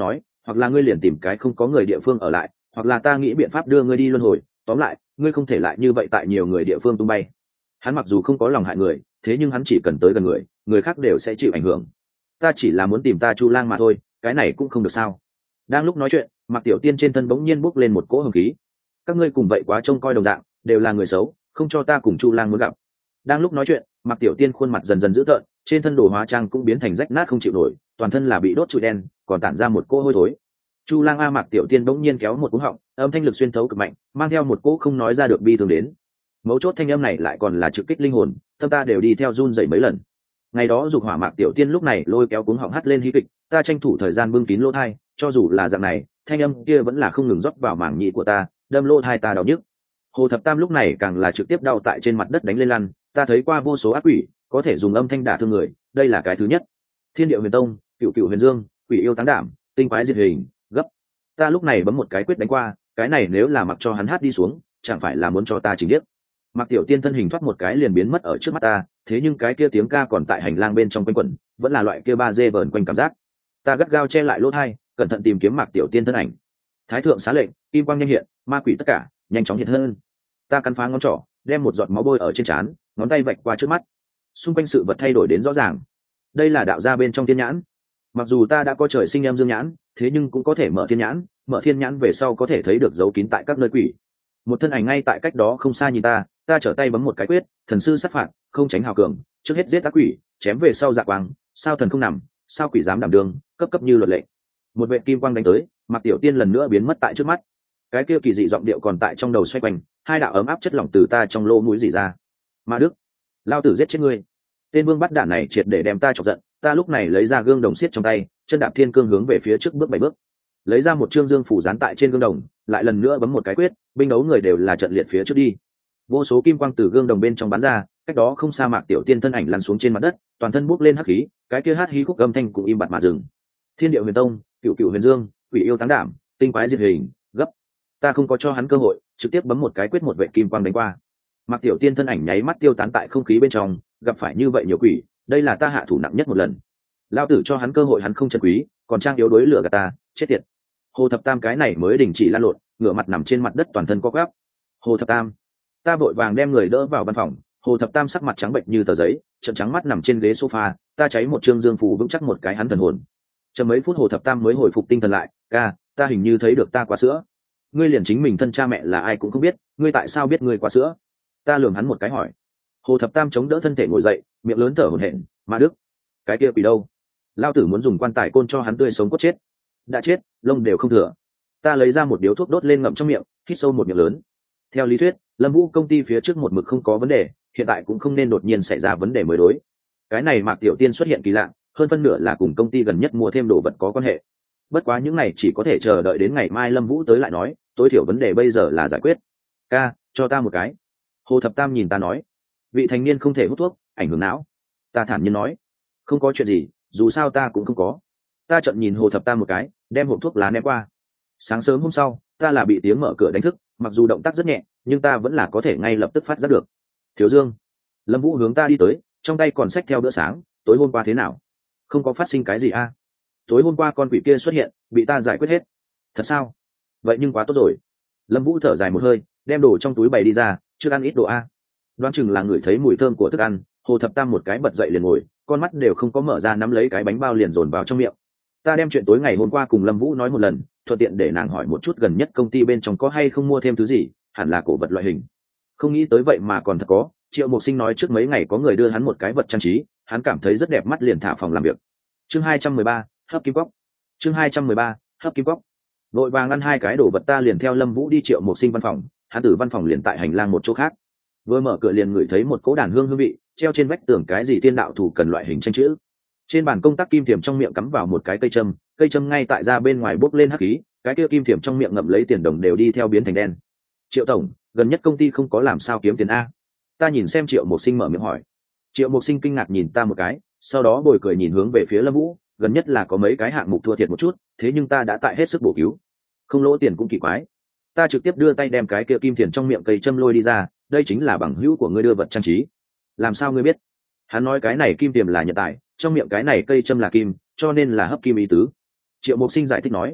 hoặc là ngươi liền tìm cái không có người địa phương ở lại, hoặc là ta nghĩ biện pháp đưa ngươi đi luân hồi, tóm lại ngươi không thể lại như vậy tại nhiều người địa phương tung bay. Hắn mặc dù không có lòng hại người, thế nhưng hắn chỉ cần tới gần người, người khác đều sẽ chịu ảnh hưởng. Ta chỉ là muốn tìm ta Chu Lang mà thôi, cái này cũng không được sao? Đang lúc nói chuyện, Mạc Tiểu Tiên trên thân bỗng nhiên bốc lên một cỗ hồng khí. Các ngươi cùng vậy quá trông coi đồng dạng, đều là người xấu, không cho ta cùng Chu Lang muốn gặp. Đang lúc nói chuyện, Mạc Tiểu Tiên khuôn mặt dần dần dữ tợn, trên thân đồ hóa trang cũng biến thành rách nát không chịu nổi, toàn thân là bị đốt trụi đen, còn tản ra một cỗ hôi thối. Chu Lang a Mạc Tiểu Tiên bỗng nhiên kéo một cú họng, âm thanh lực xuyên thấu cực mạnh, mang theo một cỗ không nói ra được bi thương đến. Mấu chốt thanh âm này lại còn là trực kích linh hồn, tâm ta đều đi theo run rẩy mấy lần. Ngày đó dục hỏa Mạc Tiểu Tiên lúc này lôi kéo cuống họng hắt lên hí kịch, ta tranh thủ thời gian bưng kín lỗ tai, cho dù là dạng này, thanh âm kia vẫn là không ngừng rót vào màng nhĩ của ta, đâm lỗ tai ta đau nhức. Hồ Thập Tam lúc này càng là trực tiếp đau tại trên mặt đất đánh lên lăn, ta thấy qua vô số ác quỷ, có thể dùng âm thanh đả thương người, đây là cái thứ nhất. Thiên Điệu Huyền Tông, Cửu Cửu Huyền Dương, Quỷ Yêu Táng Đảm, Tinh Quái Diệt Hình, gấp. Ta lúc này bấm một cái quyết đánh qua, cái này nếu là mặc cho hắn hát đi xuống, chẳng phải là muốn cho ta chỉnh điếc. Mạc Tiểu Tiên thân hình thoát một cái liền biến mất ở trước mắt ta, thế nhưng cái kia tiếng ca còn tại hành lang bên trong quanh quẩn, vẫn là loại kia ba dê vờn quanh cảm giác. Ta gắt gao che lại lỗ tai, cẩn thận tìm kiếm Mạc Tiểu Tiên thân ảnh. Thái thượng xá lệnh, kim quang nhanh hiện, ma quỷ tất cả, nhanh chóng hiện hơn. Ta cắn phá ngón trỏ, đem một giọt máu bôi ở trên trán, ngón tay vạch qua trước mắt. Xung quanh sự vật thay đổi đến rõ ràng. Đây là đạo gia bên trong thiên nhãn. Mặc dù ta đã có trời sinh em dương nhãn, thế nhưng cũng có thể mở thiên nhãn, mở thiên nhãn về sau có thể thấy được dấu kín tại các nơi quỷ. Một thân ảnh ngay tại cách đó không xa nhìn ta, ta trở tay bấm một cái quyết, thần sư sát phạt, không tránh hào cường, trước hết giết ác quỷ, chém về sau dạ quang, sao thần không nằm, sao quỷ dám đảm đương, cấp cấp như luật lệ. Một vệ kim quang đánh tới, Mạc Tiểu Tiên lần nữa biến mất tại trước mắt. Cái kia kỳ dị giọng điệu còn tại trong đầu xoay quanh, hai đạo ấm áp chất lỏng từ ta trong lỗ mũi rỉ ra. Ma Đức, lao tử giết chết ngươi! Tên vương bắt đạn này triệt để đem ta chọc giận, ta lúc này lấy ra gương đồng xiết trong tay, chân đạp thiên cương hướng về phía trước bước 7 bước, lấy ra một chương dương phủ dán tại trên gương đồng, lại lần nữa bấm một cái quyết, binh đấu người đều là trận liệt phía trước đi. Vô số kim quang từ gương đồng bên trong bắn ra, cách đó không xa Mạc Tiểu Tiên thân ảnh lăn xuống trên mặt đất, toàn thân bốc lên hắc khí, cái kia hát hí khúc âm thanh cũng im bặt mà dừng. Thiên Điệu Huyền Tông, Cửu Cửu Huyền Dương, Quỷ Yêu Táng Đảm, Tinh Quái Diệt Hình, gấp. Ta không có cho hắn cơ hội, trực tiếp bấm một cái quyết, một vệ kim quang đánh qua. Mạc Tiểu Tiên thân ảnh nháy mắt tiêu tán tại không khí bên trong, gặp phải như vậy nhiều quỷ, đây là ta hạ thủ nặng nhất một lần. Lão tử cho hắn cơ hội hắn không trân quý, còn trang yếu đối lửa gạt ta, chết tiệt. Hồ Thập Tam cái này mới đình chỉ lan lộn, ngửa mặt nằm trên mặt đất toàn thân co quắp. Hồ Thập Tam, ta vội vàng đem người đỡ vào văn phòng. Hồ Thập Tam sắc mặt trắng bệnh như tờ giấy, trợn trắng mắt nằm trên ghế sofa. Ta cháy một trương dương phù vững chắc một cái hắn thần hồn. Chừng mấy phút Hồ Thập Tam mới hồi phục tinh thần lại. Ca, ta hình như thấy được ta quá sữa. Ngươi liền chính mình thân cha mẹ là ai cũng không biết, ngươi tại sao biết ngươi quá sữa? Ta lườm hắn một cái hỏi. Hồ Thập Tam chống đỡ thân thể ngồi dậy, miệng lớn thở hổn hển. Ma Đức, cái kia quỷ đâu? Lao tử muốn dùng quan tài côn cho hắn tươi sống cốt chết. Đã chết, lông đều không thừa. Ta lấy ra một điếu thuốc đốt lên ngậm trong miệng, hít sâu một miệng lớn. Theo lý thuyết, Lâm Vũ công ty phía trước một mực không có vấn đề, hiện tại cũng không nên đột nhiên xảy ra vấn đề mới đối. Cái này Mạc Tiểu Tiên xuất hiện kỳ lạ, hơn phân nửa là cùng công ty gần nhất mua thêm đồ vật có quan hệ. Bất quá những này chỉ có thể chờ đợi đến ngày mai Lâm Vũ tới lại nói, tối thiểu vấn đề bây giờ là giải quyết. Ca, cho ta một cái. Hồ Thập Tam nhìn ta nói, vị thành niên không thể hút thuốc, ảnh hưởng não. Ta thản nhiên nói, không có chuyện gì, dù sao ta cũng không có. Ta trợn nhìn Hồ Thập Tam một cái, đem hộp thuốc lá ném qua. Sáng sớm hôm sau, ta là bị tiếng mở cửa đánh thức, mặc dù động tác rất nhẹ, nhưng ta vẫn là có thể ngay lập tức phát giác được. Thiếu Dương, Lâm Vũ hướng ta đi tới, trong tay còn xách theo bữa sáng. Tối hôm qua thế nào? Không có phát sinh cái gì a? Tối hôm qua con quỷ kia xuất hiện, bị ta giải quyết hết. Thật sao? Vậy nhưng quá tốt rồi. Lâm Vũ thở dài một hơi, đem đồ trong túi bày đi ra, chưa ăn ít đồ a. Đoán chừng là ngửi thấy mùi thơm của thức ăn, Hồ Thập Tam một cái bật dậy liền ngồi, con mắt đều không có mở ra, nắm lấy cái bánh bao liền dồn vào trong miệng. Ta đem chuyện tối ngày hôm qua cùng Lâm Vũ nói một lần, thuận tiện để nàng hỏi một chút gần nhất công ty bên trong có hay không mua thêm thứ gì, hẳn là cổ vật loại hình. Không nghĩ tới vậy mà còn thật có. Triệu Mục Sinh nói trước mấy ngày có người đưa hắn một cái vật trang trí, hắn cảm thấy rất đẹp mắt liền thả phòng làm việc. Chương 213, hấp kim cốc. Chương 213, hấp kim cốc. Vội vàng ăn hai cái đồ vật ta liền theo Lâm Vũ đi Triệu Mục Sinh văn phòng, hắn từ văn phòng liền tại hành lang một chỗ khác. Vừa mở cửa liền ngửi thấy một cỗ đàn hương hương vị, treo trên vách tường cái gì tiên đạo thủ cần loại hình tranh chữ. Trên bàn công tác kim thiềm trong miệng cắm vào một cái cây châm ngay tại ra bên ngoài bốc lên hắc khí, cái kia kim thiềm trong miệng ngậm lấy tiền đồng đều đi theo biến thành đen. Triệu tổng, gần nhất công ty không có làm sao kiếm tiền a? Ta nhìn xem Triệu Mục Sinh mở miệng hỏi. Triệu Mục Sinh kinh ngạc nhìn ta một cái, sau đó bồi cười nhìn hướng về phía Lâm Vũ, gần nhất là có mấy cái hạng mục thua thiệt một chút, thế nhưng ta đã tại hết sức bổ cứu, không lỗ tiền cũng kỳ quái. Ta trực tiếp đưa tay đem cái kia kim thiềm trong miệng cây châm lôi đi ra, đây chính là bằng hữu của ngươi đưa vật trang trí. Làm sao ngươi biết? Hắn nói cái này kim thiềm là nhận tài, trong miệng cái này cây châm là kim, cho nên là hấp kim ý tứ. Triệu Mục Sinh giải thích nói.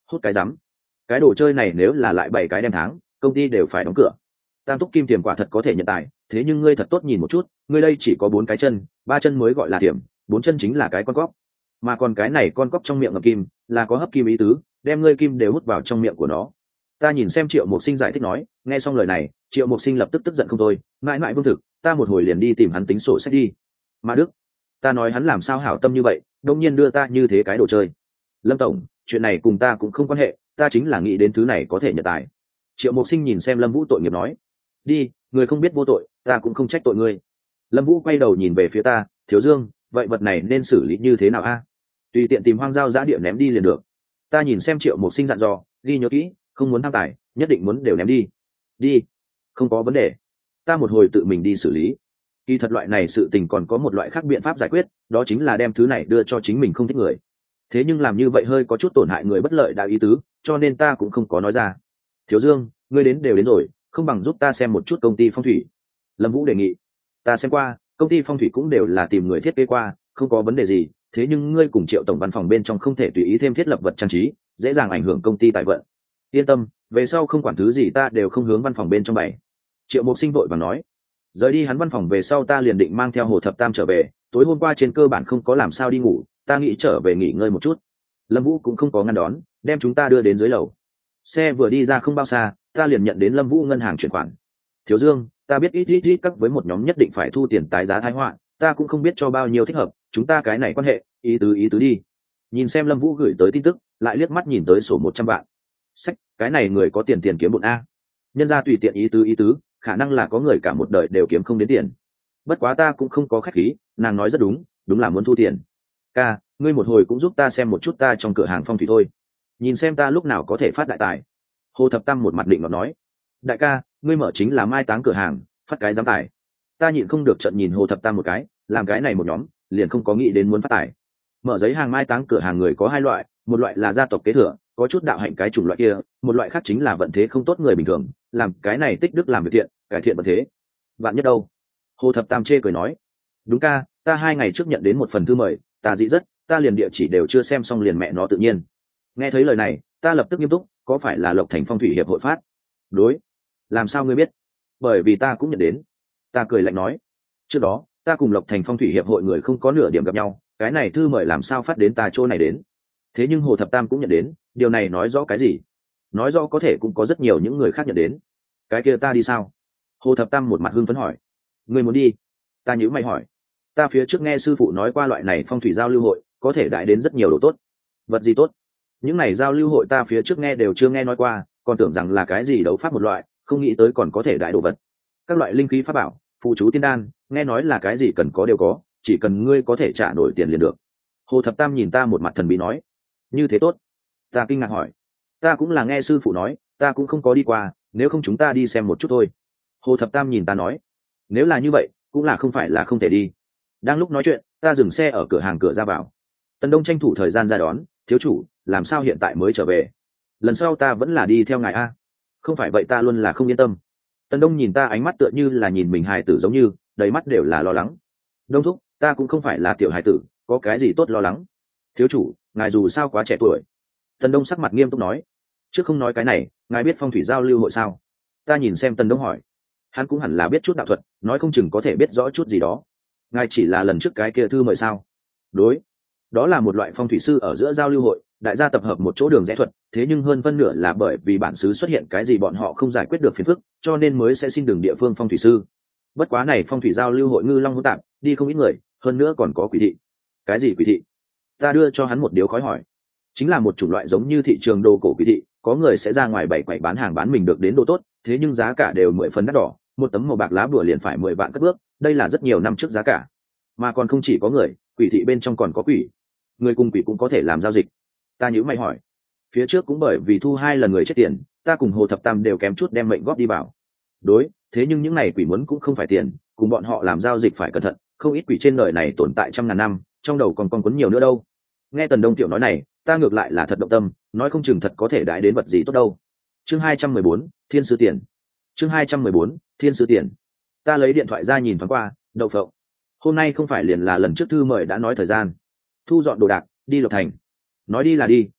hút cái rắm, cái đồ chơi này nếu là lại 7 cái đem tháng công ty đều phải đóng cửa. Tam túc kim tiềm quả thật có thể nhận tài, thế nhưng ngươi thật tốt nhìn một chút, ngươi đây chỉ có 4 cái chân, 3 chân mới gọi là tiềm, 4 chân chính là cái con cóc, mà còn cái này con cóc trong miệng ngậm kim là có hấp kim ý tứ, đem ngươi kim đều hút vào trong miệng của nó. Ta nhìn xem Triệu Mục Sinh giải thích nói, nghe xong lời này Triệu Mục Sinh lập tức tức giận không thôi, mãi mãi Vương Thực, ta một hồi liền đi tìm hắn tính sổ sách đi. Mà Đức, ta nói hắn làm sao hảo tâm như vậy, đông nhiên đưa ta như thế cái đồ chơi. Lâm tổng, chuyện này cùng ta cũng không quan hệ, ta chính là nghĩ đến thứ này có thể nhận tài. Triệu Mục Sinh nhìn xem Lâm Vũ tội nghiệp nói, đi, người không biết vô tội, ta cũng không trách tội ngươi. Lâm Vũ quay đầu nhìn về phía ta, Thiếu Dương, vậy vật này nên xử lý như thế nào a? Tùy tiện tìm hoang giao giã địa ném đi liền được. Ta nhìn xem Triệu Mục Sinh dặn dò, ghi nhớ kỹ, không muốn tham tài, nhất định muốn đều ném đi. Đi, không có vấn đề, ta một hồi tự mình đi xử lý. Kỳ thật loại này sự tình còn có một loại khác biện pháp giải quyết, đó chính là đem thứ này đưa cho chính mình không thích người. Thế nhưng làm như vậy hơi có chút tổn hại người bất lợi đạo ý tứ, cho nên ta cũng không có nói ra. Thiếu Dương, ngươi đến đều đến rồi, không bằng giúp ta xem một chút công ty phong thủy. Lâm Vũ đề nghị. Ta xem qua, công ty phong thủy cũng đều là tìm người thiết kế qua, không có vấn đề gì, thế nhưng ngươi cùng Triệu tổng văn phòng bên trong không thể tùy ý thêm thiết lập vật trang trí, dễ dàng ảnh hưởng công ty tài vận. Yên tâm, về sau không quản thứ gì ta đều không hướng văn phòng bên trong bày. Triệu Mục Sinh vội vàng nói. Rời đi hắn văn phòng về sau ta liền định mang theo Hồ Thập Tam trở về, tối hôm qua trên cơ bản không có làm sao đi ngủ, ta nghĩ trở về nghỉ ngơi một chút. Lâm Vũ cũng không có ngăn đón, đem chúng ta đưa đến dưới lầu. Xe vừa đi ra không bao xa, ta liền nhận đến Lâm Vũ ngân hàng chuyển khoản. Thiếu Dương, ta biết ít các với một nhóm nhất định phải thu tiền tái giá thái họa, ta cũng không biết cho bao nhiêu thích hợp, chúng ta cái này quan hệ, ý tứ đi. Nhìn xem Lâm Vũ gửi tới tin tức, lại liếc mắt nhìn tới sổ 100 vạn. Sách, cái này người có tiền kiếm bộn a. Nhân ra tùy tiện ý tứ, khả năng là có người cả một đời đều kiếm không đến tiền. Bất quá ta cũng không có khách khí, nàng nói rất đúng, đúng là muốn thu tiền. Ca, ngươi một hồi cũng giúp ta xem một chút ta trong cửa hàng phong thủy thôi, nhìn xem ta lúc nào có thể phát đại tài. Hồ Thập Tam một mặt định nó nói, đại ca, ngươi mở chính là mai táng cửa hàng, phát cái giám tài. Ta nhịn không được trận nhìn Hồ Thập Tam một cái, làm cái này một nhóm liền không có nghĩ đến muốn phát tài. Mở giấy hàng mai táng cửa hàng người có 2 loại, một loại là gia tộc kế thừa, có chút đạo hạnh cái chủng loại kia, một loại khác chính là vận thế không tốt người bình thường, làm cái này tích đức làm việc thiện, cải thiện vận thế. Vạn nhất đâu? Hồ Thập Tam chê cười nói, đúng ca, ta 2 ngày trước nhận đến một phần thư mời, ta dị rất, ta liền địa chỉ đều chưa xem xong liền mẹ nó tự nhiên. Nghe thấy lời này, ta lập tức nghiêm túc, có phải là Lộc Thành Phong thủy hiệp hội phát? Đối. Làm sao ngươi biết? Bởi vì ta cũng nhận đến. Ta cười lạnh nói, trước đó ta cùng Lộc Thành Phong thủy hiệp hội người không có nửa điểm gặp nhau, cái này thư mời làm sao phát đến ta chỗ này đến? Thế nhưng Hồ Thập Tam cũng nhận đến, điều này nói rõ cái gì? Nói rõ có thể cũng có rất nhiều những người khác nhận đến. Cái kia ta đi sao? Hồ Thập Tam một mặt hưng phấn hỏi. Ngươi muốn đi? Ta nhíu mày hỏi. Ta phía trước nghe sư phụ nói qua loại này phong thủy giao lưu hội có thể đại đến rất nhiều đồ tốt. Vật gì tốt? Những này giao lưu hội ta phía trước nghe đều chưa nghe nói qua, còn tưởng rằng là cái gì đấu pháp một loại, không nghĩ tới còn có thể đại đồ vật. Các loại linh khí pháp bảo, phù chú tiên đan, nghe nói là cái gì cần có đều có, chỉ cần ngươi có thể trả nổi tiền liền được. Hồ Thập Tam nhìn ta một mặt thần bí nói, như thế tốt. Ta kinh ngạc hỏi, ta cũng là nghe sư phụ nói, ta cũng không có đi qua, nếu không chúng ta đi xem một chút thôi. Hồ Thập Tam nhìn ta nói, nếu là như vậy cũng là không phải là không thể đi. Đang lúc nói chuyện, ta dừng xe ở cửa hàng cửa ra vào. Tần Đông tranh thủ thời gian ra đón, thiếu chủ, làm sao hiện tại mới trở về? Lần sau ta vẫn là đi theo ngài a. Không phải vậy ta luôn là không yên tâm. Tần Đông nhìn ta ánh mắt tựa như là nhìn mình hài tử giống như, đầy mắt đều là lo lắng. Đông thúc, ta cũng không phải là tiểu hài tử, có cái gì tốt lo lắng? Thiếu chủ, ngài dù sao quá trẻ tuổi. Tần Đông sắc mặt nghiêm túc nói, trước không nói cái này, ngài biết phong thủy giao lưu hội sao? Ta nhìn xem Tần Đông hỏi, hắn cũng hẳn là biết chút đạo thuật, nói không chừng có thể biết rõ chút gì đó. Ngài chỉ là lần trước cái kia thư mời sao? Đối, đó là một loại phong thủy sư ở giữa giao lưu hội, đại gia tập hợp một chỗ đường rẽ thuật, thế nhưng hơn phân nửa là bởi vì bản xứ xuất hiện cái gì bọn họ không giải quyết được phiền phức, cho nên mới sẽ xin đường địa phương phong thủy sư. Bất quá này phong thủy giao lưu hội ngư long hỗn tạp, đi không ít người, hơn nữa còn có quỷ thị. Cái gì quỷ thị? Ta đưa cho hắn một điếu khói hỏi. Chính là một chủng loại giống như thị trường đồ cổ quỷ thị, có người sẽ ra ngoài bày quậy bán hàng bán mình được đến đồ tốt, thế nhưng giá cả đều 10 phần đắt đỏ, một tấm màu bạc lá bùa liền phải 10 vạn cất bước, đây là rất nhiều năm trước giá cả. Mà còn không chỉ có người, quỷ thị bên trong còn có quỷ. Người cùng quỷ cũng có thể làm giao dịch. Ta nhíu mày hỏi, phía trước cũng bởi vì thu 2 lần người chết tiền, ta cùng Hồ Thập Tam đều kém chút đem mệnh góp đi vào. Đối, thế nhưng những này quỷ muốn cũng không phải tiền, cùng bọn họ làm giao dịch phải cẩn thận, không ít quỷ trên đời này tồn tại trăm ngàn năm, trong đầu còn quấn nhiều nữa đâu. Nghe Tần Đông tiểu nói này, ta ngược lại là thật động tâm, nói không chừng thật có thể đãi đến vật gì tốt đâu. Chương 214, Thiên sư tiền. Chương 214, Thiên sư tiền. Ta lấy điện thoại ra nhìn thoáng qua, đậu phộng. Hôm nay không phải liền là lần trước thư mời đã nói thời gian. Thu dọn đồ đạc, đi Lộc Thành. Nói đi là đi,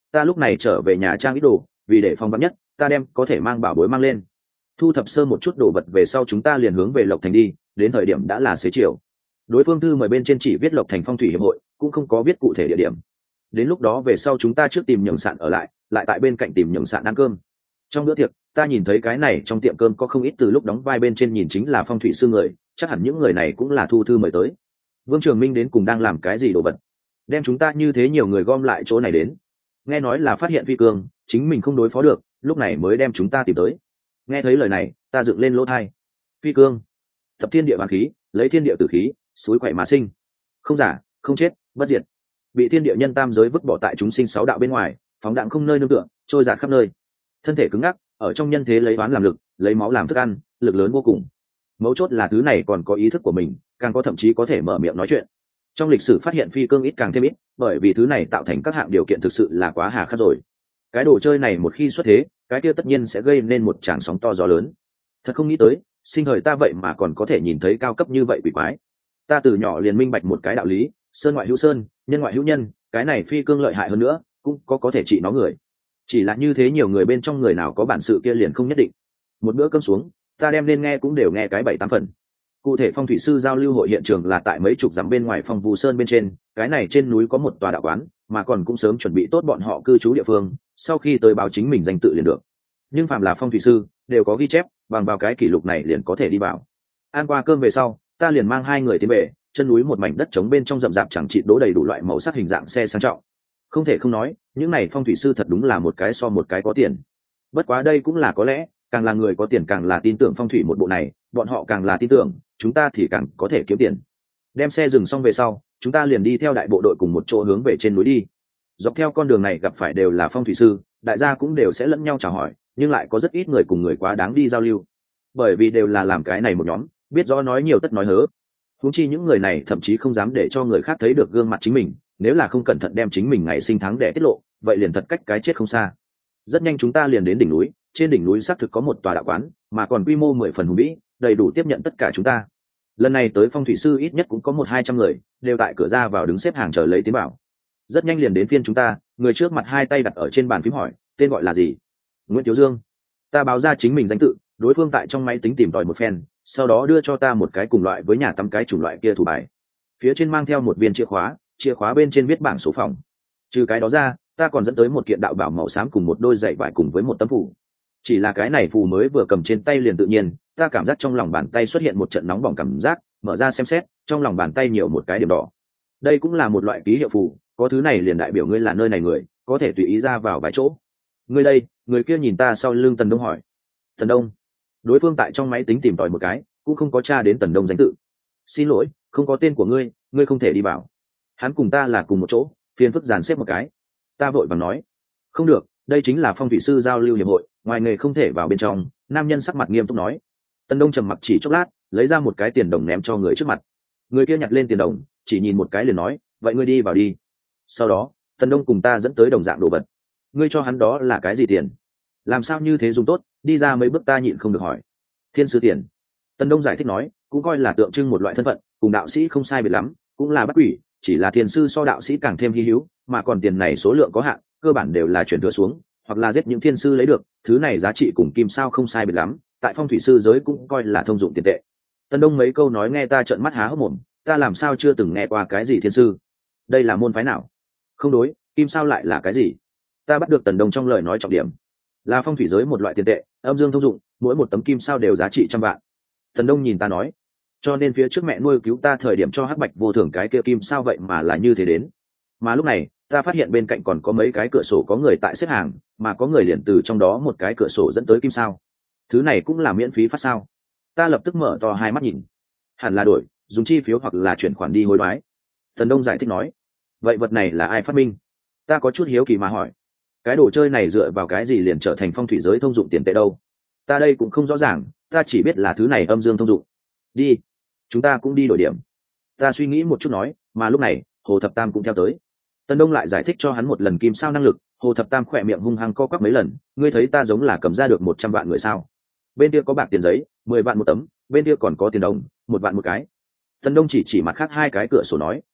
ta lúc này trở về nhà trang ít đồ, vì để phòng vắn nhất ta đem có thể mang bảo bối mang lên. Thu thập sơ một chút đồ vật về sau chúng ta liền hướng về Lộc Thành đi, đến thời điểm đã là xế chiều. Đối phương thư mời bên trên chỉ viết Lộc Thành Phong thủy hiệp hội, cũng không có viết cụ thể địa điểm. Đến lúc đó về sau chúng ta trước tìm nhường sạn ở lại, lại tại bên cạnh tìm nhường sạn ăn cơm. Trong bữa tiệc ta nhìn thấy cái này trong tiệm cơm có không ít từ lúc đóng vai bên trên nhìn chính là phong thủy sư người, chắc hẳn những người này cũng là thu thư mời tới. Vương Trường Minh đến cùng đang làm cái gì đồ vật đem chúng ta như thế nhiều người gom lại chỗ này đến? Nghe nói là phát hiện phi cương chính mình không đối phó được, lúc này mới đem chúng ta tìm tới. Nghe thấy lời này ta dựng lên lỗ thai. Phi cương tập thiên địa hoàn khí, lấy thiên địa tử khí, suối quậy mà sinh, không giả không chết bất diệt, bị thiên địa nhân tam giới vứt bỏ tại chúng sinh sáu đạo bên ngoài, phóng đạn không nơi nương tựa, trôi dạt khắp nơi, thân thể cứng ngắc ở trong nhân thế lấy oán làm lực, lấy máu làm thức ăn, lực lớn vô cùng. Mấu chốt là thứ này còn có ý thức của mình, càng có thậm chí có thể mở miệng nói chuyện. Trong lịch sử phát hiện phi cương ít càng thêm ít, bởi vì thứ này tạo thành các hạng điều kiện thực sự là quá hà khắc rồi. Cái đồ chơi này một khi xuất thế, cái kia tất nhiên sẽ gây nên một tràng sóng to gió lớn. Thật không nghĩ tới, sinh thời ta vậy mà còn có thể nhìn thấy cao cấp như vậy quỷ quái. Ta từ nhỏ liền minh bạch một cái đạo lý, sơn ngoại hữu sơn, nhân ngoại hữu nhân, cái này phi cương lợi hại hơn nữa, cũng có thể trị nó người. Chỉ là như thế nhiều người bên trong người nào có bản sự kia liền không nhất định. Một bữa cơm xuống, ta đem nên nghe cũng đều nghe cái 7-8 phần. Cụ thể phong thủy sư giao lưu hội hiện trường là tại mấy chục dặm bên ngoài Phong Vu Sơn bên trên, cái này trên núi có một tòa đạo quán, mà còn cũng sớm chuẩn bị tốt bọn họ cư trú địa phương, sau khi tới báo chính mình danh tự liền được. Nhưng phàm là phong thủy sư đều có ghi chép, bằng vào cái kỷ lục này liền có thể đi vào. Ăn qua cơm về sau, ta liền mang hai người tiến về chân núi một mảnh đất trống bên trong rậm rạp chẳng chịt đỗ đầy đủ loại màu sắc hình dạng xe sang trọng. Không thể không nói, những này phong thủy sư thật đúng là một cái so một cái có tiền. Bất quá đây cũng là có lẽ, càng là người có tiền càng là tin tưởng phong thủy một bộ này, bọn họ càng là tin tưởng, chúng ta thì càng có thể kiếm tiền. Đem xe dừng xong về sau, chúng ta liền đi theo đại bộ đội cùng một chỗ hướng về trên núi đi. Dọc theo con đường này gặp phải đều là phong thủy sư, đại gia cũng đều sẽ lẫn nhau chào hỏi, nhưng lại có rất ít người cùng người quá đáng đi giao lưu, bởi vì đều là làm cái này một nhóm, biết rõ nói nhiều tất nói hớ. Huống chi những người này thậm chí không dám để cho người khác thấy được gương mặt chính mình, nếu là không cẩn thận đem chính mình ngày sinh tháng đẻ tiết lộ, vậy liền thật cách cái chết không xa. Rất nhanh chúng ta liền đến đỉnh núi, trên đỉnh núi xác thực có một tòa đạo quán, mà còn quy mô 10 phần hùng vĩ, đầy đủ tiếp nhận tất cả chúng ta. Lần này tới phong thủy sư ít nhất cũng có 100-200 người, đều tại cửa ra vào đứng xếp hàng chờ lấy tiến vào. Rất nhanh liền đến phiên chúng ta, người trước mặt hai tay đặt ở trên bàn phím hỏi, tên gọi là gì? Nguyễn Tiếu Dương. Ta báo ra chính mình danh tự, đối phương tại trong máy tính tìm tòi một phen, sau đó đưa cho ta một cái cùng loại với nhà tắm cái chủng loại kia thủ bài. Phía trên mang theo một viên chìa khóa bên trên viết bảng số phòng. Trừ cái đó ra, ta còn dẫn tới một kiện đạo bảo màu xám cùng một đôi giày vải cùng với một tấm phù. Chỉ là cái này phù mới vừa cầm trên tay liền tự nhiên, ta cảm giác trong lòng bàn tay xuất hiện một trận nóng bỏng cảm giác, mở ra xem xét, trong lòng bàn tay nhiều một cái điểm đỏ. Đây cũng là một loại ký hiệu phù, có thứ này liền đại biểu ngươi là nơi này người, có thể tùy ý ra vào vài chỗ. Ngươi đây, người kia nhìn ta sau lưng Tần Đông hỏi. Tần Đông. Đối phương tại trong máy tính tìm tòi một cái, cũng không có tra đến Tần Đông danh tự. Xin lỗi, không có tên của ngươi, ngươi không thể đi vào. Hắn cùng ta là cùng một chỗ, phiền phức dàn xếp một cái. Ta vội vàng nói, không được, đây chính là phong thủy sư giao lưu hiệp hội, ngoài nghề không thể vào bên trong. Nam nhân sắc mặt nghiêm túc nói. Tần Đông trầm mặc chỉ chốc lát, lấy ra một cái tiền đồng ném cho người trước mặt. Người kia nhặt lên tiền đồng, chỉ nhìn một cái liền nói, vậy ngươi đi vào đi. Sau đó Tần Đông cùng ta dẫn tới đồng dạng đồ vật. Ngươi cho hắn đó là cái gì tiền? Làm sao như thế dùng tốt? Đi ra mấy bước ta nhịn không được hỏi. Thiên sư tiền. Tần Đông giải thích nói, cũng coi là tượng trưng một loại thân phận, cùng đạo sĩ không sai biệt lắm, cũng là bắt quỷ, chỉ là thiên sư so đạo sĩ càng thêm hy hữu, mà còn tiền này số lượng có hạn, cơ bản đều là chuyển thừa xuống, hoặc là giết những thiên sư lấy được, thứ này giá trị cùng kim sao không sai biệt lắm, tại phong thủy sư giới cũng coi là thông dụng tiền tệ. Tần Đông mấy câu nói nghe ta trợn mắt há hốc mồm, ta làm sao chưa từng nghe qua cái gì thiên sư? Đây là môn phái nào? Không đối, kim sao lại là cái gì? Ta bắt được Tần Đông trong lời nói trọng điểm, là phong thủy giới một loại tiền tệ, âm dương thông dụng, mỗi một tấm kim sao đều giá trị 100 vạn. Tần Đông nhìn ta nói, cho nên phía trước mẹ nuôi cứu ta thời điểm cho hắc bạch vô thường cái kia kim sao vậy mà là như thế đến. Mà lúc này ta phát hiện bên cạnh còn có mấy cái cửa sổ có người tại xếp hàng, mà có người liền từ trong đó một cái cửa sổ dẫn tới kim sao. Thứ này cũng là miễn phí phát sao? Ta lập tức mở to hai mắt nhìn. Hẳn là đổi, dùng chi phiếu hoặc là chuyển khoản đi hối đoái. Tần Đông giải thích nói, vậy vật này là ai phát minh? Ta có chút hiếu kỳ mà hỏi, cái đồ chơi này dựa vào cái gì liền trở thành phong thủy giới thông dụng tiền tệ đâu? Ta đây cũng không rõ ràng, ta chỉ biết là thứ này âm dương thông dụng. Đi, chúng ta cũng đi đổi điểm. Ta suy nghĩ một chút nói, mà lúc này Hồ Thập Tam cũng theo tới. Tần Đông lại giải thích cho hắn một lần kim sao năng lực. Hồ Thập Tam khỏe miệng hung hăng co quắp mấy lần, ngươi thấy ta giống là cầm ra được 100 vạn người sao? Bên kia có bạc tiền giấy, 10 vạn một tấm, bên kia còn có tiền đồng, 1 vạn một cái. Tần Đông chỉ mặt khác hai cái cửa sổ nói.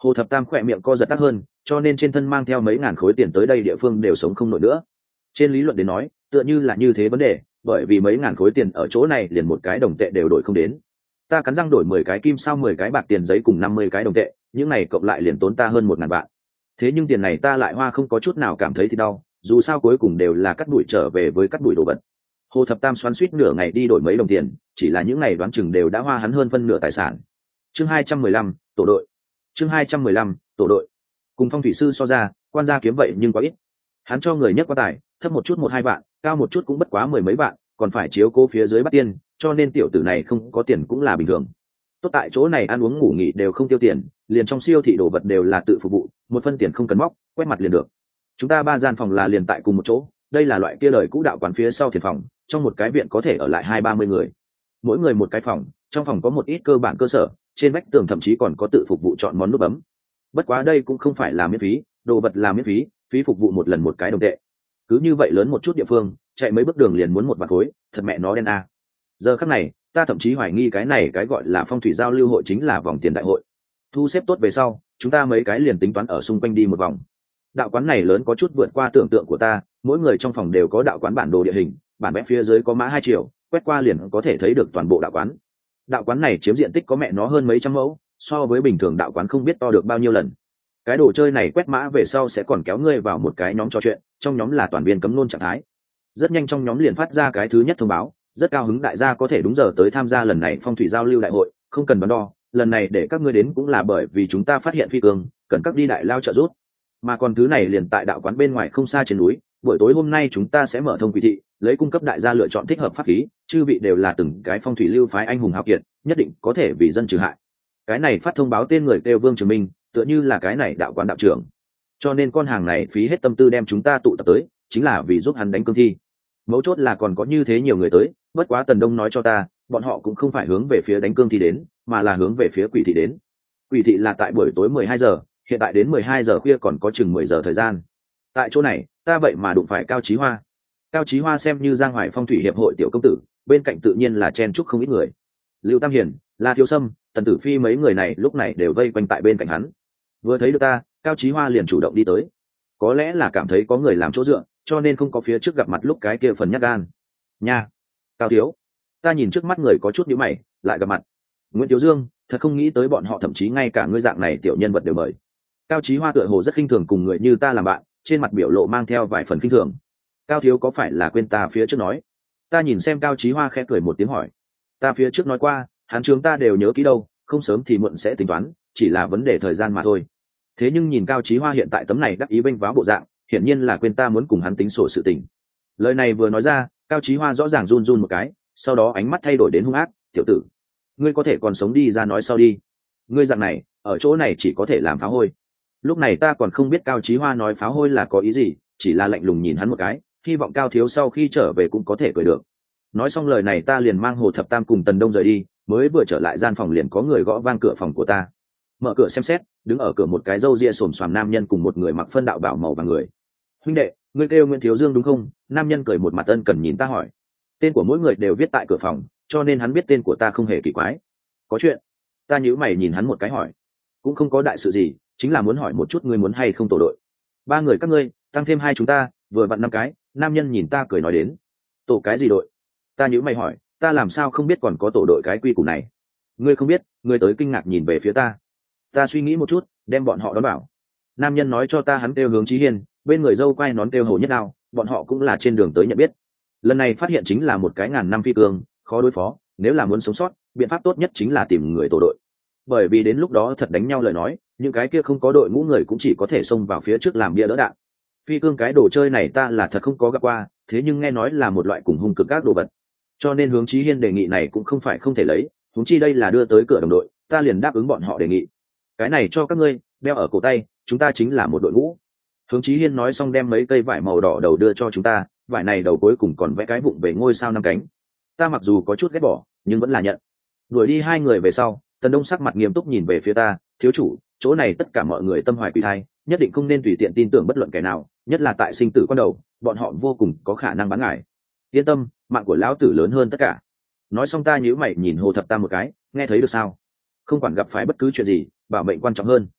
Hồ Thập Tam khỏe miệng co giật tắc hơn, cho nên trên thân mang theo mấy ngàn khối tiền tới đây địa phương đều sống không nổi nữa. Trên lý luận đến nói tựa như là như thế vấn đề, bởi vì mấy ngàn khối tiền ở chỗ này liền một cái đồng tệ đều đổi không đến. Ta cắn răng đổi 10 cái kim sao 10 cái bạc tiền giấy cùng 50 cái đồng tệ, những này cộng lại liền tốn ta hơn 1.000 vạn. Thế nhưng tiền này ta lại hoa không có chút nào cảm thấy thì đau, dù sao cuối cùng đều là cắt đuổi trở về với cắt đuổi đồ vật. Hồ Thập Tam xoắn xuýt nửa ngày đi đổi mấy đồng tiền, chỉ là những ngày đoán chừng đều đã hoa hắn hơn phân nửa tài sản. Chương 215, tổ đội. Chương 215, tổ đội. Cùng phong thủy sư so ra, quan gia kiếm vậy nhưng quá ít. Hắn cho người nhất quá tài, thấp một chút 1-2 vạn, cao một chút cũng bất quá 10 mấy vạn, còn phải chiếu cố phía dưới bắt tiên, cho nên tiểu tử này không có tiền cũng là bình thường. Tốt tại chỗ này ăn uống ngủ nghỉ đều không tiêu tiền, liền trong siêu thị đồ vật đều là tự phục vụ, một phân tiền không cần móc, quét mặt liền được. Chúng ta 3 gian phòng là liền tại cùng một chỗ, đây là loại kia lời cũ đạo quán phía sau thiền phòng, trong một cái viện có thể ở lại 20-30 người, mỗi người một cái phòng, trong phòng có một ít cơ bản cơ sở, trên vách tường thậm chí còn có tự phục vụ chọn món nút bấm. Bất quá đây cũng không phải là miễn phí, đồ vật là miễn phí, phí phục vụ một lần một cái đồng tệ. Cứ như vậy lớn một chút địa phương, chạy mấy bước đường liền muốn 1 vạn khối, thật mẹ nó đen a. Giờ khắc này ta thậm chí hoài nghi cái này cái gọi là phong thủy giao lưu hội chính là vòng tiền đại hội. Thu xếp tốt về sau chúng ta mấy cái liền tính toán ở xung quanh đi một vòng. Đạo quán này lớn có chút vượt qua tưởng tượng của ta, mỗi người trong phòng đều có đạo quán bản đồ địa hình, bản vẽ phía dưới có mã 2 triệu, quét qua liền có thể thấy được toàn bộ đạo quán. Đạo quán này chiếm diện tích có mẹ nó hơn mấy trăm mẫu, so với bình thường đạo quán không biết to được bao nhiêu lần. Cái đồ chơi này quét mã về sau sẽ còn kéo ngươi vào một cái nhóm trò chuyện, trong nhóm là toàn viên cấm nôn trạng thái. Rất nhanh trong nhóm liền phát ra cái thứ nhất thông báo, rất cao hứng đại gia có thể đúng giờ tới tham gia lần này phong thủy giao lưu đại hội, không cần đoán đo, lần này để các ngươi đến cũng là bởi vì chúng ta phát hiện phi cương, cần các đi đại lao trợ giúp. Mà còn thứ này liền tại đạo quán bên ngoài không xa trên núi, buổi tối hôm nay chúng ta sẽ mở thông quỷ thị, lấy cung cấp đại gia lựa chọn thích hợp pháp khí, chư vị đều là từng cái phong thủy lưu phái anh hùng hào kiệt, nhất định có thể vì dân trừ hại. Cái này phát thông báo tên người kêu Vương Trường Minh, tựa như là cái này đạo quán đạo trưởng, cho nên con hàng này phí hết tâm tư đem chúng ta tụ tập tới, chính là vì giúp hắn đánh cương thi. Mấu chốt là còn có như thế nhiều người tới, bất quá Tần Đông nói cho ta, bọn họ cũng không phải hướng về phía đánh cương thi đến, mà là hướng về phía quỷ thị đến. Quỷ thị là tại buổi tối 12 giờ, hiện tại đến 12 giờ khuya còn có chừng 10 giờ thời gian. Tại chỗ này ta vậy mà đụng phải Cao Chí Hoa. Cao Chí Hoa xem như Giang Hoài Phong thủy hiệp hội tiểu công tử, bên cạnh tự nhiên là chen chúc không ít người. Lưu Tam Hiền, La Thiếu Sâm, Tần Tử Phi mấy người này lúc này đều vây quanh tại bên cạnh hắn. Vừa thấy được ta, Cao Chí Hoa liền chủ động đi tới. Có lẽ là cảm thấy có người làm chỗ dựa, cho nên không có phía trước gặp mặt lúc cái kia phần nhát gan. Nha, Cao thiếu, ta nhìn trước mắt người có chút nhíu mày, lại gặp mặt. Nguyễn Thiếu Dương, thật không nghĩ tới bọn họ thậm chí ngay cả ngươi dạng này tiểu nhân vật đều mời. Cao Chí Hoa tựa hồ rất khinh thường cùng người như ta làm bạn, trên mặt biểu lộ mang theo vài phần khinh thường. Cao thiếu có phải là quên ta phía trước nói? Ta nhìn xem Cao Chí Hoa khẽ cười một tiếng hỏi. Ta phía trước nói qua, hắn trường ta đều nhớ kỹ đâu, không sớm thì muộn sẽ tính toán, chỉ là vấn đề thời gian mà thôi. Thế nhưng nhìn Cao Chí Hoa hiện tại tấm này đắc ý bênh váo bộ dạng, hiển nhiên là quên ta muốn cùng hắn tính sổ sự tình. Lời này vừa nói ra, Cao Chí Hoa rõ ràng run run một cái, sau đó ánh mắt thay đổi đến hung ác. Tiểu tử, ngươi có thể còn sống đi ra nói sau đi. Ngươi dạng này ở chỗ này chỉ có thể làm phá hôi. Lúc này ta còn không biết Cao Chí Hoa nói phá hôi là có ý gì, chỉ là lạnh lùng nhìn hắn một cái, hy vọng Cao thiếu sau khi trở về cũng có thể cười được. Nói xong lời này ta liền mang Hồ Thập Tam cùng Tần Đông rời đi, mới vừa trở lại gian phòng liền có người gõ vang cửa phòng của ta. Mở cửa xem xét, đứng ở cửa một cái râu ria xồm xoàm nam nhân cùng một người mặc phân đạo bảo màu vàng người. Huynh đệ, ngươi kêu Nguyễn Thiếu Dương đúng không? Nam nhân cười một mặt ân cần nhìn ta hỏi. Tên của mỗi người đều viết tại cửa phòng, cho nên hắn biết tên của ta không hề kỳ quái. Có chuyện? Ta nhíu mày nhìn hắn một cái hỏi. Cũng không có đại sự gì, chính là muốn hỏi một chút ngươi muốn hay không tổ đội. 3 người các ngươi, tăng thêm 2 chúng ta, vừa vặn 5 cái. Nam nhân nhìn ta cười nói đến. Tổ cái gì đội? Ta nhíu mày hỏi, ta làm sao không biết còn có tổ đội cái quy củ này? Ngươi không biết? Ngươi tới kinh ngạc nhìn về phía ta. Ta suy nghĩ một chút, đem bọn họ đón bảo. Nam nhân nói cho ta hắn kêu Hướng Chí Hiên, bên người dâu quai nón kêu Hồ Nhất Đao, bọn họ cũng là trên đường tới nhận biết. Lần này phát hiện chính là một cái ngàn năm phi cương, khó đối phó, nếu là muốn sống sót, biện pháp tốt nhất chính là tìm người tổ đội. Bởi vì đến lúc đó thật đánh nhau lời nói, những cái kia không có đội ngũ người cũng chỉ có thể xông vào phía trước làm bia đỡ đạn. Phi cương cái đồ chơi này ta là thật không có gặp qua, thế nhưng nghe nói là một loại cùng hung cực các đồ vật. Cho nên Hướng Chí Hiên đề nghị này cũng không phải không thể lấy, huống chi đây là đưa tới cửa đồng đội, ta liền đáp ứng bọn họ đề nghị. Cái này cho các ngươi, đeo ở cổ tay, chúng ta chính là một đội ngũ. Hướng Chí Hiên nói xong đem mấy cây vải màu đỏ đầu đưa cho chúng ta, vải này đầu cuối cùng còn vẽ cái vụng về ngôi sao 5 cánh. Ta mặc dù có chút ghét bỏ, nhưng vẫn là nhận. Đuổi đi 2 người về sau, Tần Đông sắc mặt nghiêm túc nhìn về phía ta, thiếu chủ, chỗ này tất cả mọi người tâm hoài quỷ thai, nhất định không nên tùy tiện tin tưởng bất luận kẻ nào, nhất là tại sinh tử quan đầu, bọn họ vô cùng có khả năng bán ngài. Yên tâm, mạng của lão tử lớn hơn tất cả. Nói xong ta nhíu mày nhìn Hồ Thập Tam một cái, nghe thấy được sao? Không quản gặp phải bất cứ chuyện gì, bảo mệnh quan trọng hơn.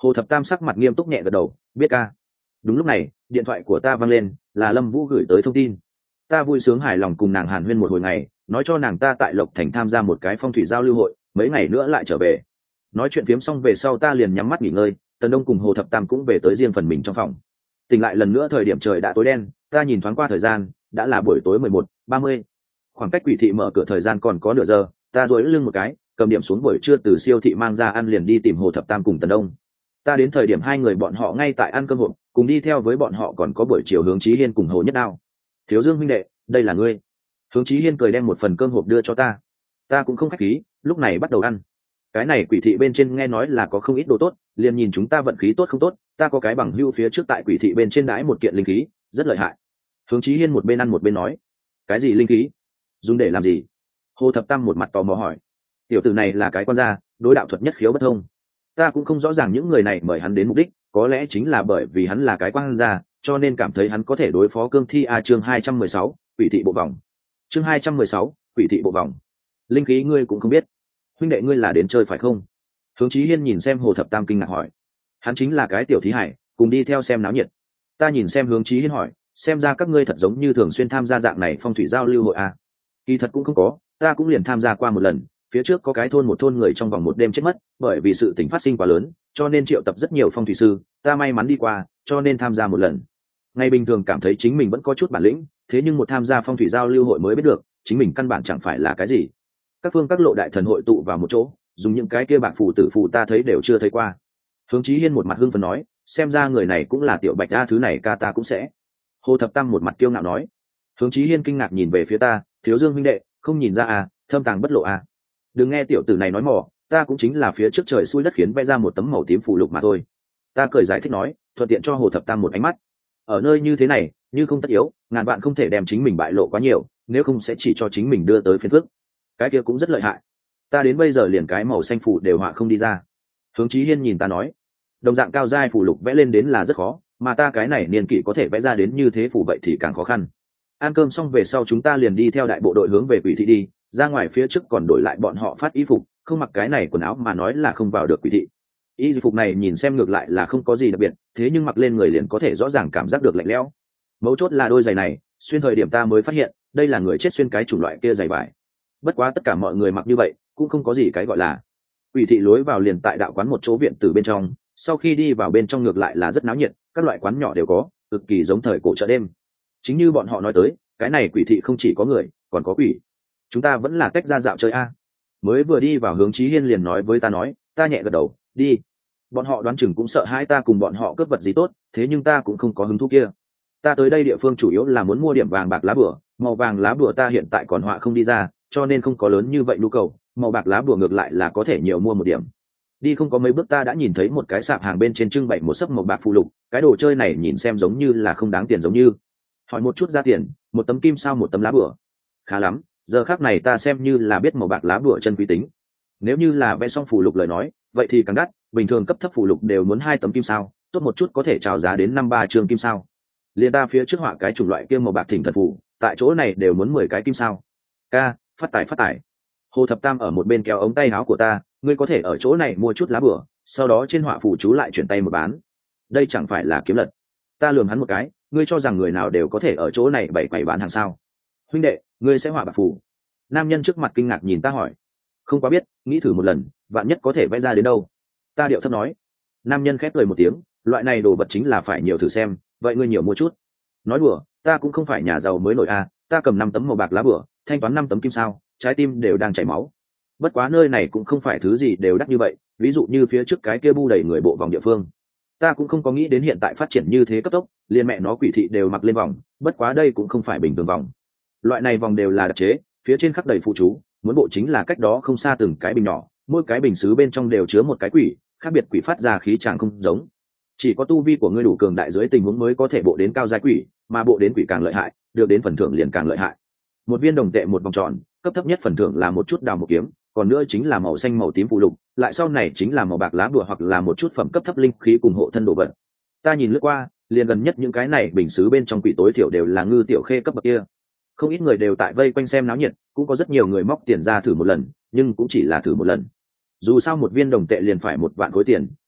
Hồ Thập Tam sắc mặt nghiêm túc nhẹ gật đầu, biết ca. Đúng lúc này, điện thoại của ta vang lên, là Lâm Vũ gửi tới thông tin. Ta vui sướng hài lòng cùng nàng hàn huyên một hồi ngày, nói cho nàng ta tại Lộc Thành tham gia một cái phong thủy giao lưu hội, mấy ngày nữa lại trở về. Nói chuyện phiếm xong về sau ta liền nhắm mắt nghỉ ngơi, Tần Đông cùng Hồ Thập Tam cũng về tới riêng phần mình trong phòng. Tỉnh lại lần nữa thời điểm trời đã tối đen, ta nhìn thoáng qua thời gian, đã là buổi tối 11:30. Khoảng cách quỷ thị mở cửa thời gian còn có nửa giờ, ta duỗi lưng một cái, cầm điểm xuống buổi trưa từ siêu thị mang ra ăn liền đi tìm Hồ Thập Tam cùng Tần Đông. Ta đến thời điểm hai người bọn họ ngay tại ăn cơm hộp, cùng đi theo với bọn họ còn có buổi chiều Hướng Chí Hiên cùng Hồ Nhất Đao. Thiếu Dương huynh đệ, đây là ngươi. Hướng Chí Hiên cười đem một phần cơm hộp đưa cho ta. Ta cũng không khách khí, lúc này bắt đầu ăn. Cái này quỷ thị bên trên nghe nói là có không ít đồ tốt, liền nhìn chúng ta vận khí tốt không tốt. Ta có cái bằng hưu phía trước tại quỷ thị bên trên đãi một kiện linh khí, rất lợi hại. Hướng Chí Hiên một bên ăn một bên nói, cái gì linh khí, dùng để làm gì? Hồ Thập Tam một mặt tò mò hỏi. Tiểu tử này là cái quan gia, đối đạo thuật nhất khiếu bất thông. Ta cũng không rõ ràng những người này mời hắn đến mục đích, có lẽ chính là bởi vì hắn là cái quan gia, cho nên cảm thấy hắn có thể đối phó cương thi. Chương 216, quỷ thị bộ vòng. Chương 216, quỷ thị bộ vòng. Linh khí ngươi cũng không biết, huynh đệ ngươi là đến chơi phải không? Hướng Chí Hiên nhìn xem Hồ Thập Tam kinh ngạc hỏi. Hắn chính là cái tiểu thí hải, cùng đi theo xem náo nhiệt. Ta nhìn xem Hướng Chí Hiên hỏi, xem ra các ngươi thật giống như thường xuyên tham gia dạng này phong thủy giao lưu hội à? Kỳ thật cũng không có, ta cũng liền tham gia qua một lần. Phía trước có cái một thôn người trong vòng một đêm chết mất, bởi vì sự tình phát sinh quá lớn, cho nên triệu tập rất nhiều phong thủy sư, ta may mắn đi qua, cho nên tham gia một lần. Ngày bình thường cảm thấy chính mình vẫn có chút bản lĩnh, thế nhưng một tham gia phong thủy giao lưu hội mới biết được, chính mình căn bản chẳng phải là cái gì. Các phương các lộ đại thần hội tụ vào một chỗ, dùng những cái kia bạc phù tử phù ta thấy đều chưa thấy qua. Hướng Chí Hiên một mặt hưng phấn nói, xem ra người này cũng là tiểu Bạch a, thứ này ca ta cũng sẽ. Hồ Thập Tam một mặt kiêu ngạo nói. Hướng Chí Hiên kinh ngạc nhìn về phía ta, Thiếu Dương huynh đệ, không nhìn ra à, thâm tàng bất lộ à? Đừng nghe tiểu tử này nói mỏ, ta cũng chính là phía trước trời xui đất khiến vẽ ra một tấm màu tím phù lục mà thôi. Ta cười giải thích nói, thuận tiện cho Hồ Thập Tam một ánh mắt. Ở nơi như thế này, như không tất yếu, ngàn bạn không thể đem chính mình bại lộ quá nhiều, nếu không sẽ chỉ cho chính mình đưa tới phiền phức. Cái kia cũng rất lợi hại. Ta đến bây giờ liền cái màu xanh phù đều họa không đi ra. Hướng Chí Hiên nhìn ta nói, đồng dạng cao giai phù lục vẽ lên đến là rất khó, mà ta cái này niên kỷ có thể vẽ ra đến như thế phù vậy thì càng khó khăn. Ăn cơm xong về sau chúng ta liền đi theo đại bộ đội hướng về quỷ thị đi, ra ngoài phía trước còn đổi lại bọn họ phát y phục, không mặc cái này quần áo mà nói là không vào được quỷ thị. Y phục này nhìn xem ngược lại là không có gì đặc biệt, thế nhưng mặc lên người liền có thể rõ ràng cảm giác được lạnh lẽo. Mấu chốt là đôi giày này, xuyên thời điểm ta mới phát hiện, đây là người chết xuyên cái chủng loại kia giày vải. Bất quá tất cả mọi người mặc như vậy, cũng không có gì cái gọi là. Quỷ thị lối vào liền tại đạo quán một chỗ viện từ bên trong, sau khi đi vào bên trong ngược lại là rất náo nhiệt, các loại quán nhỏ đều có, cực kỳ giống thời cổ chợ đêm. Chính như bọn họ nói tới, cái này quỷ thị không chỉ có người, còn có quỷ. Chúng ta vẫn là cách ra dạo chơi a. Mới vừa đi vào Hướng Chí Hiên liền nói với ta nói, ta nhẹ gật đầu, đi. Bọn họ đoán chừng cũng sợ hãi ta cùng bọn họ cướp vật gì tốt, thế nhưng ta cũng không có hứng thú kia. Ta tới đây địa phương chủ yếu là muốn mua điểm vàng bạc lá bùa, màu vàng lá bùa ta hiện tại còn họa không đi ra, cho nên không có lớn như vậy nhu cầu, màu bạc lá bùa ngược lại là có thể nhiều mua một điểm. Đi không có mấy bước ta đã nhìn thấy một cái sạp hàng bên trên trưng bày một sấp màu bạc phụ lục, cái đồ chơi này nhìn xem giống như là không đáng tiền giống như. Hỏi một chút giá tiền, một tấm kim sao một tấm lá bùa. Khá lắm, giờ khác này ta xem như là biết màu bạc lá bùa chân quý tính. Nếu như là vẽ xong phụ lục lời nói, vậy thì càng đắt, bình thường cấp thấp phụ lục đều muốn 2 tấm kim sao, tốt một chút có thể chào giá đến 5-3 trường kim sao. Liền ta phía trước họa cái chủng loại kia màu bạc thỉnh thần phù, tại chỗ này đều muốn 10 cái kim sao. Ca, phát tài. Hồ Thập Tam ở một bên kéo ống tay áo của ta, ngươi có thể ở chỗ này mua chút lá bùa, sau đó trên họa phù chú lại chuyển tay một bán. Đây chẳng phải là kiếm lật. Ta lườm hắn một cái, ngươi cho rằng người nào đều có thể ở chỗ này bày quầy bán hàng sao? Huynh đệ, ngươi sẽ họa bạc phù? Nam nhân trước mặt kinh ngạc nhìn ta hỏi. Không quá biết, nghĩ thử một lần, vạn nhất có thể vẽ ra đến đâu. Ta điệu thấp nói. Nam nhân khép cười một tiếng, loại này đồ vật chính là phải nhiều thử xem, vậy ngươi nhiều mua chút. Nói đùa, ta cũng không phải nhà giàu mới nổi a, ta cầm 5 tấm màu bạc lá bùa, thanh toán 5 tấm kim sao, trái tim đều đang chảy máu. Bất quá nơi này cũng không phải thứ gì đều đắt như vậy, ví dụ như phía trước cái kia bu đầy người bộ vòng địa phương. Ta cũng không có nghĩ đến hiện tại phát triển như thế cấp tốc, liền mẹ nó quỷ thị đều mặc lên vòng, bất quá đây cũng không phải bình thường vòng. Loại này vòng đều là đặc chế, phía trên khắc đầy phụ chú, muốn bộ chính là cách đó không xa từng cái bình nhỏ, mỗi cái bình sứ bên trong đều chứa một cái quỷ, khác biệt quỷ phát ra khí tràng không giống. Chỉ có tu vi của ngươi đủ cường đại dưới tình huống mới có thể bộ đến cao giai quỷ, mà bộ đến quỷ càng lợi hại, được đến phần thưởng liền càng lợi hại. Một viên đồng tệ một vòng tròn, cấp thấp nhất phần thưởng là một chút đào một kiếm, còn nữa chính là màu xanh màu tím phụ lục, lại sau này chính là màu bạc lá bùa hoặc là một chút phẩm cấp thấp linh khí cùng hộ thân đồ vật. Ta nhìn lướt qua, liền gần nhất những cái này bình sứ bên trong quỷ tối thiểu đều là ngư tiểu khê cấp bậc kia. Không ít người đều tại vây quanh xem náo nhiệt, cũng có rất nhiều người móc tiền ra thử một lần, nhưng cũng chỉ là thử một lần. Dù sao một viên đồng tệ liền phải 1 vạn khối tiền,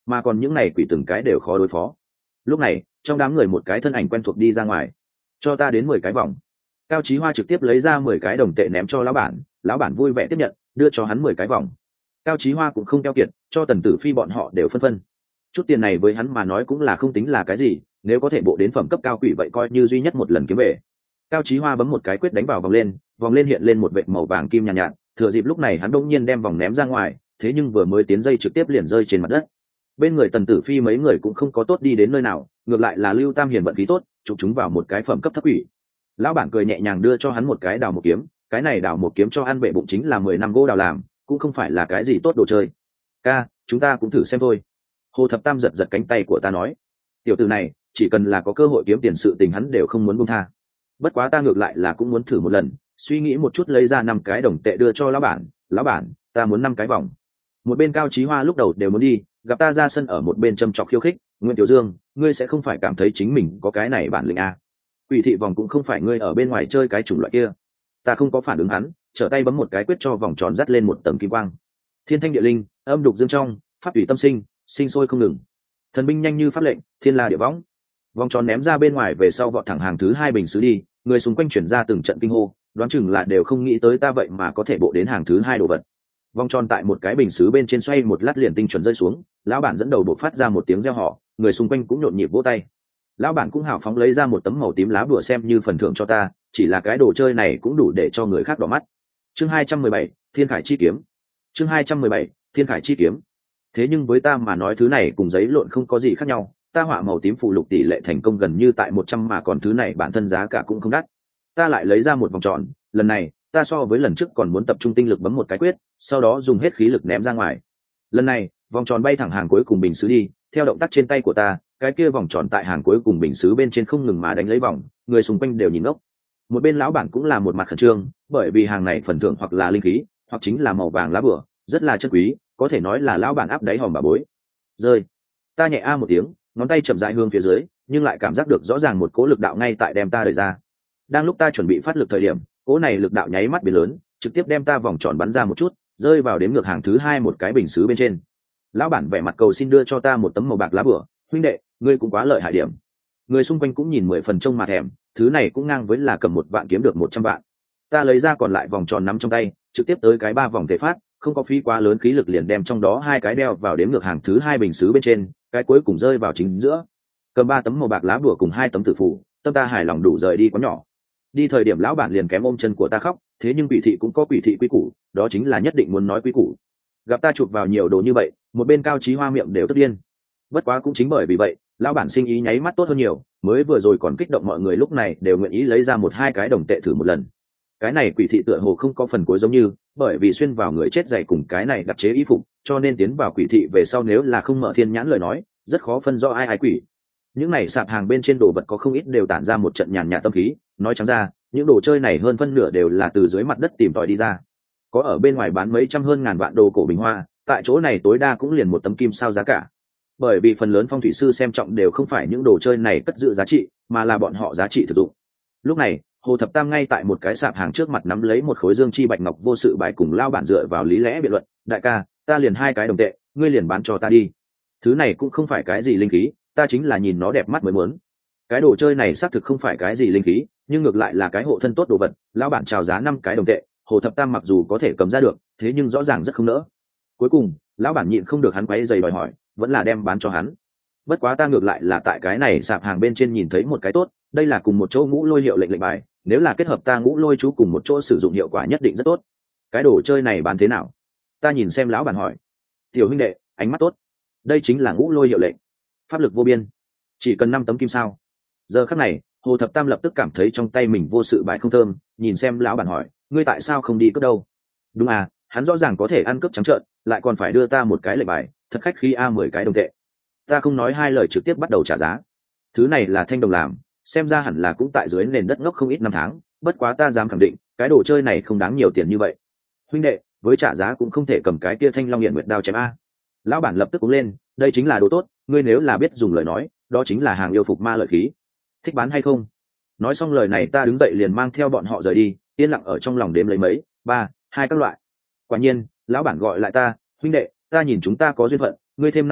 mà còn những này quỷ từng cái đều khó đối phó. Lúc này trong đám người một cái thân ảnh quen thuộc đi ra ngoài. Cho ta đến 10 cái vòng. Cao Chí Hoa trực tiếp lấy ra 10 cái đồng tệ ném cho lão bản vui vẻ tiếp nhận, đưa cho hắn 10 cái vòng. Cao Chí Hoa cũng không keo kiệt, cho Tần Tử Phi bọn họ đều phân. Chút tiền này với hắn mà nói cũng là không tính là cái gì, nếu có thể bộ đến phẩm cấp cao quỷ vậy coi như duy nhất một lần kiếm về. Cao Chí Hoa bấm một cái quyết đánh vào vòng lên hiện lên một vệt màu vàng kim nhàn nhạt, thừa dịp lúc này hắn đột nhiên đem vòng ném ra ngoài, thế nhưng vừa mới tiến dây trực tiếp liền rơi trên mặt đất. Bên người Tần Tử Phi mấy người cũng không có tốt đi đến nơi nào, ngược lại là Lưu Tam Hiền vận khí tốt, chụp chúng vào một cái phẩm cấp thấp quỷ. Lão bản cười nhẹ nhàng đưa cho hắn một cái đào một kiếm, cái này đào một kiếm cho ăn bệ bụng chính là 10 năm gỗ đào làm, cũng không phải là cái gì tốt đồ chơi. Ca, chúng ta cũng thử xem thôi. Hồ Thập Tam giật cánh tay của ta nói, tiểu tử này chỉ cần là có cơ hội kiếm tiền sự tình hắn đều không muốn buông tha. Bất quá ta ngược lại là cũng muốn thử một lần, suy nghĩ một chút lấy ra 5 cái đồng tệ đưa cho lão bản, ta muốn 5 cái vòng. Một bên Cao Chí Hoa lúc đầu đều muốn đi, gặp ta ra sân ở một bên châm chọc khiêu khích, Nguyễn Tiểu Dương, ngươi sẽ không phải cảm thấy chính mình có cái này bản lĩnh à? Quỷ thị vòng cũng không phải ngươi ở bên ngoài chơi cái chủng loại kia. Ta không có phản ứng hắn, trở tay bấm một cái quyết cho vòng tròn dắt lên một tầng kim quang. Thiên thanh địa linh, âm đục dương trong, pháp thủy tâm sinh, sinh sôi không ngừng. Thần binh nhanh như pháp lệnh, thiên la địa võng. Vòng tròn ném ra bên ngoài về sau vọt thẳng hàng thứ 2 bình sứ đi, người xung quanh chuyển ra từng trận kinh hô, đoán chừng là đều không nghĩ tới ta vậy mà có thể bộ đến hàng thứ 2 đồ vật. Vòng tròn tại một cái bình sứ bên trên xoay một lát liền tinh chuẩn rơi xuống, lão bản dẫn đầu bộc phát ra một tiếng reo hò, người xung quanh cũng nhộn nhịp vỗ tay. Lão bản cũng hào phóng lấy ra một tấm màu tím lá bùa xem như phần thưởng cho ta, chỉ là cái đồ chơi này cũng đủ để cho người khác đỏ mắt. Chương 217, Thiên Khải chi kiếm. Chương 217, Thiên Khải chi kiếm. Thế nhưng với ta mà nói thứ này cùng giấy lộn không có gì khác nhau, ta họa màu tím phụ lục tỷ lệ thành công gần như tại 100 mà còn thứ này bản thân giá cả cũng không đắt. Ta lại lấy ra một vòng tròn, lần này ta so với lần trước còn muốn tập trung tinh lực bấm một cái quyết, sau đó dùng hết khí lực ném ra ngoài. Lần này vòng tròn bay thẳng hàng cuối cùng bình sứ đi, theo động tác trên tay của ta, cái kia vòng tròn tại hàng cuối cùng bình sứ bên trên không ngừng mà đánh lấy vòng, người xung quanh đều nhìn ngốc. Một bên lão bản cũng là một mặt khẩn trương, bởi vì hàng này phần thưởng hoặc là linh khí, hoặc chính là màu vàng lá bùa, rất là chân quý, có thể nói là lão bản áp đáy hòm bà bối. Rơi. Ta nhẹ a một tiếng, ngón tay chậm rãi hướng phía dưới, nhưng lại cảm giác được rõ ràng một cỗ lực đạo ngay tại đem ta đẩy ra. Đang lúc ta chuẩn bị phát lực thời điểm, cỗ này lực đạo nháy mắt biến lớn, trực tiếp đem ta vòng tròn bắn ra một chút, rơi vào đếm ngược hàng thứ 2 một cái bình sứ bên trên. Lão bản vẻ mặt cầu xin đưa cho ta một tấm màu bạc lá bùa, huynh đệ, ngươi cũng quá lợi hại điểm. Người xung quanh cũng nhìn 10 phần trông mà thèm, thứ này cũng ngang với là cầm 1 vạn kiếm được 100 vạn. Ta lấy ra còn lại vòng tròn nắm trong tay, trực tiếp tới cái 3 vòng thể phát, không có phí quá lớn khí lực liền đem trong đó 2 cái đeo vào đếm ngược hàng thứ 2 bình sứ bên trên, cái cuối cùng rơi vào chính giữa. Cầm 3 tấm màu bạc lá bùa cùng 2 tấm tử phù, tâm ta hài lòng đủ rời đi quá nhỏ. Đi thời điểm lão bản liền kém ôm chân của ta khóc, thế nhưng quỷ thị cũng có quỷ thị quy củ, đó chính là nhất định muốn nói quy củ. Gặp ta chụp vào nhiều đồ như vậy, một bên Cao Chí Hoa miệng đều tức điên. Bất quá cũng chính bởi vì vậy, lão bản sinh ý nháy mắt tốt hơn nhiều, mới vừa rồi còn kích động mọi người lúc này đều nguyện ý lấy ra 1-2 cái đồng tệ thử một lần. Cái này quỷ thị tựa hồ không có phần cuối giống như, bởi vì xuyên vào người chết dày cùng cái này đặc chế y phục, cho nên tiến vào quỷ thị về sau nếu là không mở thiên nhãn lời nói, rất khó phân rõ ai quỷ. Những này sạp hàng bên trên đồ vật có không ít đều tản ra một trận nhàn nhạt tâm khí, nói trắng ra, những đồ chơi này hơn phân nửa đều là từ dưới mặt đất tìm tòi đi ra. Có ở bên ngoài bán mấy trăm hơn ngàn vạn đồ cổ bình hoa, tại chỗ này tối đa cũng liền một tấm kim sao giá cả. Bởi vì phần lớn phong thủy sư xem trọng đều không phải những đồ chơi này cất giữ giá trị, mà là bọn họ giá trị thực dụng. Lúc này, Hồ Thập Tam ngay tại một cái sạp hàng trước mặt nắm lấy một khối dương chi bạch ngọc vô sự bài cùng lao bản dựa vào lý lẽ biện luận, đại ca, ta liền 2 cái đồng tệ, ngươi liền bán cho ta đi. Thứ này cũng không phải cái gì linh khí, ta chính là nhìn nó đẹp mắt mới muốn. Cái đồ chơi này xác thực không phải cái gì linh khí, nhưng ngược lại là cái hộ thân tốt đồ vật, lão bản chào giá 5 cái đồng tệ, Hồ Thập Tam mặc dù có thể cầm ra được, thế nhưng rõ ràng rất không nỡ. Cuối cùng, lão bản nhịn không được hắn quấy giày đòi hỏi, vẫn là đem bán cho hắn. Bất quá ta ngược lại là tại cái này sạp hàng bên trên nhìn thấy một cái tốt, đây là cùng một chỗ ngũ lôi hiệu lệnh bài, nếu là kết hợp ta ngũ lôi chú cùng một chỗ sử dụng hiệu quả nhất định rất tốt. Cái đồ chơi này bán thế nào? Ta nhìn xem lão bản hỏi. Tiểu huynh đệ, ánh mắt tốt. Đây chính là ngũ lôi hiệu lệnh, pháp lực vô biên, chỉ cần 5 tấm kim sao. Giờ khắc này, Hồ Thập Tam lập tức cảm thấy trong tay mình vô sự bài không thơm, nhìn xem lão bản hỏi, ngươi tại sao không đi cướp đâu? Đúng à, hắn rõ ràng có thể ăn cướp trắng trợn, lại còn phải đưa ta một cái lệnh bài, thật khách khí a, 10 cái đồng tệ. Ta không nói hai lời trực tiếp bắt đầu trả giá. Thứ này là thanh đồng làm, xem ra hẳn là cũng tại dưới nền đất ngốc không ít năm tháng, bất quá ta dám khẳng định, cái đồ chơi này không đáng nhiều tiền như vậy. Huynh đệ, với trả giá cũng không thể cầm cái kia thanh long hiển nguyệt đao chém a. Lão bản lập tức cũng lên, đây chính là đồ tốt, ngươi nếu là biết dùng lời nói, đó chính là hàng yêu phục ma lợi khí. Thích bán hay không? Nói xong lời này ta đứng dậy liền mang theo bọn họ rời đi, yên lặng ở trong lòng đếm lấy mấy, 3, 2 các loại. Quả nhiên, lão bản gọi lại ta, huynh đệ, ta nhìn chúng ta có duyên phận, ngươi thêm 5 cái,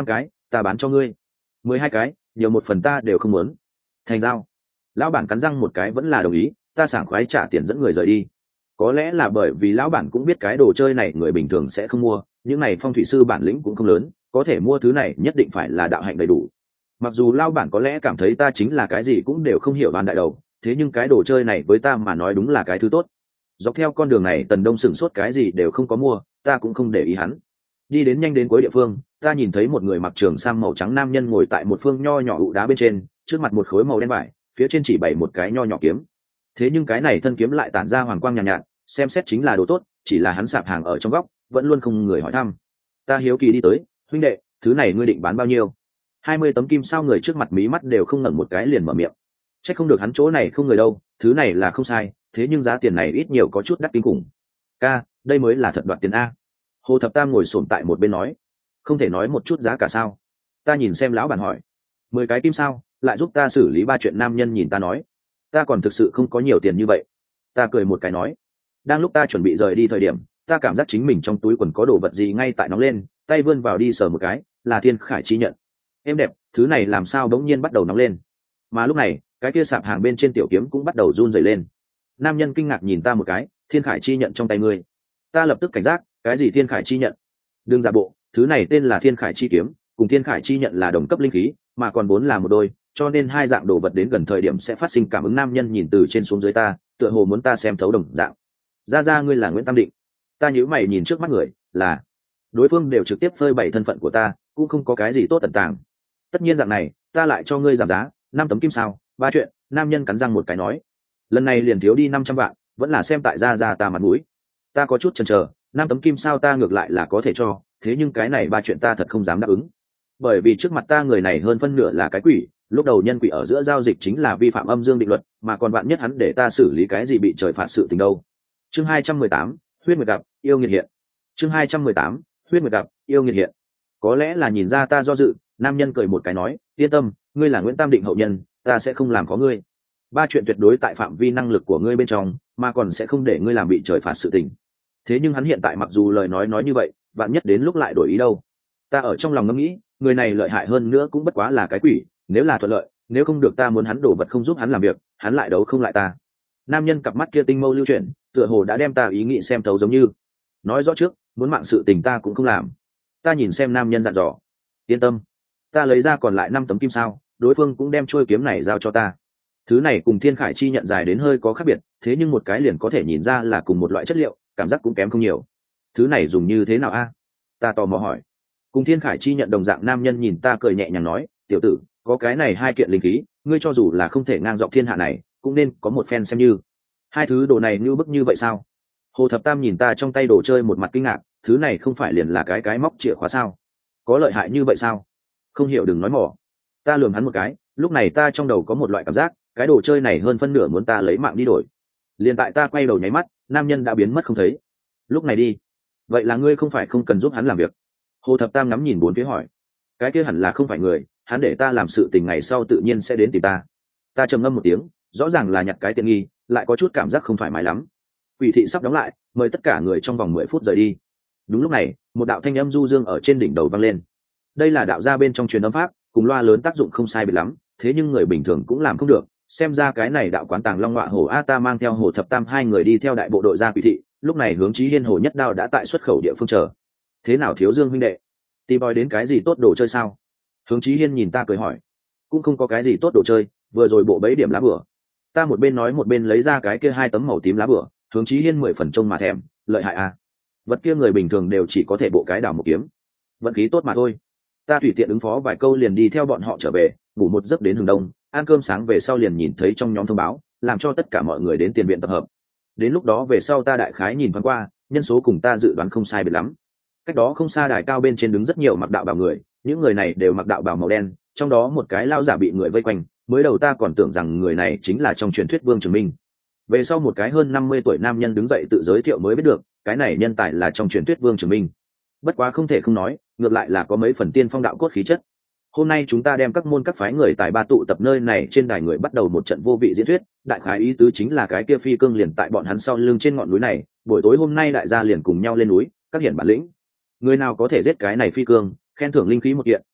ta bán cho ngươi 12 cái, nhiều một phần ta đều không muốn. Thành giao. Lão bản cắn răng một cái vẫn là đồng ý, ta sảng khoái trả tiền dẫn người rời đi. Có lẽ là bởi vì lão bản cũng biết cái đồ chơi này người bình thường sẽ không mua, những này phong thủy sư bản lĩnh cũng không lớn, có thể mua thứ này nhất định phải là đạo hạnh đầy đủ. Mặc dù lão bản có lẽ cảm thấy ta chính là cái gì cũng đều không hiểu ban đại đầu, thế nhưng cái đồ chơi này với ta mà nói đúng là cái thứ tốt. Dọc theo con đường này Tần Đông sửng sốt cái gì đều không có mua, ta cũng không để ý hắn. Đi đến nhanh đến cuối địa phương, ta nhìn thấy một người mặc trường sam màu trắng nam nhân ngồi tại một phương nho nhỏ ụ đá bên trên, trước mặt một khối màu đen vải, phía trên chỉ bày một cái nho nhỏ kiếm. Thế nhưng cái này thân kiếm lại tản ra hoàng quang nhàn nhạt, xem xét chính là đồ tốt, chỉ là hắn sạp hàng ở trong góc, vẫn luôn không người hỏi thăm. Ta hiếu kỳ đi tới, huynh đệ, thứ này ngươi định bán bao nhiêu? 20 tấm kim sao người trước mặt mí mắt đều không ngẩng một cái liền mở miệng. Chắc không được hắn chỗ này không người đâu, thứ này là không sai, thế nhưng giá tiền này ít nhiều có chút đắt kinh khủng. Ca, đây mới là thật đoạt tiền a. Hồ Thập Tam ngồi xổm tại một bên nói, không thể nói một chút giá cả sao? Ta nhìn xem lão bản hỏi, 10 cái kim sao, lại giúp ta xử lý 3 chuyện. Nam nhân nhìn ta nói, ta còn thực sự không có nhiều tiền như vậy. Ta cười một cái nói, đang lúc ta chuẩn bị rời đi thời điểm, ta cảm giác chính mình trong túi quần có đồ vật gì ngay tại nóng lên, tay vươn vào đi sờ một cái, là Thiên Khải chi nhận. Em đẹp, thứ này làm sao đống nhiên bắt đầu nóng lên? Mà lúc này, cái kia sạp hàng bên trên tiểu kiếm cũng bắt đầu run rẩy lên. Nam nhân kinh ngạc nhìn ta một cái, Thiên Khải chi nhận trong tay ngươi. Ta lập tức cảnh giác, cái gì Thiên Khải chi nhận? Đừng giả bộ, thứ này tên là Thiên Khải chi kiếm, cùng Thiên Khải chi nhận là đồng cấp linh khí, mà còn vốn là một đôi, cho nên hai dạng đồ vật đến gần thời điểm sẽ phát sinh cảm ứng. Nam nhân nhìn từ trên xuống dưới ta, tựa hồ muốn ta xem thấu đồng dạng. Ra ngươi là Nguyễn Tam Định. Ta nhíu mày nhìn trước mắt người, là đối phương đều trực tiếp phơi bày thân phận của ta, cũng không có cái gì tốt tận tàng. Tất nhiên dạng này, ta lại cho ngươi giảm giá, 5 tấm kim sao, 3 chuyện. Nam nhân cắn răng một cái nói, lần này liền thiếu đi 500 vạn, vẫn là xem tại ra ta mặt mũi. Ta có chút chần chờ, 5 tấm kim sao ta ngược lại là có thể cho, thế nhưng cái này 3 chuyện ta thật không dám đáp ứng, bởi vì trước mặt ta người này hơn phân nửa là cái quỷ. Lúc đầu nhân quỷ ở giữa giao dịch chính là vi phạm âm dương định luật, mà còn bạn nhất hắn để ta xử lý cái gì bị trời phạt sự tình đâu. Chương 218, huyết nguyệt gặp yêu nghiệt hiện. Chương 218, huyết nguyệt gặp yêu nghiệt hiện. Có lẽ là nhìn ra ta do dự, nam nhân cười một cái nói, yên tâm, ngươi là Nguyễn Tam Định hậu nhân, ta sẽ không làm có ngươi. 3 chuyện tuyệt đối tại phạm vi năng lực của ngươi bên trong, mà còn sẽ không để ngươi làm bị trời phạt sự tình. Thế nhưng hắn hiện tại mặc dù lời nói như vậy, bạn nhất đến lúc lại đổi ý đâu. Ta ở trong lòng ngẫm nghĩ, người này lợi hại hơn nữa cũng bất quá là cái quỷ, nếu là thuận lợi, nếu không được ta muốn hắn đổ vật không giúp hắn làm việc, hắn lại đấu không lại ta. Nam nhân cặp mắt kia tinh mâu lưu chuyển, tựa hồ đã đem ta ý nghĩ xem thấu, giống như nói rõ trước, muốn mạng sự tình ta cũng không làm. Ta nhìn xem nam nhân dặn dò, yên tâm. Ta lấy ra còn lại 5 tấm kim sao, đối phương cũng đem chuôi kiếm này giao cho ta. Thứ này cùng Thiên Khải chi nhận dài đến hơi có khác biệt, thế nhưng một cái liền có thể nhìn ra là cùng một loại chất liệu, cảm giác cũng kém không nhiều. Thứ này dùng như thế nào a? Ta tò mò hỏi. Cùng Thiên Khải chi nhận đồng dạng. Nam nhân nhìn ta cười nhẹ nhàng nói, tiểu tử, có cái này 2 kiện linh khí, ngươi cho dù là không thể ngang dọc thiên hạ này, cũng nên có một phen xem như. 2 thứ đồ này như bức như vậy sao? Hồ Thập Tam nhìn ta trong tay đồ chơi một mặt kinh ngạc, thứ này không phải liền là cái móc chìa khóa sao? Có lợi hại như vậy sao? Không hiểu đừng nói mỏ. Ta lườm hắn một cái, lúc này ta trong đầu có một loại cảm giác, cái đồ chơi này hơn phân nửa muốn ta lấy mạng đi đổi. Liền tại ta quay đầu nháy mắt, nam nhân đã biến mất không thấy. Lúc này đi, vậy là ngươi không phải không cần giúp hắn làm việc? Hồ Thập Tam ngắm nhìn bốn phía hỏi. Cái kia hẳn là không phải người, hắn để ta làm sự tình ngày sau tự nhiên sẽ đến tìm ta. Ta trầm ngâm một tiếng, rõ ràng là nhặt cái tiện nghi, lại có chút cảm giác không thoải mái lắm. Quỷ thị sắp đóng lại, mời tất cả người trong vòng 10 phút rời đi. Đúng lúc này, một đạo thanh âm du dương ở trên đỉnh đầu vang lên. Đây là đạo gia bên trong truyền âm pháp, cùng loa lớn tác dụng không sai biệt lắm, thế nhưng người bình thường cũng làm không được. Xem ra cái này đạo quán Tàng Long Ngọa Hổ A. Ta mang theo Hồ Thập Tam 2 người đi theo đại bộ đội ra Quỷ thị, lúc này hướng Chí Hiên Hồ Nhất Đao đã tại xuất khẩu địa phương chờ. Thế nào Thiếu Dương huynh đệ, tìm bòi đến cái gì tốt đồ chơi sao? Hướng Chí Hiên nhìn ta cười hỏi. Cũng không có cái gì tốt đồ chơi, vừa rồi bộ bấy điểm lá bửa. Ta một bên nói một bên lấy ra cái kia 2 tấm màu tím lá bửa. Hướng Chí Hiên 10 phần trông mà thèm, lợi hại a. Vật kia người bình thường đều chỉ có thể bộ cái đào một kiếm, vận khí tốt mà thôi. Ta tùy tiện ứng phó vài câu liền đi theo bọn họ trở về, ngủ một giấc đến hừng đông. Ăn cơm sáng về sau liền nhìn thấy trong nhóm thông báo, làm cho tất cả mọi người đến tiền viện tập hợp. Đến lúc đó về sau ta đại khái nhìn thoáng qua, nhân số cùng ta dự đoán không sai biệt lắm. Cách đó không xa đài cao bên trên đứng rất nhiều mặc đạo bào người, những người này đều mặc đạo bào màu đen, trong đó một cái lao giả bị người vây quanh. Mới đầu ta còn tưởng rằng người này chính là trong truyền thuyết Vương Trường Minh, về sau một cái hơn 50 tuổi nam nhân đứng dậy tự giới thiệu mới biết được, cái này nhân tài là trong truyền thuyết Vương Trường Minh. Bất quá không thể không nói, ngược lại là có mấy phần tiên phong đạo cốt khí chất. Hôm nay chúng ta đem các môn các phái người tài ba tụ tập nơi này, trên đài người bắt đầu một trận vô vị diễn thuyết. Đại khái ý tứ chính là cái kia phi cương liền tại bọn hắn sau lưng trên ngọn núi này, buổi tối hôm nay đại gia liền cùng nhau lên núi, các hiển bản lĩnh. Người nào có thể giết cái này phi cương, khen thưởng linh khí 1 kiện,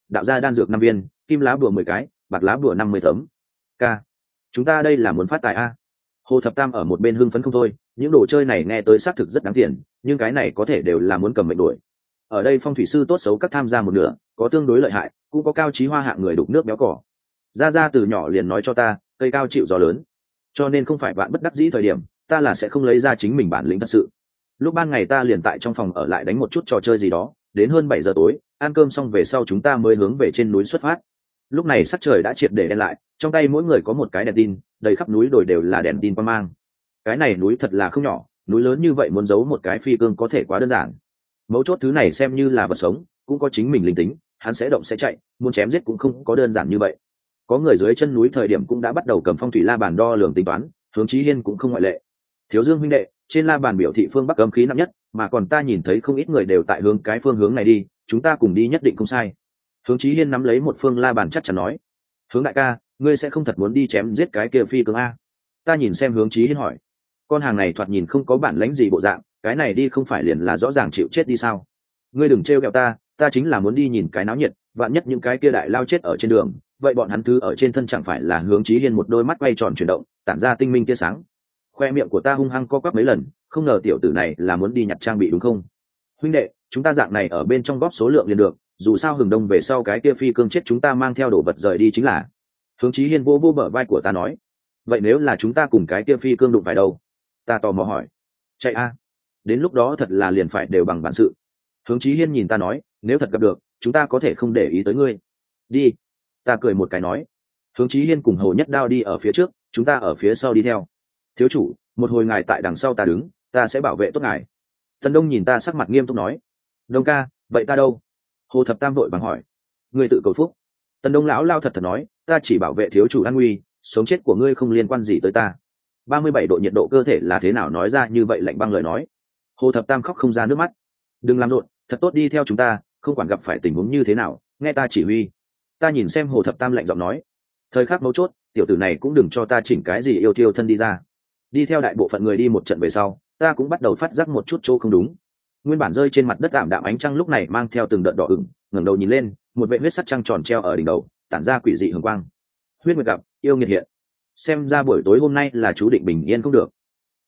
đạo gia đan dược 5 viên, kim lá bùa 10 cái, bạc lá bùa 50 tấm. K, chúng ta đây là muốn phát tài a. Hồ Thập Tam ở một bên hưng phấn không thôi, những đồ chơi này nghe tới xác thực rất đáng tiền, nhưng cái này có thể đều là muốn cầm mệnh đuổi. Ở đây phong thủy sư tốt xấu các tham gia một nửa, có tương đối lợi hại, cũng có cao trí hoa hạng người đục nước béo cỏ. Gia Gia từ nhỏ liền nói cho ta, cây cao chịu gió lớn, cho nên không phải bạn bất đắc dĩ thời điểm, ta là sẽ không lấy ra chính mình bản lĩnh thật sự. Lúc ban ngày ta liền tại trong phòng ở lại đánh một chút trò chơi gì đó, đến hơn 7 giờ tối, ăn cơm xong về sau chúng ta mới hướng về trên núi xuất phát. Lúc này sắc trời đã triệt để đen lại, trong tay mỗi người có một cái đèn tin, đầy khắp núi đồi đều là đèn tin quang mang. Cái này núi thật là không nhỏ, núi lớn như vậy muốn giấu một cái phi cương có thể quá đơn giản. Mấu chốt thứ này xem như là vật sống, cũng có chính mình linh tính, hắn sẽ động sẽ chạy, muốn chém giết cũng không có đơn giản như vậy. Có người dưới chân núi thời điểm cũng đã bắt đầu cầm phong thủy la bàn đo lường tính toán, Hướng Chí Hiên cũng không ngoại lệ. Thiếu Dương huynh đệ, trên la bàn biểu thị phương bắc âm khí nặng nhất, mà còn ta nhìn thấy không ít người đều tại hướng cái phương hướng này đi, chúng ta cùng đi nhất định không sai. Hướng Chí Hiên nắm lấy một phương la bàn chắc chắn nói. Hướng đại ca, ngươi sẽ không thật muốn đi chém giết cái kia phi cương a? Ta nhìn xem Hướng Chí Hiên hỏi. Con hàng này thoạt nhìn không có bản lãnh gì bộ dạng, cái này đi không phải liền là rõ ràng chịu chết đi sao? Ngươi đừng trêu ghẹo ta chính là muốn đi nhìn cái náo nhiệt, vạn nhất những cái kia đại lao chết ở trên đường, vậy bọn hắn thứ ở trên thân chẳng phải là Hướng Chí Hiên một đôi mắt quay tròn chuyển động, tản ra tinh minh tia sáng. Khoe miệng của ta hung hăng co quắp mấy lần, không ngờ tiểu tử này là muốn đi nhặt trang bị đúng không? Huynh đệ, chúng ta dạng này ở bên trong góp số lượng liền được, dù sao hừng đông về sau cái kia phi cương chết chúng ta mang theo đồ vật rời đi chính là. Hướng Chí Hiên vô bờ vai của ta nói. Vậy nếu là chúng ta cùng cái kia phi cương đụng phải đâu? Ta tò mò hỏi. Chạy a? Đến lúc đó thật là liền phải đều bằng bản sự. Hướng Chí Hiên nhìn ta nói, nếu thật gặp được, chúng ta có thể không để ý tới ngươi. Đi. Ta cười một cái nói. Hướng Chí Hiên cùng Hồ Nhất Đao đi ở phía trước, chúng ta ở phía sau đi theo. Thiếu chủ, một hồi ngài tại đằng sau ta đứng, ta sẽ bảo vệ tốt ngài. Tần Đông nhìn ta sắc mặt nghiêm túc nói. Đông ca, vậy ta đâu? Hồ Thập Tam vội vàng hỏi. Ngươi tự cầu phúc. Tần Đông lão lao thật nói, ta chỉ bảo vệ thiếu chủ an nguy, sống chết của ngươi không liên quan gì tới ta. 37 độ nhiệt độ cơ thể là thế nào nói ra như vậy lạnh băng lời nói. Hồ Thập Tam khóc không ra nước mắt. Đừng làm rộn, thật tốt đi theo chúng ta, không quản gặp phải tình huống như thế nào, nghe ta chỉ huy. Ta nhìn xem Hồ Thập Tam lạnh giọng nói. Thời khắc mấu chốt, tiểu tử này cũng đừng cho ta chỉnh cái gì yêu thiêu thân đi ra. Đi theo đại bộ phận người đi một trận về sau, ta cũng bắt đầu phát giác một chút chỗ không đúng. Nguyên bản rơi trên mặt đất ảm đạm ánh trăng lúc này mang theo từng đợt đỏ ửng, ngẩng đầu nhìn lên, một vệt huyết sắc trăng tròn treo ở đỉnh đầu, tản ra quỷ dị hường quang. Huyết nguyệt gặp, yêu nghiệt hiện. Xem ra buổi tối hôm nay là chú định bình yên không được.